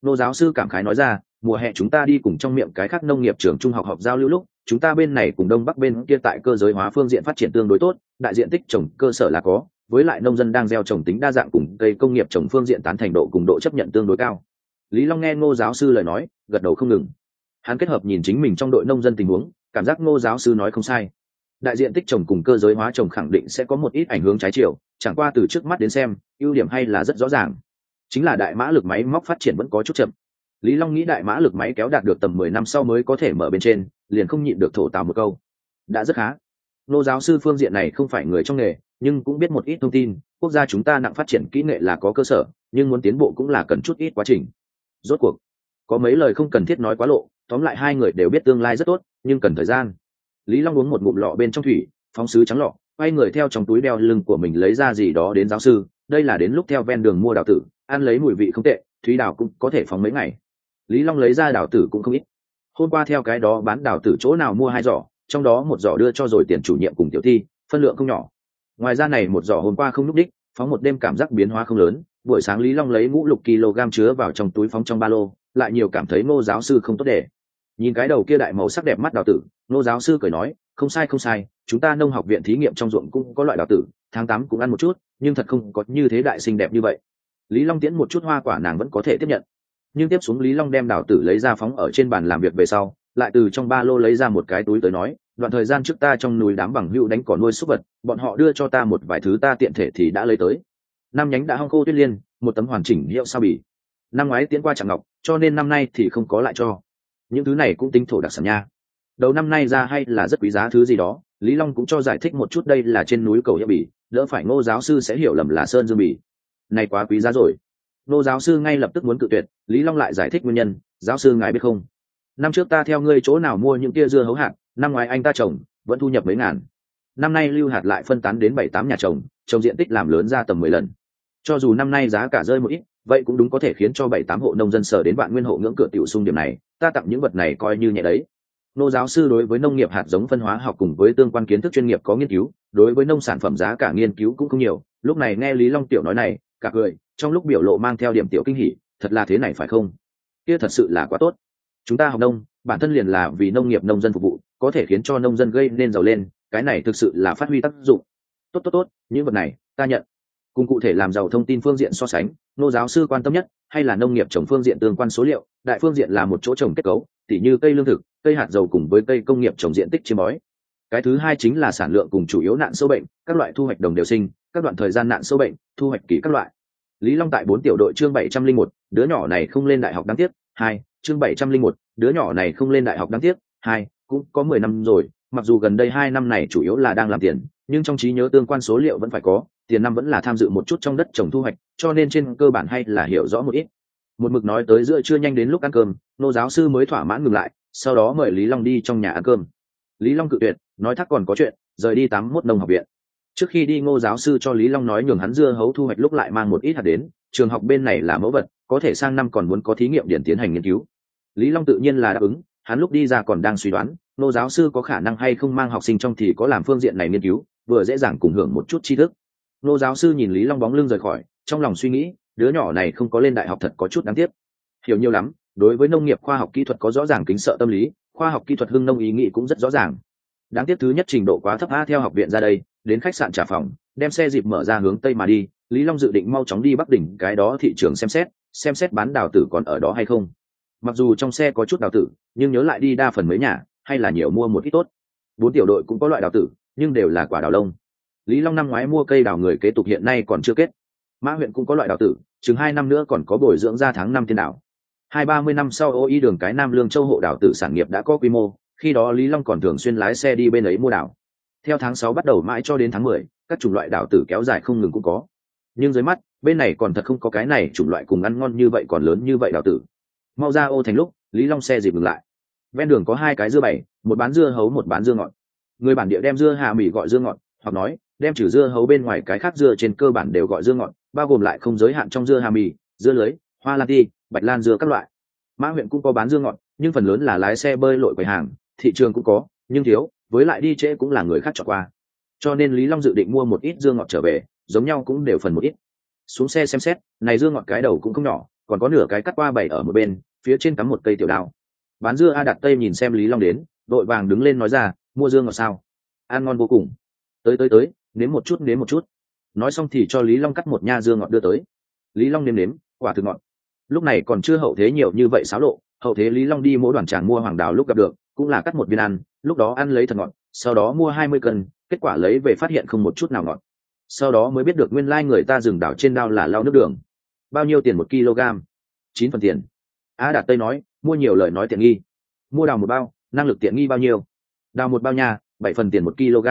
Nô giáo sư cảm khái nói ra, mùa hè chúng ta đi cùng trong miệng cái khác nông nghiệp trường trung học học giao lưu lúc, chúng ta bên này cùng đông bắc bên kia tại cơ giới hóa phương diện phát triển tương đối tốt, đại diện tích trồng cơ sở là có, với lại nông dân đang gieo trồng tính đa dạng cùng cây công nghiệp trồng phương diện tán thành độ cùng độ chấp nhận tương đối cao. Lý Long nghe Ngô giáo sư lời nói, gật đầu không ngừng. Hắn kết hợp nhìn chính mình trong đội nông dân tình huống, cảm giác Ngô giáo sư nói không sai. Đại diện tích trồng cùng cơ giới hóa trồng khẳng định sẽ có một ít ảnh hưởng trái chiều, chẳng qua từ trước mắt đến xem, ưu điểm hay là rất rõ ràng. Chính là đại mã lực máy móc phát triển vẫn có chút chậm. Lý Long nghĩ đại mã lực máy kéo đạt được tầm mười năm sau mới có thể mở bên trên, liền không nhịn được thổ tào một câu. Đã rất khá. Ngô giáo sư phương diện này không phải người trong nghề, nhưng cũng biết một ít thông tin, quốc gia chúng ta nặng phát triển kỹ nghệ là có cơ sở, nhưng muốn tiến bộ cũng là cần chút ít quá trình. Rốt cuộc, có mấy lời không cần thiết nói quá lộ, tóm lại hai người đều biết tương lai rất tốt, nhưng cần thời gian. Lý Long uống một ngụm lọ bên trong thủy, phóng sứ trắng lọ, quay người theo trong túi đeo lưng của mình lấy ra gì đó đến giáo sư, đây là đến lúc theo ven đường mua đào tử, ăn lấy mùi vị không tệ, thúy đào cũng có thể phóng mấy ngày. Lý Long lấy ra đào tử cũng không ít. Hôm qua theo cái đó bán đào tử chỗ nào mua hai giỏ, trong đó một giỏ đưa cho rồi tiền chủ nhiệm cùng tiểu thi, phân lượng không nhỏ. Ngoài ra này một giỏ hôm qua không núp đích, phóng một đêm cảm giác biến hóa không lớn. Buổi sáng Lý Long lấy ngũ lục kg chứa vào trong túi phóng trong ba lô, lại nhiều cảm thấy Ngô giáo sư không tốt để. Nhìn cái đầu kia đại màu sắc đẹp mắt đào tử, Ngô giáo sư cười nói, không sai không sai, chúng ta nông học viện thí nghiệm trong ruộng cũng có loại đào tử, tháng tám cũng ăn một chút, nhưng thật không có như thế đại xinh đẹp như vậy. Lý Long tiễn một chút hoa quả nàng vẫn có thể tiếp nhận, nhưng tiếp xuống Lý Long đem đào tử lấy ra phóng ở trên bàn làm việc về sau, lại từ trong ba lô lấy ra một cái túi tới nói, đoạn thời gian trước ta trong núi đám bằng hữu đánh cỏ nuôi súc vật, bọn họ đưa cho ta một vài thứ ta tiện thể thì đã lấy tới. Năm nhánh đã hong khô tuyết liên, một tấm hoàn chỉnh hiệu sao bì. Năm ngoái tiến qua Tràng Ngọc, cho nên năm nay thì không có lại cho. Những thứ này cũng tính thổ đặc sản nha. Đầu năm nay ra hay là rất quý giá thứ gì đó, Lý Long cũng cho giải thích một chút đây là trên núi cầu hiệu bì, đỡ phải Ngô giáo sư sẽ hiểu lầm là sơn dương bì. Này quá quý giá rồi. Ngô giáo sư ngay lập tức muốn cự tuyệt, Lý Long lại giải thích nguyên nhân, giáo sư ngài biết không? Năm trước ta theo ngươi chỗ nào mua những tia dưa hấu hạt, năm ngoái anh ta trồng, vẫn thu nhập mấy ngàn. Năm nay lưu hạt lại phân tán đến bảy tám nhà trồng, trồng diện tích làm lớn ra tầm mười lần. Cho dù năm nay giá cả rơi một ít, vậy cũng đúng có thể khiến cho bảy tám hộ nông dân sở đến vạn nguyên hộ ngưỡng cửa tiểu sung điểm này, ta tặng những vật này coi như nhẹ đấy. Ngô giáo sư đối với nông nghiệp hạt giống phân hóa học cùng với tương quan kiến thức chuyên nghiệp có nghiên cứu, đối với nông sản phẩm giá cả nghiên cứu cũng không nhiều, lúc này nghe Lý Long tiểu nói này, cả cười, trong lúc biểu lộ mang theo điểm tiểu kinh hỉ, thật là thế này phải không? Kia thật sự là quá tốt. Chúng ta học nông, bản thân liền là vì nông nghiệp nông dân phục vụ, có thể khiến cho nông dân gây nên giàu lên, cái này thực sự là phát huy tác dụng. Tốt tốt tốt, những vật này, ta nhận. Cùng cụ thể làm giàu thông tin phương diện so sánh, Ngô giáo sư quan tâm nhất hay là nông nghiệp trồng phương diện tương quan số liệu, đại phương diện là một chỗ trồng kết cấu, tỉ như cây lương thực, cây hạt dầu cùng với cây công nghiệp trồng diện tích chiếm bói. Cái thứ hai chính là sản lượng cùng chủ yếu nạn sâu bệnh, các loại thu hoạch đồng đều sinh, các đoạn thời gian nạn sâu bệnh, thu hoạch kỳ các loại. Lý Long tại bốn tiểu đội chương bảy trăm linh một, đứa nhỏ này không lên đại học đáng tiếc, hai, chương bảy trăm linh một, đứa nhỏ này không lên đại học đáng tiếc, hai, cũng có mười năm rồi, mặc dù gần đây hai năm này chủ yếu là đang làm tiền, nhưng trong trí nhớ tương quan số liệu vẫn phải có, tiền năm vẫn là tham dự một chút trong đất trồng thu hoạch, cho nên trên cơ bản hay là hiểu rõ một ít. Một mực nói tới giữa trưa nhanh đến lúc ăn cơm, Ngô giáo sư mới thỏa mãn ngừng lại, sau đó mời Lý Long đi trong nhà ăn cơm. Lý Long cự tuyệt, nói thắc còn có chuyện, rời đi tám mốt nông học viện. Trước khi đi Ngô giáo sư cho Lý Long nói nhường hắn dưa hấu thu hoạch lúc lại mang một ít hạt đến, trường học bên này là mẫu vật, có thể sang năm còn muốn có thí nghiệm điển tiến hành nghiên cứu. Lý Long tự nhiên là đáp ứng, hắn lúc đi ra còn đang suy đoán, Ngô giáo sư có khả năng hay không mang học sinh trong thì có làm phương diện này nghiên cứu, vừa dễ dàng cùng hưởng một chút tri thức. Ngô giáo sư nhìn Lý Long bóng lưng rời khỏi, trong lòng suy nghĩ, đứa nhỏ này không có lên đại học thật có chút đáng tiếc. Hiểu nhiều lắm, đối với nông nghiệp khoa học kỹ thuật có rõ ràng kính sợ tâm lý, khoa học kỹ thuật hưng nông ý nghĩ cũng rất rõ ràng. Đáng tiếc thứ nhất trình độ quá thấp a, theo học viện ra đây, đến khách sạn trả phòng, đem xe dịp mở ra hướng tây mà đi. Lý Long dự định mau chóng đi Bắc đỉnh cái đó thị trường xem xét, xem xét bán đào tử còn ở đó hay không. Mặc dù trong xe có chút đào tử, nhưng nhớ lại đi đa phần mấy nhà, hay là nhiều mua một ít tốt. Bốn tiểu đội cũng có loại đào tử, nhưng đều là quả đào lông. Lý Long năm ngoái mua cây đào người kế tục hiện nay còn chưa kết. Mã huyện cũng có loại đào tử, chừng hai năm nữa còn có bồi dưỡng ra tháng năm thiên đảo. Hai ba mươi năm sau ô y đường cái Nam Lương Châu hộ đào tử sản nghiệp đã có quy mô, khi đó Lý Long còn thường xuyên lái xe đi bên ấy mua đào. Theo tháng sáu bắt đầu mãi cho đến tháng mười, các chủng loại đào tử kéo dài không ngừng cũng có. Nhưng dưới mắt, bên này còn thật không có cái này chủng loại cùng ăn ngon như vậy còn lớn như vậy đào tử. Mau ra ô thành lúc, Lý Long xe dịp ngừng lại. Ven đường có hai cái dưa bày, một bán dưa hấu một bán dưa ngọt. Người bản địa đem dưa hà mì gọi dưa ngọt, hoặc nói đem trừ dưa hấu bên ngoài cái khác dưa trên cơ bản đều gọi dưa ngọt, bao gồm lại không giới hạn trong dưa hà mì, dưa lưới, hoa lan ti, bạch lan dưa các loại. Mã huyện cũng có bán dưa ngọt, nhưng phần lớn là lái xe bơi lội quầy hàng, thị trường cũng có, nhưng thiếu, với lại đi trễ cũng là người khác chọn qua. Cho nên Lý Long dự định mua một ít dưa ngọt trở về, giống nhau cũng đều phần một ít. Xuống xe xem xét, này dưa ngọt cái đầu cũng không nhỏ, còn có nửa cái cắt qua bảy ở một bên, phía trên cắm một cây tiểu đao. Bán dưa A Đạt Tây nhìn xem Lý Long đến, đội vàng đứng lên nói ra, mua dưa ngọt sao? Ăn ngon vô cùng. Tới tới tới, nếm một chút nếm một chút. Nói xong thì cho Lý Long cắt một nha dưa ngọt đưa tới. Lý Long nếm nếm, quả thực ngọt. Lúc này còn chưa hậu thế nhiều như vậy xáo lộ, hậu thế Lý Long đi mỗi đoàn tràng mua hoàng đào lúc gặp được, cũng là cắt một viên ăn, lúc đó ăn lấy thật ngọt, sau đó mua hai mươi cân, kết quả lấy về phát hiện không một chút nào ngọt. Sau đó mới biết được nguyên lai người ta dừng đảo trên đao là lau nước đường. Bao nhiêu tiền một kg? Chín phần tiền. Á Đạt Tây nói, mua nhiều lời nói tiện nghi. Mua đào một bao, năng lực tiện nghi bao nhiêu? Đào một bao nhà, bảy phần tiền một kg.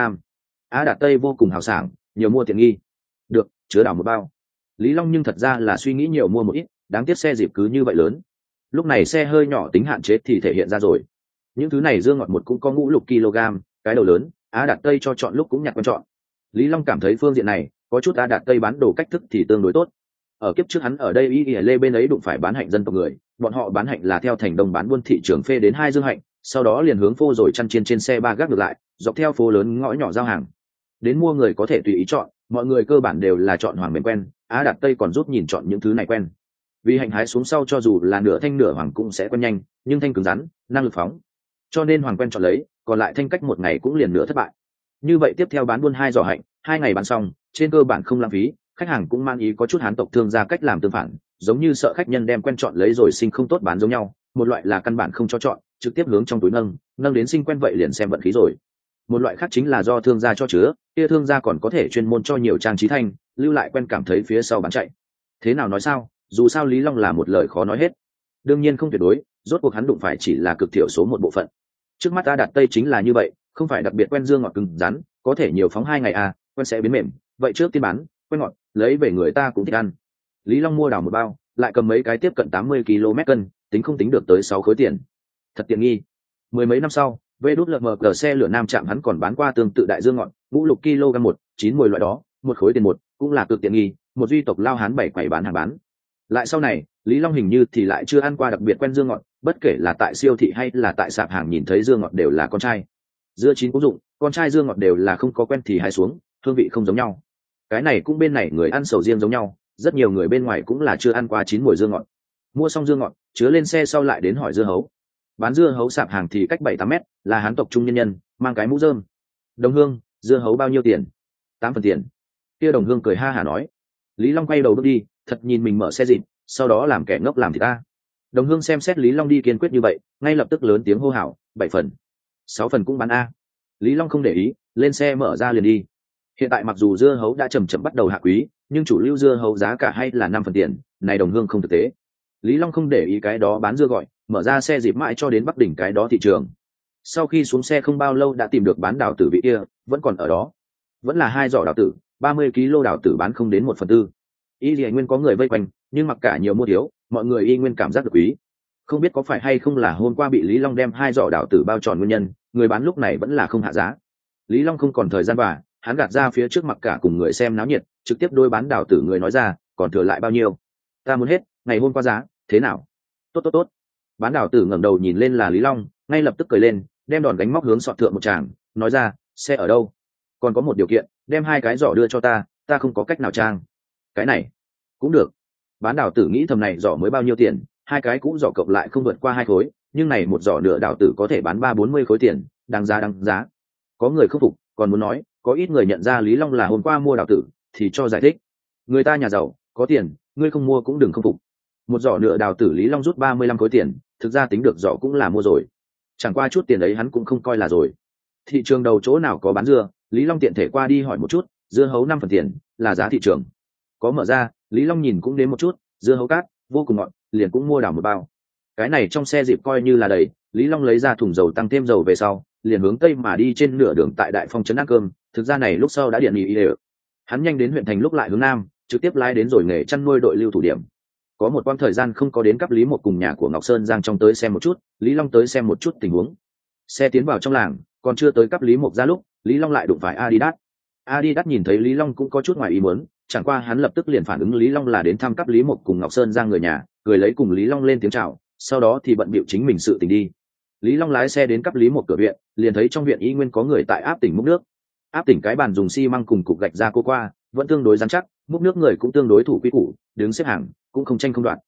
Á Đạt Tây vô cùng hào sảng, nhiều mua tiện nghi. Được, chứa đào một bao. Lý Long nhưng thật ra là suy nghĩ nhiều mua một ít, đáng tiếc xe dịp cứ như vậy lớn. Lúc này xe hơi nhỏ tính hạn chế thì thể hiện ra rồi. Những thứ này dương ngọt một cũng có ngũ lục kg, cái đầu lớn, Á Đạt Tây cho chọn lúc cũng nhặt quan chọn. Lý Long cảm thấy phương diện này có chút Á Đạt Tây bán đồ cách thức thì tương đối tốt. Ở kiếp trước hắn ở đây y y lê bên ấy đụng phải bán hạnh dân tộc người, bọn họ bán hạnh là theo thành đông bán buôn thị trường phê đến hai dương hạnh, sau đó liền hướng phô rồi chăn chiên trên xe ba gác ngược lại, dọc theo phố lớn ngõ nhỏ giao hàng. Đến mua người có thể tùy ý chọn, mọi người cơ bản đều là chọn hoàng mềm quen, Á Đạt Tây còn giúp nhìn chọn những thứ này quen. Vì hạnh hái xuống sau cho dù là nửa thanh nửa hoàng cũng sẽ quen nhanh, nhưng thanh cứng rắn, năng lực phóng. Cho nên hoàng quen chọn lấy, còn lại thanh cách một ngày cũng liền nửa thất bại. Như vậy tiếp theo bán buôn hai giỏ hạnh, hai ngày bán xong, trên cơ bản không lãng phí, khách hàng cũng mang ý có chút hán tộc thương ra cách làm tương phản, giống như sợ khách nhân đem quen chọn lấy rồi sinh không tốt bán giống nhau, một loại là căn bản không cho chọn, trực tiếp hướng trong túi nâng, nâng đến sinh quen vậy liền xem vận khí rồi. Một loại khác chính là do thương gia cho chứa, kia thương gia còn có thể chuyên môn cho nhiều trang trí thanh, lưu lại quen cảm thấy phía sau bán chạy. Thế nào nói sao, dù sao Lý Long là một lời khó nói hết. Đương nhiên không tuyệt đối, rốt cuộc hắn đụng phải chỉ là cực thiểu số một bộ phận. Trước mắt A Đạt Tây chính là như vậy, không phải đặc biệt quen dương ngọt cứng rắn, có thể nhiều phóng hai ngày à, quen sẽ biến mềm, vậy trước tiên bán, quen ngọt, lấy về người ta cũng thích ăn. Lý Long mua đào một bao, lại cầm mấy cái tiếp cận tám mươi ki lô mét cân, tính không tính được tới sáu khối tiền. Thật tiện nghi. Mười mấy năm sau, vê đút lờ mờ cờ xe lửa nam trạm hắn còn bán qua tương tự đại dương ngọt, ngũ lục kg một, chín mùi loại đó, một khối tiền một, cũng là cực tiện nghi, một duy tộc lao hán bảy quầy bán hàng bán. Lại sau này, Lý Long hình như thì lại chưa ăn qua đặc biệt quen dương ngọt, bất kể là tại siêu thị hay là tại sạp hàng nhìn thấy dương ngọt đều là con trai. Dưa chín cũng dụng, con trai dương ngọt đều là không có quen thì hái xuống, hương vị không giống nhau. Cái này cũng bên này người ăn sầu riêng giống nhau, rất nhiều người bên ngoài cũng là chưa ăn qua chín mùi dương ngọt. Mua xong dương ngọt, chứa lên xe sau lại đến hỏi dưa hấu. Bán dưa hấu sạp hàng thì cách bảy tám mét, là hán tộc trung nhân nhân, mang cái mũ rơm. Đồng hương, dưa hấu bao nhiêu tiền? Tám phần tiền. Kia đồng hương cười ha hả nói. Lý Long quay đầu bước đi, thật nhìn mình mở xe dịp, sau đó làm kẻ ngốc làm thì ta. Đồng hương xem xét Lý Long đi kiên quyết như vậy, ngay lập tức lớn tiếng hô hào, bảy phần, sáu phần cũng bán a. Lý Long không để ý, lên xe mở ra liền đi. Hiện tại mặc dù dưa hấu đã chậm chậm bắt đầu hạ quý, nhưng chủ lưu dưa hấu giá cả hay là năm phần tiền, này đồng hương không thực tế. Lý Long không để ý cái đó bán dưa gọi, mở ra xe dịp mãi cho đến Bắc đỉnh cái đó thị trường. Sau khi xuống xe không bao lâu đã tìm được bán đào tử vị kia, vẫn còn ở đó. Vẫn là hai giỏ đào tử, ba mươi ki lô đào tử bán không đến một phần tư. Y Lệ Nguyên có người vây quanh, nhưng mặc cả nhiều mua thiếu, mọi người y nguyên cảm giác được quý. Không biết có phải hay không là hôm qua bị Lý Long đem hai giỏ đào tử bao tròn nguyên nhân, người bán lúc này vẫn là không hạ giá. Lý Long không còn thời gian bà, hắn gạt ra phía trước mặc cả cùng người xem náo nhiệt, trực tiếp đôi bán đào tử người nói ra, còn thừa lại bao nhiêu? Ta muốn hết, ngày hôm qua giá, thế nào? Tốt tốt tốt. Bán đào tử ngẩng đầu nhìn lên là Lý Long, ngay lập tức cười lên, đem đòn gánh móc hướng sọt thượng một tràng, nói ra, xe ở đâu? Còn có một điều kiện, đem hai cái giỏ đưa cho ta, ta không có cách nào trang. Cái này cũng được. Bán đào tử nghĩ thầm này giỏ mới bao nhiêu tiền, hai cái cũ giỏ cộng lại không vượt qua hai khối, nhưng này một giỏ nửa đào tử có thể bán ba bốn mươi khối tiền, đáng giá đáng giá. Có người không phục, còn muốn nói, có ít người nhận ra Lý Long là hôm qua mua đào tử, thì cho giải thích. Người ta nhà giàu, có tiền, ngươi không mua cũng đừng không phục. Một giỏ nửa đào tử Lý Long rút ba mươi lăm khối tiền, thực ra tính được giỏ cũng là mua rồi. Chẳng qua chút tiền ấy hắn cũng không coi là rồi. Thị trường đầu chỗ nào có bán dưa, Lý Long tiện thể qua đi hỏi một chút, dưa hấu năm phần tiền, là giá thị trường. Có mở ra, Lý Long nhìn cũng đến một chút, dưa hấu cát, vô cùng ngọt, liền cũng mua đào một bao. Cái này trong xe dịp coi như là đầy, Lý Long lấy ra thùng dầu tăng thêm dầu về sau, liền hướng tây mà đi trên nửa đường tại Đại Phong trấn ăn cơm, thực ra này lúc sau đã điện ý đều. Hắn nhanh đến huyện thành lúc lại hướng nam, trực tiếp lái đến rồi nghề chăn nuôi đội lưu thủ điểm. Có một quãng thời gian không có đến cấp Lý một cùng nhà của Ngọc Sơn Giang trong tới xem một chút, Lý Long tới xem một chút tình huống. Xe tiến vào trong làng, còn chưa tới cấp Lý một ra lúc, Lý Long lại đụng phải Adidas. Adidas nhìn thấy Lý Long cũng có chút ngoài ý muốn, chẳng qua hắn lập tức liền phản ứng Lý Long là đến thăm cấp Lý một cùng Ngọc Sơn Giang người nhà, cười lấy cùng Lý Long lên tiếng chào, sau đó thì bận bịu chính mình sự tình đi. Lý Long lái xe đến cấp Lý một cửa viện, liền thấy trong viện y nguyên có người tại áp tỉnh múc nước. Áp tỉnh cái bàn dùng xi măng cùng cục gạch ra cô qua, vẫn tương đối rắn chắc, múc nước người cũng tương đối thủ quy củ, đứng xếp hàng, cũng không tranh không đoạt.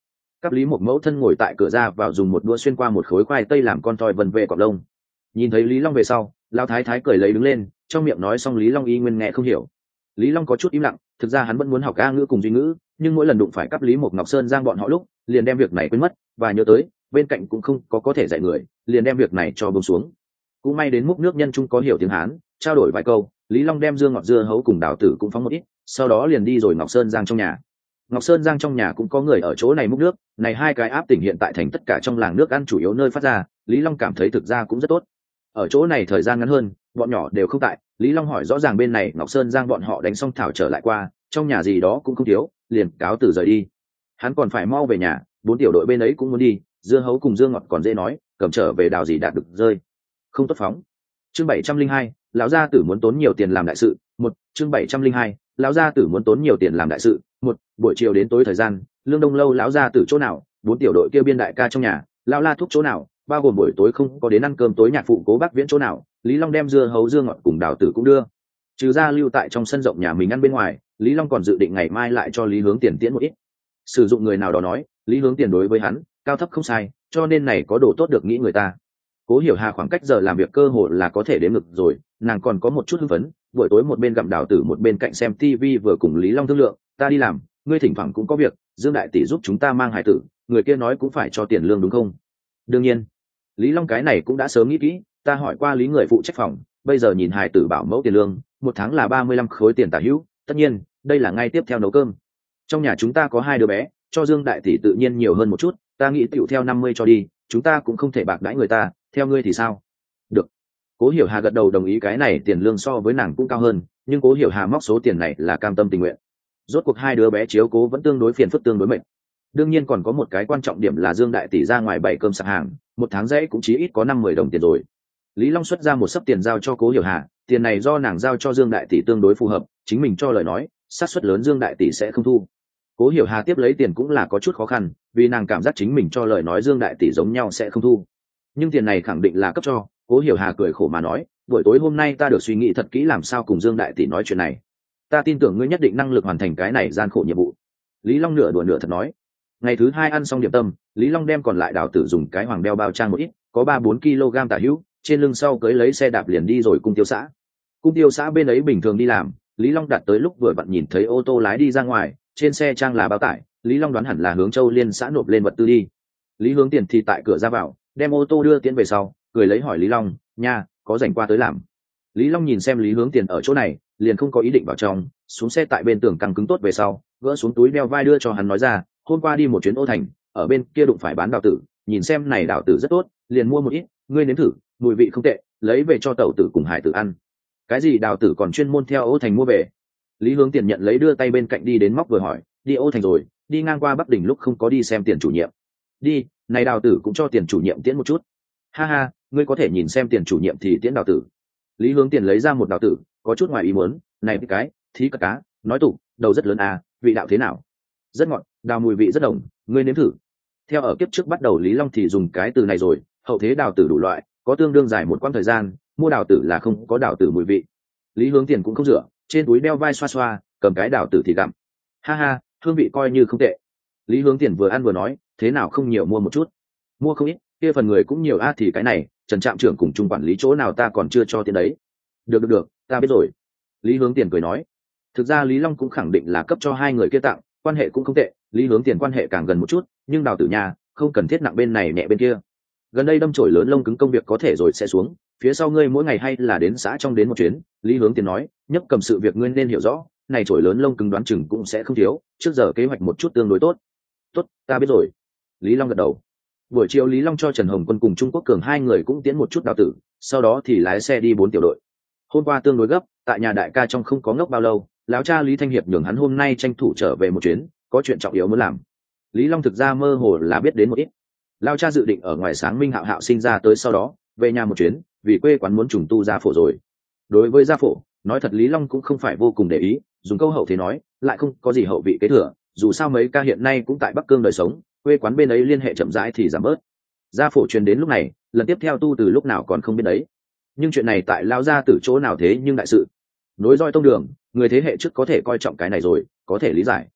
Cáp Lý một mẫu thân ngồi tại cửa ra vào dùng một đũa xuyên qua một khối khoai tây làm con toi vần về cọp lông. Nhìn thấy Lý Long về sau, lão thái thái cười lấy đứng lên, trong miệng nói xong Lý Long y nguyên nghe không hiểu. Lý Long có chút im lặng, thực ra hắn vẫn muốn học A ngữ cùng duy ngữ, nhưng mỗi lần đụng phải Cáp Lý một Ngọc Sơn Giang bọn họ lúc, liền đem việc này quên mất, và nhớ tới bên cạnh cũng không có có thể dạy người, liền đem việc này cho buông xuống. Cũng may đến múc nước nhân trung có hiểu tiếng Hán, trao đổi vài câu, Lý Long đem dương ngọt dưa hấu cùng đào tử cũng phóng một ít, sau đó liền đi rồi Ngọc Sơn Giang trong nhà. Ngọc Sơn Giang trong nhà cũng có người ở chỗ này múc nước, này hai cái áp tỉnh hiện tại thành tất cả trong làng nước ăn chủ yếu nơi phát ra, Lý Long cảm thấy thực ra cũng rất tốt. Ở chỗ này thời gian ngắn hơn, bọn nhỏ đều không tại, Lý Long hỏi rõ ràng bên này Ngọc Sơn Giang bọn họ đánh xong thảo trở lại qua, trong nhà gì đó cũng không thiếu, liền cáo từ rời đi. Hắn còn phải mau về nhà, bốn tiểu đội bên ấy cũng muốn đi, dưa hấu cùng dương ngọt còn dễ nói, cầm trở về đào gì đạt được rơi. Không tốt phóng. Chương bảy trăm linh hai, lão gia tử muốn tốn nhiều tiền làm đại sự, một, chương bảy trăm linh hai, lão gia tử muốn tốn nhiều tiền làm đại sự, một, buổi chiều đến tối thời gian, Lương Đông lâu lão gia tử chỗ nào, bốn tiểu đội kia biên đại ca trong nhà, lão la thúc chỗ nào, bao gồm buổi tối không có đến ăn cơm tối nhạc phụ Cố Bác Viễn chỗ nào, Lý Long đem dưa hấu dương ngọt cùng đào tử cũng đưa. Trừ ra lưu tại trong sân rộng nhà mình ăn bên ngoài, Lý Long còn dự định ngày mai lại cho Lý Hướng Tiền tiễn một ít. Sử dụng người nào đó nói, Lý Hướng Tiền đối với hắn, cao thấp không sai, cho nên này có đồ tốt được nghĩ người ta. Cố Hiểu Hà khoảng cách giờ làm việc cơ hội là có thể đến ngực rồi, nàng còn có một chút hưng phấn, buổi tối một bên gặm đào tử một bên cạnh xem tivi vừa cùng Lý Long thương lượng, ta đi làm, ngươi thỉnh thoảng cũng có việc, Dương đại tỷ giúp chúng ta mang hài tử, người kia nói cũng phải cho tiền lương đúng không? Đương nhiên. Lý Long cái này cũng đã sớm nghĩ kỹ, ta hỏi qua Lý người phụ trách phòng, bây giờ nhìn hài tử bảo mẫu tiền lương, một tháng là ba mươi lăm khối tiền tả hữu, tất nhiên, đây là ngay tiếp theo nấu cơm. Trong nhà chúng ta có hai đứa bé, cho Dương đại tỷ tự nhiên nhiều hơn một chút, ta nghĩ tiểu theo năm mươi cho đi, chúng ta cũng không thể bạc đãi người ta, theo ngươi thì sao? Được. Cố Hiểu Hà gật đầu đồng ý, cái này tiền lương so với nàng cũng cao hơn, nhưng Cố Hiểu Hà móc số tiền này là cam tâm tình nguyện. Rốt cuộc hai đứa bé chiếu cố vẫn tương đối phiền phức tương đối mệt. Đương nhiên còn có một cái quan trọng điểm là Dương đại tỷ ra ngoài bày cơm sạp hàng, một tháng rẽ cũng chí ít có năm mười đồng tiền rồi. Lý Long xuất ra một sấp tiền giao cho Cố Hiểu Hà, tiền này do nàng giao cho Dương đại tỷ tương đối phù hợp, chính mình cho lời nói, xác suất lớn Dương đại tỷ sẽ không thu. Cố Hiểu Hà tiếp lấy tiền cũng là có chút khó khăn, vì nàng cảm giác chính mình cho lời nói Dương đại tỷ giống nhau sẽ không thu. Nhưng tiền này khẳng định là cấp cho. Cố Hiểu Hà cười khổ mà nói, buổi tối hôm nay ta được suy nghĩ thật kỹ làm sao cùng Dương đại tỷ nói chuyện này. Ta tin tưởng ngươi nhất định năng lực hoàn thành cái này gian khổ nhiệm vụ. Lý Long nửa đùa nửa thật nói. Ngày thứ hai ăn xong điểm tâm, Lý Long đem còn lại đào tử dùng cái hoàng đeo bao trang một ít, có ba bốn ki lô gam tả hữu, trên lưng sau cưới lấy xe đạp liền đi rồi cung tiêu xã. Cung tiêu xã bên ấy bình thường đi làm, Lý Long đặt tới lúc vừa vặn nhìn thấy ô tô lái đi ra ngoài, trên xe trang là bao tải, Lý Long đoán hẳn là hướng Châu Liên xã nộp lên vật tư đi. Lý Hướng Tiền thì tại cửa ra vào, đem ô tô đưa tiến về sau, cười lấy hỏi Lý Long, nha, có rảnh qua tới làm. Lý Long nhìn xem Lý Hướng Tiền ở chỗ này, liền không có ý định vào trong, xuống xe tại bên tường căng cứng tốt về sau, gỡ xuống túi đeo vai đưa cho hắn nói ra, hôm qua đi một chuyến Ô Thành, ở bên kia đụng phải bán đào tử, nhìn xem này đào tử rất tốt, liền mua một ít, ngươi nếm thử, mùi vị không tệ, lấy về cho tẩu tử cùng hải tử ăn. Cái gì đào tử còn chuyên môn theo Ô Thành mua về? Lý Hướng Tiền nhận lấy đưa tay bên cạnh đi đến móc vừa hỏi, đi Ô Thành rồi, đi ngang qua Bắc Đình lúc không có đi xem tiền chủ nhiệm. Đi, này đào tử cũng cho tiền chủ nhiệm tiễn một chút. Ha ha, ngươi có thể nhìn xem tiền chủ nhiệm thì tiễn đào tử. Lý Hướng Tiền lấy ra một đào tử, có chút ngoài ý muốn, này cái, thí cả cá, nói tủ, đầu rất lớn à, vị đạo thế nào? Rất ngọt, đào mùi vị rất đồng, ngươi nếm thử. Theo ở kiếp trước bắt đầu Lý Long thì dùng cái từ này rồi, hậu thế đào tử đủ loại, có tương đương dài một quãng thời gian, mua đào tử là không có đào tử mùi vị. Lý Hướng Tiền cũng không rửa, trên túi đeo vai xoa xoa, cầm cái đào tử thì gặm. Ha ha, hương vị coi như không tệ. Lý Hướng Tiền vừa ăn vừa nói, thế nào không nhiều mua một chút? Mua không ít, kia phần người cũng nhiều a, thì cái này, Trần trạm trưởng cùng trung quản lý chỗ nào ta còn chưa cho tiền đấy. Được được được, ta biết rồi. Lý Hướng Tiền cười nói. Thực ra Lý Long cũng khẳng định là cấp cho hai người kia tặng, quan hệ cũng không tệ, Lý Hướng Tiền quan hệ càng gần một chút, nhưng đào tử nhà không cần thiết nặng bên này nhẹ bên kia. Gần đây đâm chổi lớn lông cứng công việc có thể rồi sẽ xuống, phía sau ngươi mỗi ngày hay là đến xã trong đến một chuyến. Lý Hướng Tiền nói, nhấc cầm sự việc ngươi nên hiểu rõ, này chổi lớn lông cứng đoán chừng cũng sẽ không thiếu, trước giờ kế hoạch một chút tương đối tốt. Tốt, ta biết rồi. Lý Long gật đầu. Buổi chiều Lý Long cho Trần Hồng Quân cùng Trung Quốc Cường hai người cũng tiến một chút đào tử, sau đó thì lái xe đi bốn tiểu đội. Hôm qua tương đối gấp, tại nhà đại ca trong không có ngốc bao lâu, lão cha Lý Thanh Hiệp nhường hắn hôm nay tranh thủ trở về một chuyến, có chuyện trọng yếu muốn làm. Lý Long thực ra mơ hồ là biết đến một ít. Lão cha dự định ở ngoài sáng Minh Hạo Hạo sinh ra tới sau đó, về nhà một chuyến, vì quê quán muốn trùng tu gia phổ rồi. Đối với gia phổ, nói thật Lý Long cũng không phải vô cùng để ý, dùng câu hậu thế nói, lại không có gì hậu vị kế thừa, dù sao mấy ca hiện nay cũng tại Bắc Cương đời sống, quê quán bên ấy liên hệ chậm rãi thì giảm bớt. Gia phổ truyền đến lúc này, lần tiếp theo tu từ lúc nào còn không biết đấy. Nhưng chuyện này tại lão gia từ chỗ nào thế nhưng đại sự, nối roi tông đường, người thế hệ trước có thể coi trọng cái này rồi, có thể lý giải.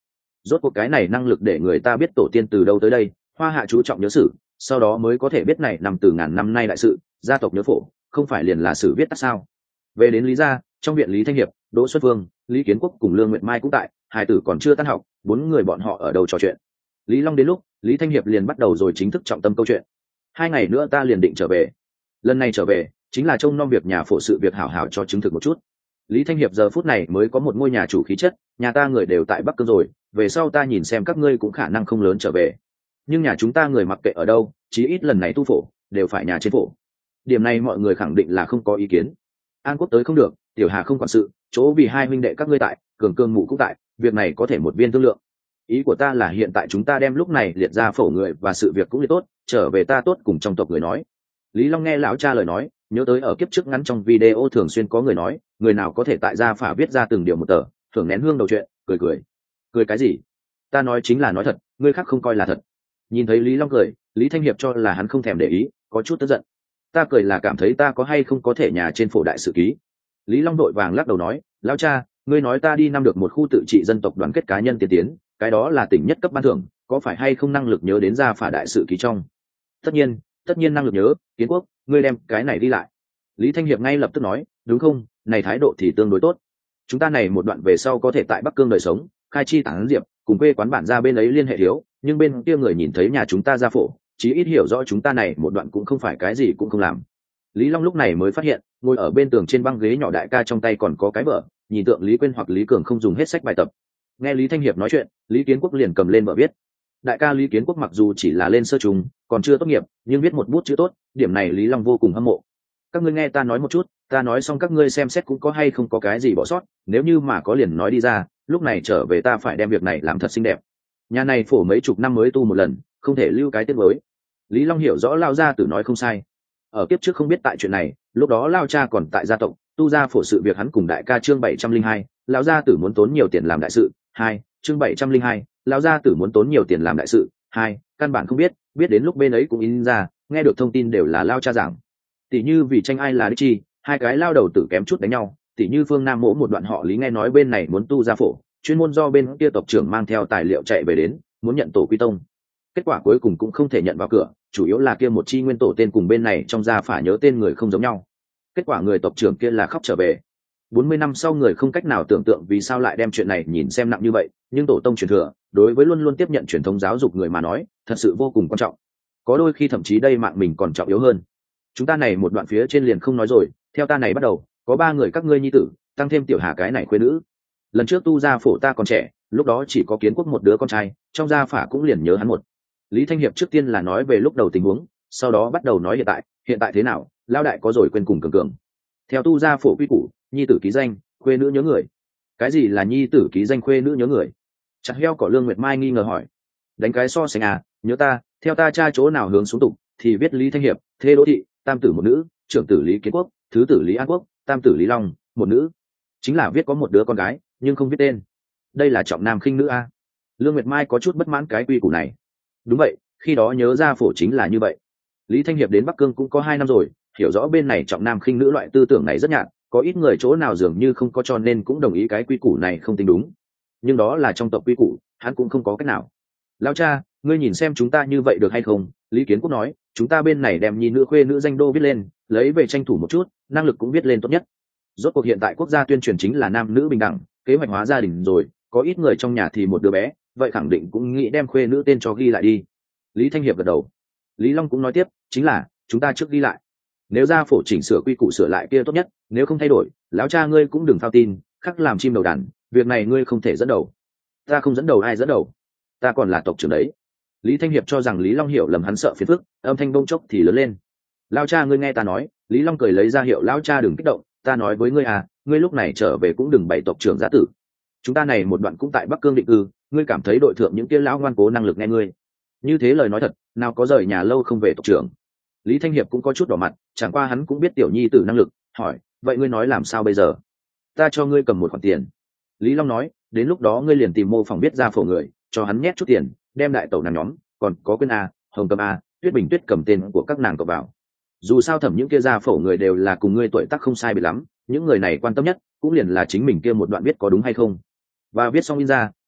rốt cuộc cái này năng lực để người ta biết tổ tiên từ đâu tới đây. Hoa Hạ chú trọng nhớ sử, sau đó mới có thể biết này nằm từ ngàn năm nay đại sự, gia tộc nhớ phổ không phải liền là sử viết tắt sao. Về đến Lý gia, trong viện Lý Thanh Hiệp, Đỗ Xuất Vương, Lý Kiến Quốc cùng Lương Nguyệt Mai cũng tại, hai tử còn chưa tan học, bốn người bọn họ ở đầu trò chuyện. Lý Long đến lúc, Lý Thanh Hiệp liền bắt đầu rồi chính thức trọng tâm câu chuyện. Hai ngày nữa ta liền định trở về. Lần này trở về chính là trông nom việc nhà phổ sự việc hảo hảo cho chứng thực một chút. Lý Thanh Hiệp giờ phút này mới có một ngôi nhà chủ khí chất, nhà ta người đều tại Bắc Cương rồi, về sau ta nhìn xem các ngươi cũng khả năng không lớn trở về. Nhưng nhà chúng ta người mặc kệ ở đâu, chí ít lần này tu phổ đều phải nhà trên phổ. Điểm này mọi người khẳng định là không có ý kiến. An Quốc tới không được, Tiểu Hà không quản sự, chỗ vì hai huynh đệ các ngươi tại, Cường Cương mụ cũng tại, việc này có thể một viên thương lượng. Ý của ta là hiện tại chúng ta đem lúc này liệt ra phổ người và sự việc cũng liệt tốt, trở về ta tốt cùng trong tộc người nói. Lý Long nghe lão cha lời nói, nhớ tới ở kiếp trước ngắn trong video thường xuyên có người nói, người nào có thể tại gia phả viết ra từng điều một tờ, thưởng nén hương đầu chuyện, cười cười. Cười cái gì? Ta nói chính là nói thật, người khác không coi là thật. Nhìn thấy Lý Long cười, Lý Thanh Hiệp cho là hắn không thèm để ý, có chút tức giận. Ta cười là cảm thấy ta có hay không có thể nhà trên phổ đại sự ký. Lý Long đội vàng lắc đầu nói, lão cha, ngươi nói ta đi năm được một khu tự trị dân tộc đoàn kết cá nhân tiên tiến, cái đó là tỉnh nhất cấp ban thưởng, có phải hay không năng lực nhớ đến gia phả đại sự ký trong? Tất nhiên, tất nhiên năng lực nhớ. Kiến Quốc, ngươi đem cái này đi lại. Lý Thanh Hiệp ngay lập tức nói, đúng không, này thái độ thì tương đối tốt. Chúng ta này một đoạn về sau có thể tại Bắc Cương đời sống, khai chi tán diệp, cùng quê quán bản ra bên ấy liên hệ thiếu, nhưng bên kia người nhìn thấy nhà chúng ta gia phổ, chí ít hiểu rõ chúng ta này một đoạn cũng không phải cái gì cũng không làm. Lý Long lúc này mới phát hiện, ngồi ở bên tường trên băng ghế nhỏ đại ca trong tay còn có cái vở, nhìn tượng Lý Quyên hoặc Lý Cường không dùng hết sách bài tập. Nghe Lý Thanh Hiệp nói chuyện, Lý Kiến Quốc liền cầm lên vở viết. Đại ca Lý Kiến Quốc mặc dù chỉ là lên sơ trùng, còn chưa tốt nghiệp, nhưng viết một bút chữ tốt, điểm này Lý Long vô cùng hâm mộ. Các ngươi nghe ta nói một chút, ta nói xong các ngươi xem xét cũng có hay không có cái gì bỏ sót, nếu như mà có liền nói đi ra, lúc này trở về ta phải đem việc này làm thật xinh đẹp. Nhà này phổ mấy chục năm mới tu một lần, không thể lưu cái tiếc mới. Lý Long hiểu rõ lao gia tử nói không sai. Ở kiếp trước không biết tại chuyện này, lúc đó lao cha còn tại gia tộc, tu gia phổ sự việc hắn cùng đại ca chương bảy trăm linh hai, lão gia tử muốn tốn nhiều tiền làm đại sự. Hai, chương bảy trăm linh hai, lão gia tử muốn tốn nhiều tiền làm đại sự. Hai, căn bản không biết, biết đến lúc bên ấy cũng in ra, nghe được thông tin đều là lao cha giảng. Tỷ như vì tranh ai là đích chi, hai cái lao đầu tử kém chút đánh nhau. Tỷ như phương Nam mỗ một đoạn họ Lý nghe nói bên này muốn tu gia phổ, chuyên môn do bên kia tộc trưởng mang theo tài liệu chạy về đến, muốn nhận tổ quy tông. Kết quả cuối cùng cũng không thể nhận vào cửa, chủ yếu là kia một chi nguyên tổ tên cùng bên này trong gia phả nhớ tên người không giống nhau. Kết quả người tộc trưởng kia là khóc trở về. Bốn mươi năm sau người không cách nào tưởng tượng vì sao lại đem chuyện này nhìn xem nặng như vậy, nhưng tổ tông truyền thừa, đối với luôn luôn tiếp nhận truyền thống giáo dục người mà nói, thật sự vô cùng quan trọng. Có đôi khi thậm chí đây mạng mình còn trọng yếu hơn. Chúng ta này một đoạn phía trên liền không nói rồi, theo ta này bắt đầu, có ba người các ngươi nhi tử, tăng thêm Tiểu Hà cái này khuê nữ. Lần trước tu gia phổ ta còn trẻ, lúc đó chỉ có Kiến Quốc một đứa con trai, trong gia phả cũng liền nhớ hắn một. Lý Thanh Hiệp trước tiên là nói về lúc đầu tình huống, sau đó bắt đầu nói hiện tại, hiện tại thế nào, lao đại có rồi quên cùng cường cường. Theo tu gia phổ quy củ, nhi tử ký danh, khuê nữ nhớ người. Cái gì là nhi tử ký danh khuê nữ nhớ người? Chặt heo cỏ Lương Nguyệt Mai nghi ngờ hỏi. Đánh cái so sánh à, nhớ ta, theo ta cha chỗ nào hướng xuống tục, thì viết Lý Thanh Hiệp, thê Đỗ thị, tam tử một nữ, trưởng tử Lý Kiến Quốc, thứ tử Lý An Quốc, tam tử Lý Long, một nữ. Chính là viết có một đứa con gái, nhưng không viết tên. Đây là trọng nam khinh nữ a. Lương Nguyệt Mai có chút bất mãn cái quy củ này. Đúng vậy, khi đó nhớ ra phổ chính là như vậy. Lý Thanh Hiệp đến Bắc Cương cũng có hai năm rồi, hiểu rõ bên này trọng nam khinh nữ loại tư tưởng này rất nhạt, có ít người chỗ nào dường như không có cho nên cũng đồng ý cái quy củ này không tính đúng. Nhưng đó là trong tộc quy củ, hắn cũng không có cách nào. Lão cha, ngươi nhìn xem chúng ta như vậy được hay không? Lý Kiến Quốc nói, chúng ta bên này đem nhi nữ khuê nữ danh đô viết lên, lấy về tranh thủ một chút, năng lực cũng viết lên tốt nhất. Rốt cuộc hiện tại quốc gia tuyên truyền chính là nam nữ bình đẳng, kế hoạch hóa gia đình rồi, có ít người trong nhà thì một đứa bé, vậy khẳng định cũng nghĩ đem khuê nữ tên cho ghi lại đi. Lý Thanh Hiệp gật đầu. Lý Long cũng nói tiếp, chính là chúng ta trước ghi lại, nếu ra phổ chỉnh sửa quy củ sửa lại kia tốt nhất, nếu không thay đổi, lão cha ngươi cũng đừng phao tin, khắc làm chim đầu đàn, việc này ngươi không thể dẫn đầu. Ta không dẫn đầu ai dẫn đầu? Ta còn là tộc trưởng đấy. Lý Thanh Hiệp cho rằng Lý Long hiểu lầm hắn sợ phiền phức, âm thanh bông chốc thì lớn lên. Lão cha ngươi nghe ta nói. Lý Long cười lấy ra hiệu lão cha đừng kích động, ta nói với ngươi à, ngươi lúc này trở về cũng đừng bày tộc trưởng giá tử. Chúng ta này một đoạn cũng tại Bắc Cương định cư, ngươi cảm thấy đội thượng những kia lão ngoan cố năng lực nghe ngươi. Như thế lời nói thật, nào có rời nhà lâu không về tộc trưởng. Lý Thanh Hiệp cũng có chút đỏ mặt, chẳng qua hắn cũng biết tiểu nhi tử năng lực, hỏi, vậy ngươi nói làm sao bây giờ? Ta cho ngươi cầm một khoản tiền. Lý Long nói, đến lúc đó ngươi liền tìm mô phỏng biết ra phổ người, cho hắn nhét chút tiền, đem đại tẩu nàng nhóm, còn có Quyên A, Hồng Cầm A, Tuyết Bình Tuyết cầm tên của các nàng cậu vào. Dù sao thẩm những kia ra phổ người đều là cùng ngươi tuổi tác không sai biệt lắm, những người này quan tâm nhất cũng liền là chính mình kia một đoạn biết có đúng hay không. Và viết xong in ra,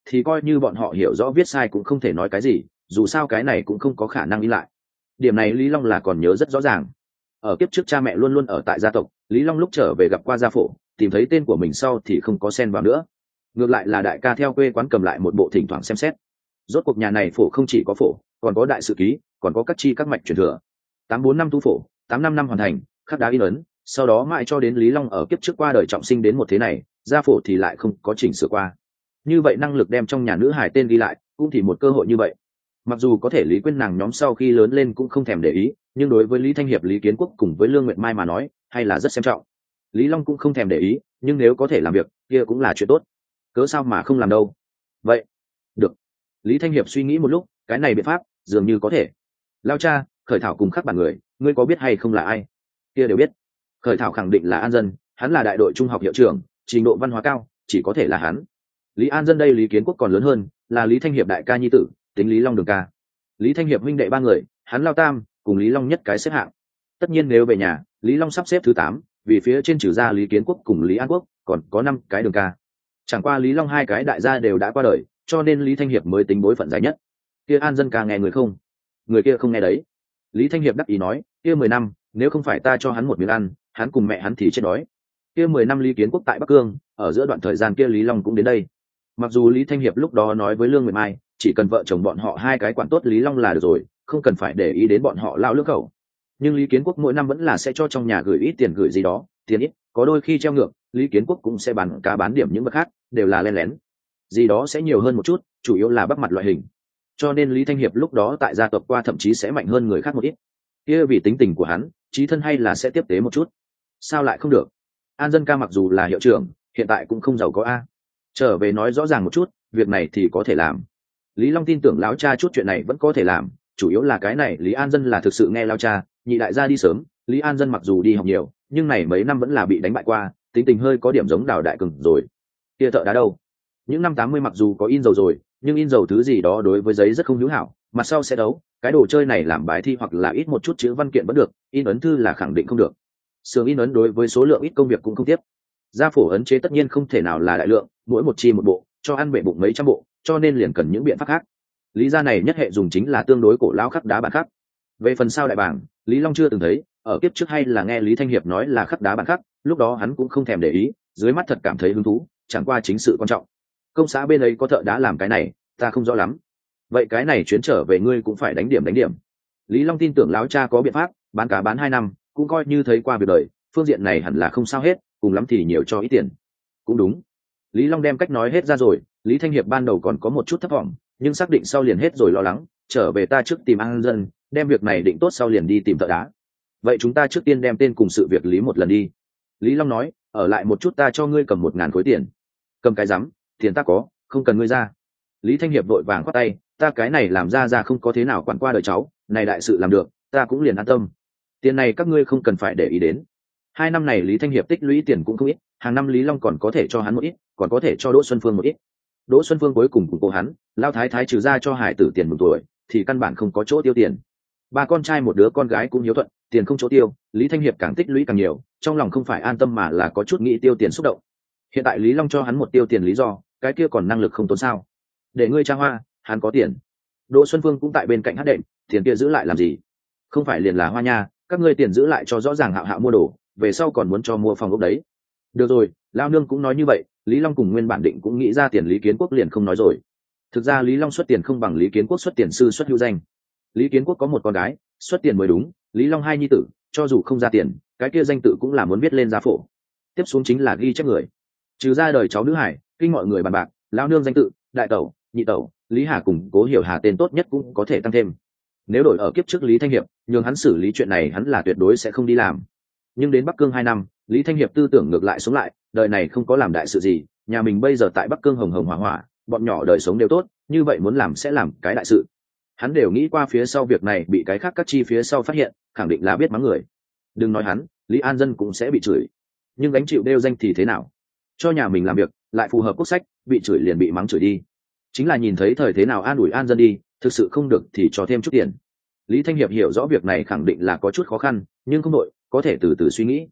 thì coi như bọn họ hiểu rõ viết sai cũng không thể nói cái gì, dù sao cái này cũng không có khả năng in lại. Điểm này Lý Long là còn nhớ rất rõ ràng. Ở kiếp trước cha mẹ luôn luôn ở tại gia tộc, Lý Long lúc trở về gặp qua gia phổ, tìm thấy tên của mình sau thì không có xen vào nữa. Ngược lại là đại ca theo quê quán cầm lại một bộ thỉnh thoảng xem xét. Rốt cuộc nhà này phổ không chỉ có phổ, còn có đại sự ký, còn có các chi các mạch truyền thừa. Tám bốn năm tu phổ, tám năm năm hoàn thành, khắc đá in ấn, sau đó mãi cho đến Lý Long ở kiếp trước qua đời trọng sinh đến một thế này, gia phổ thì lại không có chỉnh sửa qua. Như vậy năng lực đem trong nhà nữ hài tên ghi lại, cũng thì một cơ hội như vậy. Mặc dù có thể Lý Quyên nàng nhóm sau khi lớn lên cũng không thèm để ý, nhưng đối với Lý Thanh Hiệp, Lý Kiến Quốc cùng với Lương Nguyệt Mai mà nói, hay là rất xem trọng. Lý Long cũng không thèm để ý, nhưng nếu có thể làm việc, kia cũng là chuyện tốt. Cớ sao mà không làm đâu? Vậy, được. Lý Thanh Hiệp suy nghĩ một lúc, cái này biện pháp dường như có thể. Lao cha, Khởi Thảo cùng khắc bản người, ngươi có biết hay không là ai? Kia đều biết. Khởi Thảo khẳng định là An Dân, hắn là đại đội trung học hiệu trưởng, trình độ văn hóa cao, chỉ có thể là hắn. Lý An Dân đây Lý Kiến Quốc còn lớn hơn, là Lý Thanh Hiệp đại ca nhi tử, tính Lý Long đường ca. Lý Thanh Hiệp huynh đệ ba người, hắn lao tam, cùng Lý Long nhất cái xếp hạng. Tất nhiên nếu về nhà, Lý Long sắp xếp thứ tám, vì phía trên trừ ra Lý Kiến Quốc cùng Lý An Quốc, còn có năm cái đường ca. Chẳng qua Lý Long hai cái đại gia đều đã qua đời, cho nên Lý Thanh Hiệp mới tính bối phận dài nhất. Kia An Dân ca nghe người không? Người kia không nghe đấy. Lý Thanh Hiệp đắc ý nói, kia mười năm, nếu không phải ta cho hắn một miếng ăn, hắn cùng mẹ hắn thì chết đói. Kia mười năm Lý Kiến Quốc tại Bắc Cương, ở giữa đoạn thời gian kia Lý Long cũng đến đây. Mặc dù Lý Thanh Hiệp lúc đó nói với Lương Nguyệt Mai, chỉ cần vợ chồng bọn họ hai cái quản tốt Lý Long là được rồi, không cần phải để ý đến bọn họ lao lưỡng khẩu. Nhưng Lý Kiến Quốc mỗi năm vẫn là sẽ cho trong nhà gửi ít tiền gửi gì đó, tiền ít, có đôi khi treo ngược, Lý Kiến Quốc cũng sẽ bán cá bán điểm những vật khác, đều là len lén. Gì đó sẽ nhiều hơn một chút, chủ yếu là bắc mặt loại hình. Cho nên Lý Thanh Hiệp lúc đó tại gia tộc qua thậm chí sẽ mạnh hơn người khác một ít. Kia vì tính tình của hắn, chí thân hay là sẽ tiếp tế một chút. Sao lại không được? An Dân ca mặc dù là hiệu trưởng, hiện tại cũng không giàu có a. Trở về nói rõ ràng một chút, việc này thì có thể làm. Lý Long tin tưởng lão cha chút chuyện này vẫn có thể làm, chủ yếu là cái này Lý An Dân là thực sự nghe lão cha, nhị đại gia đi sớm, Lý An Dân mặc dù đi học nhiều, nhưng này mấy năm vẫn là bị đánh bại qua, tính tình hơi có điểm giống Đào Đại Cừng rồi. Kia thợ đá đâu? Những năm tám mươi mặc dù có in dầu rồi, nhưng in dầu thứ gì đó đối với giấy rất không hữu hảo, mặt sau sẽ đấu, cái đồ chơi này làm bài thi hoặc là ít một chút chữ văn kiện vẫn được, in ấn thư là khẳng định không được. Sườn in ấn đối với số lượng ít công việc cũng không tiếp. Gia phổ ấn chế tất nhiên không thể nào là đại lượng, mỗi một chi một bộ, cho ăn bệ bụng mấy trăm bộ, cho nên liền cần những biện pháp khác. Lý gia này nhất hệ dùng chính là tương đối cổ lão khắc đá bản khắc. Về phần sao đại bảng, Lý Long chưa từng thấy, ở kiếp trước hay là nghe Lý Thanh Hiệp nói là khắc đá bản khắc, lúc đó hắn cũng không thèm để ý, dưới mắt thật cảm thấy hứng thú, chẳng qua chính sự quan trọng. Công xã bên ấy có thợ đá làm cái này, ta không rõ lắm. Vậy cái này chuyến trở về ngươi cũng phải đánh điểm đánh điểm. Lý Long tin tưởng lão cha có biện pháp, bán cá bán hai năm, cũng coi như thấy qua việc đời, phương diện này hẳn là không sao hết, cùng lắm thì nhiều cho ít tiền. Cũng đúng. Lý Long đem cách nói hết ra rồi, Lý Thanh Hiệp ban đầu còn có một chút thất vọng, nhưng xác định sau liền hết rồi lo lắng, trở về ta trước tìm An Dân, đem việc này định tốt sau liền đi tìm thợ đá. Vậy chúng ta trước tiên đem tên cùng sự việc lý một lần đi. Lý Long nói, ở lại một chút ta cho ngươi cầm một ngàn khối tiền. Cầm cái rắm, tiền ta có, không cần ngươi ra. Lý Thanh Hiệp vội vàng khoát tay, ta cái này làm ra ra không có thế nào quản qua đời cháu, này đại sự làm được, ta cũng liền an tâm. Tiền này các ngươi không cần phải để ý đến. Hai năm này Lý Thanh Hiệp tích lũy tiền cũng không ít, hàng năm Lý Long còn có thể cho hắn một ít, còn có thể cho Đỗ Xuân Phương một ít. Đỗ Xuân Phương cuối cùng cùng cô hắn, lao thái thái trừ ra cho hải tử tiền mừng tuổi, thì căn bản không có chỗ tiêu tiền. Ba con trai một đứa con gái cũng hiếu thuận, tiền không chỗ tiêu, Lý Thanh Hiệp càng tích lũy càng nhiều, trong lòng không phải an tâm mà là có chút nghĩ tiêu tiền xúc động. Hiện tại Lý Long cho hắn một tiêu tiền lý do, cái kia còn năng lực không tốn sao? Để ngươi tra hoa, hắn có tiền. Đỗ Xuân Phương cũng tại bên cạnh hát đệm, tiền kia giữ lại làm gì? Không phải liền là hoa nha, các ngươi tiền giữ lại cho rõ ràng Hạo Hạo mua đồ, về sau còn muốn cho mua phòng ốc đấy. Được rồi, lao nương cũng nói như vậy, Lý Long cùng nguyên bản định cũng nghĩ ra tiền Lý Kiến Quốc liền không nói rồi. Thực ra Lý Long xuất tiền không bằng Lý Kiến Quốc xuất tiền sư xuất hữu danh. Lý Kiến Quốc có một con gái, xuất tiền mới đúng, Lý Long hai nhi tử, cho dù không ra tiền, cái kia danh tự cũng là muốn viết lên gia phổ. Tiếp xuống chính là ghi chép người. Trừ ra đời cháu nữ hải, kinh mọi người bàn bạc, lao nương danh tự, đại tẩu, nhị tẩu, Lý Hà cùng Cố Hiểu Hà tên tốt nhất cũng có thể tăng thêm. Nếu đổi ở kiếp trước Lý Thanh Hiệp, nhường hắn xử lý chuyện này hắn là tuyệt đối sẽ không đi làm. Nhưng đến Bắc Cương hai năm, Lý Thanh Hiệp tư tưởng ngược lại sống lại, đời này không có làm đại sự gì, nhà mình bây giờ tại Bắc Cương hồng hồng hỏa hỏa, bọn nhỏ đời sống đều tốt, như vậy muốn làm sẽ làm cái đại sự. Hắn đều nghĩ qua phía sau việc này bị cái khác các chi phía sau phát hiện, khẳng định là biết mắng người. Đừng nói hắn, Lý An Dân cũng sẽ bị chửi. Nhưng gánh chịu đeo danh thì thế nào? Cho nhà mình làm việc, lại phù hợp quốc sách, bị chửi liền bị mắng chửi đi. Chính là nhìn thấy thời thế nào an ủi An Dân đi, thực sự không được thì cho thêm chút tiền. Lý Thanh Hiệp hiểu rõ việc này khẳng định là có chút khó khăn, nhưng không đội, có thể từ từ suy nghĩ.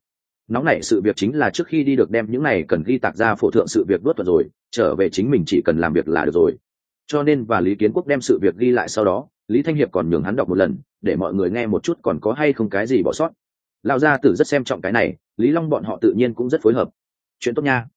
nóng nảy sự việc chính là trước khi đi được đem những này cần ghi tạc ra phổ thượng sự việc đốt thuật rồi, trở về chính mình chỉ cần làm việc là được rồi. Cho nên và Lý Kiến Quốc đem sự việc ghi lại sau đó, Lý Thanh Hiệp còn nhường hắn đọc một lần để mọi người nghe một chút còn có hay không cái gì bỏ sót. Lão gia tử rất xem trọng cái này, Lý Long bọn họ tự nhiên cũng rất phối hợp. Chuyện tốt nha.